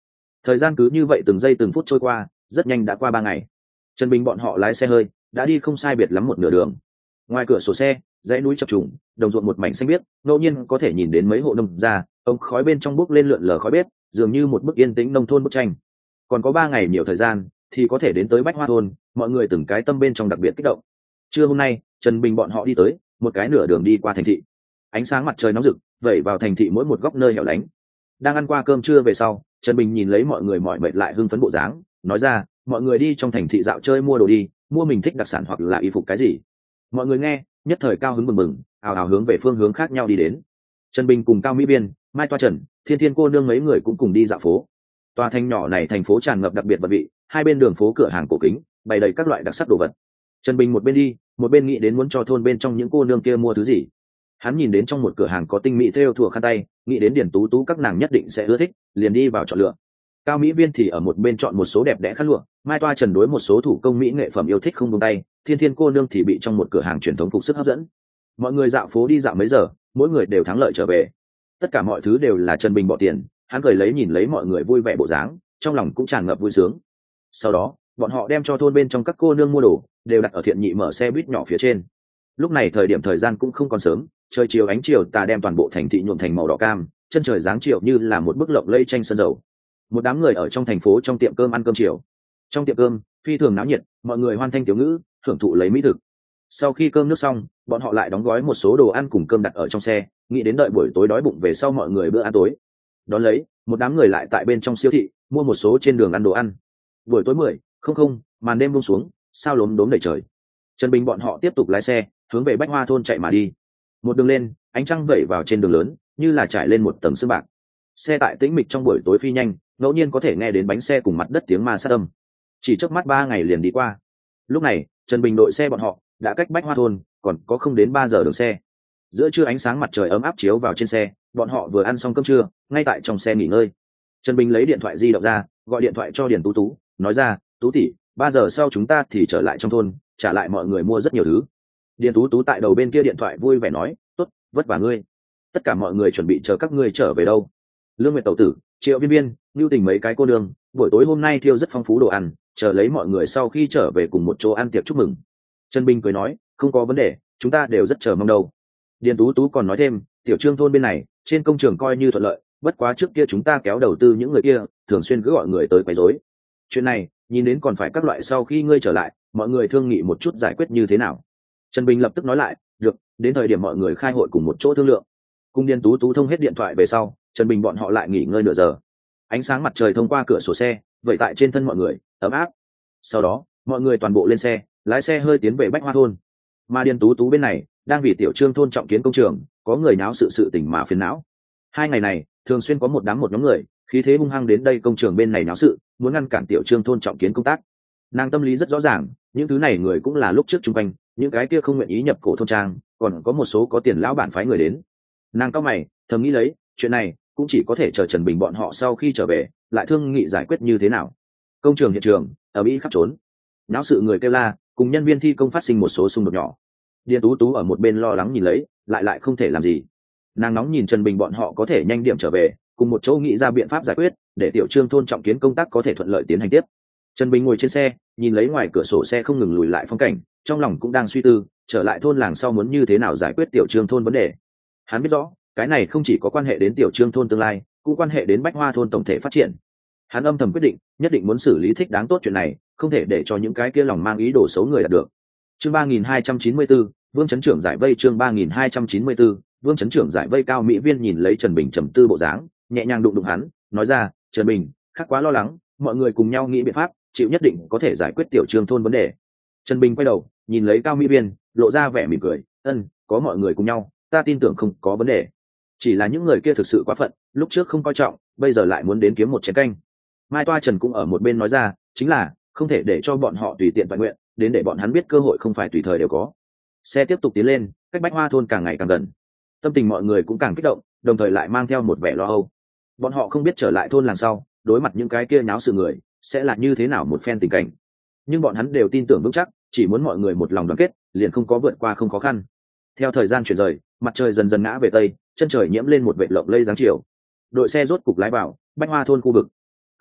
Thời gian cứ như vậy từng giây từng phút trôi qua, rất nhanh đã qua 3 ngày. Trần Bình bọn họ lái xe hơi đã đi không sai biệt lắm một nửa đường. Ngoài cửa sổ xe, dãy núi chập trùng, đồng ruộng một mảnh xanh biếc, ngẫu nhiên có thể nhìn đến mấy hộ nông gia, ống khói bên trong bốc lên lượn lờ khói bếp, dường như một bức yên tĩnh nông thôn bức tranh. Còn có 3 ngày nhiều thời gian thì có thể đến tới Bách Hoa thôn, mọi người từng cái tâm bên trong đặc biệt kích động. Trưa hôm nay, Trần Bình bọn họ đi tới một cái nửa đường đi qua thành thị. Ánh sáng mặt trời nóng rực vẩy vào thành thị mỗi một góc nơi hẻo lánh. Đang ăn qua cơm trưa về sau, Trần Bình nhìn lấy mọi người mỏi mệt lại hưng phấn bộ dáng, nói ra, mọi người đi trong thành thị dạo chơi mua đồ đi, mua mình thích đặc sản hoặc là y phục cái gì. Mọi người nghe, nhất thời cao hứng bừng bừng, ào ào hướng về phương hướng khác nhau đi đến. Trần Bình cùng Cao Mỹ Biên, Mai Toa Trần, Thiên Thiên cô nương mấy người cũng cùng đi dạo phố. Tòa thành nhỏ này thành phố tràn ngập đặc biệt vật vị, hai bên đường phố cửa hàng cổ kính bày đầy các loại đặc sắc đồ vật. Trần Bình một bên đi một bên nghĩ đến muốn cho thôn bên trong những cô nương kia mua thứ gì. Hắn nhìn đến trong một cửa hàng có tinh mỹ thêu thùa khăn tay, nghĩ đến Điển Tú Tú các nàng nhất định sẽ ưa thích, liền đi vào chọn lựa. Cao Mỹ Viên thì ở một bên chọn một số đẹp đẽ khăn lụa, Mai Toa Trần đối một số thủ công mỹ nghệ phẩm yêu thích không buông tay, Thiên Thiên cô nương thì bị trong một cửa hàng truyền thống phục sức hấp dẫn. Mọi người dạo phố đi dạo mấy giờ, mỗi người đều thắng lợi trở về. Tất cả mọi thứ đều là Trần Bình bỏ tiền, hắn cười lấy nhìn lấy mọi người vui vẻ bộ dáng, trong lòng cũng tràn ngập vui sướng. Sau đó, bọn họ đem cho thôn bên trong các cô nương mua đồ, đều đặt ở Thiện Nhị mở xe buýt nhỏ phía trên. Lúc này thời gian cũng không còn sớm, trời chiều ánh chiều tà đem toàn bộ thành thị nhuộm thành màu đỏ cam, chân trời dáng chiều như là một bức lộng lẫy tranh sơn dầu. Một đám người ở trong thành phố trong tiệm cơm ăn cơm chiều. Trong tiệm cơm phi thường náo nhiệt, mọi người hoan thanh tiểu ngữ, thưởng thụ lấy mỹ thực. Sau khi cơm nước xong, bọn họ lại đóng gói một số đồ ăn cùng cơm đặt ở trong xe, nghĩ đến đợi buổi tối đói bụng về sau mọi người bữa ăn tối. Đón lấy, một đám người lại tại bên trong siêu thị mua một số trên đường ăn đồ ăn. Buổi tối 10:00, màn đêm buông xuống, sao lốm đốm đầy trời. Trần Bình bọn họ tiếp tục lái xe hướng về Bách Hoa thôn chạy mà đi. Một đường lên, ánh trăng vẩy vào trên đường lớn, như là trải lên một tầng sương bạc. Xe tại tĩnh mịch trong buổi tối phi nhanh, ngẫu nhiên có thể nghe đến bánh xe cùng mặt đất tiếng ma sát âm. Chỉ chớp mắt 3 ngày liền đi qua. Lúc này, Trần Bình đội xe bọn họ đã cách Bách Hoa thôn còn có không đến 3 giờ đường xe. Giữa trưa ánh sáng mặt trời ấm áp chiếu vào trên xe, bọn họ vừa ăn xong cơm trưa, ngay tại trong xe nghỉ ngơi. Trần Bình lấy điện thoại di động ra, gọi điện thoại cho Điền Tú Tú, nói ra, Tú tỷ, 3 giờ sau chúng ta thì trở lại trong thôn, trả lại mọi người mua rất nhiều thứ. Điền Tú Tú tại đầu bên kia điện thoại vui vẻ nói, tốt, vất vả ngươi. Tất cả mọi người chuẩn bị chờ các ngươi trở về đâu. Lương Nguyệt Tẩu Tử, Triệu Viên Viên, Nưu Tình mấy cái cô đường, buổi tối hôm nay thiêu rất phong phú đồ ăn, chờ lấy mọi người sau khi trở về cùng một chỗ ăn tiệc chúc mừng. Trần Bình cười nói, không có vấn đề, chúng ta đều rất chờ mong đâu. Điền Tú Tú còn nói thêm, tiểu Trương thôn bên này trên công trường coi như thuận lợi, bất quá trước kia chúng ta kéo đầu tư những người kia thường xuyên cứ gọi người tới quấy rối. Chuyện này nhìn đến còn phải các loại sau khi ngươi trở lại mọi người thương nghị một chút giải quyết như thế nào. Trần Bình lập tức nói lại, được, đến thời điểm mọi người khai hội cùng một chỗ thương lượng. Cùng Điền Tú Tú thông hết điện thoại về sau, Trần Bình bọn họ lại nghỉ ngơi nửa giờ. Ánh sáng mặt trời thông qua cửa sổ xe vẩy tại trên thân mọi người, ấm áp. Sau đó mọi người toàn bộ lên xe, lái xe hơi tiến về Bách Hoa thôn. Mà Điền Tú Tú bên này đang vì tiểu Trương thôn trọng kiến công trường, có người náo sự tình mà phiền não. 2 ngày này thường xuyên có một nhóm người khí thế hung hăng đến đây công trường bên này náo sự, muốn ngăn cản tiểu Trương thôn trọng kiến công tác. Nàng tâm lý rất rõ ràng, những thứ này người cũng là lúc trước chung quanh những cái kia không nguyện ý nhập cổ thôn trang, còn có một số có tiền lão bản phái người đến. Nàng cao mày thầm nghĩ lấy, chuyện này cũng chỉ có thể chờ Trần Bình bọn họ sau khi trở về lại thương nghị giải quyết như thế nào. Công trường hiện trường ở mỹ khắp trốn, náo sự người kêu la, cùng nhân viên thi công phát sinh một số xung đột nhỏ. Điền Tú Tú ở một bên lo lắng nhìn lấy, lại không thể làm gì. Nàng nóng nhìn Trần Bình bọn họ có thể nhanh điểm trở về, cùng một chỗ nghĩ ra biện pháp giải quyết, để tiểu Trương thôn trọng kiến công tác có thể thuận lợi tiến hành tiếp. Trần Bình ngồi trên xe, nhìn lấy ngoài cửa sổ xe không ngừng lùi lại phong cảnh, trong lòng cũng đang suy tư, trở lại thôn làng sau muốn như thế nào giải quyết tiểu Trương thôn vấn đề. Hắn biết rõ, cái này không chỉ có quan hệ đến tiểu Trương thôn tương lai, cũng quan hệ đến Bách Hoa thôn tổng thể phát triển. Hắn âm thầm quyết định, nhất định muốn xử lý thích đáng tốt chuyện này, không thể để cho những cái kia lòng mang ý đồ xấu người đạt được. Chương 3294, Vương Trấn trưởng giải vây. Chương 3294, Vương Trấn trưởng giải vây. Cao Mỹ Viên nhìn lấy Trần Bình trầm tư bộ dáng, nhẹ nhàng đụng hắn, nói ra, Trần Bình, khác quá lo lắng, mọi người cùng nhau nghĩ biện pháp, chịu nhất định có thể giải quyết tiểu Trương thôn vấn đề. Trần Bình quay đầu nhìn lấy Cao Mỹ Viên, lộ ra vẻ mỉm cười, có mọi người cùng nhau, ta tin tưởng không có vấn đề. Chỉ là những người kia thực sự quá phận, lúc trước không coi trọng, bây giờ lại muốn đến kiếm một chén canh. Mai Toa Trần cũng ở một bên nói ra, chính là không thể để cho bọn họ tùy tiện toàn nguyện, đến để bọn hắn biết cơ hội không phải tùy thời đều có. Xe tiếp tục tiến lên, cách Bách Hoa thôn càng ngày càng gần. Tâm tình mọi người cũng càng kích động, đồng thời lại mang theo một vẻ lo âu. Bọn họ không biết trở lại thôn làng sau, đối mặt những cái kia náo sự người, sẽ là như thế nào một phen tình cảnh. Nhưng bọn hắn đều tin tưởng vững chắc, chỉ muốn mọi người một lòng đoàn kết, liền không có vượt qua không khó khăn. Theo thời gian chuyển rời, mặt trời dần dần ngã về tây, chân trời nhiễm lên một vệt lộng lây dáng chiều. Đội xe rốt cục lái vào Bách Hoa thôn khu vực.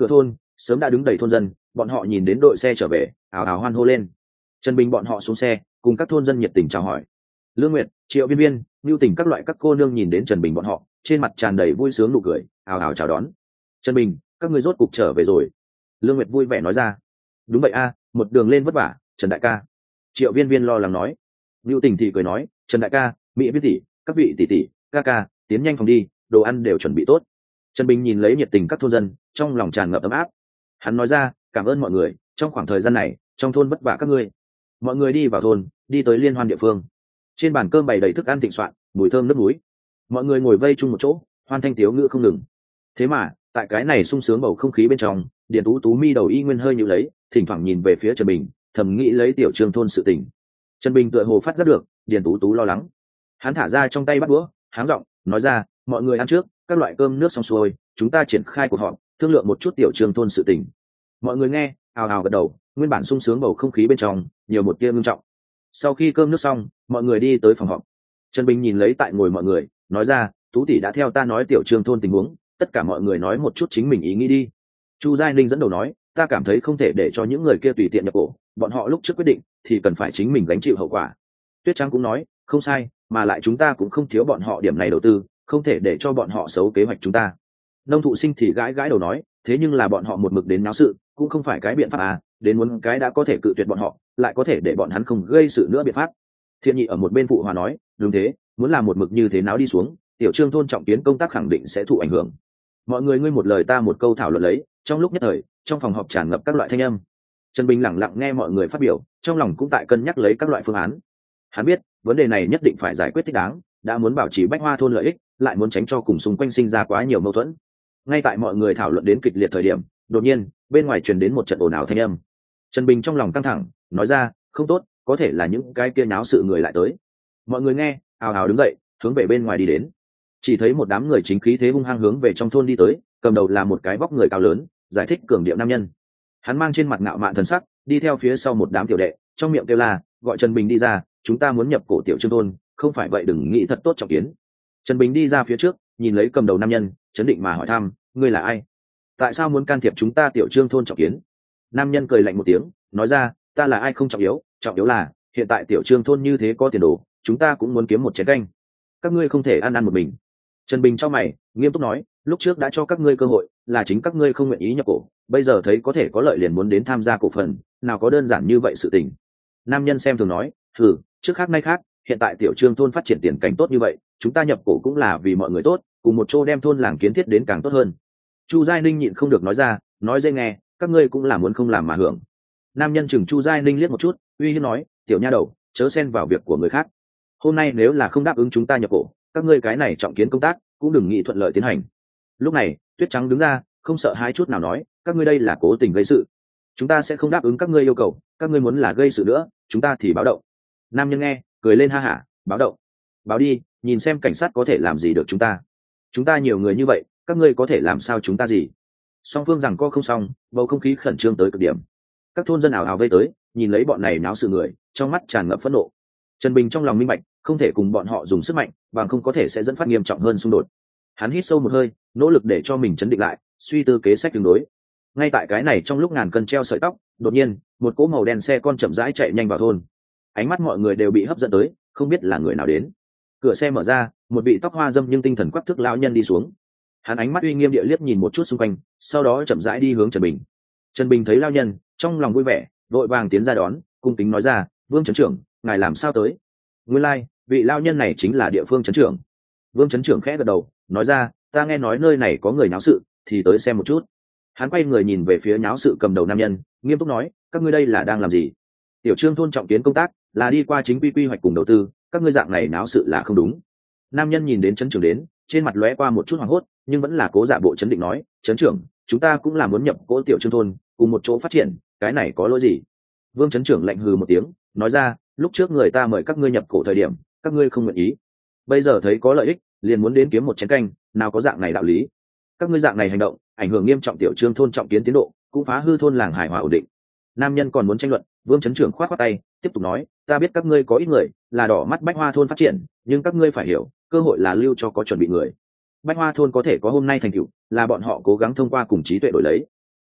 Cửa thôn sớm đã đứng đầy thôn dân, bọn họ nhìn đến đội xe trở về ào ào hoan hô lên. Trần Bình bọn họ xuống xe cùng các thôn dân nhiệt tình chào hỏi. Lương Nguyệt, Triệu Viên Viên, Nưu Tình các loại các cô nương nhìn đến Trần Bình bọn họ trên mặt tràn đầy vui sướng nụ cười ào ào chào đón. Trần Bình, các ngươi rốt cục trở về rồi. Lương Nguyệt vui vẻ nói ra. Đúng vậy a, một đường lên vất vả, Trần đại ca. Triệu Viên Viên lo lắng nói. Nưu Tình thì cười nói, Trần đại ca, Mỹ Viết tỷ, các vị tỷ tỷ, ca ca, tiến nhanh phòng đi, đồ ăn đều chuẩn bị tốt. Trần Bình nhìn lấy nhiệt tình các thôn dân, trong lòng tràn ngập ấm áp. Hắn nói ra, cảm ơn mọi người, trong khoảng thời gian này, trong thôn vất vả các ngươi. Mọi người đi vào thôn, đi tới liên hoan địa phương. Trên bàn cơm bày đầy thức ăn thịnh soạn, mùi thơm nước núi. Mọi người ngồi vây chung một chỗ, hoan thanh tiếu ngữ không ngừng. Thế mà, tại cái này sung sướng bầu không khí bên trong, Điền Tú Tú mi đầu y nguyên hơi nhíu lấy, thỉnh thoảng nhìn về phía Trần Bình, thầm nghĩ lấy tiểu Trương thôn sự tình. Trần Bình tựa hồ phát giác được Điền Tú Tú lo lắng. Hắn thả ra trong tay bắt đũa, háng giọng nói ra, mọi người ăn trước, các loại cơm nước xong xuôi, chúng ta triển khai cuộc họp, thương lượng một chút tiểu Trương thôn sự tình. Mọi người nghe ào ào gật đầu, nguyên bản sung sướng bầu không khí bên trong nhiều một tia ngưng trọng. Sau khi cơm nước xong, mọi người đi tới phòng họp. Trần Bình nhìn lấy tại ngồi mọi người, nói ra, Tú tỷ đã theo ta nói tiểu Trương thôn tình huống, tất cả mọi người nói một chút chính mình ý nghĩ đi. Chu Giai Ninh dẫn đầu nói, ta cảm thấy không thể để cho những người kia tùy tiện nhập cổ, bọn họ lúc trước quyết định thì cần phải chính mình gánh chịu hậu quả. Tuyết Trắng cũng nói, không sai, mà lại chúng ta cũng không thiếu bọn họ điểm này đầu tư, không thể để cho bọn họ xấu kế hoạch chúng ta. Nông Thụ Sinh thì gãi gãi đầu nói, thế nhưng là bọn họ một mực đến náo sự, cũng không phải cái biện pháp à, đến muốn cái đã có thể cự tuyệt bọn họ, lại có thể để bọn hắn không gây sự nữa biện pháp. Thiện Nhị ở một bên phụ hòa nói, đúng thế, muốn làm một mực như thế náo đi xuống, tiểu Trương thôn trọng kiến công tác khẳng định sẽ thụ ảnh hưởng. Mọi người ngươi một lời ta một câu thảo luận lấy, trong lúc nhất thời, trong phòng họp tràn ngập các loại thanh âm. Trần Bình lẳng lặng nghe mọi người phát biểu, trong lòng cũng tại cân nhắc lấy các loại phương án. Hắn biết, vấn đề này nhất định phải giải quyết thích đáng, đã muốn bảo trì Bách Hoa thôn lợi ích, lại muốn tránh cho cùng xung quanh sinh ra quá nhiều mâu thuẫn. Ngay tại mọi người thảo luận đến kịch liệt thời điểm, đột nhiên, bên ngoài truyền đến một trận ồn ào thanh âm. Trần Bình trong lòng căng thẳng, nói ra, không tốt, có thể là những cái kia náo sự người lại tới. Mọi người nghe, ào ào đứng dậy, hướng về bên ngoài đi đến. Chỉ thấy một đám người chính khí thế hung hăng hướng về trong thôn đi tới, cầm đầu là một cái vóc người cao lớn, giải thích cường điệu nam nhân. Hắn mang trên mặt ngạo mạn thần sắc, đi theo phía sau một đám tiểu đệ, trong miệng kêu là, gọi Trần Bình đi ra, chúng ta muốn nhập cổ tiểu Trương thôn, không phải vậy đừng nghĩ thật tốt trọng kiến. Trần Bình đi ra phía trước, nhìn lấy cầm đầu nam nhân, chấn định mà hỏi thăm, ngươi là ai? Tại sao muốn can thiệp chúng ta tiểu Trương thôn trọng kiến? Nam nhân cười lạnh một tiếng, nói ra, ta là ai không trọng yếu là hiện tại tiểu Trương thôn như thế có tiền đồ, chúng ta cũng muốn kiếm một chén canh. Các ngươi không thể ăn một mình. Trần Bình cho mày, nghiêm túc nói, lúc trước đã cho các ngươi cơ hội, là chính các ngươi không nguyện ý nhập cổ, bây giờ thấy có thể có lợi liền muốn đến tham gia cổ phần, nào có đơn giản như vậy sự tình. Nam nhân xem thường nói, trước khác nay khác, hiện tại tiểu Trương thôn phát triển tiền cảnh tốt như vậy, chúng ta nhập cổ cũng là vì mọi người tốt, cùng một chỗ đem thôn làng kiến thiết đến càng tốt hơn. Chu Giai Ninh nhịn không được nói ra, nói dễ nghe, các ngươi cũng là muốn không làm mà hưởng. Nam nhân chừng Chu Giai Ninh liếc một chút, uy hiếp nói, tiểu nha đầu, chớ xen vào việc của người khác. Hôm nay nếu là không đáp ứng chúng ta nhập cổ, các ngươi cái này trọng kiến công tác cũng đừng nghĩ thuận lợi tiến hành. Lúc này, Tuyết Trắng đứng ra, không sợ hãi chút nào nói, các ngươi đây là cố tình gây sự, chúng ta sẽ không đáp ứng các ngươi yêu cầu, các ngươi muốn là gây sự nữa, chúng ta thì báo động. Nam nhân nghe, cười lên ha hả, báo động, báo đi, nhìn xem cảnh sát có thể làm gì được chúng ta nhiều người như vậy, các ngươi có thể làm sao chúng ta gì. Song phương rằng co không xong, bầu không khí khẩn trương tới cực điểm. Các thôn dân ảo ảo vây tới, nhìn lấy bọn này náo sự người, trong mắt tràn ngập phẫn nộ. Trần Bình trong lòng minh bạch, không thể cùng bọn họ dùng sức mạnh, bằng không có thể sẽ dẫn phát nghiêm trọng hơn xung đột. Hắn hít sâu một hơi, nỗ lực để cho mình chấn định lại, suy tư kế sách tương đối. Ngay tại cái này trong lúc ngàn cân treo sợi tóc, đột nhiên, một cỗ màu đen xe con chậm rãi chạy nhanh vào thôn. Ánh mắt mọi người đều bị hấp dẫn tới, không biết là người nào đến. Cửa xe mở ra, một vị tóc hoa dâm nhưng tinh thần quắc thước lão nhân đi xuống. Hắn ánh mắt uy nghiêm địa liếc nhìn một chút xung quanh, sau đó chậm rãi đi hướng Trần Bình. Trần Bình thấy lão nhân, trong lòng vui vẻ, vội vàng tiến ra đón, cung kính nói ra, Vương trấn trưởng, ngài làm sao tới? Nguyên lai, vị lão nhân này chính là địa phương trấn trưởng. Vương trấn trưởng khẽ gật đầu, nói ra, ta nghe nói nơi này có người náo sự, thì tới xem một chút. Hắn quay người nhìn về phía náo sự cầm đầu nam nhân, nghiêm túc nói, các ngươi đây là đang làm gì? Tiểu Trương thôn trọng kiến công tác, là đi qua chính quy hoạch cùng đầu tư, các ngươi dạng này náo sự là không đúng. Nam nhân nhìn đến trấn trưởng đến, trên mặt lóe qua một chút hoảng hốt, nhưng vẫn là cố giả bộ trấn định nói, trấn trưởng, chúng ta cũng là muốn nhập cỗ tiểu Trương thôn, cùng một chỗ phát triển, cái này có lỗi gì? Vương trấn trưởng lạnh hừ một tiếng, nói ra, lúc trước người ta mời các ngươi nhập cổ thời điểm, các ngươi không nguyện ý, bây giờ thấy có lợi ích, liền muốn đến kiếm một chén canh, nào có dạng này đạo lý. Các ngươi dạng này hành động, ảnh hưởng nghiêm trọng tiểu Trương thôn trọng kiến tiến độ, cũng phá hư thôn làng hài hòa ổn định. Nam nhân còn muốn tranh luận, Vương trấn trưởng khoát khoát tay, tiếp tục nói, ta biết các ngươi có ít người là đỏ mắt Bách Hoa thôn phát triển, nhưng các ngươi phải hiểu, cơ hội là lưu cho có chuẩn bị người. Bách Hoa thôn có thể có hôm nay thành tựu, là bọn họ cố gắng thông qua cùng trí tuệ đổi lấy.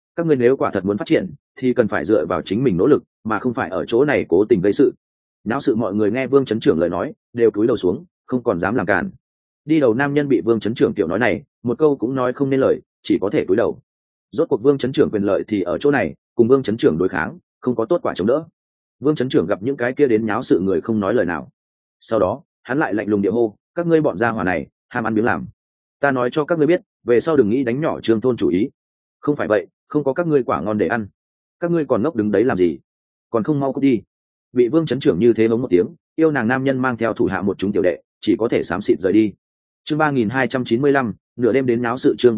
các ngươi nếu quả thật muốn phát triển thì cần phải dựa vào chính mình nỗ lực mà không phải ở chỗ này cố tình gây sự. Náo sự mọi người nghe Vương Chấn Trưởng lời nói đều cúi đầu xuống, không còn dám làm cản. Đi đầu nam nhân bị Vương Chấn Trưởng tiểu nói này một câu cũng nói không nên lời, chỉ có thể cúi đầu. Rốt cuộc Vương Chấn Trưởng quyền lợi thì ở chỗ này, cùng Vương Chấn Trưởng đối kháng không có tốt quả chống đỡ. Vương Chấn Trưởng gặp những cái kia đến nháo sự người không nói lời nào. Sau đó hắn lại lạnh lùng địa hô, các ngươi bọn gia hỏa này ham ăn miếng làm, ta nói cho các ngươi biết, về sau đừng nghĩ đánh nhỏ Trương Thôn chủ ý. Không phải vậy, không có các ngươi quả ngon để ăn. Các ngươi còn ngốc đứng đấy làm gì? Còn không mau cút đi. Bị Vương Chấn Trưởng như thế hống một tiếng, yêu nàng nam nhân mang theo thủ hạ một chúng tiểu đệ chỉ có thể xám xịt rời đi. Chương 3295, nửa đêm đến náo sự. Chương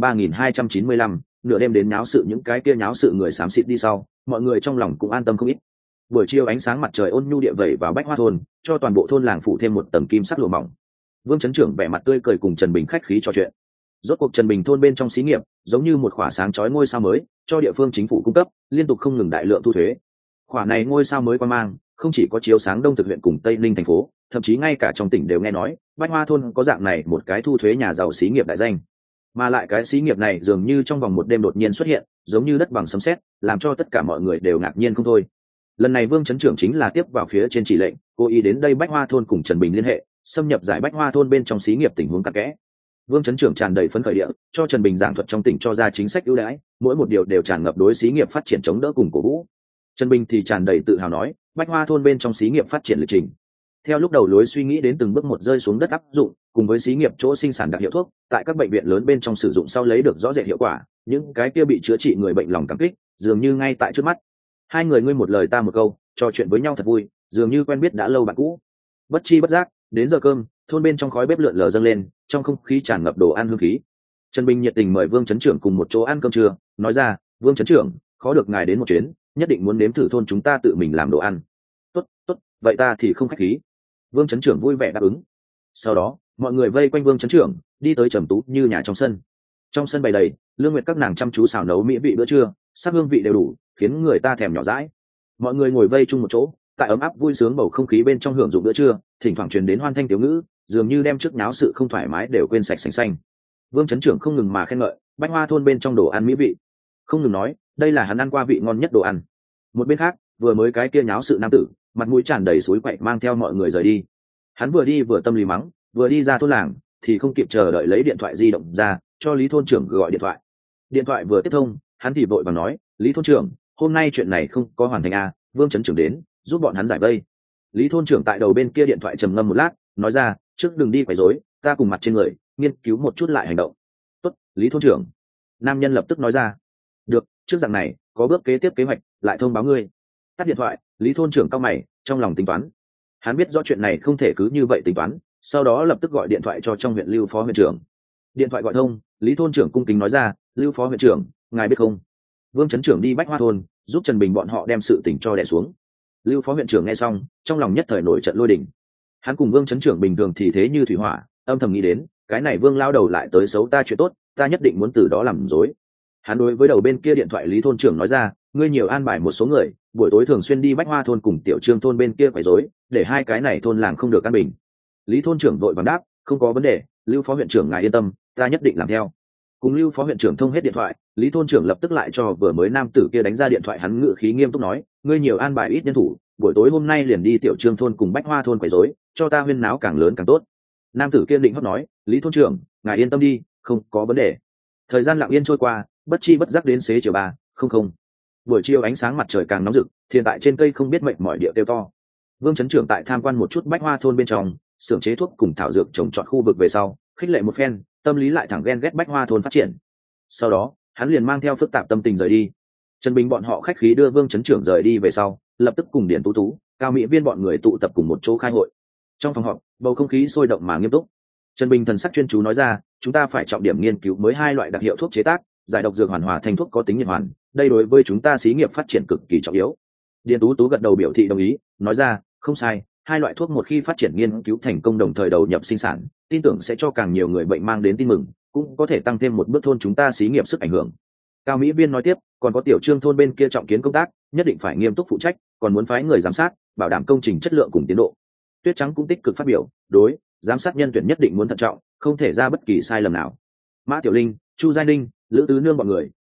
3295, nửa đêm đến náo sự. Những cái kia nháo sự người xám xịt đi sau, mọi người trong lòng cũng an tâm không ít. Buổi chiều ánh sáng mặt trời ôn nhu địa vẩy vào Bách Hoa thôn, cho toàn bộ thôn làng phủ thêm một tầng kim sắc lụa mỏng. Vương Chấn Trưởng vẻ mặt tươi cười cùng Trần Bình khách khí trò chuyện. Rốt cuộc Trần Bình thôn bên trong xí nghiệp giống như một khỏa sáng chói ngôi sao mới, cho địa phương chính phủ cung cấp, liên tục không ngừng đại lượng thu thuế. Khỏa này ngôi sao mới quan mang, không chỉ có chiếu sáng Đông Thực huyện cùng Tây Ninh thành phố, thậm chí ngay cả trong tỉnh đều nghe nói, Bách Hoa thôn có dạng này một cái thu thuế nhà giàu xí nghiệp đại danh. Mà lại cái xí nghiệp này dường như trong vòng một đêm đột nhiên xuất hiện, giống như đất bằng sấm sét, làm cho tất cả mọi người đều ngạc nhiên không thôi. Lần này Vương Chấn Trưởng chính là tiếp vào phía trên chỉ lệnh, cố ý đến đây Bách Hoa thôn cùng Trần Bình liên hệ, xâm nhập giải Bách Hoa thôn bên trong xí nghiệp tình huống cặn kẽ. Vương Chấn Trưởng tràn đầy phấn khởi địa, cho Trần Bình giảng thuật trong tỉnh cho ra chính sách ưu đãi, mỗi một điều đều tràn ngập đối xí nghiệp phát triển chống đỡ cùng cổ vũ. Trần Bình thì tràn đầy tự hào nói, Bách Hoa thôn bên trong xí nghiệp phát triển lịch trình. Theo lúc đầu lối suy nghĩ đến từng bước một rơi xuống đất áp dụng, cùng với xí nghiệp chỗ sinh sản đặc hiệu thuốc, tại các bệnh viện lớn bên trong sử dụng sau lấy được rõ rệt hiệu quả, những cái kia bị chữa trị người bệnh lòng cảm kích, dường như ngay tại trước mắt. Hai người ngươi một lời ta một câu, trò chuyện với nhau thật vui, dường như quen biết đã lâu bạn cũ. Bất chi bất giác, đến giờ cơm, thôn bên trong khói bếp lượn lờ dâng lên, trong không khí tràn ngập đồ ăn hương khí. Trần Bình nhiệt tình mời Vương Chấn Trưởng cùng một chỗ ăn cơm trưa, nói ra, Vương Chấn Trưởng, khó được ngài đến một chuyến, nhất định muốn nếm thử thôn chúng ta tự mình làm đồ ăn. Tốt, tốt, vậy ta thì không khách khí. Vương Chấn Trưởng vui vẻ đáp ứng. Sau đó, mọi người vây quanh Vương Chấn Trưởng, đi tới trầm tú như nhà trong sân. Trong sân bày đầy, Lương Nguyệt các nàng chăm chú xào nấu mỹ vị bữa trưa, sắc hương vị đều đủ, khiến người ta thèm nhỏ dãi. Mọi người ngồi vây chung một chỗ, tại ấm áp vui sướng bầu không khí bên trong hưởng dụng bữa trưa, thỉnh thoảng truyền đến hoan thanh tiểu ngữ, dường như đem trước náo sự không thoải mái đều quên sạch sành xanh. Vương Chấn Trưởng không ngừng mà khen ngợi Bách Hoa thôn bên trong đồ ăn mỹ vị, không ngừng nói đây là hắn ăn qua vị ngon nhất đồ ăn. Một bên khác, vừa mới cái kia nháo sự nam tử, mặt mũi tràn đầy suối quậy mang theo mọi người rời đi. Hắn vừa đi vừa tâm lý mắng, vừa đi ra thôn làng thì không kịp chờ đợi lấy điện thoại di động ra cho Lý thôn trưởng gọi điện thoại. Điện thoại vừa tiếp thông, hắn thì vội vàng nói, Lý thôn trưởng, hôm nay chuyện này không có hoàn thành à, Vương Chấn Trưởng đến giúp bọn hắn giải vây. Lý thôn trưởng tại đầu bên kia điện thoại trầm ngâm một lát, nói ra, trước đừng đi quấy rối, ta cùng mặt trên người nghiên cứu một chút lại hành động. Tốt, Lý thôn trưởng. Nam nhân lập tức nói ra. Được, trước dạng này có bước kế tiếp kế hoạch lại thông báo ngươi. Tắt điện thoại, Lý thôn trưởng cau mày, trong lòng tính toán. Hắn biết rõ chuyện này không thể cứ như vậy tính toán, sau đó lập tức gọi điện thoại cho trong huyện Lưu phó huyện trưởng. Điện thoại gọi thông, Lý thôn trưởng cung kính nói ra, Lưu phó huyện trưởng, ngài biết không, Vương Chấn Trưởng đi Bách Hoa thôn giúp Trần Bình bọn họ đem sự tình cho đè xuống. Lưu phó huyện trưởng nghe xong, trong lòng nhất thời nổi trận lôi đình. Hắn cùng Vương Chấn Trưởng bình thường thì thế như thủy hỏa, âm thầm nghĩ đến, cái này Vương lao đầu lại tới xấu ta chuyện tốt, ta nhất định muốn từ đó làm dối. Hắn đối với đầu bên kia điện thoại Lý thôn trưởng nói ra, ngươi nhiều an bài một số người, buổi tối thường xuyên đi Bách Hoa thôn cùng Tiểu Trương thôn bên kia quấy rối, để hai cái này thôn làng không được an bình. Lý thôn trưởng vội vàng đáp, không có vấn đề, Lưu phó huyện trưởng ngài yên tâm, ta nhất định làm theo. Cùng Lưu phó huyện trưởng thông hết điện thoại, Lý thôn trưởng lập tức lại cho vừa mới nam tử kia đánh ra điện thoại, hắn ngự khí nghiêm túc nói, ngươi nhiều an bài ít nhân thủ, buổi tối hôm nay liền đi Tiểu Trương thôn cùng Bách Hoa thôn quấy rối, cho ta huyên náo càng lớn càng tốt. Nam tử kia định hót nói, Lý thôn trưởng, ngài yên tâm đi, không có vấn đề. Thời gian lặng yên trôi qua, bất chi bất giác đến xế chiều 3:00. Buổi chiều ánh sáng mặt trời càng nóng rực, thiên tại trên cây không biết mệnh mỏi địa tiêu to. Vương Chấn Trưởng tại tham quan một chút Bách Hoa thôn bên trong xưởng chế thuốc cùng thảo dược trồng trọt khu vực về sau, khích lệ một phen, tâm lý lại thẳng ghen ghét Bách Hoa thôn phát triển. Sau đó, hắn liền mang theo phức tạp tâm tình rời đi. Trần Bình bọn họ khách khí đưa Vương Chấn Trưởng rời đi về sau, lập tức cùng Điền Tú Tú, Cao Mỹ Viên bọn người tụ tập cùng một chỗ khai hội. Trong phòng họp, bầu không khí sôi động mà nghiêm túc. Trần Bình thần sắc chuyên chú nói ra, chúng ta phải trọng điểm nghiên cứu mới 2 loại đặc hiệu thuốc chế tác, giải độc dược hoàn hòa thành thuốc có tính nhiệt hoàn, đây đối với chúng ta xí nghiệp phát triển cực kỳ trọng yếu. Điền Tú Tú gật đầu biểu thị đồng ý, nói ra, không sai, 2 loại thuốc một khi phát triển nghiên cứu thành công đồng thời đầu nhập sinh sản, tin tưởng sẽ cho càng nhiều người bệnh mang đến tin mừng, cũng có thể tăng thêm một bước thôn chúng ta xí nghiệp sức ảnh hưởng. Cao Mỹ Viên nói tiếp, còn có Tiểu Trương thôn bên kia trọng kiến công tác, nhất định phải nghiêm túc phụ trách, còn muốn phái người giám sát, bảo đảm công trình chất lượng cùng tiến độ. Tuyết Trắng cũng tích cực phát biểu, đối, giám sát nhân tuyển nhất định muốn thận trọng, không thể ra bất kỳ sai lầm nào. Mã Tiểu Linh, Chu Giai Ninh, Lữ Tứ Nương bọn người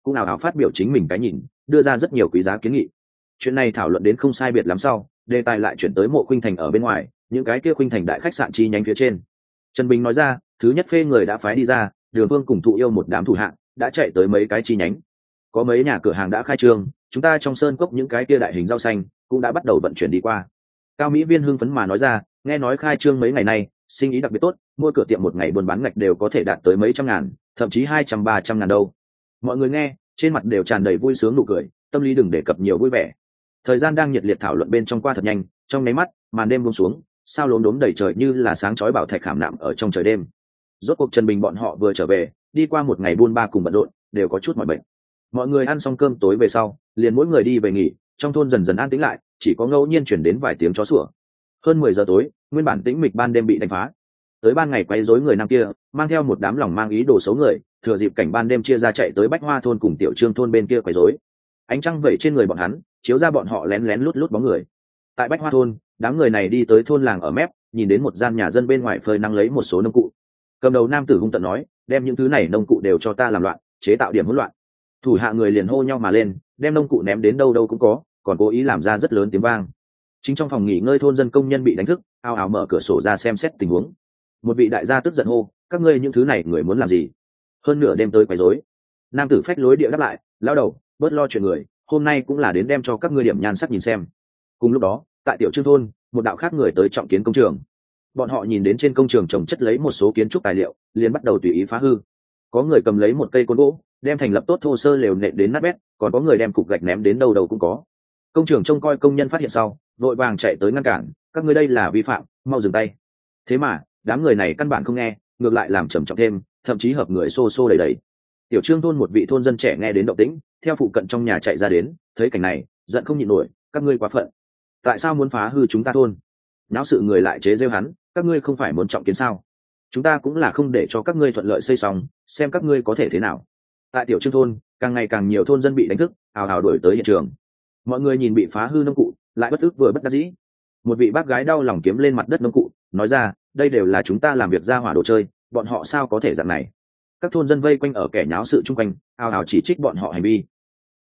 cũng ào ào phát biểu chính mình cái nhìn, đưa ra rất nhiều quý giá kiến nghị. Chuyện này thảo luận đến không sai biệt lắm sau, đề tài lại chuyển tới Mộ Khuynh Thành ở bên ngoài, những cái kia Khuynh Thành đại khách sạn chi nhánh phía trên. Trần Bình nói ra, thứ nhất phê người đã phái đi ra, Đường Vương cùng Thụ Yêu một đám thủ hạng đã chạy tới mấy cái chi nhánh, có mấy nhà cửa hàng đã khai trương, chúng ta trong sơn cốc những cái kia đại hình rau xanh cũng đã bắt đầu vận chuyển đi qua. Cao Mỹ Viên hưng phấn mà nói ra, nghe nói khai trương mấy ngày nay sinh ý đặc biệt tốt, mua cửa tiệm một ngày buôn bán ngạch đều có thể đạt tới mấy trăm ngàn, thậm chí 200-300 ngàn đâu. Mọi người nghe trên mặt đều tràn đầy vui sướng nụ cười, tâm lý đừng đề cập nhiều vui vẻ. Thời gian đang nhiệt liệt thảo luận bên trong qua thật nhanh, trong nháy mắt màn đêm buông xuống, sao lốm đốm đầy trời như là sáng chói bảo thạch khảm nạm ở trong trời đêm. Rốt cuộc Trần Bình bọn họ vừa trở về, đi qua một ngày buôn ba cùng bận rộn, đều có chút mỏi mệt. Mọi người ăn xong cơm tối về sau, liền mỗi người đi về nghỉ, trong thôn dần dần an tĩnh lại, chỉ có ngẫu nhiên chuyển đến vài tiếng chó sủa. Hơn 10 giờ tối, nguyên bản tĩnh mịch ban đêm bị đánh phá. Tới ban ngày quấy rối người nam kia, mang theo một đám lòng mang ý đồ xấu người, thừa dịp cảnh ban đêm chia ra chạy tới Bách Hoa thôn cùng Tiểu Trương thôn bên kia quấy rối. Ánh trăng vẩy trên người bọn hắn, chiếu ra bọn họ lén lén lút lút bóng người. Tại Bách Hoa thôn, đám người này đi tới thôn làng ở mép, nhìn đến một gian nhà dân bên ngoài phơi nắng lấy một số nông cụ. Cầm đầu nam tử hung tợn nói, đem những thứ này nông cụ đều cho ta làm loạn, chế tạo điểm hỗn loạn. Thủ hạ người liền hô nhau mà lên, đem nông cụ ném đến đâu đâu cũng có, còn cố ý làm ra rất lớn tiếng vang. Chính trong phòng nghỉ ngơi thôn dân công nhân bị đánh thức, ào ào mở cửa sổ ra xem xét tình huống. Một vị đại gia tức giận hô, các ngươi những thứ này người muốn làm gì? Hơn nửa đêm tới quấy rối. Nam tử phách lối địa đáp lại, lão đầu, bớt lo chuyện người, hôm nay cũng là đến đem cho các ngươi điểm nhan sắc nhìn xem. Cùng lúc đó, tại Tiểu Trương thôn, một đạo khác người tới trọng kiến công trường. Bọn họ nhìn đến trên công trường trồng chất lấy một số kiến trúc tài liệu, liền bắt đầu tùy ý phá hư. Có người cầm lấy một cây côn gỗ, đem thành lập tốt thô sơ lều nện đến nát bét, còn có người đem cục gạch ném đến đâu đâu cũng có. Công trường trông coi công nhân phát hiện sau, vội vàng chạy tới ngăn cản, các ngươi đây là vi phạm, mau dừng tay. Thế mà đám người này căn bản không nghe, ngược lại làm trầm trọng thêm, thậm chí hợp người xô xô đẩy đẩy. Tiểu Trương thôn một vị thôn dân trẻ nghe đến động tĩnh, theo phụ cận trong nhà chạy ra đến, thấy cảnh này giận không nhịn nổi, các ngươi quá phận, tại sao muốn phá hư chúng ta thôn? Náo sự người lại chế giễu hắn, các ngươi không phải muốn trọng kiến sao? Chúng ta cũng là không để cho các ngươi thuận lợi xây xong, xem các ngươi có thể thế nào. Tại Tiểu Trương thôn, càng ngày càng nhiều thôn dân bị đánh thức, ào ào đuổi tới hiện trường. Mọi người nhìn bị phá hư nông cụ, lại bất ức vừa bất đắc dĩ. Một vị bác gái đau lòng kiếm lên mặt đất nông cụ, nói ra, đây đều là chúng ta làm việc ra hỏa đồ chơi, bọn họ sao có thể dạng này? Các thôn dân vây quanh ở kẻ nháo sự chung quanh, ào ào chỉ trích bọn họ hành vi.